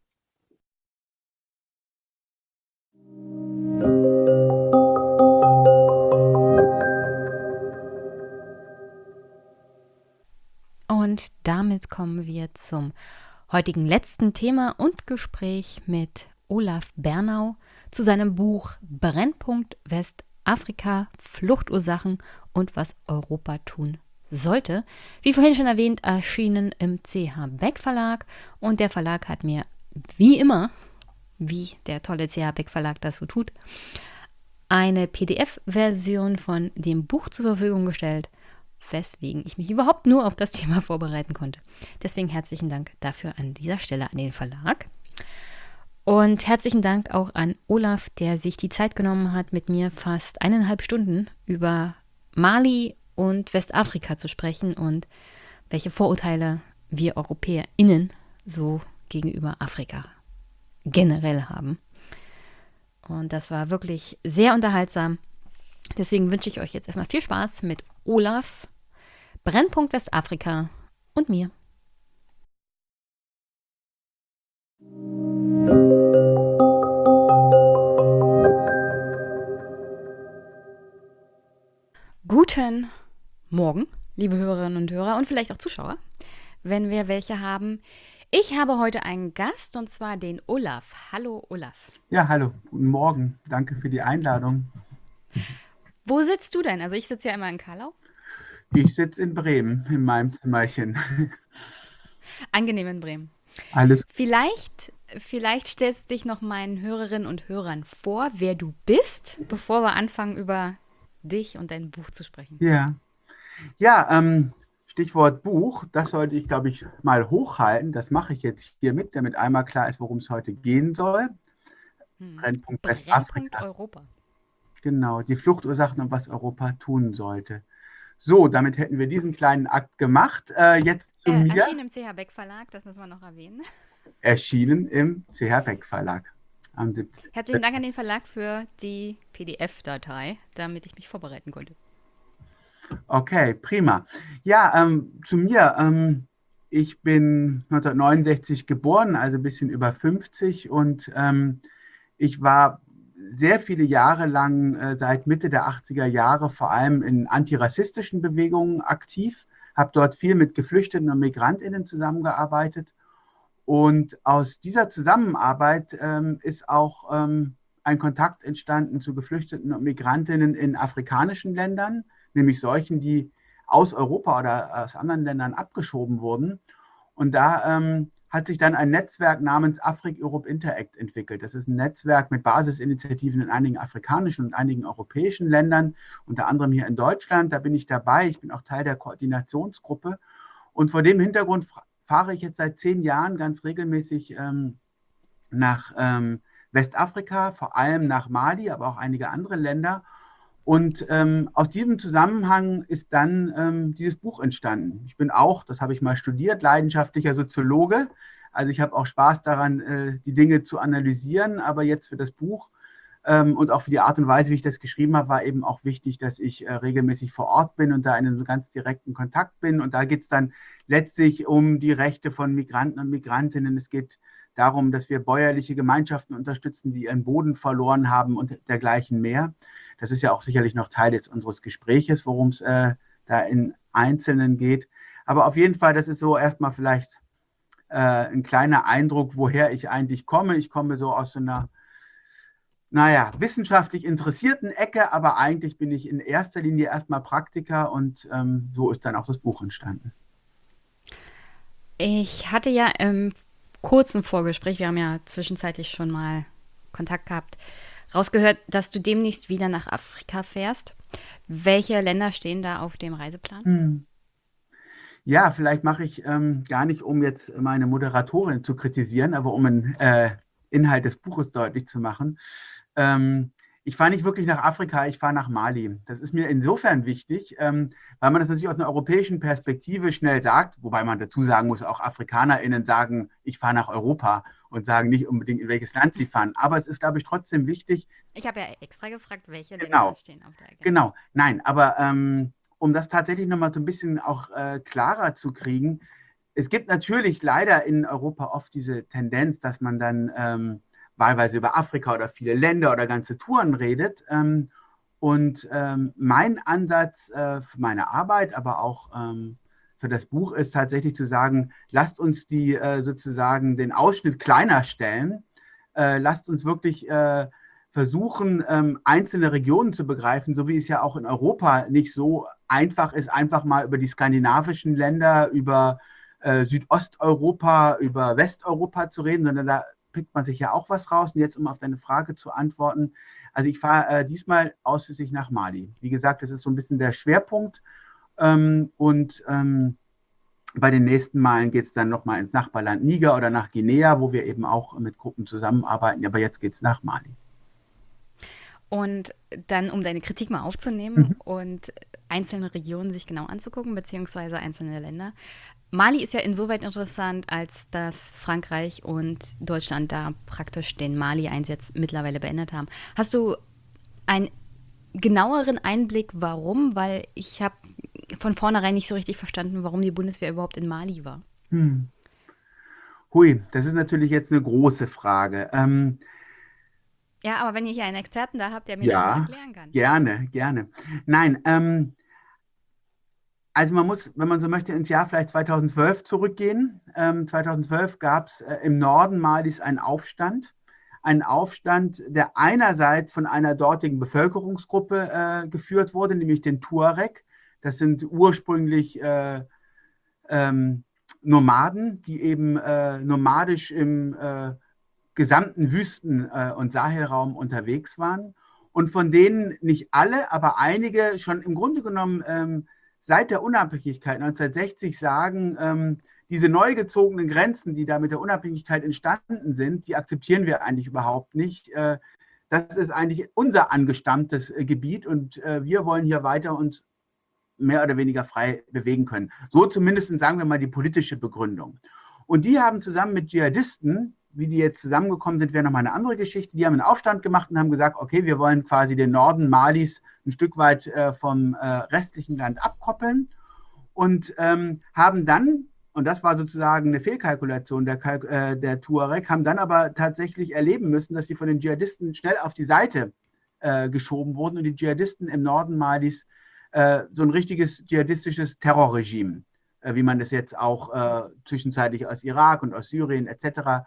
Speaker 1: Und damit kommen wir zum heutigen letzten Thema und Gespräch mit Olaf Bernau zu seinem Buch Brennpunkt Westafrika, Fluchtursachen und was Europa tun sollte. Wie vorhin schon erwähnt, erschienen im CH Beck Verlag und der Verlag hat mir wie immer, wie der tolle CH Beck Verlag das so tut, eine PDF-Version von dem Buch zur Verfügung gestellt, weswegen ich mich überhaupt nur auf das Thema vorbereiten konnte. Deswegen herzlichen Dank dafür an dieser Stelle an den Verlag. Und herzlichen Dank auch an Olaf, der sich die Zeit genommen hat, mit mir fast 1,5 Stunden über Mali und Westafrika zu sprechen und welche Vorurteile wir EuropäerInnen so gegenüber Afrika generell haben. Und das war wirklich sehr unterhaltsam. Deswegen wünsche ich euch jetzt erstmal viel Spaß mit Olaf, Brennpunkt Westafrika und mir. Guten Morgen, liebe Hörerinnen und Hörer und vielleicht auch Zuschauer, wenn wir welche haben. Ich habe heute einen Gast und zwar den Olaf. Hallo Olaf.
Speaker 5: Ja, hallo, guten Morgen. Danke für die Einladung.
Speaker 1: Wo sitzt du denn? Also ich sitze ja immer in Karlau.
Speaker 5: Ich sitze in Bremen, in meinem Zimmerchen.
Speaker 1: Angenehm in Bremen.
Speaker 5: Alles.
Speaker 1: Vielleicht stellst du dich noch meinen Hörerinnen und Hörern vor, wer du bist, bevor wir anfangen, über dich und dein Buch zu sprechen.
Speaker 5: Ja, Stichwort Buch, das sollte ich, glaube ich, mal hochhalten. Das mache ich jetzt hiermit, damit einmal klar ist, worum es heute gehen soll. Brennpunkt Westafrika.
Speaker 1: Europa.
Speaker 5: Genau, die Fluchtursachen und was Europa tun sollte. So, damit hätten wir diesen kleinen Akt gemacht. Jetzt zu mir.
Speaker 1: Erschienen im CH Beck Verlag, das müssen wir noch erwähnen.
Speaker 5: Erschienen im CH Beck Verlag. am 17.
Speaker 1: Herzlichen Dank an den Verlag für die PDF-Datei, damit ich mich vorbereiten konnte.
Speaker 5: Okay, prima. Ja, zu mir. Ich bin 1969 geboren, also ein bisschen über 50 und ich war sehr viele Jahre lang, seit Mitte der 80er Jahre, vor allem in antirassistischen Bewegungen aktiv, habe dort viel mit Geflüchteten und MigrantInnen zusammengearbeitet. Und aus dieser Zusammenarbeit ist auch ein Kontakt entstanden zu Geflüchteten und Migrantinnen in afrikanischen Ländern, nämlich solchen, die aus Europa oder aus anderen Ländern abgeschoben wurden. Und da hat sich dann ein Netzwerk namens Afrik-Europe Interact entwickelt. Das ist ein Netzwerk mit Basisinitiativen in einigen afrikanischen und einigen europäischen Ländern, unter anderem hier in Deutschland. Da bin ich dabei. Ich bin auch Teil der Koordinationsgruppe. Und vor dem Hintergrund fahre ich jetzt seit 10 Jahren ganz regelmäßig nach Westafrika, vor allem nach Mali, aber auch einige andere Länder. Und aus diesem Zusammenhang ist dann dieses Buch entstanden. Ich bin auch, das habe ich mal studiert, leidenschaftlicher Soziologe. Also ich habe auch Spaß daran, die Dinge zu analysieren. Aber jetzt für das Buch und auch für die Art und Weise, wie ich das geschrieben habe, war eben auch wichtig, dass ich regelmäßig vor Ort bin und da in einem ganz direkten Kontakt bin. Und da geht es dann letztlich um die Rechte von Migranten und Migrantinnen. Es geht darum, dass wir bäuerliche Gemeinschaften unterstützen, die ihren Boden verloren haben und dergleichen mehr. Das ist ja auch sicherlich noch Teil jetzt unseres Gespräches, worum es da in Einzelnen geht. Aber auf jeden Fall, das ist so erstmal vielleicht ein kleiner Eindruck, woher ich eigentlich komme. Ich komme so aus einer, wissenschaftlich interessierten Ecke, aber eigentlich bin ich in erster Linie erstmal Praktiker und so ist dann auch das Buch entstanden.
Speaker 1: Ich hatte ja im kurzen Vorgespräch, wir haben ja zwischenzeitlich schon mal Kontakt gehabt, rausgehört, dass du demnächst wieder nach Afrika fährst. Welche Länder stehen da auf dem Reiseplan?
Speaker 5: Ja, vielleicht mache ich gar nicht, um jetzt meine Moderatorin zu kritisieren, aber um einen Inhalt des Buches deutlich zu machen. Ich fahre nicht wirklich nach Afrika, ich fahre nach Mali. Das ist mir insofern wichtig, weil man das natürlich aus einer europäischen Perspektive schnell sagt, wobei man dazu sagen muss, auch AfrikanerInnen sagen, ich fahre nach Europa und sagen nicht unbedingt, in welches Land sie fahren. Aber es ist, glaube ich, trotzdem wichtig.
Speaker 1: Ich habe ja extra gefragt, welche Länder stehen auf der Agenda.
Speaker 5: Genau, nein, aber um das tatsächlich nochmal so ein bisschen auch klarer zu kriegen, es gibt natürlich leider in Europa oft diese Tendenz, dass man dann wahlweise über Afrika oder viele Länder oder ganze Touren redet. Und mein Ansatz für meine Arbeit, aber auch für das Buch ist tatsächlich zu sagen, lasst uns die sozusagen den Ausschnitt kleiner stellen, lasst uns wirklich versuchen, einzelne Regionen zu begreifen, so wie es ja auch in Europa nicht so einfach ist, einfach mal über die skandinavischen Länder, über Südosteuropa, über Westeuropa zu reden, sondern da pickt man sich ja auch was raus. Und jetzt, um auf deine Frage zu antworten, also ich fahre diesmal ausschließlich nach Mali. Wie gesagt, das ist so ein bisschen der Schwerpunkt. Und bei den nächsten Malen geht es dann nochmal ins Nachbarland Niger oder nach Guinea, wo wir eben auch mit Gruppen zusammenarbeiten. Aber jetzt geht es nach Mali.
Speaker 1: Und dann, um deine Kritik mal aufzunehmen und einzelne Regionen sich genau anzugucken, beziehungsweise einzelne Länder. Mali ist ja insoweit interessant, als dass Frankreich und Deutschland da praktisch den Mali-Einsatz mittlerweile beendet haben. Hast du einen genaueren Einblick, warum? Weil ich habe von vornherein nicht so richtig verstanden, warum die Bundeswehr überhaupt in Mali war.
Speaker 5: Hui, das ist natürlich jetzt eine große Frage.
Speaker 1: Ja, aber wenn ihr hier einen Experten da habt, der mir das mal erklären kann.
Speaker 5: Gerne. Nein, also man muss, wenn man so möchte, ins Jahr vielleicht 2012 zurückgehen. 2012 gab es im Norden Malis einen Aufstand, der einerseits von einer dortigen Bevölkerungsgruppe geführt wurde, nämlich den Tuareg. Das sind ursprünglich Nomaden, die eben nomadisch im gesamten Wüsten- und Sahelraum unterwegs waren und von denen nicht alle, aber einige schon im Grunde genommen seit der Unabhängigkeit 1960 sagen, diese neu gezogenen Grenzen, die da mit der Unabhängigkeit entstanden sind, die akzeptieren wir eigentlich überhaupt nicht. Das ist eigentlich unser angestammtes Gebiet und wir wollen hier weiter uns mehr oder weniger frei bewegen können. So zumindest, sagen wir mal, die politische Begründung. Und die haben zusammen mit Dschihadisten wie die jetzt zusammengekommen sind, wäre nochmal eine andere Geschichte. Die haben einen Aufstand gemacht und haben gesagt, okay, wir wollen quasi den Norden Malis ein Stück weit vom restlichen Land abkoppeln und haben dann, und das war sozusagen eine Fehlkalkulation der Tuareg, haben dann aber tatsächlich erleben müssen, dass sie von den Dschihadisten schnell auf die Seite geschoben wurden und die Dschihadisten im Norden Malis so ein richtiges dschihadistisches Terrorregime, wie man das jetzt auch zwischenzeitlich aus Irak und aus Syrien etc.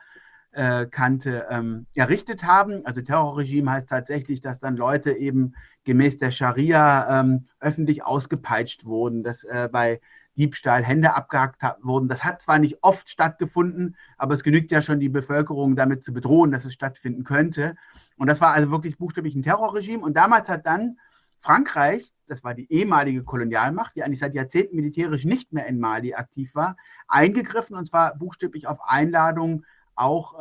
Speaker 5: Kannte, errichtet haben. Also Terrorregime heißt tatsächlich, dass dann Leute eben gemäß der Scharia öffentlich ausgepeitscht wurden, dass bei Diebstahl Hände abgehackt wurden. Das hat zwar nicht oft stattgefunden, aber es genügt ja schon, die Bevölkerung damit zu bedrohen, dass es stattfinden könnte. Und das war also wirklich buchstäblich ein Terrorregime. Und damals hat dann Frankreich, das war die ehemalige Kolonialmacht, die eigentlich seit Jahrzehnten militärisch nicht mehr in Mali aktiv war, eingegriffen, und zwar buchstäblich auf Einladung auch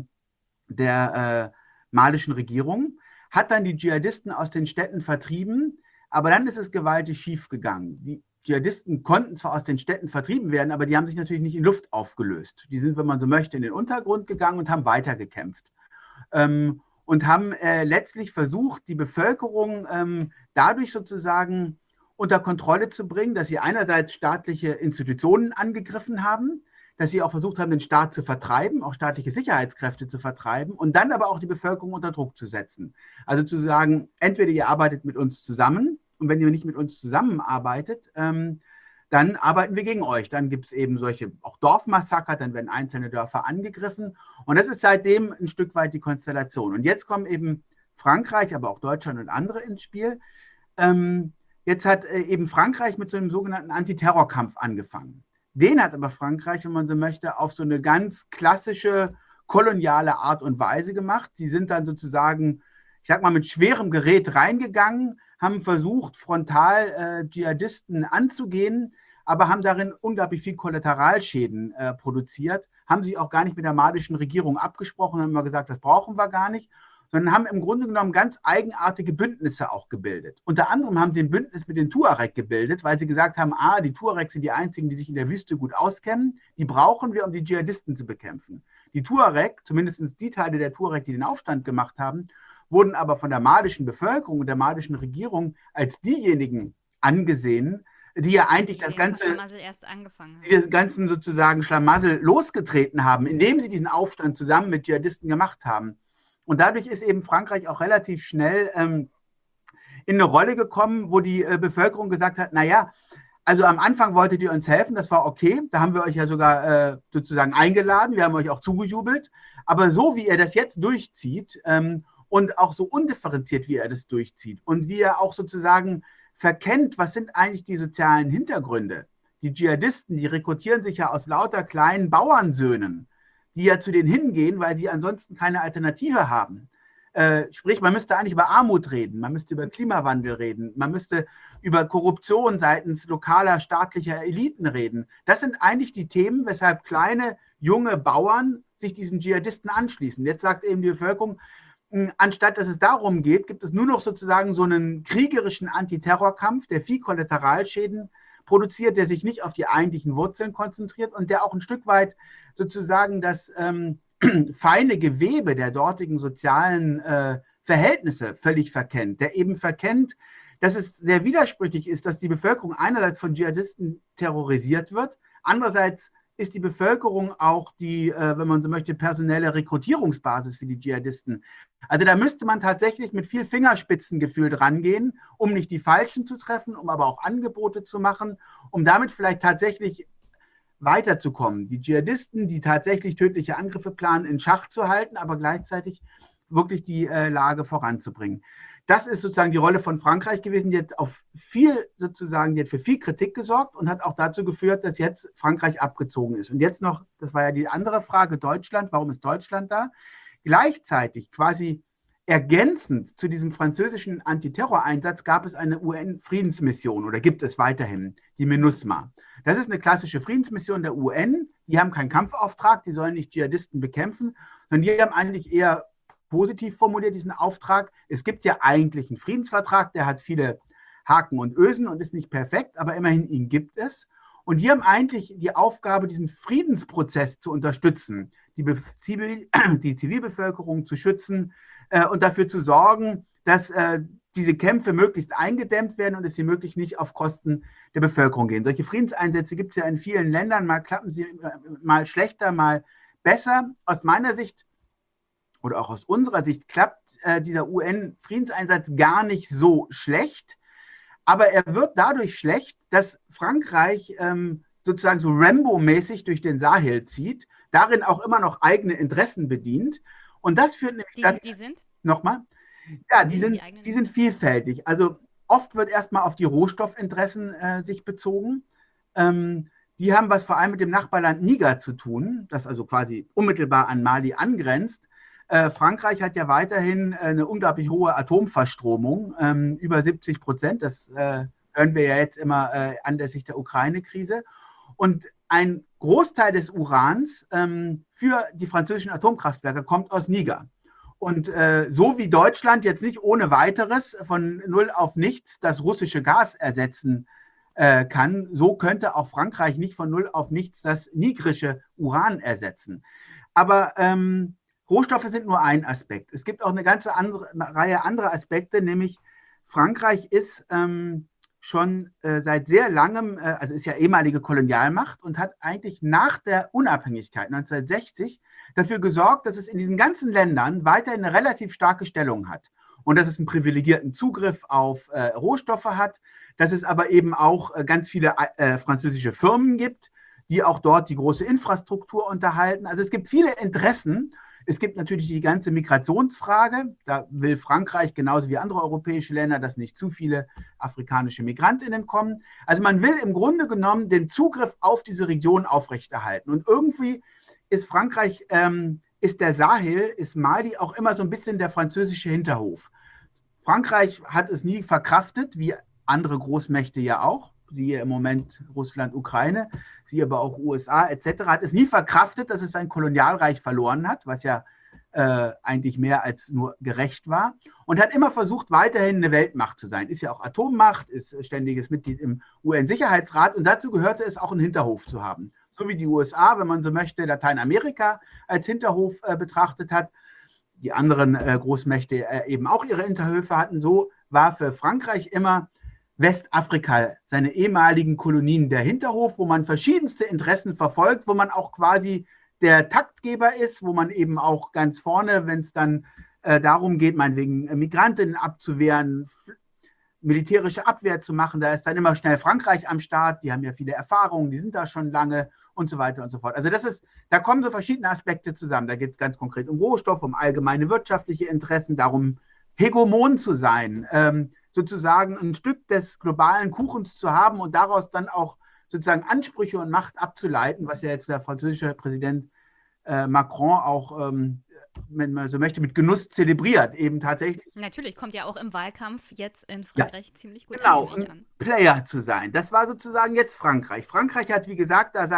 Speaker 5: der malischen Regierung, hat dann die Dschihadisten aus den Städten vertrieben, aber dann ist es gewaltig schief gegangen. Die Dschihadisten konnten zwar aus den Städten vertrieben werden, aber die haben sich natürlich nicht in Luft aufgelöst. Die sind, wenn man so möchte, in den Untergrund gegangen und haben weitergekämpft. Und haben letztlich versucht, die Bevölkerung dadurch sozusagen unter Kontrolle zu bringen, dass sie einerseits staatliche Institutionen angegriffen haben, dass sie auch versucht haben, den Staat zu vertreiben, auch staatliche Sicherheitskräfte zu vertreiben und dann aber auch die Bevölkerung unter Druck zu setzen. Also zu sagen, entweder ihr arbeitet mit uns zusammen, und wenn ihr nicht mit uns zusammenarbeitet, dann arbeiten wir gegen euch. Dann gibt es eben solche auch Dorfmassaker, dann werden einzelne Dörfer angegriffen. Und das ist seitdem ein Stück weit die Konstellation. Und jetzt kommen eben Frankreich, aber auch Deutschland und andere ins Spiel. Jetzt hat eben Frankreich mit so einem sogenannten Antiterrorkampf angefangen. Den hat aber Frankreich, wenn man so möchte, auf so eine ganz klassische koloniale Art und Weise gemacht. Sie sind dann sozusagen, ich sag mal, mit schwerem Gerät reingegangen, haben versucht, frontal Dschihadisten anzugehen, aber haben darin unglaublich viel Kollateralschäden produziert, haben sich auch gar nicht mit der malischen Regierung abgesprochen, haben immer gesagt, das brauchen wir gar nicht, sondern haben im Grunde genommen ganz eigenartige Bündnisse auch gebildet. Unter anderem haben sie ein Bündnis mit den Tuareg gebildet, weil sie gesagt haben, die Tuareg sind die einzigen, die sich in der Wüste gut auskennen, die brauchen wir, um die Dschihadisten zu bekämpfen. Die Tuareg, zumindest die Teile der Tuareg, die den Aufstand gemacht haben, wurden aber von der malischen Bevölkerung und der malischen Regierung als diejenigen angesehen, die ja eigentlich das ganze diesen ganzen sozusagen Schlamassel losgetreten haben, indem sie diesen Aufstand zusammen mit Dschihadisten gemacht haben. Und dadurch ist eben Frankreich auch relativ schnell in eine Rolle gekommen, wo die Bevölkerung gesagt hat, naja, also am Anfang wolltet ihr uns helfen, das war okay, da haben wir euch ja sogar sozusagen eingeladen, wir haben euch auch zugejubelt, aber so wie ihr das jetzt durchzieht, und auch so undifferenziert, wie er das durchzieht und wie er auch sozusagen verkennt, was sind eigentlich die sozialen Hintergründe. Die Dschihadisten, die rekrutieren sich ja aus lauter kleinen Bauernsöhnen, die ja zu denen hingehen, weil sie ansonsten keine Alternative haben. Sprich, man müsste eigentlich über Armut reden, man müsste über Klimawandel reden, man müsste über Korruption seitens lokaler staatlicher Eliten reden. Das sind eigentlich die Themen, weshalb kleine, junge Bauern sich diesen Dschihadisten anschließen. Jetzt sagt eben die Bevölkerung, anstatt dass es darum geht, gibt es nur noch sozusagen so einen kriegerischen Antiterrorkampf, der viel Kollateralschäden produziert, der sich nicht auf die eigentlichen Wurzeln konzentriert und der auch ein Stück weit sozusagen das feine Gewebe der dortigen sozialen Verhältnisse völlig verkennt, der eben verkennt, dass es sehr widersprüchlich ist, dass die Bevölkerung einerseits von Dschihadisten terrorisiert wird, andererseits ist die Bevölkerung auch die, wenn man so möchte, personelle Rekrutierungsbasis für die Dschihadisten. Also da müsste man tatsächlich mit viel Fingerspitzengefühl drangehen, um nicht die Falschen zu treffen, um aber auch Angebote zu machen, um damit vielleicht tatsächlich weiterzukommen. Die Dschihadisten, die tatsächlich tödliche Angriffe planen, in Schach zu halten, aber gleichzeitig wirklich die Lage voranzubringen. Das ist sozusagen die Rolle von Frankreich gewesen, die hat für viel Kritik gesorgt und hat auch dazu geführt, dass jetzt Frankreich abgezogen ist. Und jetzt noch, das war ja die andere Frage, Deutschland, warum ist Deutschland da? Gleichzeitig, quasi ergänzend zu diesem französischen Antiterror-Einsatz, gab es eine UN-Friedensmission oder gibt es weiterhin, die MINUSMA. Das ist eine klassische Friedensmission der UN, die haben keinen Kampfauftrag, die sollen nicht Dschihadisten bekämpfen, sondern die haben eigentlich eher positiv formuliert, diesen Auftrag. Es gibt ja eigentlich einen Friedensvertrag, der hat viele Haken und Ösen und ist nicht perfekt, aber immerhin ihn gibt es. Und die haben eigentlich die Aufgabe, diesen Friedensprozess zu unterstützen, die Zivilbevölkerung zu schützen und dafür zu sorgen, dass diese Kämpfe möglichst eingedämmt werden und es sie möglichst nicht auf Kosten der Bevölkerung gehen. Solche Friedenseinsätze gibt es ja in vielen Ländern, mal klappen sie mal schlechter, mal besser. Aus meiner Sicht oder auch aus unserer Sicht klappt dieser UN-Friedenseinsatz gar nicht so schlecht, aber er wird dadurch schlecht, dass Frankreich sozusagen so Rambo-mäßig durch den Sahel zieht, darin auch immer noch eigene Interessen bedient. Und das führt nämlich dazu.
Speaker 1: Die sind?
Speaker 5: Nochmal? Ja, die sind vielfältig. Also oft wird erstmal auf die Rohstoffinteressen sich bezogen. Die haben was vor allem mit dem Nachbarland Niger zu tun, das also quasi unmittelbar an Mali angrenzt. Frankreich hat ja weiterhin eine unglaublich hohe Atomverstromung, über 70%. Das hören wir ja jetzt immer anlässlich der Ukraine-Krise. Und ein Großteil des Urans für die französischen Atomkraftwerke kommt aus Niger. Und so wie Deutschland jetzt nicht ohne weiteres von null auf nichts das russische Gas ersetzen kann, so könnte auch Frankreich nicht von null auf nichts das nigrische Uran ersetzen. Aber Rohstoffe sind nur ein Aspekt. Es gibt auch eine ganze Reihe anderer Aspekte, nämlich Frankreich ist schon seit sehr langem, also ist ja ehemalige Kolonialmacht und hat eigentlich nach der Unabhängigkeit 1960 dafür gesorgt, dass es in diesen ganzen Ländern weiterhin eine relativ starke Stellung hat und dass es einen privilegierten Zugriff auf Rohstoffe hat, dass es aber eben auch ganz viele französische Firmen gibt, die auch dort die große Infrastruktur unterhalten. Also es gibt viele Interessen. Es gibt natürlich die ganze Migrationsfrage. Da will Frankreich genauso wie andere europäische Länder, dass nicht zu viele afrikanische Migrantinnen kommen. Also man will im Grunde genommen den Zugriff auf diese Region aufrechterhalten. Und irgendwie ist Frankreich, ist der Sahel, ist Mali auch immer so ein bisschen der französische Hinterhof. Frankreich hat es nie verkraftet, wie andere Großmächte ja auch. Siehe im Moment Russland, Ukraine, siehe aber auch USA etc., hat es nie verkraftet, dass es sein Kolonialreich verloren hat, was ja eigentlich mehr als nur gerecht war, und hat immer versucht, weiterhin eine Weltmacht zu sein. Ist ja auch Atommacht, ist ständiges Mitglied im UN-Sicherheitsrat und dazu gehörte es auch einen Hinterhof zu haben. So wie die USA, wenn man so möchte, Lateinamerika als Hinterhof betrachtet hat, die anderen Großmächte eben auch ihre Hinterhöfe hatten, so war für Frankreich immer Westafrika, seine ehemaligen Kolonien, der Hinterhof, wo man verschiedenste Interessen verfolgt, wo man auch quasi der Taktgeber ist, wo man eben auch ganz vorne, wenn es dann darum geht, meinetwegen Migrantinnen abzuwehren, militärische Abwehr zu machen, da ist dann immer schnell Frankreich am Start, die haben ja viele Erfahrungen, die sind da schon lange und so weiter und so fort. Also da kommen so verschiedene Aspekte zusammen. Da geht es ganz konkret um Rohstoff, um allgemeine wirtschaftliche Interessen, darum, Hegemon zu sein, sozusagen ein Stück des globalen Kuchens zu haben und daraus dann auch sozusagen Ansprüche und Macht abzuleiten, was ja jetzt der französische Präsident Macron auch, wenn man so möchte, mit Genuss zelebriert, eben tatsächlich.
Speaker 1: Natürlich, kommt ja auch im Wahlkampf jetzt in Frankreich ziemlich gut
Speaker 5: an. Player zu sein. Das war sozusagen jetzt Frankreich. Frankreich hat, wie gesagt, da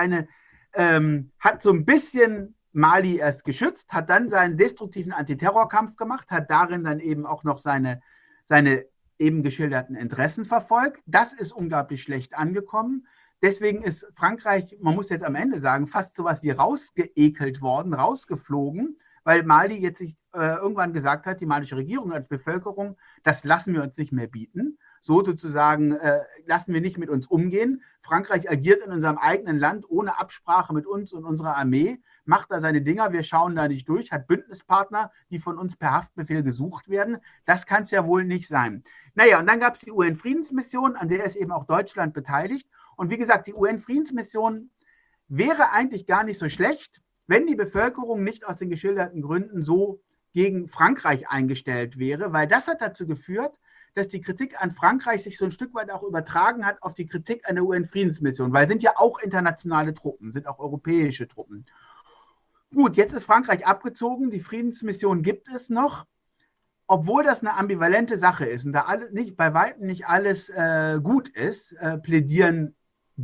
Speaker 5: hat so ein bisschen Mali erst geschützt, hat dann seinen destruktiven Antiterrorkampf gemacht, hat darin dann eben auch noch seine eben geschilderten Interessen verfolgt. Das ist unglaublich schlecht angekommen. Deswegen ist Frankreich, man muss jetzt am Ende sagen, fast sowas wie rausgeekelt worden, rausgeflogen, weil Mali jetzt sich irgendwann gesagt hat, die malische Regierung als Bevölkerung, das lassen wir uns nicht mehr bieten. So sozusagen lassen wir nicht mit uns umgehen. Frankreich agiert in unserem eigenen Land ohne Absprache mit uns und unserer Armee, macht da seine Dinger, wir schauen da nicht durch, hat Bündnispartner, die von uns per Haftbefehl gesucht werden. Das kann es ja wohl nicht sein. Naja, und dann gab es die UN-Friedensmission, an der ist eben auch Deutschland beteiligt. Und wie gesagt, die UN-Friedensmission wäre eigentlich gar nicht so schlecht, wenn die Bevölkerung nicht aus den geschilderten Gründen so gegen Frankreich eingestellt wäre, weil das hat dazu geführt, dass die Kritik an Frankreich sich so ein Stück weit auch übertragen hat auf die Kritik an der UN-Friedensmission, weil es sind ja auch internationale Truppen, sind auch europäische Truppen. Gut, jetzt ist Frankreich abgezogen, die Friedensmission gibt es noch, obwohl das eine ambivalente Sache ist und da bei weitem nicht alles gut ist, plädiere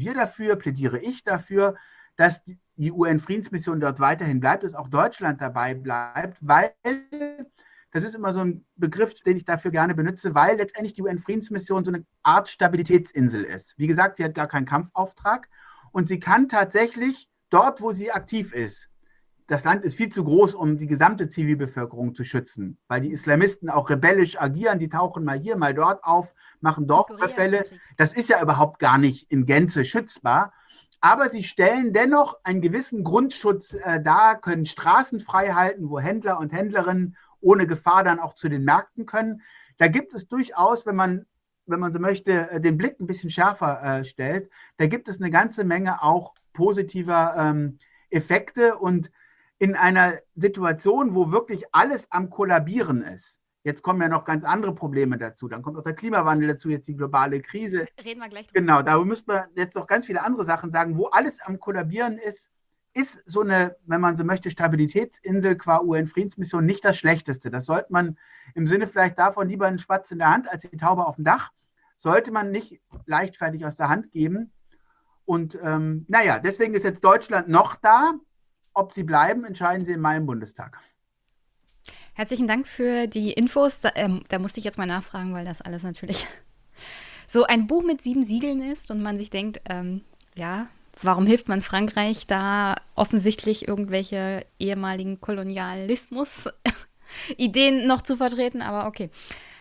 Speaker 5: ich dafür, dass die UN-Friedensmission dort weiterhin bleibt, dass auch Deutschland dabei bleibt, weil, das ist immer so ein Begriff, den ich dafür gerne benutze, weil letztendlich die UN-Friedensmission so eine Art Stabilitätsinsel ist. Wie gesagt, sie hat gar keinen Kampfauftrag und sie kann tatsächlich dort, wo sie aktiv ist, das Land ist viel zu groß, um die gesamte Zivilbevölkerung zu schützen, weil die Islamisten auch rebellisch agieren, die tauchen mal hier, mal dort auf, machen Dorfüberfälle. Das ist ja überhaupt gar nicht in Gänze schützbar, aber sie stellen dennoch einen gewissen Grundschutz dar, können Straßen frei halten, wo Händler und Händlerinnen ohne Gefahr dann auch zu den Märkten können. Da gibt es durchaus, wenn man so möchte, den Blick ein bisschen schärfer stellt, da gibt es eine ganze Menge auch positiver Effekte und in einer Situation, wo wirklich alles am Kollabieren ist. Jetzt kommen ja noch ganz andere Probleme dazu. Dann kommt auch der Klimawandel dazu, jetzt die globale Krise.
Speaker 1: Reden wir gleich drüber.
Speaker 5: Genau, da müssen wir jetzt noch ganz viele andere Sachen sagen. Wo alles am Kollabieren ist so eine, wenn man so möchte, Stabilitätsinsel qua UN-Friedensmission nicht das Schlechteste. Das sollte man im Sinne vielleicht davon lieber einen Spatz in der Hand als die Taube auf dem Dach, sollte man nicht leichtfertig aus der Hand geben. Und deswegen ist jetzt Deutschland noch da. Ob sie bleiben, entscheiden sie in meinem Bundestag.
Speaker 1: Herzlichen Dank für die Infos. Da musste ich jetzt mal nachfragen, weil das alles natürlich so ein Buch mit 7 Siegeln ist und man sich denkt, warum hilft man Frankreich da offensichtlich irgendwelche ehemaligen Kolonialismus-Ideen noch zu vertreten? Aber okay.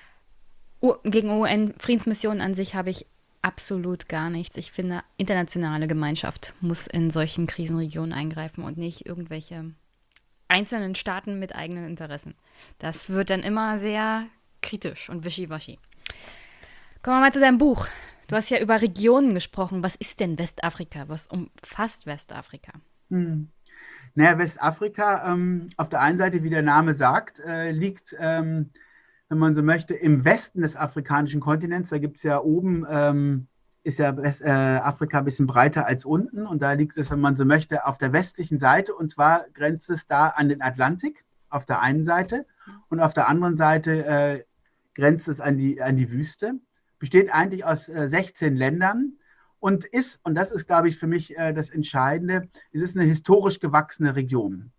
Speaker 1: Gegen UN-Friedensmissionen an sich habe ich absolut gar nichts. Ich finde, internationale Gemeinschaft muss in solchen Krisenregionen eingreifen und nicht irgendwelche einzelnen Staaten mit eigenen Interessen. Das wird dann immer sehr kritisch und wischiwaschi. Kommen wir mal zu deinem Buch. Du hast ja über Regionen gesprochen. Was ist denn Westafrika? Was umfasst Westafrika?
Speaker 5: Naja, Westafrika, auf der einen Seite, wie der Name sagt, liegt, wenn man so möchte, im Westen des afrikanischen Kontinents. Da gibt es ja oben, ist ja Afrika ein bisschen breiter als unten. Und da liegt es, wenn man so möchte, auf der westlichen Seite. Und zwar grenzt es da an den Atlantik auf der einen Seite. Und auf der anderen Seite grenzt es an die Wüste. Besteht eigentlich aus 16 Ländern und das ist, glaube ich, für mich das Entscheidende, es ist eine historisch gewachsene Region.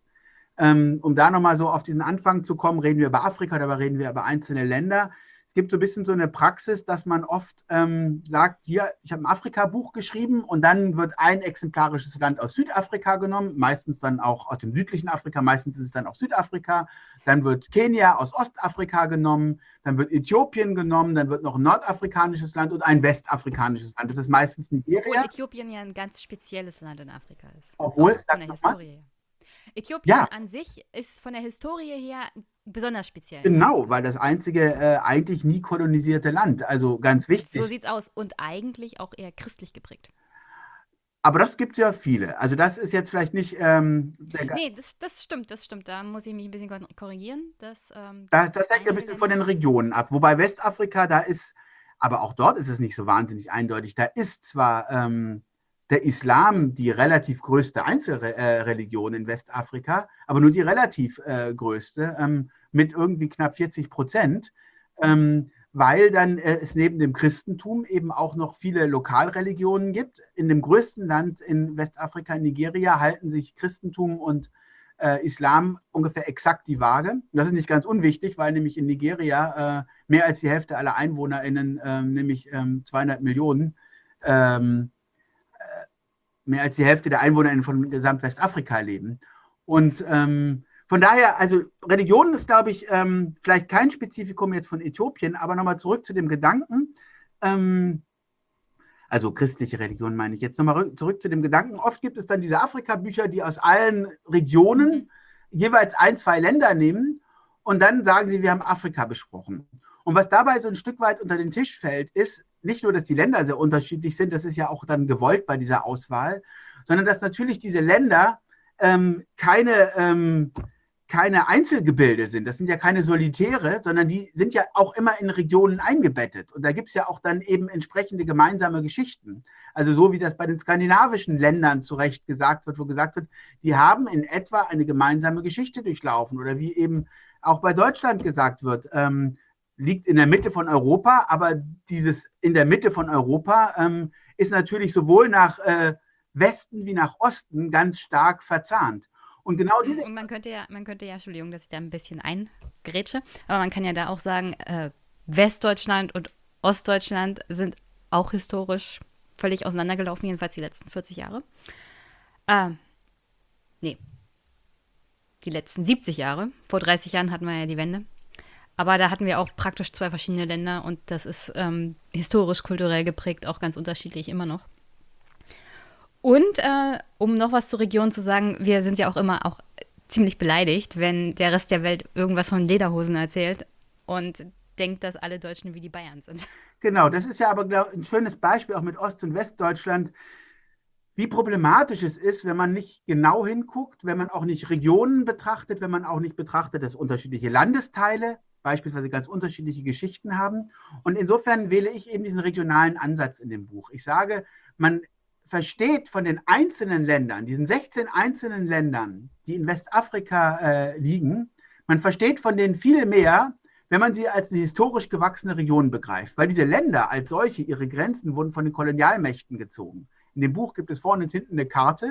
Speaker 5: Um da nochmal so auf diesen Anfang zu kommen, reden wir über Afrika, dabei reden wir über einzelne Länder. Es gibt so ein bisschen so eine Praxis, dass man oft sagt, hier, ich habe ein Afrika-Buch geschrieben und dann wird ein exemplarisches Land aus Südafrika genommen, meistens dann auch aus dem südlichen Afrika, meistens ist es dann auch Südafrika, dann wird Kenia aus Ostafrika genommen, dann wird Äthiopien genommen, dann wird noch ein nordafrikanisches Land und ein westafrikanisches Land. Das ist meistens Nigeria.
Speaker 1: Obwohl Äthiopien ja ein ganz spezielles Land in Afrika ist.
Speaker 5: Obwohl,
Speaker 1: von der Historie her. Äthiopien an sich ist von der Historie her besonders speziell.
Speaker 5: Genau, weil das einzige eigentlich nie kolonisierte Land, also ganz wichtig.
Speaker 1: So sieht's aus und eigentlich auch eher christlich geprägt.
Speaker 5: Aber das gibt es ja viele. Also das ist jetzt vielleicht nicht...
Speaker 1: nee, das stimmt. Da muss ich mich ein bisschen korrigieren. Das
Speaker 5: hängt ein bisschen von den Regionen ab. Wobei Westafrika, aber auch dort ist es nicht so wahnsinnig eindeutig. Da ist zwar der Islam die relativ größte Einzelreligion in Westafrika, aber nur die relativ größte, mit irgendwie knapp 40%. Weil dann es neben dem Christentum eben auch noch viele Lokalreligionen gibt. In dem größten Land in Westafrika, in Nigeria, halten sich Christentum und Islam ungefähr exakt die Waage. Das ist nicht ganz unwichtig, weil nämlich in Nigeria mehr als die Hälfte aller EinwohnerInnen, nämlich 200 Millionen, mehr als die Hälfte der EinwohnerInnen von Gesamt-Westafrika leben. Und von daher, also Religion ist, glaube ich, vielleicht kein Spezifikum jetzt von Äthiopien, aber nochmal zurück zu dem Gedanken, also christliche Religion meine ich jetzt, nochmal zurück zu dem Gedanken, oft gibt es dann diese Afrika-Bücher, die aus allen Regionen jeweils 1, 2 Länder nehmen und dann sagen sie, wir haben Afrika besprochen. Und was dabei so ein Stück weit unter den Tisch fällt, ist nicht nur, dass die Länder sehr unterschiedlich sind, das ist ja auch dann gewollt bei dieser Auswahl, sondern dass natürlich diese Länder keine Einzelgebilde sind. Das sind ja keine Solitäre, sondern die sind ja auch immer in Regionen eingebettet. Und da gibt es ja auch dann eben entsprechende gemeinsame Geschichten. Also so wie das bei den skandinavischen Ländern zu Recht gesagt wird, wo gesagt wird, die haben in etwa eine gemeinsame Geschichte durchlaufen. Oder wie eben auch bei Deutschland gesagt wird, liegt in der Mitte von Europa, aber dieses in der Mitte von Europa ist natürlich sowohl nach Westen wie nach Osten ganz stark verzahnt. Und genau diese.
Speaker 1: Und man könnte ja, Entschuldigung, dass ich da ein bisschen eingrätsche, aber man kann ja da auch sagen, Westdeutschland und Ostdeutschland sind auch historisch völlig auseinandergelaufen, jedenfalls die letzten 40 Jahre. Nee. die letzten 70 Jahre. Vor 30 Jahren hatten wir ja die Wende. Aber da hatten wir auch praktisch 2 verschiedene Länder und das ist historisch, kulturell geprägt, auch ganz unterschiedlich immer noch. Und um noch was zur Region zu sagen, wir sind ja auch immer auch ziemlich beleidigt, wenn der Rest der Welt irgendwas von Lederhosen erzählt und denkt, dass alle Deutschen wie die Bayern sind.
Speaker 5: Genau, das ist ja aber ein schönes Beispiel auch mit Ost- und Westdeutschland, wie problematisch es ist, wenn man nicht genau hinguckt, wenn man auch nicht Regionen betrachtet, wenn man auch nicht betrachtet, dass unterschiedliche Landesteile beispielsweise ganz unterschiedliche Geschichten haben. Und insofern wähle ich eben diesen regionalen Ansatz in dem Buch. Ich sage, man versteht von den einzelnen Ländern, diesen 16 einzelnen Ländern, die in Westafrika liegen, man versteht von denen viel mehr, wenn man sie als eine historisch gewachsene Region begreift. Weil diese Länder als solche, ihre Grenzen wurden von den Kolonialmächten gezogen. In dem Buch gibt es vorne und hinten eine Karte,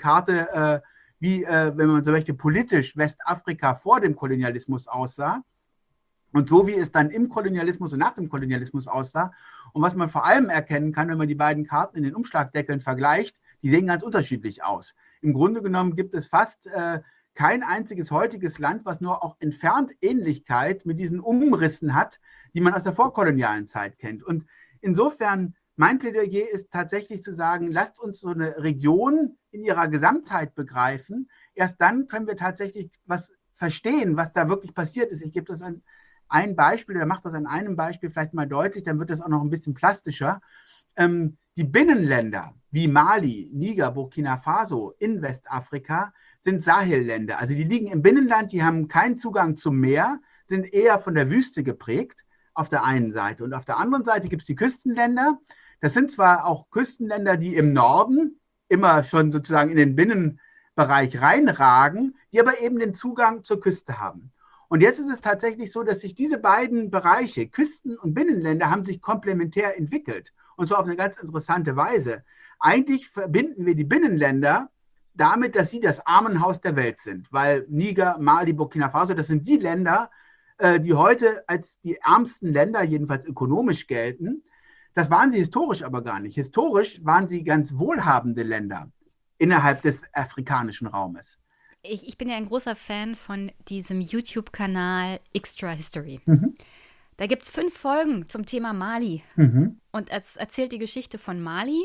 Speaker 5: wie, wenn man so möchte, politisch Westafrika vor dem Kolonialismus aussah. Und so wie es dann im Kolonialismus und nach dem Kolonialismus aussah. Und was man vor allem erkennen kann, wenn man die beiden Karten in den Umschlagdeckeln vergleicht, die sehen ganz unterschiedlich aus. Im Grunde genommen gibt es fast kein einziges heutiges Land, was nur auch entfernt Ähnlichkeit mit diesen Umrissen hat, die man aus der vorkolonialen Zeit kennt. Und insofern, mein Plädoyer ist tatsächlich zu sagen, lasst uns so eine Region in ihrer Gesamtheit begreifen. Erst dann können wir tatsächlich was verstehen, was da wirklich passiert ist. Ich gebe das ein Beispiel, der macht das an einem Beispiel vielleicht mal deutlich, dann wird das auch noch ein bisschen plastischer. Die Binnenländer wie Mali, Niger, Burkina Faso in Westafrika sind Sahelländer. Also die liegen im Binnenland, die haben keinen Zugang zum Meer, sind eher von der Wüste geprägt auf der einen Seite. Und auf der anderen Seite gibt es die Küstenländer. Das sind zwar auch Küstenländer, die im Norden immer schon sozusagen in den Binnenbereich reinragen, die aber eben den Zugang zur Küste haben. Und jetzt ist es tatsächlich so, dass sich diese beiden Bereiche, Küsten- und Binnenländer, haben sich komplementär entwickelt. Und zwar auf eine ganz interessante Weise. Eigentlich verbinden wir die Binnenländer damit, dass sie das Armenhaus der Welt sind. Weil Niger, Mali, Burkina Faso, das sind die Länder, die heute als die ärmsten Länder, jedenfalls ökonomisch, gelten. Das waren sie historisch aber gar nicht. Historisch waren sie ganz wohlhabende Länder innerhalb des afrikanischen Raumes.
Speaker 1: Ich bin ja ein großer Fan von diesem YouTube-Kanal Extra History. Da gibt es 5 Folgen zum Thema Mali. Und es erzählt die Geschichte von Mali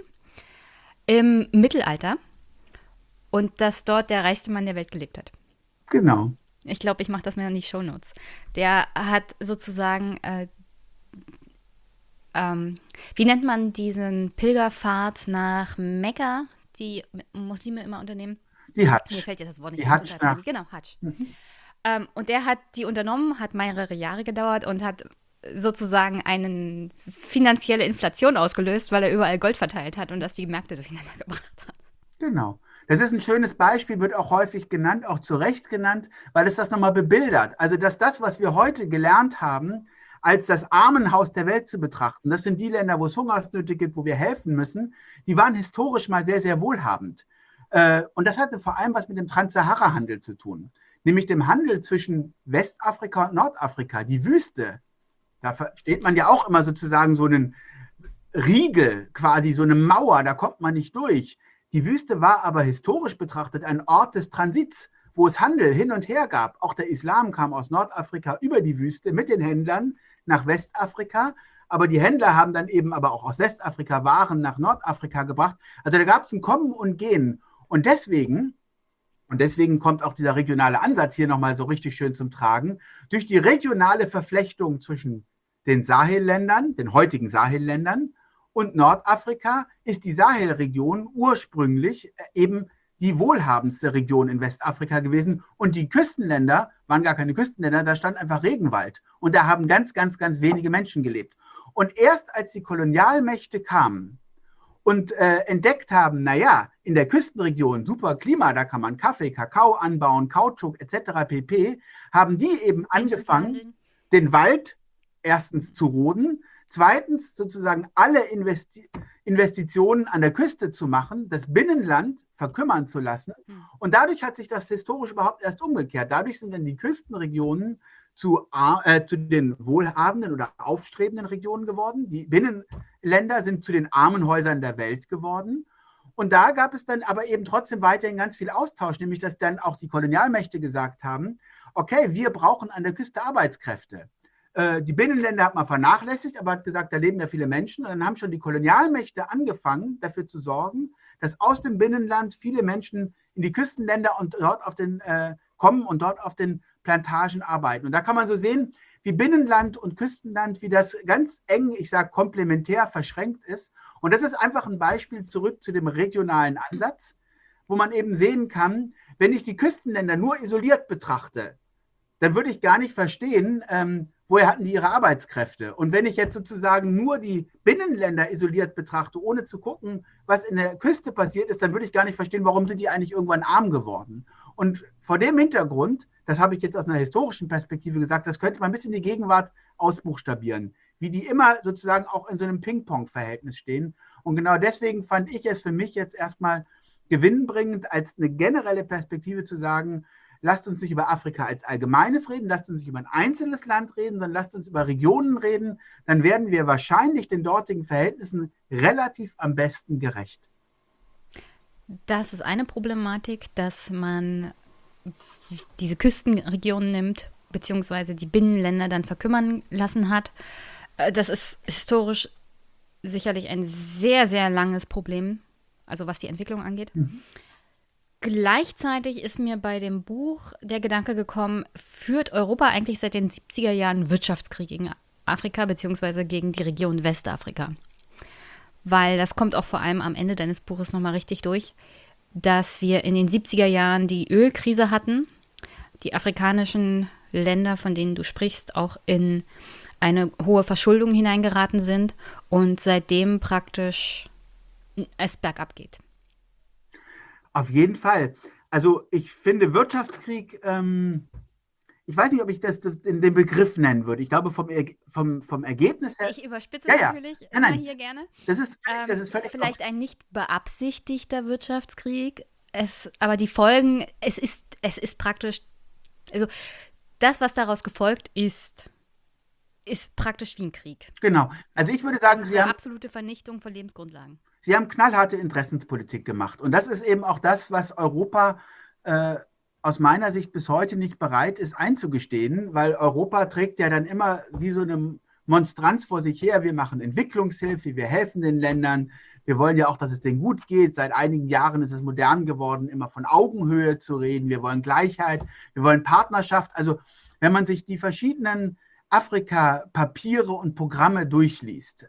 Speaker 1: im Mittelalter und dass dort der reichste Mann der Welt gelebt hat.
Speaker 5: Genau.
Speaker 1: Ich glaube, ich mache das mal in die Shownotes. Der hat sozusagen, wie nennt man diesen Pilgerfahrt nach Mekka, die Muslime immer unternehmen?
Speaker 5: Die Hadsch.
Speaker 1: Mir fällt jetzt das Wort nicht
Speaker 5: die Hadsch
Speaker 1: ein. Genau, Hadsch. Und der hat die unternommen, hat mehrere Jahre gedauert und hat sozusagen eine finanzielle Inflation ausgelöst, weil er überall Gold verteilt hat und das die Märkte durcheinander gebracht hat.
Speaker 5: Genau. Das ist ein schönes Beispiel, wird auch häufig genannt, auch zu Recht genannt, weil es das nochmal bebildert. Also, dass das, was wir heute gelernt haben, als das Armenhaus der Welt zu betrachten, das sind die Länder, wo es Hungersnöte gibt, wo wir helfen müssen, die waren historisch mal sehr, sehr wohlhabend. Und das hatte vor allem was mit dem Transsahara-Handel zu tun, nämlich dem Handel zwischen Westafrika und Nordafrika. Die Wüste, da steht man ja auch immer sozusagen so einen Riegel, quasi so eine Mauer, da kommt man nicht durch. Die Wüste war aber historisch betrachtet ein Ort des Transits, wo es Handel hin und her gab. Auch der Islam kam aus Nordafrika über die Wüste mit den Händlern nach Westafrika. Aber die Händler haben dann eben aber auch aus Westafrika Waren nach Nordafrika gebracht. Also da gab es ein Kommen und Gehen. Und deswegen kommt auch dieser regionale Ansatz hier nochmal so richtig schön zum Tragen. Durch die regionale Verflechtung zwischen den Sahelländern, den heutigen Sahelländern und Nordafrika ist die Sahelregion ursprünglich eben die wohlhabendste Region in Westafrika gewesen. Und die Küstenländer waren gar keine Küstenländer, da stand einfach Regenwald. Und da haben ganz, ganz, ganz wenige Menschen gelebt. Und erst als die Kolonialmächte kamen und entdeckt haben, naja, in der Küstenregion, super Klima, da kann man Kaffee, Kakao anbauen, Kautschuk etc. pp., haben die eben angefangen, den Wald erstens zu roden, zweitens sozusagen alle Investitionen an der Küste zu machen, das Binnenland verkümmern zu lassen. Und dadurch hat sich das historisch überhaupt erst umgekehrt. Dadurch sind dann die Küstenregionen zu den wohlhabenden oder aufstrebenden Regionen geworden. Die Binnenländer sind zu den armen Häusern der Welt geworden. Und da gab es dann aber eben trotzdem weiterhin ganz viel Austausch, nämlich dass dann auch die Kolonialmächte gesagt haben, okay, wir brauchen an der Küste Arbeitskräfte. Die Binnenländer hat man vernachlässigt, aber hat gesagt, da leben ja viele Menschen. Und dann haben schon die Kolonialmächte angefangen, dafür zu sorgen, dass aus dem Binnenland viele Menschen in die Küstenländer und dort kommen und dort auf den Plantagen arbeiten. Und da kann man so sehen, wie Binnenland und Küstenland, wie das ganz eng, ich sage komplementär verschränkt ist. Und das ist einfach ein Beispiel zurück zu dem regionalen Ansatz, wo man eben sehen kann, wenn ich die Küstenländer nur isoliert betrachte, dann würde ich gar nicht verstehen, woher hatten die ihre Arbeitskräfte. Und wenn ich jetzt sozusagen nur die Binnenländer isoliert betrachte, ohne zu gucken, was in der Küste passiert ist, dann würde ich gar nicht verstehen, warum sind die eigentlich irgendwann arm geworden. Und vor dem Hintergrund, das habe ich jetzt aus einer historischen Perspektive gesagt, das könnte man bis in die Gegenwart ausbuchstabieren, wie die immer sozusagen auch in so einem Ping-Pong-Verhältnis stehen. Und genau deswegen fand ich es für mich jetzt erstmal gewinnbringend, als eine generelle Perspektive zu sagen, lasst uns nicht über Afrika als Allgemeines reden, lasst uns nicht über ein einzelnes Land reden, sondern lasst uns über Regionen reden. Dann werden wir wahrscheinlich den dortigen Verhältnissen relativ am besten gerecht.
Speaker 1: Das ist eine Problematik, dass man diese Küstenregionen nimmt, beziehungsweise die Binnenländer dann verkümmern lassen hat. Das ist historisch sicherlich ein sehr, sehr langes Problem, also was die Entwicklung angeht. Gleichzeitig ist mir bei dem Buch der Gedanke gekommen, führt Europa eigentlich seit den 70er Jahren Wirtschaftskrieg gegen Afrika beziehungsweise gegen die Region Westafrika? Weil das kommt auch vor allem am Ende deines Buches nochmal richtig durch, dass wir in den 70er Jahren die Ölkrise hatten, die afrikanischen Länder, von denen du sprichst, auch in eine hohe Verschuldung hineingeraten sind und seitdem praktisch es bergab geht.
Speaker 5: Auf jeden Fall. Also ich finde Wirtschaftskrieg, ich weiß nicht, ob ich das in den Begriff nennen würde. Ich glaube vom Ergebnis her.
Speaker 1: Ich überspitze
Speaker 5: Ja, ja.
Speaker 1: natürlich
Speaker 5: Nein.
Speaker 1: hier gerne.
Speaker 5: Das ist völlig
Speaker 1: vielleicht ein nicht beabsichtigter Wirtschaftskrieg. Aber die Folgen, es ist praktisch, also das, was daraus gefolgt ist praktisch wie ein Krieg.
Speaker 5: Genau. Also ich würde sagen,
Speaker 1: Das ist eine absolute Vernichtung von Lebensgrundlagen.
Speaker 5: Sie haben knallharte Interessenspolitik gemacht. Und das ist eben auch das, was Europa aus meiner Sicht bis heute nicht bereit ist einzugestehen, weil Europa trägt ja dann immer wie so eine Monstranz vor sich her. Wir machen Entwicklungshilfe, wir helfen den Ländern. Wir wollen ja auch, dass es denen gut geht. Seit einigen Jahren ist es modern geworden, immer von Augenhöhe zu reden. Wir wollen Gleichheit, wir wollen Partnerschaft. Also wenn man sich die verschiedenen Afrika-Papiere und Programme durchliest,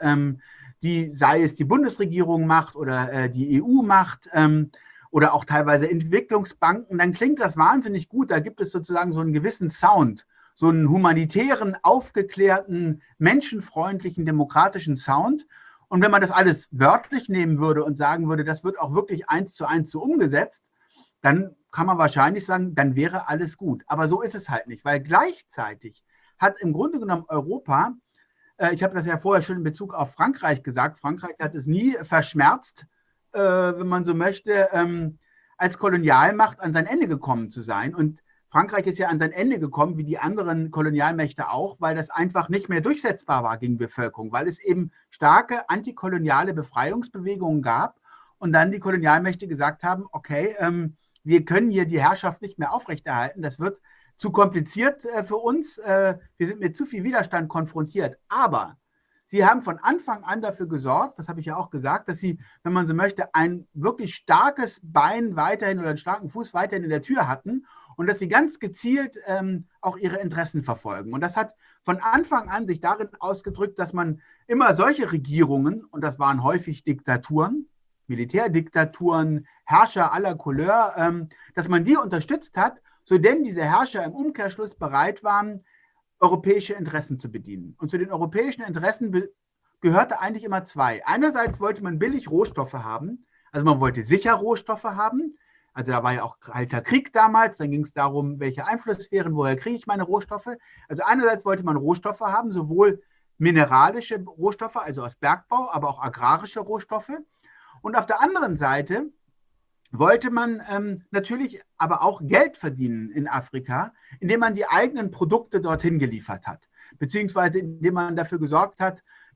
Speaker 5: sei es die Bundesregierung macht oder die EU macht oder auch teilweise Entwicklungsbanken, dann klingt das wahnsinnig gut. Da gibt es sozusagen so einen gewissen Sound, so einen humanitären, aufgeklärten, menschenfreundlichen, demokratischen Sound. Und wenn man das alles wörtlich nehmen würde und sagen würde, das wird auch wirklich 1:1 so umgesetzt, dann kann man wahrscheinlich sagen, dann wäre alles gut. Aber so ist es halt nicht, weil gleichzeitig hat im Grunde genommen Europa, ich habe das ja vorher schon in Bezug auf Frankreich gesagt, Frankreich hat es nie verschmerzt, wenn man so möchte, als Kolonialmacht an sein Ende gekommen zu sein. Und Frankreich ist ja an sein Ende gekommen, wie die anderen Kolonialmächte auch, weil das einfach nicht mehr durchsetzbar war gegen die Bevölkerung, weil es eben starke antikoloniale Befreiungsbewegungen gab und dann die Kolonialmächte gesagt haben, okay, wir können hier die Herrschaft nicht mehr aufrechterhalten, das wird zu kompliziert für uns, wir sind mit zu viel Widerstand konfrontiert. Aber sie haben von Anfang an dafür gesorgt, das habe ich ja auch gesagt, dass sie, wenn man so möchte, ein wirklich starkes Bein weiterhin oder einen starken Fuß weiterhin in der Tür hatten und dass sie ganz gezielt auch ihre Interessen verfolgen. Und das hat von Anfang an sich darin ausgedrückt, dass man immer solche Regierungen, und das waren häufig Diktaturen, Militärdiktaturen, Herrscher aller Couleur, dass man die unterstützt hat, so denn diese Herrscher im Umkehrschluss bereit waren, europäische Interessen zu bedienen. Und zu den europäischen Interessen gehörte eigentlich immer zwei. Einerseits wollte man billig Rohstoffe haben, also man wollte sicher Rohstoffe haben, also da war ja auch kalter Krieg damals, dann ging es darum, welche Einflusssphären, woher kriege ich meine Rohstoffe. Also einerseits wollte man Rohstoffe haben, sowohl mineralische Rohstoffe, also aus Bergbau, aber auch agrarische Rohstoffe. Und auf der anderen Seite wollte man natürlich aber auch Geld verdienen in Afrika, indem man die eigenen Produkte dorthin geliefert hat, beziehungsweise indem man dafür gesorgt hat,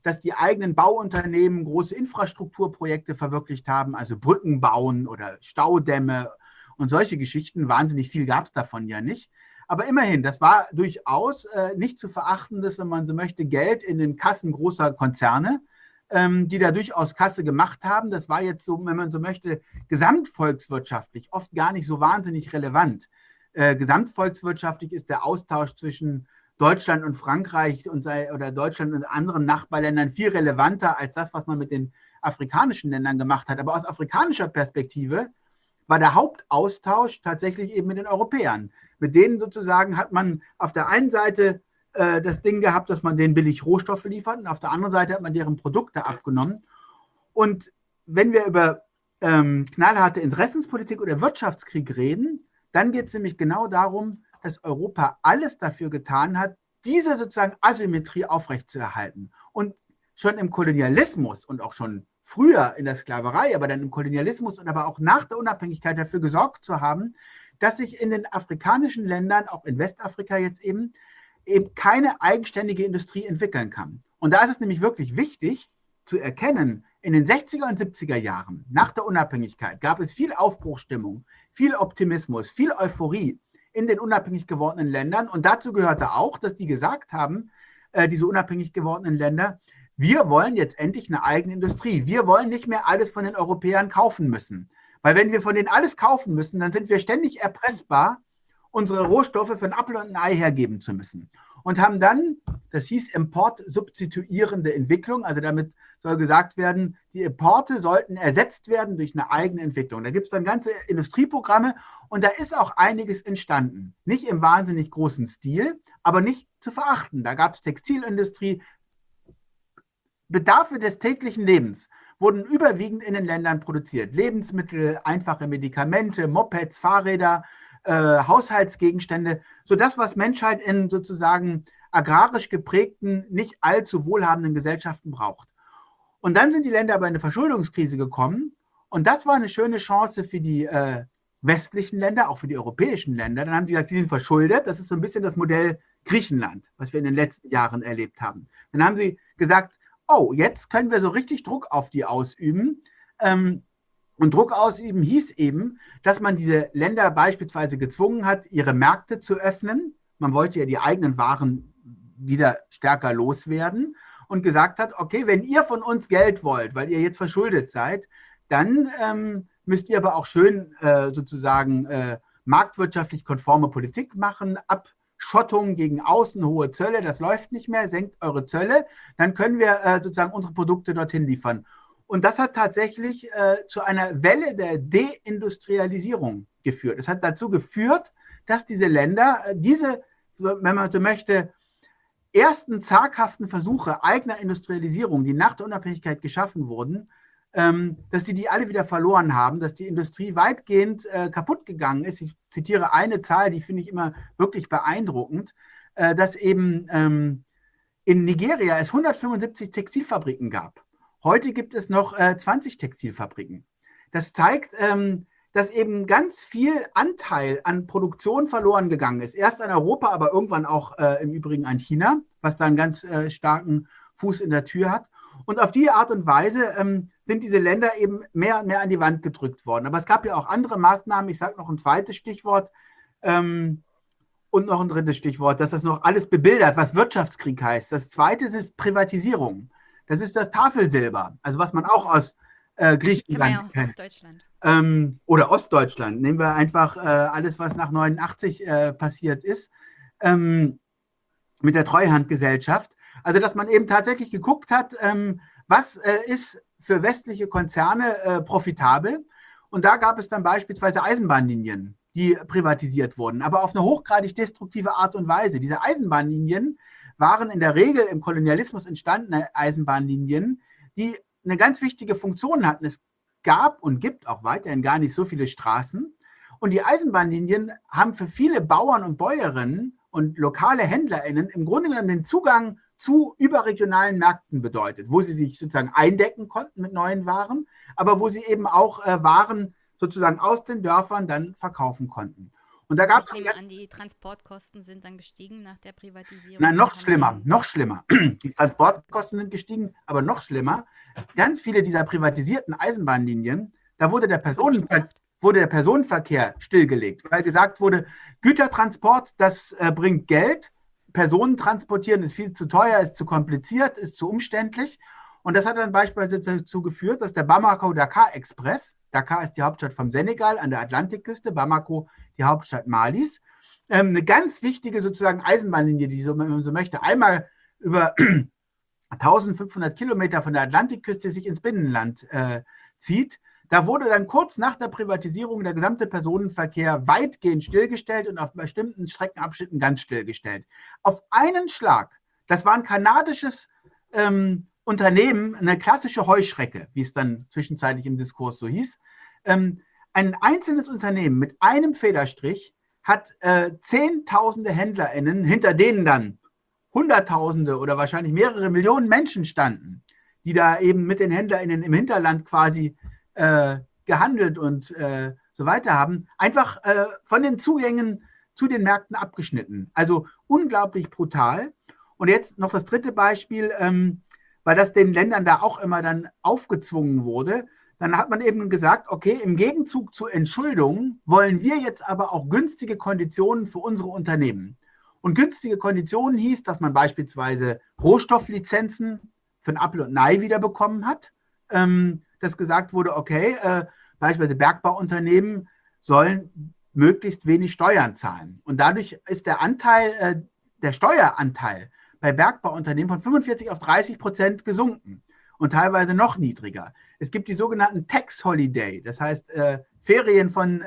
Speaker 5: dass die eigenen Bauunternehmen große Infrastrukturprojekte verwirklicht haben, also Brücken bauen oder Staudämme und solche Geschichten. Wahnsinnig viel gab es davon ja nicht. Aber immerhin, das war durchaus nicht zu verachtendes, wenn man so möchte, Geld in den Kassen großer Konzerne, die da durchaus Kasse gemacht haben. Das war jetzt so, wenn man so möchte, gesamtvolkswirtschaftlich oft gar nicht so wahnsinnig relevant. Gesamtvolkswirtschaftlich ist der Austausch zwischen Deutschland und Frankreich oder Deutschland und anderen Nachbarländern viel relevanter als das, was man mit den afrikanischen Ländern gemacht hat. Aber aus afrikanischer Perspektive war der Hauptaustausch tatsächlich eben mit den Europäern. Mit denen sozusagen hat man auf der einen Seite das Ding gehabt, dass man denen billig Rohstoffe liefert und auf der anderen Seite hat man deren Produkte abgenommen. Und wenn wir über knallharte Interessenspolitik oder Wirtschaftskrieg reden, dann geht es nämlich genau darum, dass Europa alles dafür getan hat, diese sozusagen Asymmetrie aufrechtzuerhalten. Und schon im Kolonialismus und auch schon früher in der Sklaverei, aber dann im Kolonialismus und aber auch nach der Unabhängigkeit dafür gesorgt zu haben, dass sich in den afrikanischen Ländern, auch in Westafrika jetzt eben keine eigenständige Industrie entwickeln kann. Und da ist es nämlich wirklich wichtig zu erkennen, in den 60er und 70er Jahren nach der Unabhängigkeit gab es viel Aufbruchsstimmung, viel Optimismus, viel Euphorie in den unabhängig gewordenen Ländern. Und dazu gehörte auch, dass die gesagt haben, diese unabhängig gewordenen Länder, wir wollen jetzt endlich eine eigene Industrie. Wir wollen nicht mehr alles von den Europäern kaufen müssen. Weil wenn wir von denen alles kaufen müssen, dann sind wir ständig erpressbar, unsere Rohstoffe für einen Apfel und ein Ei hergeben zu müssen. Und haben dann, das hieß importsubstituierende Entwicklung, also damit soll gesagt werden, die Importe sollten ersetzt werden durch eine eigene Entwicklung. Da gibt es dann ganze Industrieprogramme und da ist auch einiges entstanden. Nicht im wahnsinnig großen Stil, aber nicht zu verachten. Da gab es Textilindustrie, Bedarfe des täglichen Lebens wurden überwiegend in den Ländern produziert. Lebensmittel, einfache Medikamente, Mopeds, Fahrräder, Haushaltsgegenstände, so das, was Menschheit in sozusagen agrarisch geprägten, nicht allzu wohlhabenden Gesellschaften braucht. Und dann sind die Länder aber in eine Verschuldungskrise gekommen und das war eine schöne Chance für die westlichen Länder, auch für die europäischen Länder. Dann haben die gesagt, sie sind verschuldet. Das ist so ein bisschen das Modell Griechenland, was wir in den letzten Jahren erlebt haben. Dann haben sie gesagt, oh, jetzt können wir so richtig Druck auf die ausüben. Und Druck ausüben hieß eben, dass man diese Länder beispielsweise gezwungen hat, ihre Märkte zu öffnen. Man wollte ja die eigenen Waren wieder stärker loswerden und gesagt hat, okay, wenn ihr von uns Geld wollt, weil ihr jetzt verschuldet seid, dann müsst ihr aber auch schön sozusagen marktwirtschaftlich konforme Politik machen, Abschottung gegen außen, hohe Zölle, das läuft nicht mehr, senkt eure Zölle, dann können wir sozusagen unsere Produkte dorthin liefern. Und das hat tatsächlich zu einer Welle der Deindustrialisierung geführt. Es hat dazu geführt, dass diese Länder diese, wenn man so möchte, ersten zaghaften Versuche eigener Industrialisierung, die nach der Unabhängigkeit geschaffen wurden, dass die alle wieder verloren haben, dass die Industrie weitgehend kaputt gegangen ist. Ich zitiere eine Zahl, die finde ich immer wirklich beeindruckend, dass eben in Nigeria es 175 Textilfabriken gab. Heute gibt es noch 20 Textilfabriken. Das zeigt, dass eben ganz viel Anteil an Produktion verloren gegangen ist. Erst an Europa, aber irgendwann auch im Übrigen an China, was da einen ganz starken Fuß in der Tür hat. Und auf die Art und Weise sind diese Länder eben mehr und mehr an die Wand gedrückt worden. Aber es gab ja auch andere Maßnahmen. Ich sage noch ein zweites Stichwort und noch ein drittes Stichwort, dass das noch alles bebildert, was Wirtschaftskrieg heißt. Das zweite ist Privatisierung. Das ist das Tafelsilber, also was man auch aus Griechenland kennt.
Speaker 1: Ostdeutschland.
Speaker 5: Oder Ostdeutschland. Nehmen wir einfach alles, was nach 89 passiert ist, mit der Treuhandgesellschaft. Also, dass man eben tatsächlich geguckt hat, was ist für westliche Konzerne profitabel. Und da gab es dann beispielsweise Eisenbahnlinien, die privatisiert wurden, aber auf eine hochgradig destruktive Art und Weise. Diese Eisenbahnlinien waren in der Regel im Kolonialismus entstandene Eisenbahnlinien, die eine ganz wichtige Funktion hatten. Es gab und gibt auch weiterhin gar nicht so viele Straßen. Und die Eisenbahnlinien haben für viele Bauern und Bäuerinnen und lokale HändlerInnen im Grunde genommen den Zugang zu überregionalen Märkten bedeutet, wo sie sich sozusagen eindecken konnten mit neuen Waren, aber wo sie eben auch Waren sozusagen aus den Dörfern dann verkaufen konnten. Und da gab es.
Speaker 1: Ich nehme an, die Transportkosten sind dann gestiegen nach der Privatisierung.
Speaker 5: Nein, noch schlimmer, noch schlimmer. Die Transportkosten sind gestiegen, aber noch schlimmer. Ganz viele dieser privatisierten Eisenbahnlinien, da wurde der Personenverkehr stillgelegt, weil gesagt wurde, Gütertransport, das bringt Geld, Personen transportieren ist viel zu teuer, ist zu kompliziert, ist zu umständlich. Und das hat dann beispielsweise dazu geführt, dass der Bamako-Dakar-Express, Dakar ist die Hauptstadt vom Senegal an der Atlantikküste, Bamako die Hauptstadt Malis, eine ganz wichtige sozusagen Eisenbahnlinie, die, wenn man so möchte, einmal über 1500 Kilometer von der Atlantikküste sich ins Binnenland zieht. Da wurde dann kurz nach der Privatisierung der gesamte Personenverkehr weitgehend stillgestellt und auf bestimmten Streckenabschnitten ganz stillgestellt. Auf einen Schlag, das war ein kanadisches Unternehmen, eine klassische Heuschrecke, wie es dann zwischenzeitlich im Diskurs so hieß. Ein einzelnes Unternehmen mit einem Federstrich hat Zehntausende HändlerInnen, hinter denen dann Hunderttausende oder wahrscheinlich mehrere Millionen Menschen standen, die da eben mit den HändlerInnen im Hinterland quasi gehandelt und so weiter haben, einfach von den Zugängen zu den Märkten abgeschnitten. Also unglaublich brutal. Und jetzt noch das dritte Beispiel, weil das den Ländern da auch immer dann aufgezwungen wurde. Dann hat man eben gesagt, okay, im Gegenzug zur Entschuldung wollen wir jetzt aber auch günstige Konditionen für unsere Unternehmen. Und günstige Konditionen hieß, dass man beispielsweise Rohstofflizenzen für ein Apfel und ein Ei wieder bekommen hat, dass gesagt wurde, okay, beispielsweise Bergbauunternehmen sollen möglichst wenig Steuern zahlen. Und dadurch ist der Anteil, der Steueranteil bei Bergbauunternehmen von 45 auf 30% gesunken und teilweise noch niedriger. Es gibt die sogenannten Tax Holiday, das heißt Ferien von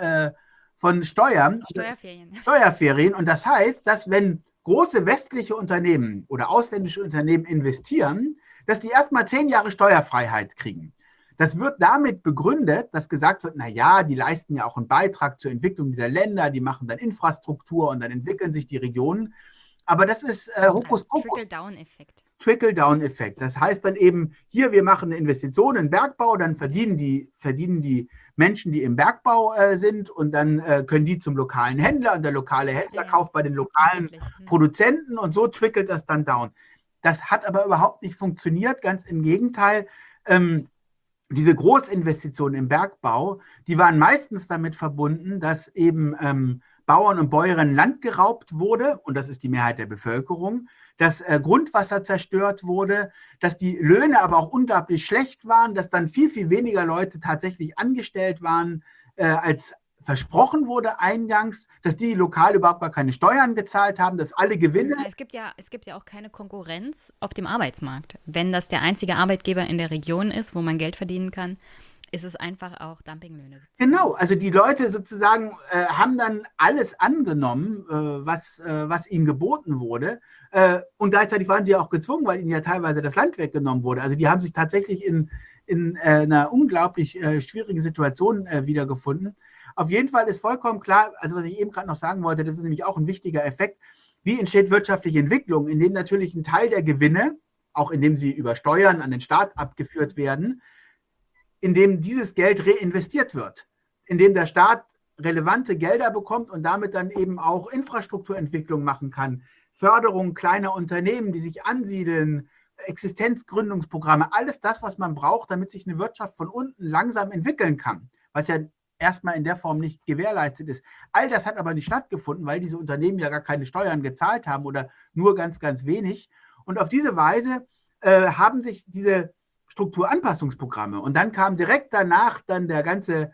Speaker 5: Steuern. Steuerferien. Und das heißt, dass wenn große westliche Unternehmen oder ausländische Unternehmen investieren, dass die erstmal 10 Jahre Steuerfreiheit kriegen. Das wird damit begründet, dass gesagt wird, naja, die leisten ja auch einen Beitrag zur Entwicklung dieser Länder, die machen dann Infrastruktur und dann entwickeln sich die Regionen. Aber das ist Hokuspokus.
Speaker 1: Trickle-Down-Effekt.
Speaker 5: Trickle-Down-Effekt. Das heißt dann eben, hier, wir machen eine Investition in Bergbau, dann verdienen die Menschen, die im Bergbau sind und dann können die zum lokalen Händler und der lokale Händler kauft bei den lokalen Produzenten und so trickelt das dann down. Das hat aber überhaupt nicht funktioniert, ganz im Gegenteil. Diese Großinvestitionen im Bergbau, die waren meistens damit verbunden, dass eben Bauern und Bäuerinnen Land geraubt wurde, und das ist die Mehrheit der Bevölkerung, dass Grundwasser zerstört wurde, dass die Löhne aber auch unglaublich schlecht waren, dass dann viel, viel weniger Leute tatsächlich angestellt waren, als versprochen wurde eingangs, dass die lokal überhaupt gar keine Steuern gezahlt haben, dass alle Gewinne...
Speaker 1: Es gibt ja auch keine Konkurrenz auf dem Arbeitsmarkt. Wenn das der einzige Arbeitgeber in der Region ist, wo man Geld verdienen kann, ist es einfach auch Dumpinglöhne.
Speaker 5: Genau, also die Leute sozusagen haben dann alles angenommen, was ihnen geboten wurde. Und gleichzeitig waren sie auch gezwungen, weil ihnen ja teilweise das Land weggenommen wurde. Also die haben sich tatsächlich in einer unglaublich schwierigen Situation wiedergefunden. Auf jeden Fall ist vollkommen klar, also was ich eben gerade noch sagen wollte, das ist nämlich auch ein wichtiger Effekt, wie entsteht wirtschaftliche Entwicklung, indem natürlich ein Teil der Gewinne, auch indem sie über Steuern an den Staat abgeführt werden, indem dieses Geld reinvestiert wird, indem der Staat relevante Gelder bekommt und damit dann eben auch Infrastrukturentwicklung machen kann, Förderung kleiner Unternehmen, die sich ansiedeln, Existenzgründungsprogramme, alles das, was man braucht, damit sich eine Wirtschaft von unten langsam entwickeln kann, was ja erstmal in der Form nicht gewährleistet ist. All das hat aber nicht stattgefunden, weil diese Unternehmen ja gar keine Steuern gezahlt haben oder nur ganz, ganz wenig. Und auf diese Weise haben sich diese Strukturanpassungsprogramme und dann kam direkt danach dann der ganze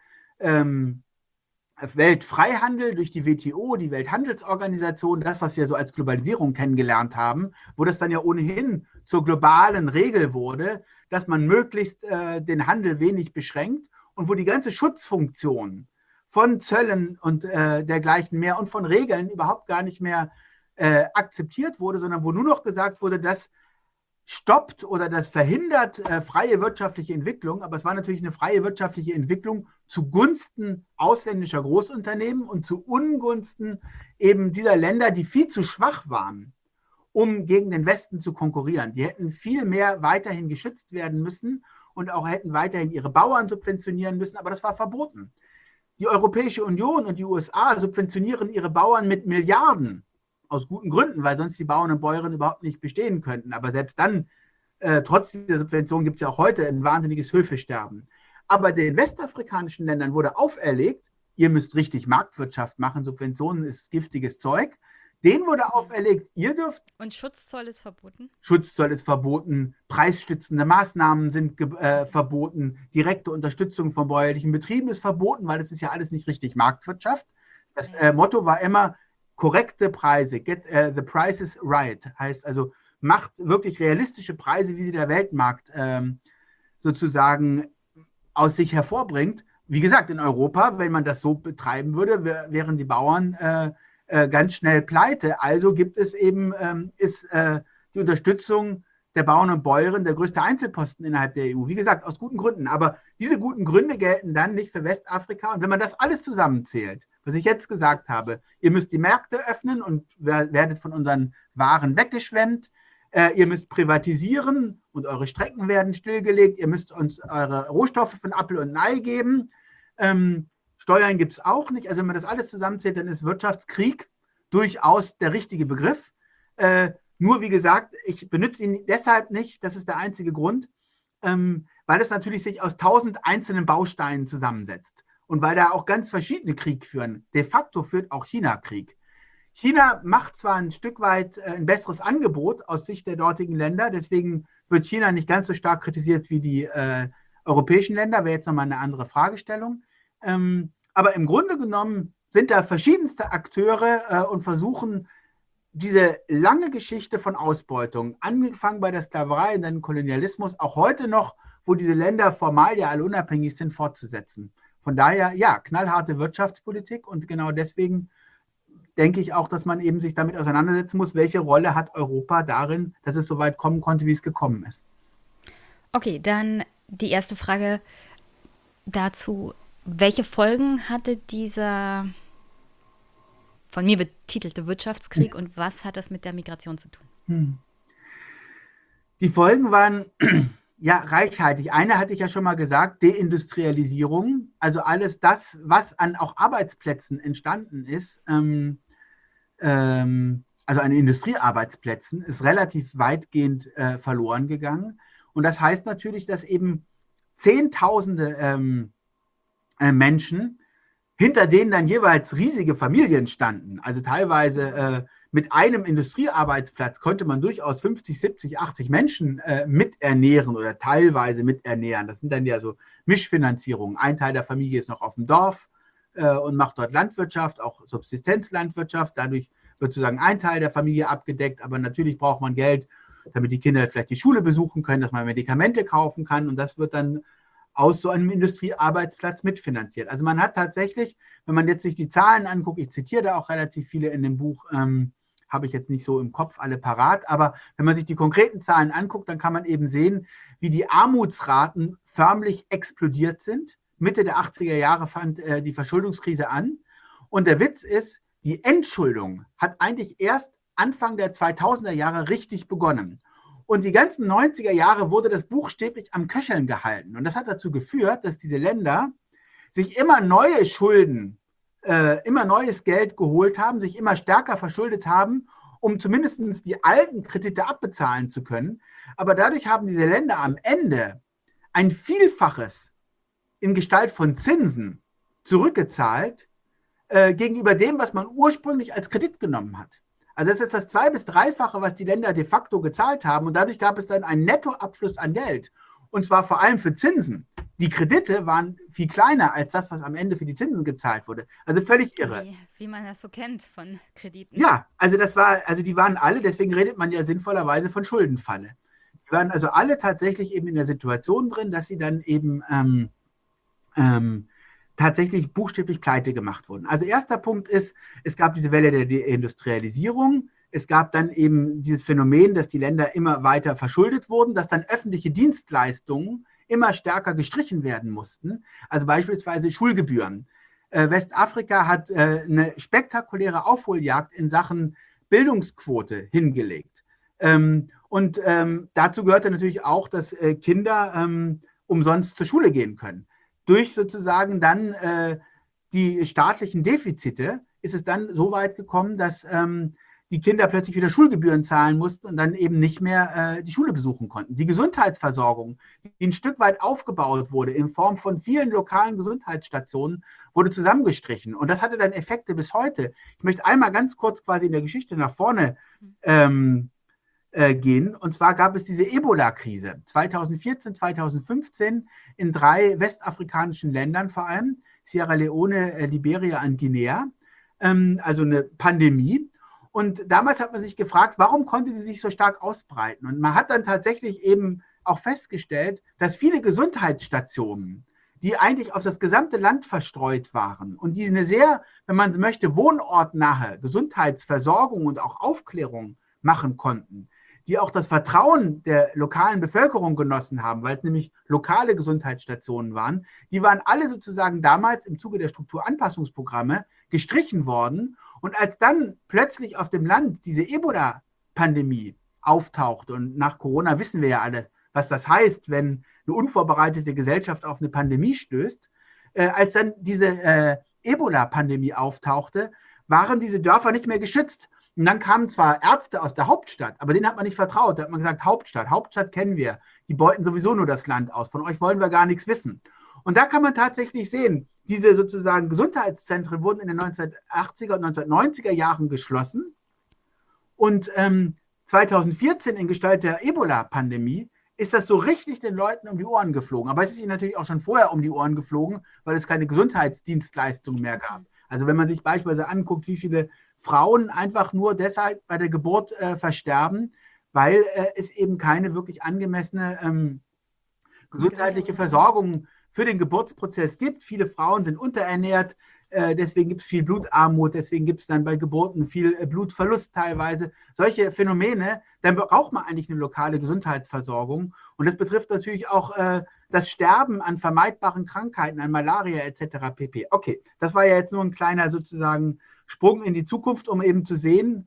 Speaker 5: Weltfreihandel durch die WTO, die Welthandelsorganisation, das, was wir so als Globalisierung kennengelernt haben, wo das dann ja ohnehin zur globalen Regel wurde, dass man möglichst den Handel wenig beschränkt und wo die ganze Schutzfunktion von Zöllen und dergleichen mehr und von Regeln überhaupt gar nicht mehr akzeptiert wurde, sondern wo nur noch gesagt wurde, das stoppt oder das verhindert freie wirtschaftliche Entwicklung, aber es war natürlich eine freie wirtschaftliche Entwicklung zugunsten ausländischer Großunternehmen und zu Ungunsten eben dieser Länder, die viel zu schwach waren, um gegen den Westen zu konkurrieren. Die hätten viel mehr weiterhin geschützt werden müssen und auch hätten weiterhin ihre Bauern subventionieren müssen, aber das war verboten. Die Europäische Union und die USA subventionieren ihre Bauern mit Milliarden, aus guten Gründen, weil sonst die Bauern und Bäuerinnen überhaupt nicht bestehen könnten. Aber selbst dann, trotz dieser Subvention, gibt es ja auch heute ein wahnsinniges Höfesterben. Aber den westafrikanischen Ländern wurde auferlegt, ihr müsst richtig Marktwirtschaft machen, Subventionen ist giftiges Zeug. Denen wurde auferlegt, ihr dürft.
Speaker 1: Und Schutzzoll ist verboten?
Speaker 5: Schutzzoll ist verboten, preisstützende Maßnahmen sind verboten, direkte Unterstützung von bäuerlichen Betrieben ist verboten, weil das ist ja alles nicht richtig Marktwirtschaft. Das Motto war immer korrekte Preise, get the prices right, heißt also, macht wirklich realistische Preise, wie sie der Weltmarkt sozusagen aus sich hervorbringt. Wie gesagt, in Europa, wenn man das so betreiben würde, wären die Bauern ganz schnell pleite. Also gibt es eben, ist die Unterstützung der Bauern und Bäuerinnen der größte Einzelposten innerhalb der EU. Wie gesagt, aus guten Gründen. Aber diese guten Gründe gelten dann nicht für Westafrika. Und wenn man das alles zusammenzählt, was ich jetzt gesagt habe, ihr müsst die Märkte öffnen und werdet von unseren Waren weggeschwemmt. Ihr müsst privatisieren und eure Strecken werden stillgelegt. Ihr müsst uns eure Rohstoffe von Apfel und Ei geben. Steuern gibt es auch nicht. Also wenn man das alles zusammenzählt, dann ist Wirtschaftskrieg durchaus der richtige Begriff. Nur wie gesagt, ich benutze ihn deshalb nicht, das ist der einzige Grund, weil es natürlich sich aus 1000 einzelnen Bausteinen zusammensetzt und weil da auch ganz verschiedene Krieg führen. De facto führt auch China Krieg. China macht zwar ein Stück weit ein besseres Angebot aus Sicht der dortigen Länder, deswegen wird China nicht ganz so stark kritisiert wie die europäischen Länder, wäre jetzt nochmal eine andere Fragestellung. Aber im Grunde genommen sind da verschiedenste Akteure und versuchen, diese lange Geschichte von Ausbeutung, angefangen bei der Sklaverei und dann Kolonialismus, auch heute noch, wo diese Länder formal ja alle unabhängig sind, fortzusetzen. Von daher, ja, knallharte Wirtschaftspolitik und genau deswegen denke ich auch, dass man eben sich damit auseinandersetzen muss, welche Rolle hat Europa darin, dass es so weit kommen konnte, wie es gekommen ist.
Speaker 1: Okay, dann die erste Frage dazu. Welche Folgen hatte dieser von mir betitelte Wirtschaftskrieg und was hat das mit der Migration zu tun?
Speaker 5: Die Folgen waren ja reichhaltig. Eine hatte ich ja schon mal gesagt, Deindustrialisierung, also alles das, was an auch Arbeitsplätzen entstanden ist, also an Industriearbeitsplätzen, ist relativ weitgehend verloren gegangen. Und das heißt natürlich, dass eben Zehntausende Menschen, hinter denen dann jeweils riesige Familien standen. Also teilweise mit einem Industriearbeitsplatz konnte man durchaus 50, 70, 80 Menschen miternähren oder teilweise miternähren. Das sind dann ja so Mischfinanzierungen. Ein Teil der Familie ist noch auf dem Dorf und macht dort Landwirtschaft, auch Subsistenzlandwirtschaft. Dadurch wird sozusagen ein Teil der Familie abgedeckt, aber natürlich braucht man Geld, damit die Kinder vielleicht die Schule besuchen können, dass man Medikamente kaufen kann und das wird dann aus so einem Industriearbeitsplatz mitfinanziert. Also man hat tatsächlich, wenn man jetzt sich die Zahlen anguckt, ich zitiere da auch relativ viele in dem Buch, habe ich jetzt nicht so im Kopf alle parat, aber wenn man sich die konkreten Zahlen anguckt, dann kann man eben sehen, wie die Armutsraten förmlich explodiert sind. Mitte der 80er Jahre fand die Verschuldungskrise an und der Witz ist, die Entschuldung hat eigentlich erst Anfang der 2000er Jahre richtig begonnen. Und die ganzen 90er Jahre wurde das buchstäblich am Köcheln gehalten. Und das hat dazu geführt, dass diese Länder sich immer neue Schulden, immer neues Geld geholt haben, sich immer stärker verschuldet haben, um zumindest die alten Kredite abbezahlen zu können. Aber dadurch haben diese Länder am Ende ein Vielfaches in Gestalt von Zinsen zurückgezahlt gegenüber dem, was man ursprünglich als Kredit genommen hat. Also das ist das 2- bis 3-fache, was die Länder de facto gezahlt haben. Und dadurch gab es dann einen Nettoabfluss an Geld. Und zwar vor allem für Zinsen. Die Kredite waren viel kleiner als das, was am Ende für die Zinsen gezahlt wurde. Also völlig irre.
Speaker 1: Wie man das so kennt von Krediten.
Speaker 5: Ja, also die waren alle, deswegen redet man ja sinnvollerweise von Schuldenfalle. Die waren also alle tatsächlich eben in der Situation drin, dass sie dann eben tatsächlich buchstäblich pleite gemacht wurden. Also erster Punkt ist, es gab diese Welle der Deindustrialisierung, es gab dann eben dieses Phänomen, dass die Länder immer weiter verschuldet wurden, dass dann öffentliche Dienstleistungen immer stärker gestrichen werden mussten, also beispielsweise Schulgebühren. Westafrika hat eine spektakuläre Aufholjagd in Sachen Bildungsquote hingelegt. Und dazu gehörte natürlich auch, dass Kinder umsonst zur Schule gehen können. Durch sozusagen dann die staatlichen Defizite ist es dann so weit gekommen, dass die Kinder plötzlich wieder Schulgebühren zahlen mussten und dann eben nicht mehr die Schule besuchen konnten. Die Gesundheitsversorgung, die ein Stück weit aufgebaut wurde in Form von vielen lokalen Gesundheitsstationen, wurde zusammengestrichen. Und das hatte dann Effekte bis heute. Ich möchte einmal ganz kurz quasi in der Geschichte nach vorne gehen. Und zwar gab es diese Ebola-Krise 2014, 2015 in 3 westafrikanischen Ländern vor allem, Sierra Leone, Liberia und Guinea, also eine Pandemie. Und damals hat man sich gefragt, warum konnte sie sich so stark ausbreiten? Und man hat dann tatsächlich eben auch festgestellt, dass viele Gesundheitsstationen, die eigentlich auf das gesamte Land verstreut waren und die eine sehr, wenn man so möchte, wohnortnahe Gesundheitsversorgung und auch Aufklärung machen konnten, die auch das Vertrauen der lokalen Bevölkerung genossen haben, weil es nämlich lokale Gesundheitsstationen waren, die waren alle sozusagen damals im Zuge der Strukturanpassungsprogramme gestrichen worden. Und als dann plötzlich auf dem Land diese Ebola-Pandemie auftauchte, und nach Corona wissen wir ja alle, was das heißt, wenn eine unvorbereitete Gesellschaft auf eine Pandemie stößt, als dann diese Ebola-Pandemie auftauchte, waren diese Dörfer nicht mehr geschützt. Und dann kamen zwar Ärzte aus der Hauptstadt, aber denen hat man nicht vertraut. Da hat man gesagt, Hauptstadt kennen wir. Die beuten sowieso nur das Land aus. Von euch wollen wir gar nichts wissen. Und da kann man tatsächlich sehen, diese sozusagen Gesundheitszentren wurden in den 1980er und 1990er Jahren geschlossen. Und 2014 in Gestalt der Ebola-Pandemie ist das so richtig den Leuten um die Ohren geflogen. Aber es ist ihnen natürlich auch schon vorher um die Ohren geflogen, weil es keine Gesundheitsdienstleistungen mehr gab. Also wenn man sich beispielsweise anguckt, wie viele Frauen einfach nur deshalb bei der Geburt versterben, weil es eben keine wirklich angemessene gesundheitliche Versorgung für den Geburtsprozess gibt. Viele Frauen sind unterernährt, deswegen gibt es viel Blutarmut, deswegen gibt es dann bei Geburten viel Blutverlust teilweise. Solche Phänomene, dann braucht man eigentlich eine lokale Gesundheitsversorgung. Und das betrifft natürlich auch das Sterben an vermeidbaren Krankheiten, an Malaria etc. pp. Okay, das war ja jetzt nur ein kleiner sozusagen Sprung in die Zukunft, um eben zu sehen,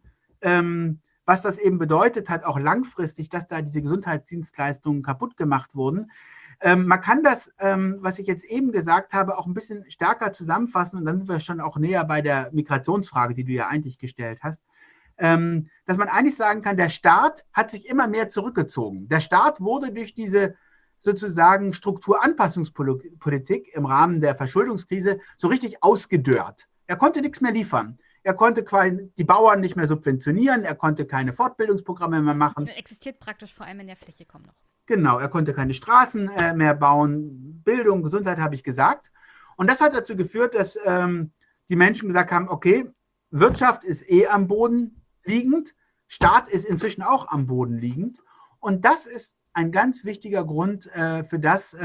Speaker 5: was das eben bedeutet hat, auch langfristig, dass da diese Gesundheitsdienstleistungen kaputt gemacht wurden. Man kann das, was ich jetzt eben gesagt habe, auch ein bisschen stärker zusammenfassen, und dann sind wir schon auch näher bei der Migrationsfrage, die du ja eigentlich gestellt hast, dass man eigentlich sagen kann, der Staat hat sich immer mehr zurückgezogen. Der Staat wurde durch diese sozusagen Strukturanpassungspolitik im Rahmen der Verschuldungskrise so richtig ausgedörrt. Er konnte nichts mehr liefern. Er konnte die Bauern nicht mehr subventionieren, er konnte keine Fortbildungsprogramme mehr machen.
Speaker 1: Er existiert praktisch vor allem in der Fläche kaum noch.
Speaker 5: Genau, er konnte keine Straßen mehr bauen, Bildung, Gesundheit habe ich gesagt. Und das hat dazu geführt, dass die Menschen gesagt haben, okay, Wirtschaft ist am Boden liegend, Staat ist inzwischen auch am Boden liegend. Und das ist ein ganz wichtiger Grund für das,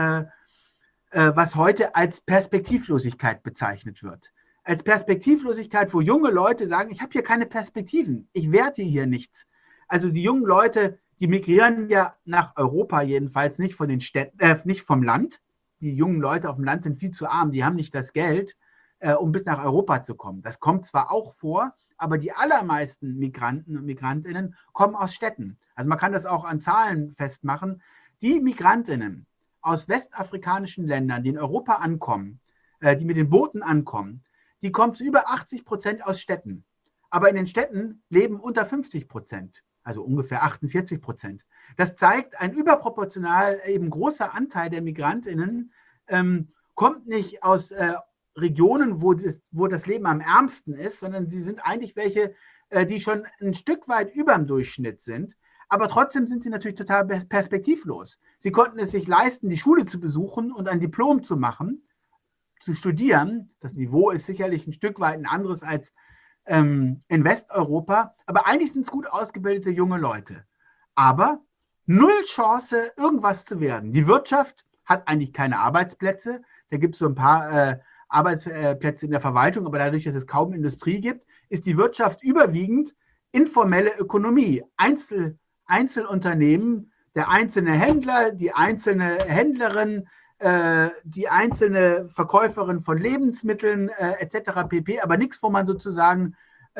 Speaker 5: was heute als Perspektivlosigkeit bezeichnet wird. Als Perspektivlosigkeit, wo junge Leute sagen, ich habe hier keine Perspektiven, ich werte hier nichts. Also die jungen Leute, die migrieren ja nach Europa jedenfalls nicht von den Städten, nicht vom Land. Die jungen Leute auf dem Land sind viel zu arm, die haben nicht das Geld, um bis nach Europa zu kommen. Das kommt zwar auch vor, aber die allermeisten Migranten und Migrantinnen kommen aus Städten. Also man kann das auch an Zahlen festmachen. Die Migrantinnen aus westafrikanischen Ländern, die in Europa ankommen, die mit den Booten ankommen, die kommen zu über 80% aus Städten. Aber in den Städten leben unter 50%. Also ungefähr 48%. Das zeigt, ein überproportional eben großer Anteil der MigrantInnen kommt nicht aus Regionen, wo das Leben am ärmsten ist, sondern sie sind eigentlich welche, die schon ein Stück weit über dem Durchschnitt sind. Aber trotzdem sind sie natürlich total perspektivlos. Sie konnten es sich leisten, die Schule zu besuchen und ein Diplom zu machen, zu studieren. Das Niveau ist sicherlich ein Stück weit ein anderes als in Westeuropa, aber eigentlich sind es gut ausgebildete junge Leute. Aber null Chance, irgendwas zu werden. Die Wirtschaft hat eigentlich keine Arbeitsplätze. Da gibt es so ein paar Arbeitsplätze in der Verwaltung, aber dadurch, dass es kaum Industrie gibt, ist die Wirtschaft überwiegend informelle Ökonomie. Einzelunternehmen, der einzelne Händler, die einzelne Händlerin, die einzelne Verkäuferin von Lebensmitteln etc. pp., aber nichts, wo man sozusagen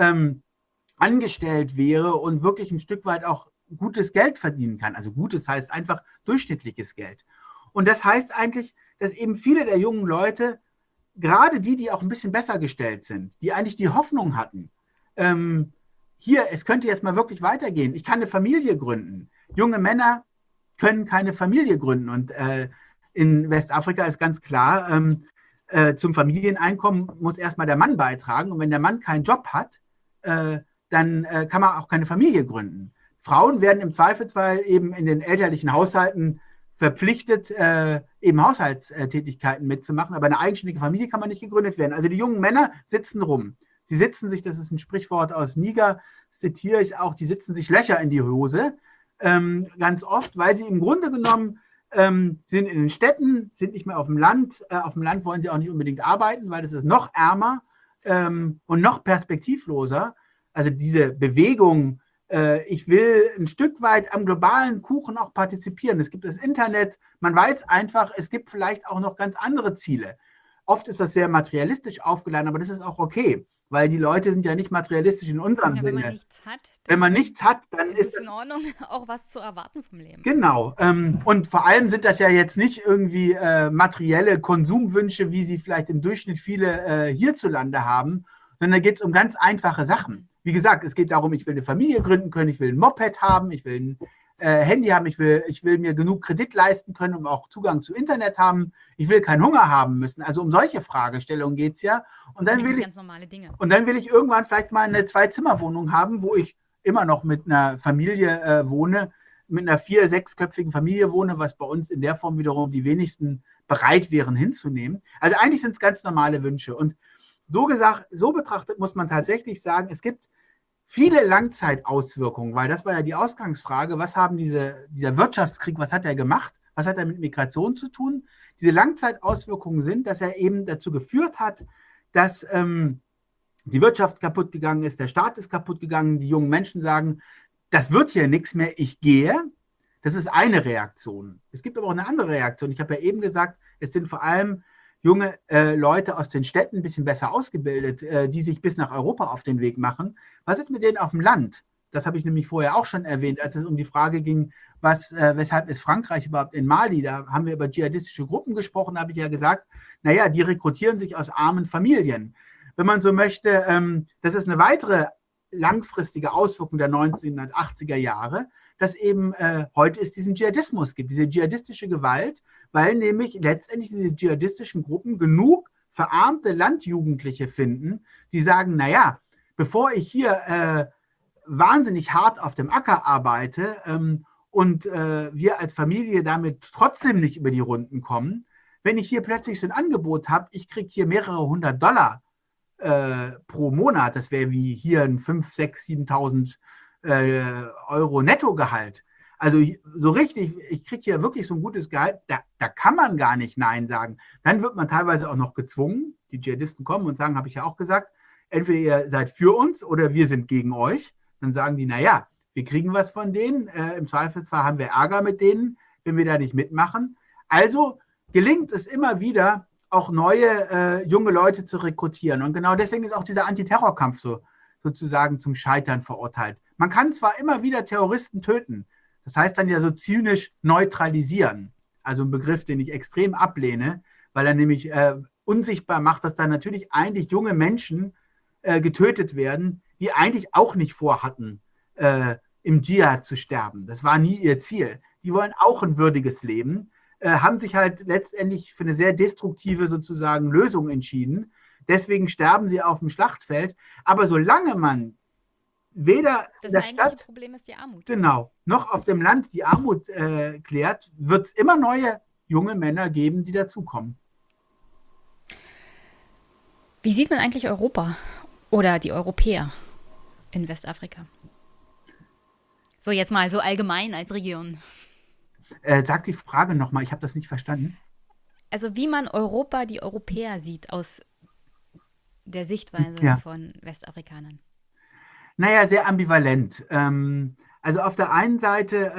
Speaker 5: angestellt wäre und wirklich ein Stück weit auch gutes Geld verdienen kann. Also gutes heißt einfach durchschnittliches Geld. Und das heißt eigentlich, dass eben viele der jungen Leute gerade die auch ein bisschen besser gestellt sind, die eigentlich die Hoffnung hatten, es könnte jetzt mal wirklich weitergehen. Ich kann eine Familie gründen. Junge Männer können keine Familie gründen. Und in Westafrika ist ganz klar, zum Familieneinkommen muss erstmal der Mann beitragen. Und wenn der Mann keinen Job hat, dann kann man auch keine Familie gründen. Frauen werden im Zweifelsfall eben in den elterlichen Haushalten verpflichtet, eben Haushaltstätigkeiten mitzumachen. Aber eine eigenständige Familie kann man nicht gegründet werden. Also die jungen Männer sitzen rum. Sie sitzen sich, das ist ein Sprichwort aus Niger, zitiere ich auch, die sitzen sich Löcher in die Hose, ganz oft, weil sie im Grunde genommen sind in den Städten, sind nicht mehr auf dem Land. Auf dem Land wollen sie auch nicht unbedingt arbeiten, weil das ist noch ärmer und noch perspektivloser. Also diese Bewegung, ich will ein Stück weit am globalen Kuchen auch partizipieren. Es gibt das Internet, man weiß einfach, es gibt vielleicht auch noch ganz andere Ziele. Oft ist das sehr materialistisch aufgeladen, aber das ist auch okay, weil die Leute sind ja nicht materialistisch in unserem Sinne. Wenn man nichts hat, dann ist
Speaker 1: es in Ordnung, auch was zu erwarten vom Leben.
Speaker 5: Genau. Und vor allem sind das ja jetzt nicht irgendwie materielle Konsumwünsche, wie sie vielleicht im Durchschnitt viele hierzulande haben, sondern da geht es um ganz einfache Sachen. Wie gesagt, es geht darum, ich will eine Familie gründen können, ich will ein Moped haben, ich will ein Handy haben, ich will mir genug Kredit leisten können, um auch Zugang zu Internet haben, ich will keinen Hunger haben müssen. Also um solche Fragestellungen geht es ja. Und dann
Speaker 1: ganz normale Dinge.
Speaker 5: Und dann will ich irgendwann vielleicht mal eine 2-Zimmer-Wohnung haben, wo ich immer noch mit einer Familie wohne, mit einer 4-, 6-köpfigen Familie wohne, was bei uns in der Form wiederum die wenigsten bereit wären hinzunehmen. Also eigentlich sind es ganz normale Wünsche. Und so betrachtet muss man tatsächlich sagen, es gibt viele Langzeitauswirkungen, weil das war ja die Ausgangsfrage, was haben dieser Wirtschaftskrieg, was hat er gemacht, was hat er mit Migration zu tun? Diese Langzeitauswirkungen sind, dass er eben dazu geführt hat, dass die Wirtschaft kaputt gegangen ist, der Staat ist kaputt gegangen, die jungen Menschen sagen, das wird hier nichts mehr, ich gehe. Das ist eine Reaktion. Es gibt aber auch eine andere Reaktion. Ich habe ja eben gesagt, es sind vor allem junge Leute aus den Städten, ein bisschen besser ausgebildet, die sich bis nach Europa auf den Weg machen. Was ist mit denen auf dem Land? Das habe ich nämlich vorher auch schon erwähnt, als es um die Frage ging, weshalb ist Frankreich überhaupt in Mali? Da haben wir über dschihadistische Gruppen gesprochen, da habe ich ja gesagt, naja, die rekrutieren sich aus armen Familien. Wenn man so möchte, das ist eine weitere langfristige Auswirkung der 1980er Jahre, dass eben heute es diesen Dschihadismus gibt, diese dschihadistische Gewalt, weil nämlich letztendlich diese dschihadistischen Gruppen genug verarmte Landjugendliche finden, die sagen, naja, bevor ich hier wahnsinnig hart auf dem Acker arbeite und wir als Familie damit trotzdem nicht über die Runden kommen, wenn ich hier plötzlich so ein Angebot habe, ich kriege hier mehrere $100 pro Monat, das wäre wie hier ein 5.000, 6.000, 7.000 Euro Nettogehalt. Also so richtig, ich kriege hier wirklich so ein gutes Gehalt, da kann man gar nicht Nein sagen. Dann wird man teilweise auch noch gezwungen, die Dschihadisten kommen und sagen, habe ich ja auch gesagt, entweder ihr seid für uns oder wir sind gegen euch. Dann sagen die, naja, wir kriegen was von denen, im Zweifelsfall haben wir Ärger mit denen, wenn wir da nicht mitmachen. Also gelingt es immer wieder, auch neue junge Leute zu rekrutieren. Und genau deswegen ist auch dieser Antiterrorkampf sozusagen zum Scheitern verurteilt. Man kann zwar immer wieder Terroristen töten, das heißt dann ja so zynisch neutralisieren. Also ein Begriff, den ich extrem ablehne, weil er nämlich unsichtbar macht, dass da natürlich eigentlich junge Menschen getötet werden, die eigentlich auch nicht vorhatten, im Dschihad zu sterben. Das war nie ihr Ziel. Die wollen auch ein würdiges Leben, haben sich halt letztendlich für eine sehr destruktive sozusagen Lösung entschieden. Deswegen sterben sie auf dem Schlachtfeld. Aber solange man weder
Speaker 1: das
Speaker 5: in der
Speaker 1: eigentliche
Speaker 5: Stadt,
Speaker 1: Problem ist die Armut.
Speaker 5: genau, noch auf dem Land die Armut klärt, wird es immer neue junge Männer geben, die dazukommen.
Speaker 1: Wie sieht man eigentlich Europa oder die Europäer in Westafrika? So, jetzt mal so allgemein als Region.
Speaker 5: Sag die Frage nochmal, ich habe das nicht verstanden.
Speaker 1: Also wie man Europa, die Europäer sieht aus der Sichtweise von Westafrikanern.
Speaker 5: Naja, sehr ambivalent. Also auf der einen Seite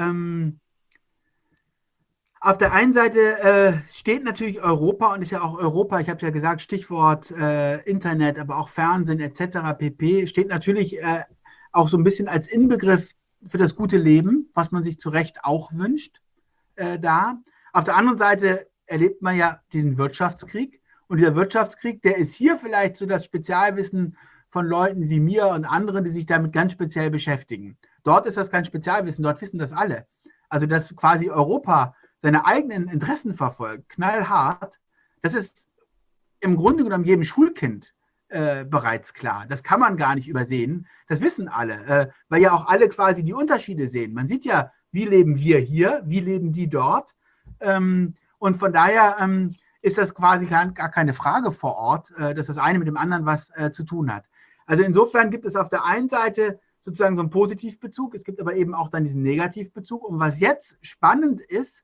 Speaker 5: steht natürlich Europa und ist ja auch Europa, ich habe ja gesagt, Stichwort Internet, aber auch Fernsehen etc. pp. Steht natürlich auch so ein bisschen als Inbegriff für das gute Leben, was man sich zu Recht auch wünscht, da. Auf der anderen Seite erlebt man ja diesen Wirtschaftskrieg Und dieser Wirtschaftskrieg, der ist hier vielleicht so das Spezialwissen von Leuten wie mir und anderen, die sich damit ganz speziell beschäftigen. Dort ist das kein Spezialwissen, dort wissen das alle. Also, dass quasi Europa seine eigenen Interessen verfolgt, knallhart, das ist im Grunde genommen jedem Schulkind bereits klar. Das kann man gar nicht übersehen. Das wissen alle, weil ja auch alle quasi die Unterschiede sehen. Man sieht ja, wie leben wir hier, wie leben die dort. Und von daher ist das quasi gar keine Frage vor Ort, dass das eine mit dem anderen was zu tun hat. Also insofern gibt es auf der einen Seite sozusagen so einen Positivbezug, es gibt aber eben auch dann diesen Negativbezug. Und was jetzt spannend ist,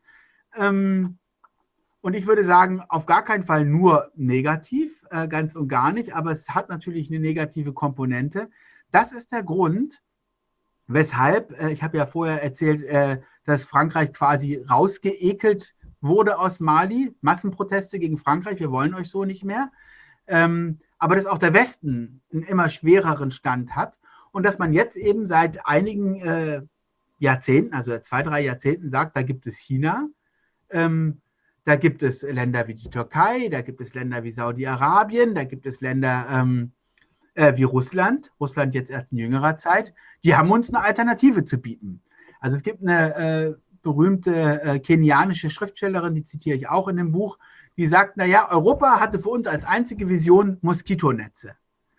Speaker 5: und ich würde sagen, auf gar keinen Fall nur negativ, ganz und gar nicht, aber es hat natürlich eine negative Komponente. Das ist der Grund, weshalb, ich habe ja vorher erzählt, dass Frankreich quasi rausgeekelt wurde aus Mali, Massenproteste gegen Frankreich, wir wollen euch so nicht mehr, aber dass auch der Westen einen immer schwereren Stand hat und dass man jetzt eben seit einigen Jahrzehnten, also 2-3 Jahrzehnten sagt, da gibt es China, da gibt es Länder wie die Türkei, da gibt es Länder wie Saudi-Arabien, da gibt es Länder wie Russland jetzt erst in jüngerer Zeit, die haben uns eine Alternative zu bieten. Also es gibt eine berühmte kenianische Schriftstellerin, die zitiere ich auch in dem Buch, die sagt, naja, Europa hatte für uns als einzige Vision Moskitonetze.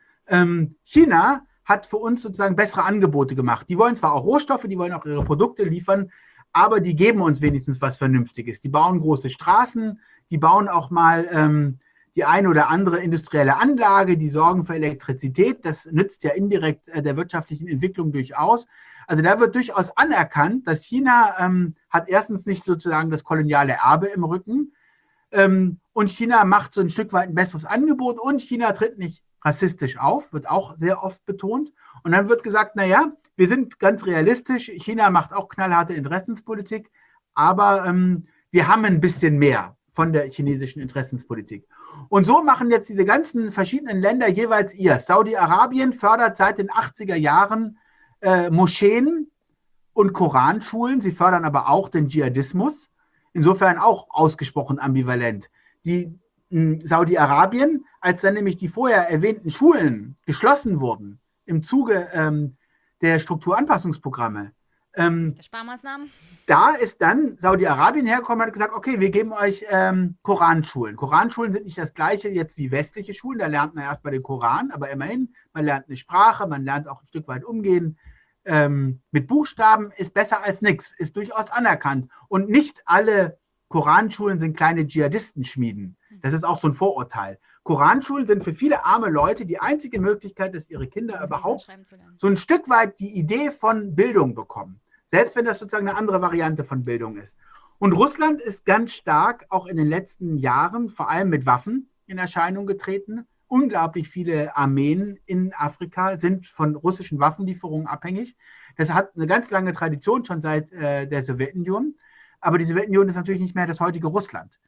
Speaker 5: China hat für uns sozusagen bessere Angebote gemacht. Die wollen zwar auch Rohstoffe, die wollen auch ihre Produkte liefern, aber die geben uns wenigstens was Vernünftiges. Die bauen große Straßen, die bauen auch mal die eine oder andere industrielle Anlage, die sorgen für Elektrizität. Das nützt ja indirekt der wirtschaftlichen Entwicklung durchaus. Also da wird durchaus anerkannt, dass China hat erstens nicht sozusagen das koloniale Erbe im Rücken und China macht so ein Stück weit ein besseres Angebot und China tritt nicht rassistisch auf, wird auch sehr oft betont. Und dann wird gesagt, naja, wir sind ganz realistisch, China macht auch knallharte Interessenspolitik, aber wir haben ein bisschen mehr von der chinesischen Interessenspolitik. Und so machen jetzt diese ganzen verschiedenen Länder jeweils ihr. Saudi-Arabien fördert seit den 80er Jahren Moscheen und Koranschulen. Sie fördern aber auch den Dschihadismus. Insofern auch ausgesprochen ambivalent. Die Saudi-Arabien, als dann nämlich die vorher erwähnten Schulen geschlossen wurden im Zuge der Strukturanpassungsprogramme,
Speaker 1: Der Sparmaßnahmen?
Speaker 5: da ist dann Saudi-Arabien hergekommen und hat gesagt, okay, wir geben euch Koranschulen. Koranschulen sind nicht das gleiche jetzt wie westliche Schulen, da lernt man erstmal den Koran, aber immerhin, man lernt eine Sprache, man lernt auch ein Stück weit umgehen mit Buchstaben, ist besser als nichts, ist durchaus anerkannt. Und nicht alle Koranschulen sind kleine Dschihadistenschmieden. Das ist auch so ein Vorurteil. Koranschulen sind für viele arme Leute die einzige Möglichkeit, dass ihre Kinder überhaupt so ein Stück weit die Idee von Bildung bekommen. Selbst wenn das sozusagen eine andere Variante von Bildung ist. Und Russland ist ganz stark auch in den letzten Jahren, vor allem mit Waffen, in Erscheinung getreten. Unglaublich viele Armeen in Afrika sind von russischen Waffenlieferungen abhängig. Das hat eine ganz lange Tradition, schon seit der Sowjetunion. Aber die Sowjetunion ist natürlich nicht mehr das heutige Russland.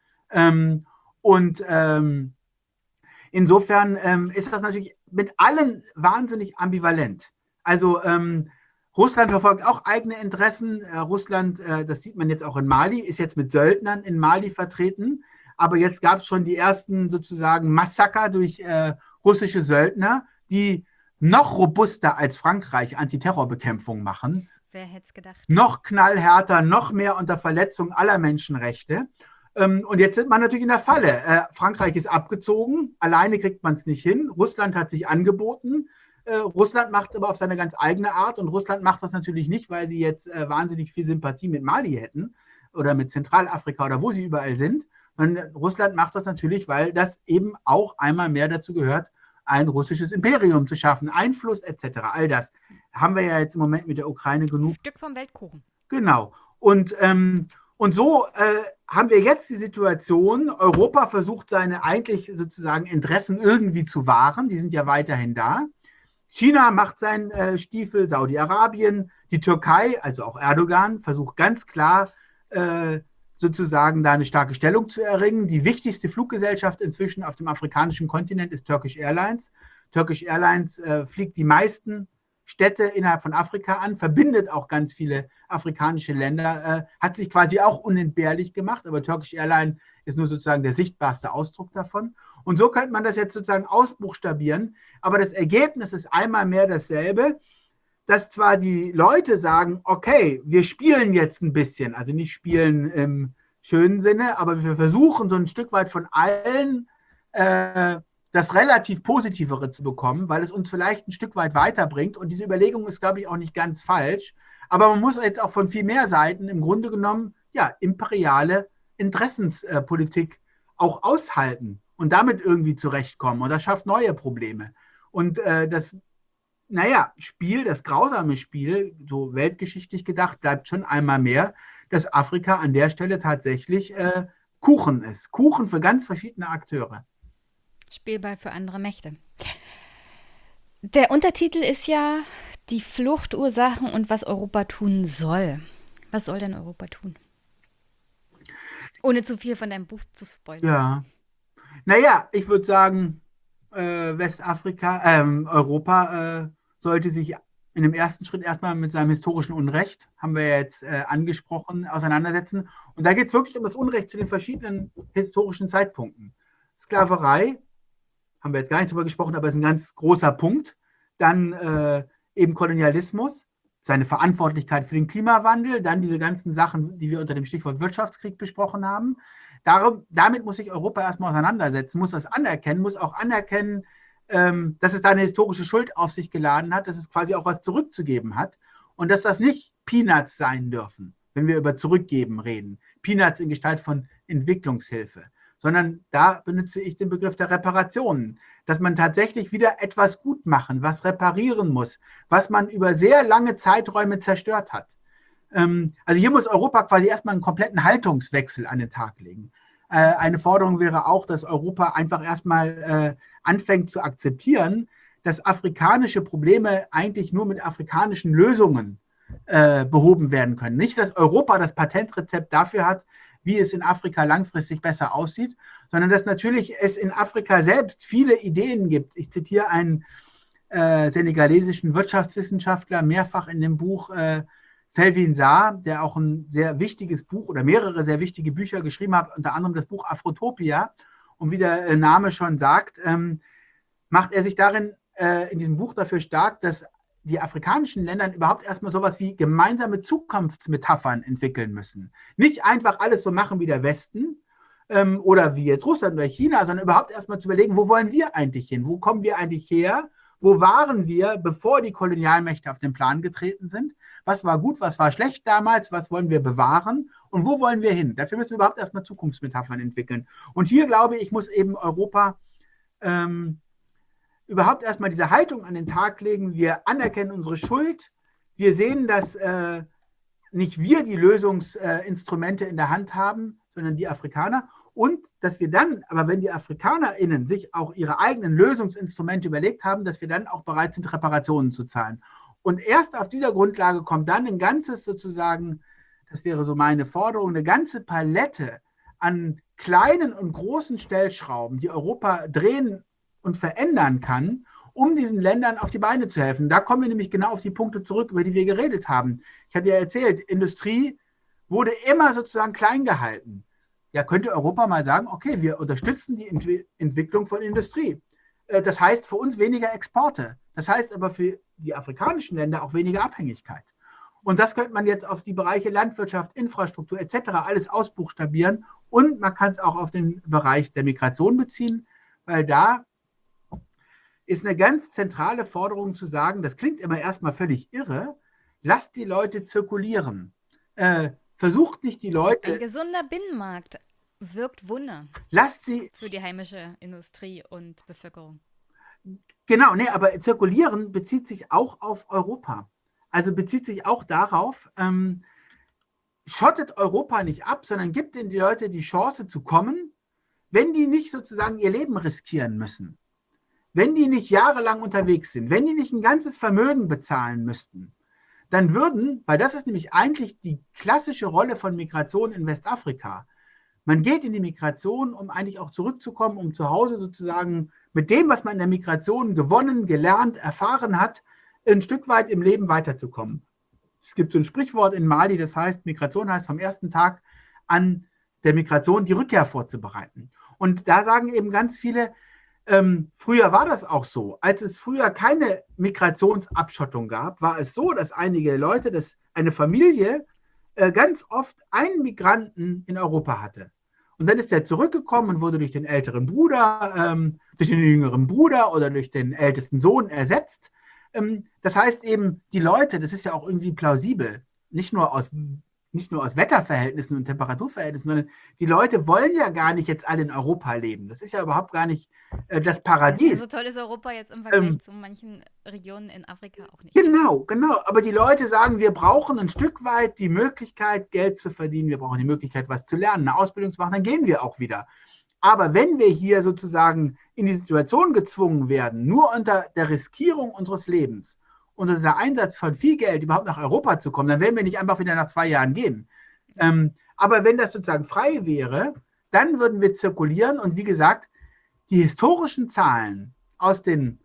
Speaker 5: Insofern ist das natürlich mit allem wahnsinnig ambivalent. Also Russland verfolgt auch eigene Interessen. Russland, das sieht man jetzt auch in Mali, ist jetzt mit Söldnern in Mali vertreten. Aber jetzt gab es schon die ersten sozusagen Massaker durch russische Söldner, die noch robuster als Frankreich Antiterrorbekämpfung machen.
Speaker 1: Wer hätte es gedacht?
Speaker 5: Noch knallhärter, noch mehr unter Verletzung aller Menschenrechte. Und jetzt sind wir natürlich in der Falle. Frankreich ist abgezogen, alleine kriegt man es nicht hin. Russland hat sich angeboten. Russland macht es aber auf seine ganz eigene Art. Und Russland macht das natürlich nicht, weil sie jetzt wahnsinnig viel Sympathie mit Mali hätten oder mit Zentralafrika oder wo sie überall sind. Und Russland macht das natürlich, weil das eben auch einmal mehr dazu gehört, ein russisches Imperium zu schaffen, Einfluss etc. All das haben wir ja jetzt im Moment mit der Ukraine genug.
Speaker 1: Stück vom Weltkuchen.
Speaker 5: Genau. Und so haben wir jetzt die Situation, Europa versucht seine eigentlich sozusagen Interessen irgendwie zu wahren, die sind ja weiterhin da. China macht seinen Stiefel, Saudi-Arabien, die Türkei, also auch Erdogan, versucht ganz klar sozusagen da eine starke Stellung zu erringen. Die wichtigste Fluggesellschaft inzwischen auf dem afrikanischen Kontinent ist Turkish Airlines. Turkish Airlines fliegt die meisten Städte innerhalb von Afrika an, verbindet auch ganz viele afrikanische Länder, hat sich quasi auch unentbehrlich gemacht, aber Turkish Airlines ist nur sozusagen der sichtbarste Ausdruck davon. Und so könnte man das jetzt sozusagen ausbuchstabieren. Aber das Ergebnis ist einmal mehr dasselbe, dass zwar die Leute sagen, okay, wir spielen jetzt ein bisschen, also nicht spielen im schönen Sinne, aber wir versuchen so ein Stück weit von allen das relativ Positivere zu bekommen, weil es uns vielleicht ein Stück weit weiterbringt. Und diese Überlegung ist, glaube ich, auch nicht ganz falsch. Aber man muss jetzt auch von viel mehr Seiten im Grunde genommen imperiale Interessenspolitik auch aushalten und damit irgendwie zurechtkommen. Und das schafft neue Probleme. Und das grausame Spiel, so weltgeschichtlich gedacht, bleibt schon einmal mehr, dass Afrika an der Stelle tatsächlich Kuchen ist. Kuchen für ganz verschiedene Akteure.
Speaker 1: Spielball für andere Mächte. Der Untertitel ist ja die Fluchtursachen und was Europa tun soll. Was soll denn Europa tun? Ohne zu viel von deinem Buch zu spoilern.
Speaker 5: Ja. Naja, ich würde sagen, Europa sollte sich in dem ersten Schritt erstmal mit seinem historischen Unrecht, haben wir jetzt angesprochen, auseinandersetzen. Und da geht es wirklich um das Unrecht zu den verschiedenen historischen Zeitpunkten. Sklaverei, haben wir jetzt gar nicht drüber gesprochen, aber ist ein ganz großer Punkt. Dann eben Kolonialismus, seine Verantwortlichkeit für den Klimawandel, dann diese ganzen Sachen, die wir unter dem Stichwort Wirtschaftskrieg besprochen haben. Damit muss sich Europa erstmal auseinandersetzen, muss das anerkennen, muss auch anerkennen, dass es da eine historische Schuld auf sich geladen hat, dass es quasi auch was zurückzugeben hat und dass das nicht Peanuts sein dürfen, wenn wir über Zurückgeben reden. Peanuts in Gestalt von Entwicklungshilfe. Sondern da benutze ich den Begriff der Reparationen, dass man tatsächlich wieder etwas gut machen, was reparieren muss, was man über sehr lange Zeiträume zerstört hat. Also hier muss Europa quasi erstmal einen kompletten Haltungswechsel an den Tag legen. Eine Forderung wäre auch, dass Europa einfach erstmal anfängt zu akzeptieren, dass afrikanische Probleme eigentlich nur mit afrikanischen Lösungen behoben werden können. Nicht, dass Europa das Patentrezept dafür hat, wie es in Afrika langfristig besser aussieht, sondern dass natürlich es in Afrika selbst viele Ideen gibt. Ich zitiere einen senegalesischen Wirtschaftswissenschaftler mehrfach in dem Buch Felwine Sarr, der auch ein sehr wichtiges Buch oder mehrere sehr wichtige Bücher geschrieben hat, unter anderem das Buch Afrotopia. Und wie der Name schon sagt, macht er sich darin in diesem Buch dafür stark, dass die afrikanischen Länder überhaupt erstmal sowas wie gemeinsame Zukunftsmetaphern entwickeln müssen. Nicht einfach alles so machen wie der Westen oder wie jetzt Russland oder China, sondern überhaupt erstmal zu überlegen, wo wollen wir eigentlich hin? Wo kommen wir eigentlich her? Wo waren wir, bevor die Kolonialmächte auf den Plan getreten sind? Was war gut, was war schlecht damals? Was wollen wir bewahren? Und wo wollen wir hin? Dafür müssen wir überhaupt erstmal Zukunftsmetaphern entwickeln. Und hier, glaube ich, muss eben Europa überhaupt erstmal diese Haltung an den Tag legen. Wir anerkennen unsere Schuld. Wir sehen, dass nicht wir die Lösungsinstrumente in der Hand haben, sondern die Afrikaner. Und dass wir dann, aber wenn die AfrikanerInnen sich auch ihre eigenen Lösungsinstrumente überlegt haben, dass wir dann auch bereit sind, Reparationen zu zahlen. Und erst auf dieser Grundlage kommt dann ein ganzes sozusagen, das wäre so meine Forderung, eine ganze Palette an kleinen und großen Stellschrauben, die Europa drehen und verändern kann, um diesen Ländern auf die Beine zu helfen. Da kommen wir nämlich genau auf die Punkte zurück, über die wir geredet haben. Ich hatte ja erzählt, Industrie wurde immer sozusagen klein gehalten. Ja, könnte Europa mal sagen, okay, wir unterstützen die Entwicklung von Industrie. Das heißt für uns weniger Exporte. Das heißt aber für die afrikanischen Länder auch weniger Abhängigkeit. Und das könnte man jetzt auf die Bereiche Landwirtschaft, Infrastruktur etc. alles ausbuchstabieren. Und man kann es auch auf den Bereich der Migration beziehen, weil da ist eine ganz zentrale Forderung zu sagen, das klingt immer erstmal völlig irre, lasst die Leute zirkulieren. Versucht nicht die Leute...
Speaker 1: Ein gesunder Binnenmarkt wirkt Wunder.
Speaker 5: Lasst sie...
Speaker 1: Für die heimische Industrie und Bevölkerung.
Speaker 5: Genau, nee, aber zirkulieren bezieht sich auch auf Europa. Also bezieht sich auch darauf, schottet Europa nicht ab, sondern gibt den Leuten die Chance zu kommen, wenn die nicht sozusagen ihr Leben riskieren müssen. Wenn die nicht jahrelang unterwegs sind, wenn die nicht ein ganzes Vermögen bezahlen müssten, dann würden, weil das ist nämlich eigentlich die klassische Rolle von Migration in Westafrika, man geht in die Migration, um eigentlich auch zurückzukommen, um zu Hause sozusagen mit dem, was man in der Migration gewonnen, gelernt, erfahren hat, ein Stück weit im Leben weiterzukommen. Es gibt so ein Sprichwort in Mali, das heißt, Migration heißt vom ersten Tag an der Migration die Rückkehr vorzubereiten. Und da sagen eben ganz viele, früher war das auch so. Als es früher keine Migrationsabschottung gab, war es so, dass einige Leute, dass eine Familie ganz oft einen Migranten in Europa hatte. Und dann ist er zurückgekommen und wurde durch den älteren Bruder, durch den jüngeren Bruder oder durch den ältesten Sohn ersetzt. Das heißt eben, die Leute, das ist ja auch irgendwie plausibel, nicht nur aus Wetterverhältnissen und Temperaturverhältnissen, sondern die Leute wollen ja gar nicht jetzt alle in Europa leben. Das ist ja überhaupt gar nicht das Paradies.
Speaker 1: Ja, so toll ist Europa jetzt im Vergleich zu manchen Regionen in Afrika auch nicht.
Speaker 5: Genau. Aber die Leute sagen, wir brauchen ein Stück weit die Möglichkeit, Geld zu verdienen. Wir brauchen die Möglichkeit, was zu lernen, eine Ausbildung zu machen, dann gehen wir auch wieder. Aber wenn wir hier sozusagen in die Situation gezwungen werden, nur unter der Riskierung unseres Lebens und unter der Einsatz von viel Geld überhaupt nach Europa zu kommen, dann werden wir nicht einfach wieder nach 2 Jahren gehen. Aber wenn das sozusagen frei wäre, dann würden wir zirkulieren. Und wie gesagt, die historischen Zahlen aus den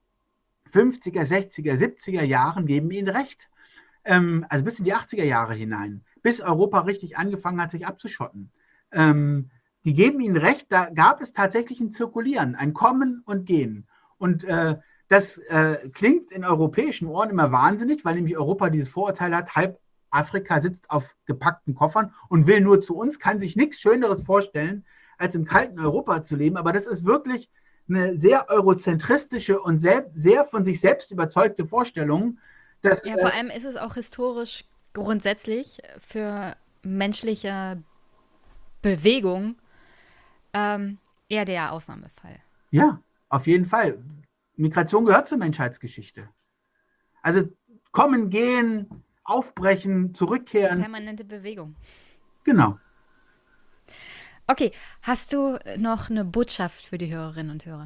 Speaker 5: 50er, 60er, 70er Jahren geben ihnen recht. Also bis in die 80er Jahre hinein, bis Europa richtig angefangen hat, sich abzuschotten. Die geben ihnen recht, da gab es tatsächlich ein Zirkulieren, ein Kommen und Gehen. Und das klingt in europäischen Ohren immer wahnsinnig, weil nämlich Europa dieses Vorurteil hat, halb Afrika sitzt auf gepackten Koffern und will nur zu uns, kann sich nichts Schöneres vorstellen, als im kalten Europa zu leben. Aber das ist wirklich eine sehr eurozentristische und sehr von sich selbst überzeugte Vorstellung. Dass,
Speaker 1: Ja, vor allem ist es auch historisch grundsätzlich für menschliche Bewegung eher der Ausnahmefall.
Speaker 5: Ja, auf jeden Fall. Migration gehört zur Menschheitsgeschichte. Also kommen, gehen, aufbrechen, zurückkehren.
Speaker 1: Permanente Bewegung.
Speaker 5: Genau.
Speaker 1: Okay, hast du noch eine Botschaft für die Hörerinnen und Hörer?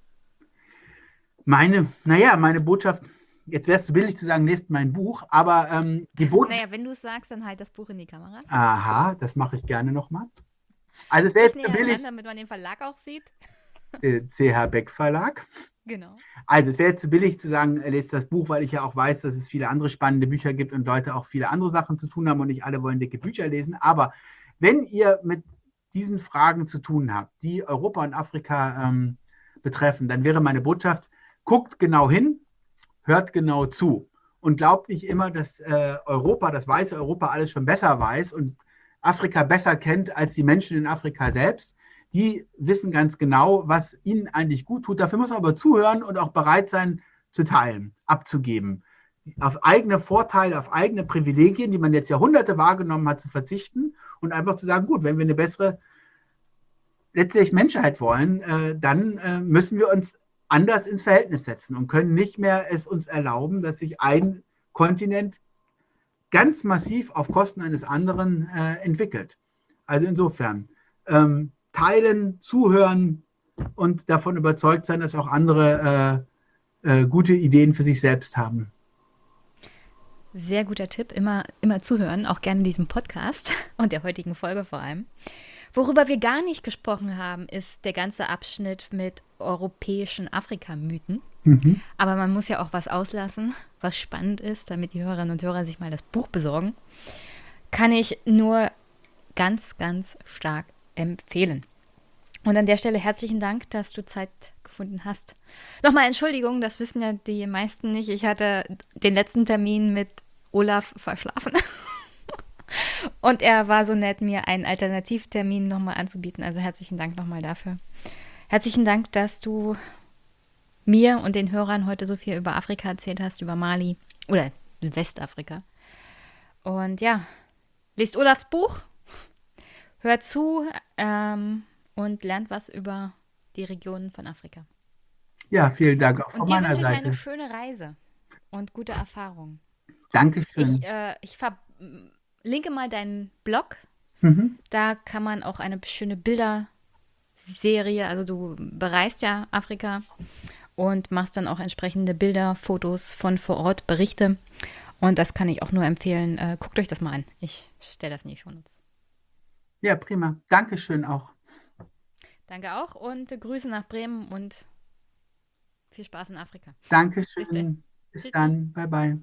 Speaker 5: Meine Botschaft, jetzt wäre es zu billig zu sagen, lest mein Buch, aber die Botschaft...
Speaker 1: Naja, wenn du es sagst, dann halt das Buch in die Kamera.
Speaker 5: Aha, das mache ich gerne nochmal. Also es wäre jetzt zu billig...
Speaker 1: damit man den Verlag auch sieht.
Speaker 5: CH Beck Verlag.
Speaker 1: Genau.
Speaker 5: Also es wäre jetzt zu billig zu sagen, lest das Buch, weil ich ja auch weiß, dass es viele andere spannende Bücher gibt und Leute auch viele andere Sachen zu tun haben und nicht alle wollen dicke Bücher lesen. Aber wenn ihr mit diesen Fragen zu tun habt, die Europa und Afrika betreffen, dann wäre meine Botschaft, guckt genau hin, hört genau zu und glaubt nicht immer, dass Europa, das weiße Europa, alles schon besser weiß und Afrika besser kennt als die Menschen in Afrika selbst. Die wissen ganz genau, was ihnen eigentlich gut tut. Dafür muss man aber zuhören und auch bereit sein, zu teilen, abzugeben. Auf eigene Vorteile, auf eigene Privilegien, die man jetzt Jahrhunderte wahrgenommen hat, zu verzichten und einfach zu sagen, gut, wenn wir eine bessere, letztlich Menschheit wollen, dann müssen wir uns anders ins Verhältnis setzen und können nicht mehr es uns erlauben, dass sich ein Kontinent ganz massiv auf Kosten eines anderen entwickelt. Also insofern, teilen, zuhören und davon überzeugt sein, dass auch andere gute Ideen für sich selbst haben.
Speaker 1: Sehr guter Tipp, immer zuhören, auch gerne in diesem Podcast und der heutigen Folge vor allem. Worüber wir gar nicht gesprochen haben, ist der ganze Abschnitt mit europäischen Afrika-Mythen.
Speaker 5: Mhm.
Speaker 1: Aber man muss ja auch was auslassen, was spannend ist, damit die Hörerinnen und Hörer sich mal das Buch besorgen. Kann ich nur ganz, ganz stark empfehlen. Und an der Stelle herzlichen Dank, dass du Zeit gefunden hast. Nochmal Entschuldigung, das wissen ja die meisten nicht. Ich hatte den letzten Termin mit Olaf verschlafen. Und er war so nett, mir einen Alternativtermin nochmal anzubieten. Also herzlichen Dank nochmal dafür. Herzlichen Dank, dass du mir und den Hörern heute so viel über Afrika erzählt hast, über Mali oder Westafrika. Und ja, lest Olafs Buch, hört zu und lernt was über die Regionen von Afrika.
Speaker 5: Ja, vielen Dank auch
Speaker 1: Und
Speaker 5: von
Speaker 1: dir
Speaker 5: meiner
Speaker 1: wünsche ich
Speaker 5: Seite.
Speaker 1: eine schöne Reise und gute Erfahrungen.
Speaker 5: Dankeschön.
Speaker 1: Ich verlinke mal deinen Blog.
Speaker 5: Mhm.
Speaker 1: Da kann man auch eine schöne Bilderserie, also du bereist ja Afrika und machst dann auch entsprechende Bilder, Fotos von vor Ort, Berichte. Und das kann ich auch nur empfehlen. Guckt euch das mal an. Ich stelle das in die Shownotes.
Speaker 5: Ja, prima. Dankeschön auch.
Speaker 1: Danke auch und Grüße nach Bremen und viel Spaß in Afrika.
Speaker 5: Dankeschön. Bis dann. Bye, bye.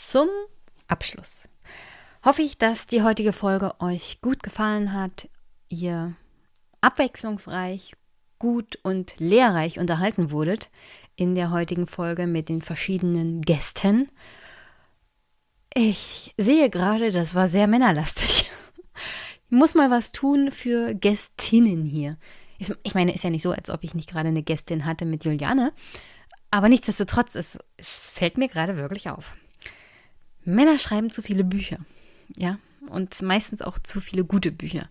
Speaker 1: zum Abschluss hoffe ich, dass die heutige Folge euch gut gefallen hat, ihr abwechslungsreich, gut und lehrreich unterhalten wurdet in der heutigen Folge mit den verschiedenen Gästen. Ich sehe gerade, das war sehr männerlastig. Ich muss mal was tun für Gästinnen hier. Ich meine, ist ja nicht so, als ob ich nicht gerade eine Gästin hatte mit Juliane. Aber nichtsdestotrotz, es fällt mir gerade wirklich auf. Männer schreiben zu viele Bücher. Ja, und meistens auch zu viele gute Bücher.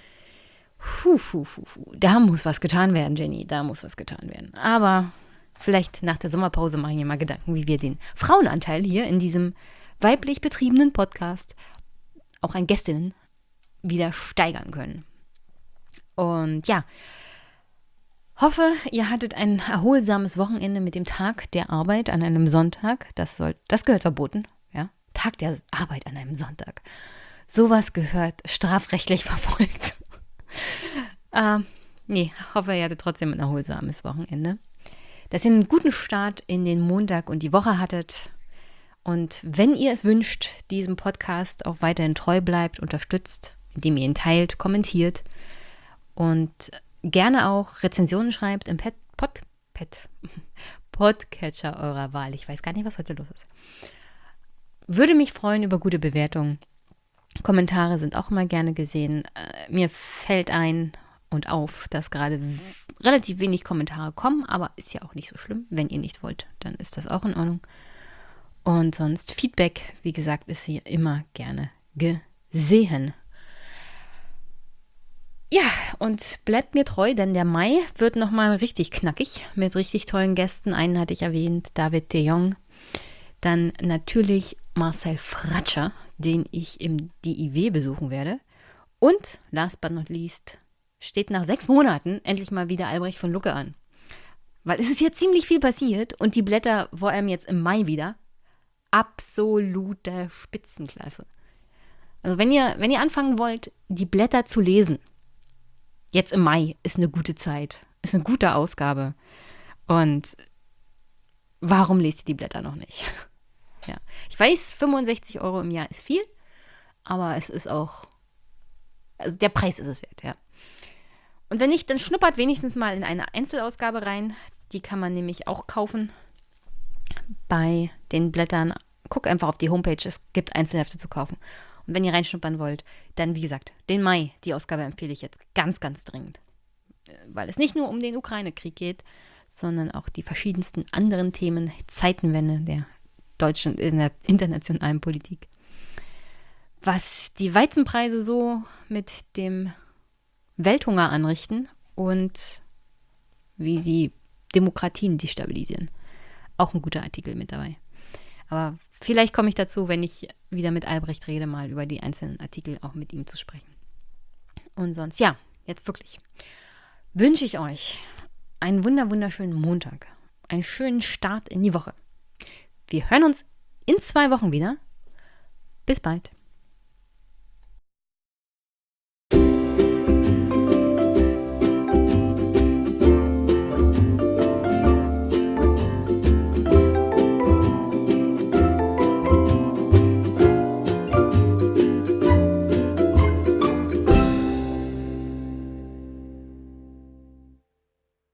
Speaker 1: Da muss was getan werden, Jenny. Da muss was getan werden. Aber vielleicht nach der Sommerpause mache ich mir mal Gedanken, wie wir den Frauenanteil hier in diesem weiblich betriebenen Podcast, auch an Gästinnen, wieder steigern können. Und ja, hoffe, ihr hattet ein erholsames Wochenende mit dem Tag der Arbeit an einem Sonntag. Das gehört verboten. Ja? Tag der Arbeit an einem Sonntag. Sowas gehört strafrechtlich verfolgt. Hoffe, ihr hattet trotzdem ein erholsames Wochenende. Dass ihr einen guten Start in den Montag und die Woche hattet. Und wenn ihr es wünscht, diesem Podcast auch weiterhin treu bleibt, unterstützt, indem ihr ihn teilt, kommentiert und gerne auch Rezensionen schreibt im Podcatcher eurer Wahl. Ich weiß gar nicht, was heute los ist. Würde mich freuen über gute Bewertungen. Kommentare sind auch immer gerne gesehen. Mir fällt ein und auf, dass gerade relativ wenig Kommentare kommen, aber ist ja auch nicht so schlimm. Wenn ihr nicht wollt, dann ist das auch in Ordnung. Und sonst Feedback, wie gesagt, ist hier immer gerne gesehen. Ja, und bleibt mir treu, denn der Mai wird nochmal richtig knackig mit richtig tollen Gästen. Einen hatte ich erwähnt, David de Jong. Dann natürlich Marcel Fratscher, den ich im DIW besuchen werde. Und last but not least steht nach 6 Monaten endlich mal wieder Albrecht von Lucke an. Weil es ist jetzt ziemlich viel passiert und die Blätter vor allem jetzt im Mai wieder. Absolute Spitzenklasse. Also wenn ihr anfangen wollt, die Blätter zu lesen, jetzt im Mai ist eine gute Zeit, ist eine gute Ausgabe. Und warum lest ihr die Blätter noch nicht? Ja. Ich weiß, 65 € im Jahr ist viel, aber es ist auch, also der Preis ist es wert, ja. Und wenn nicht, dann schnuppert wenigstens mal in eine Einzelausgabe rein. Die kann man nämlich auch kaufen bei den Blättern. Guck einfach auf die Homepage, es gibt Einzelhefte zu kaufen. Und wenn ihr reinschnuppern wollt, dann wie gesagt, den Mai, die Ausgabe empfehle ich jetzt ganz, ganz dringend. Weil es nicht nur um den Ukraine-Krieg geht, sondern auch die verschiedensten anderen Themen, Zeitenwende der deutschen und internationalen Politik. Was die Weizenpreise so mit dem Welthunger anrichten und wie sie Demokratien destabilisieren. Auch ein guter Artikel mit dabei. Aber vielleicht komme ich dazu, wenn ich wieder mit Albrecht rede, mal über die einzelnen Artikel auch mit ihm zu sprechen. Und sonst, ja, jetzt wirklich, wünsche ich euch einen wunderschönen Montag. Einen schönen Start in die Woche. Wir hören uns in 2 Wochen wieder. Bis bald.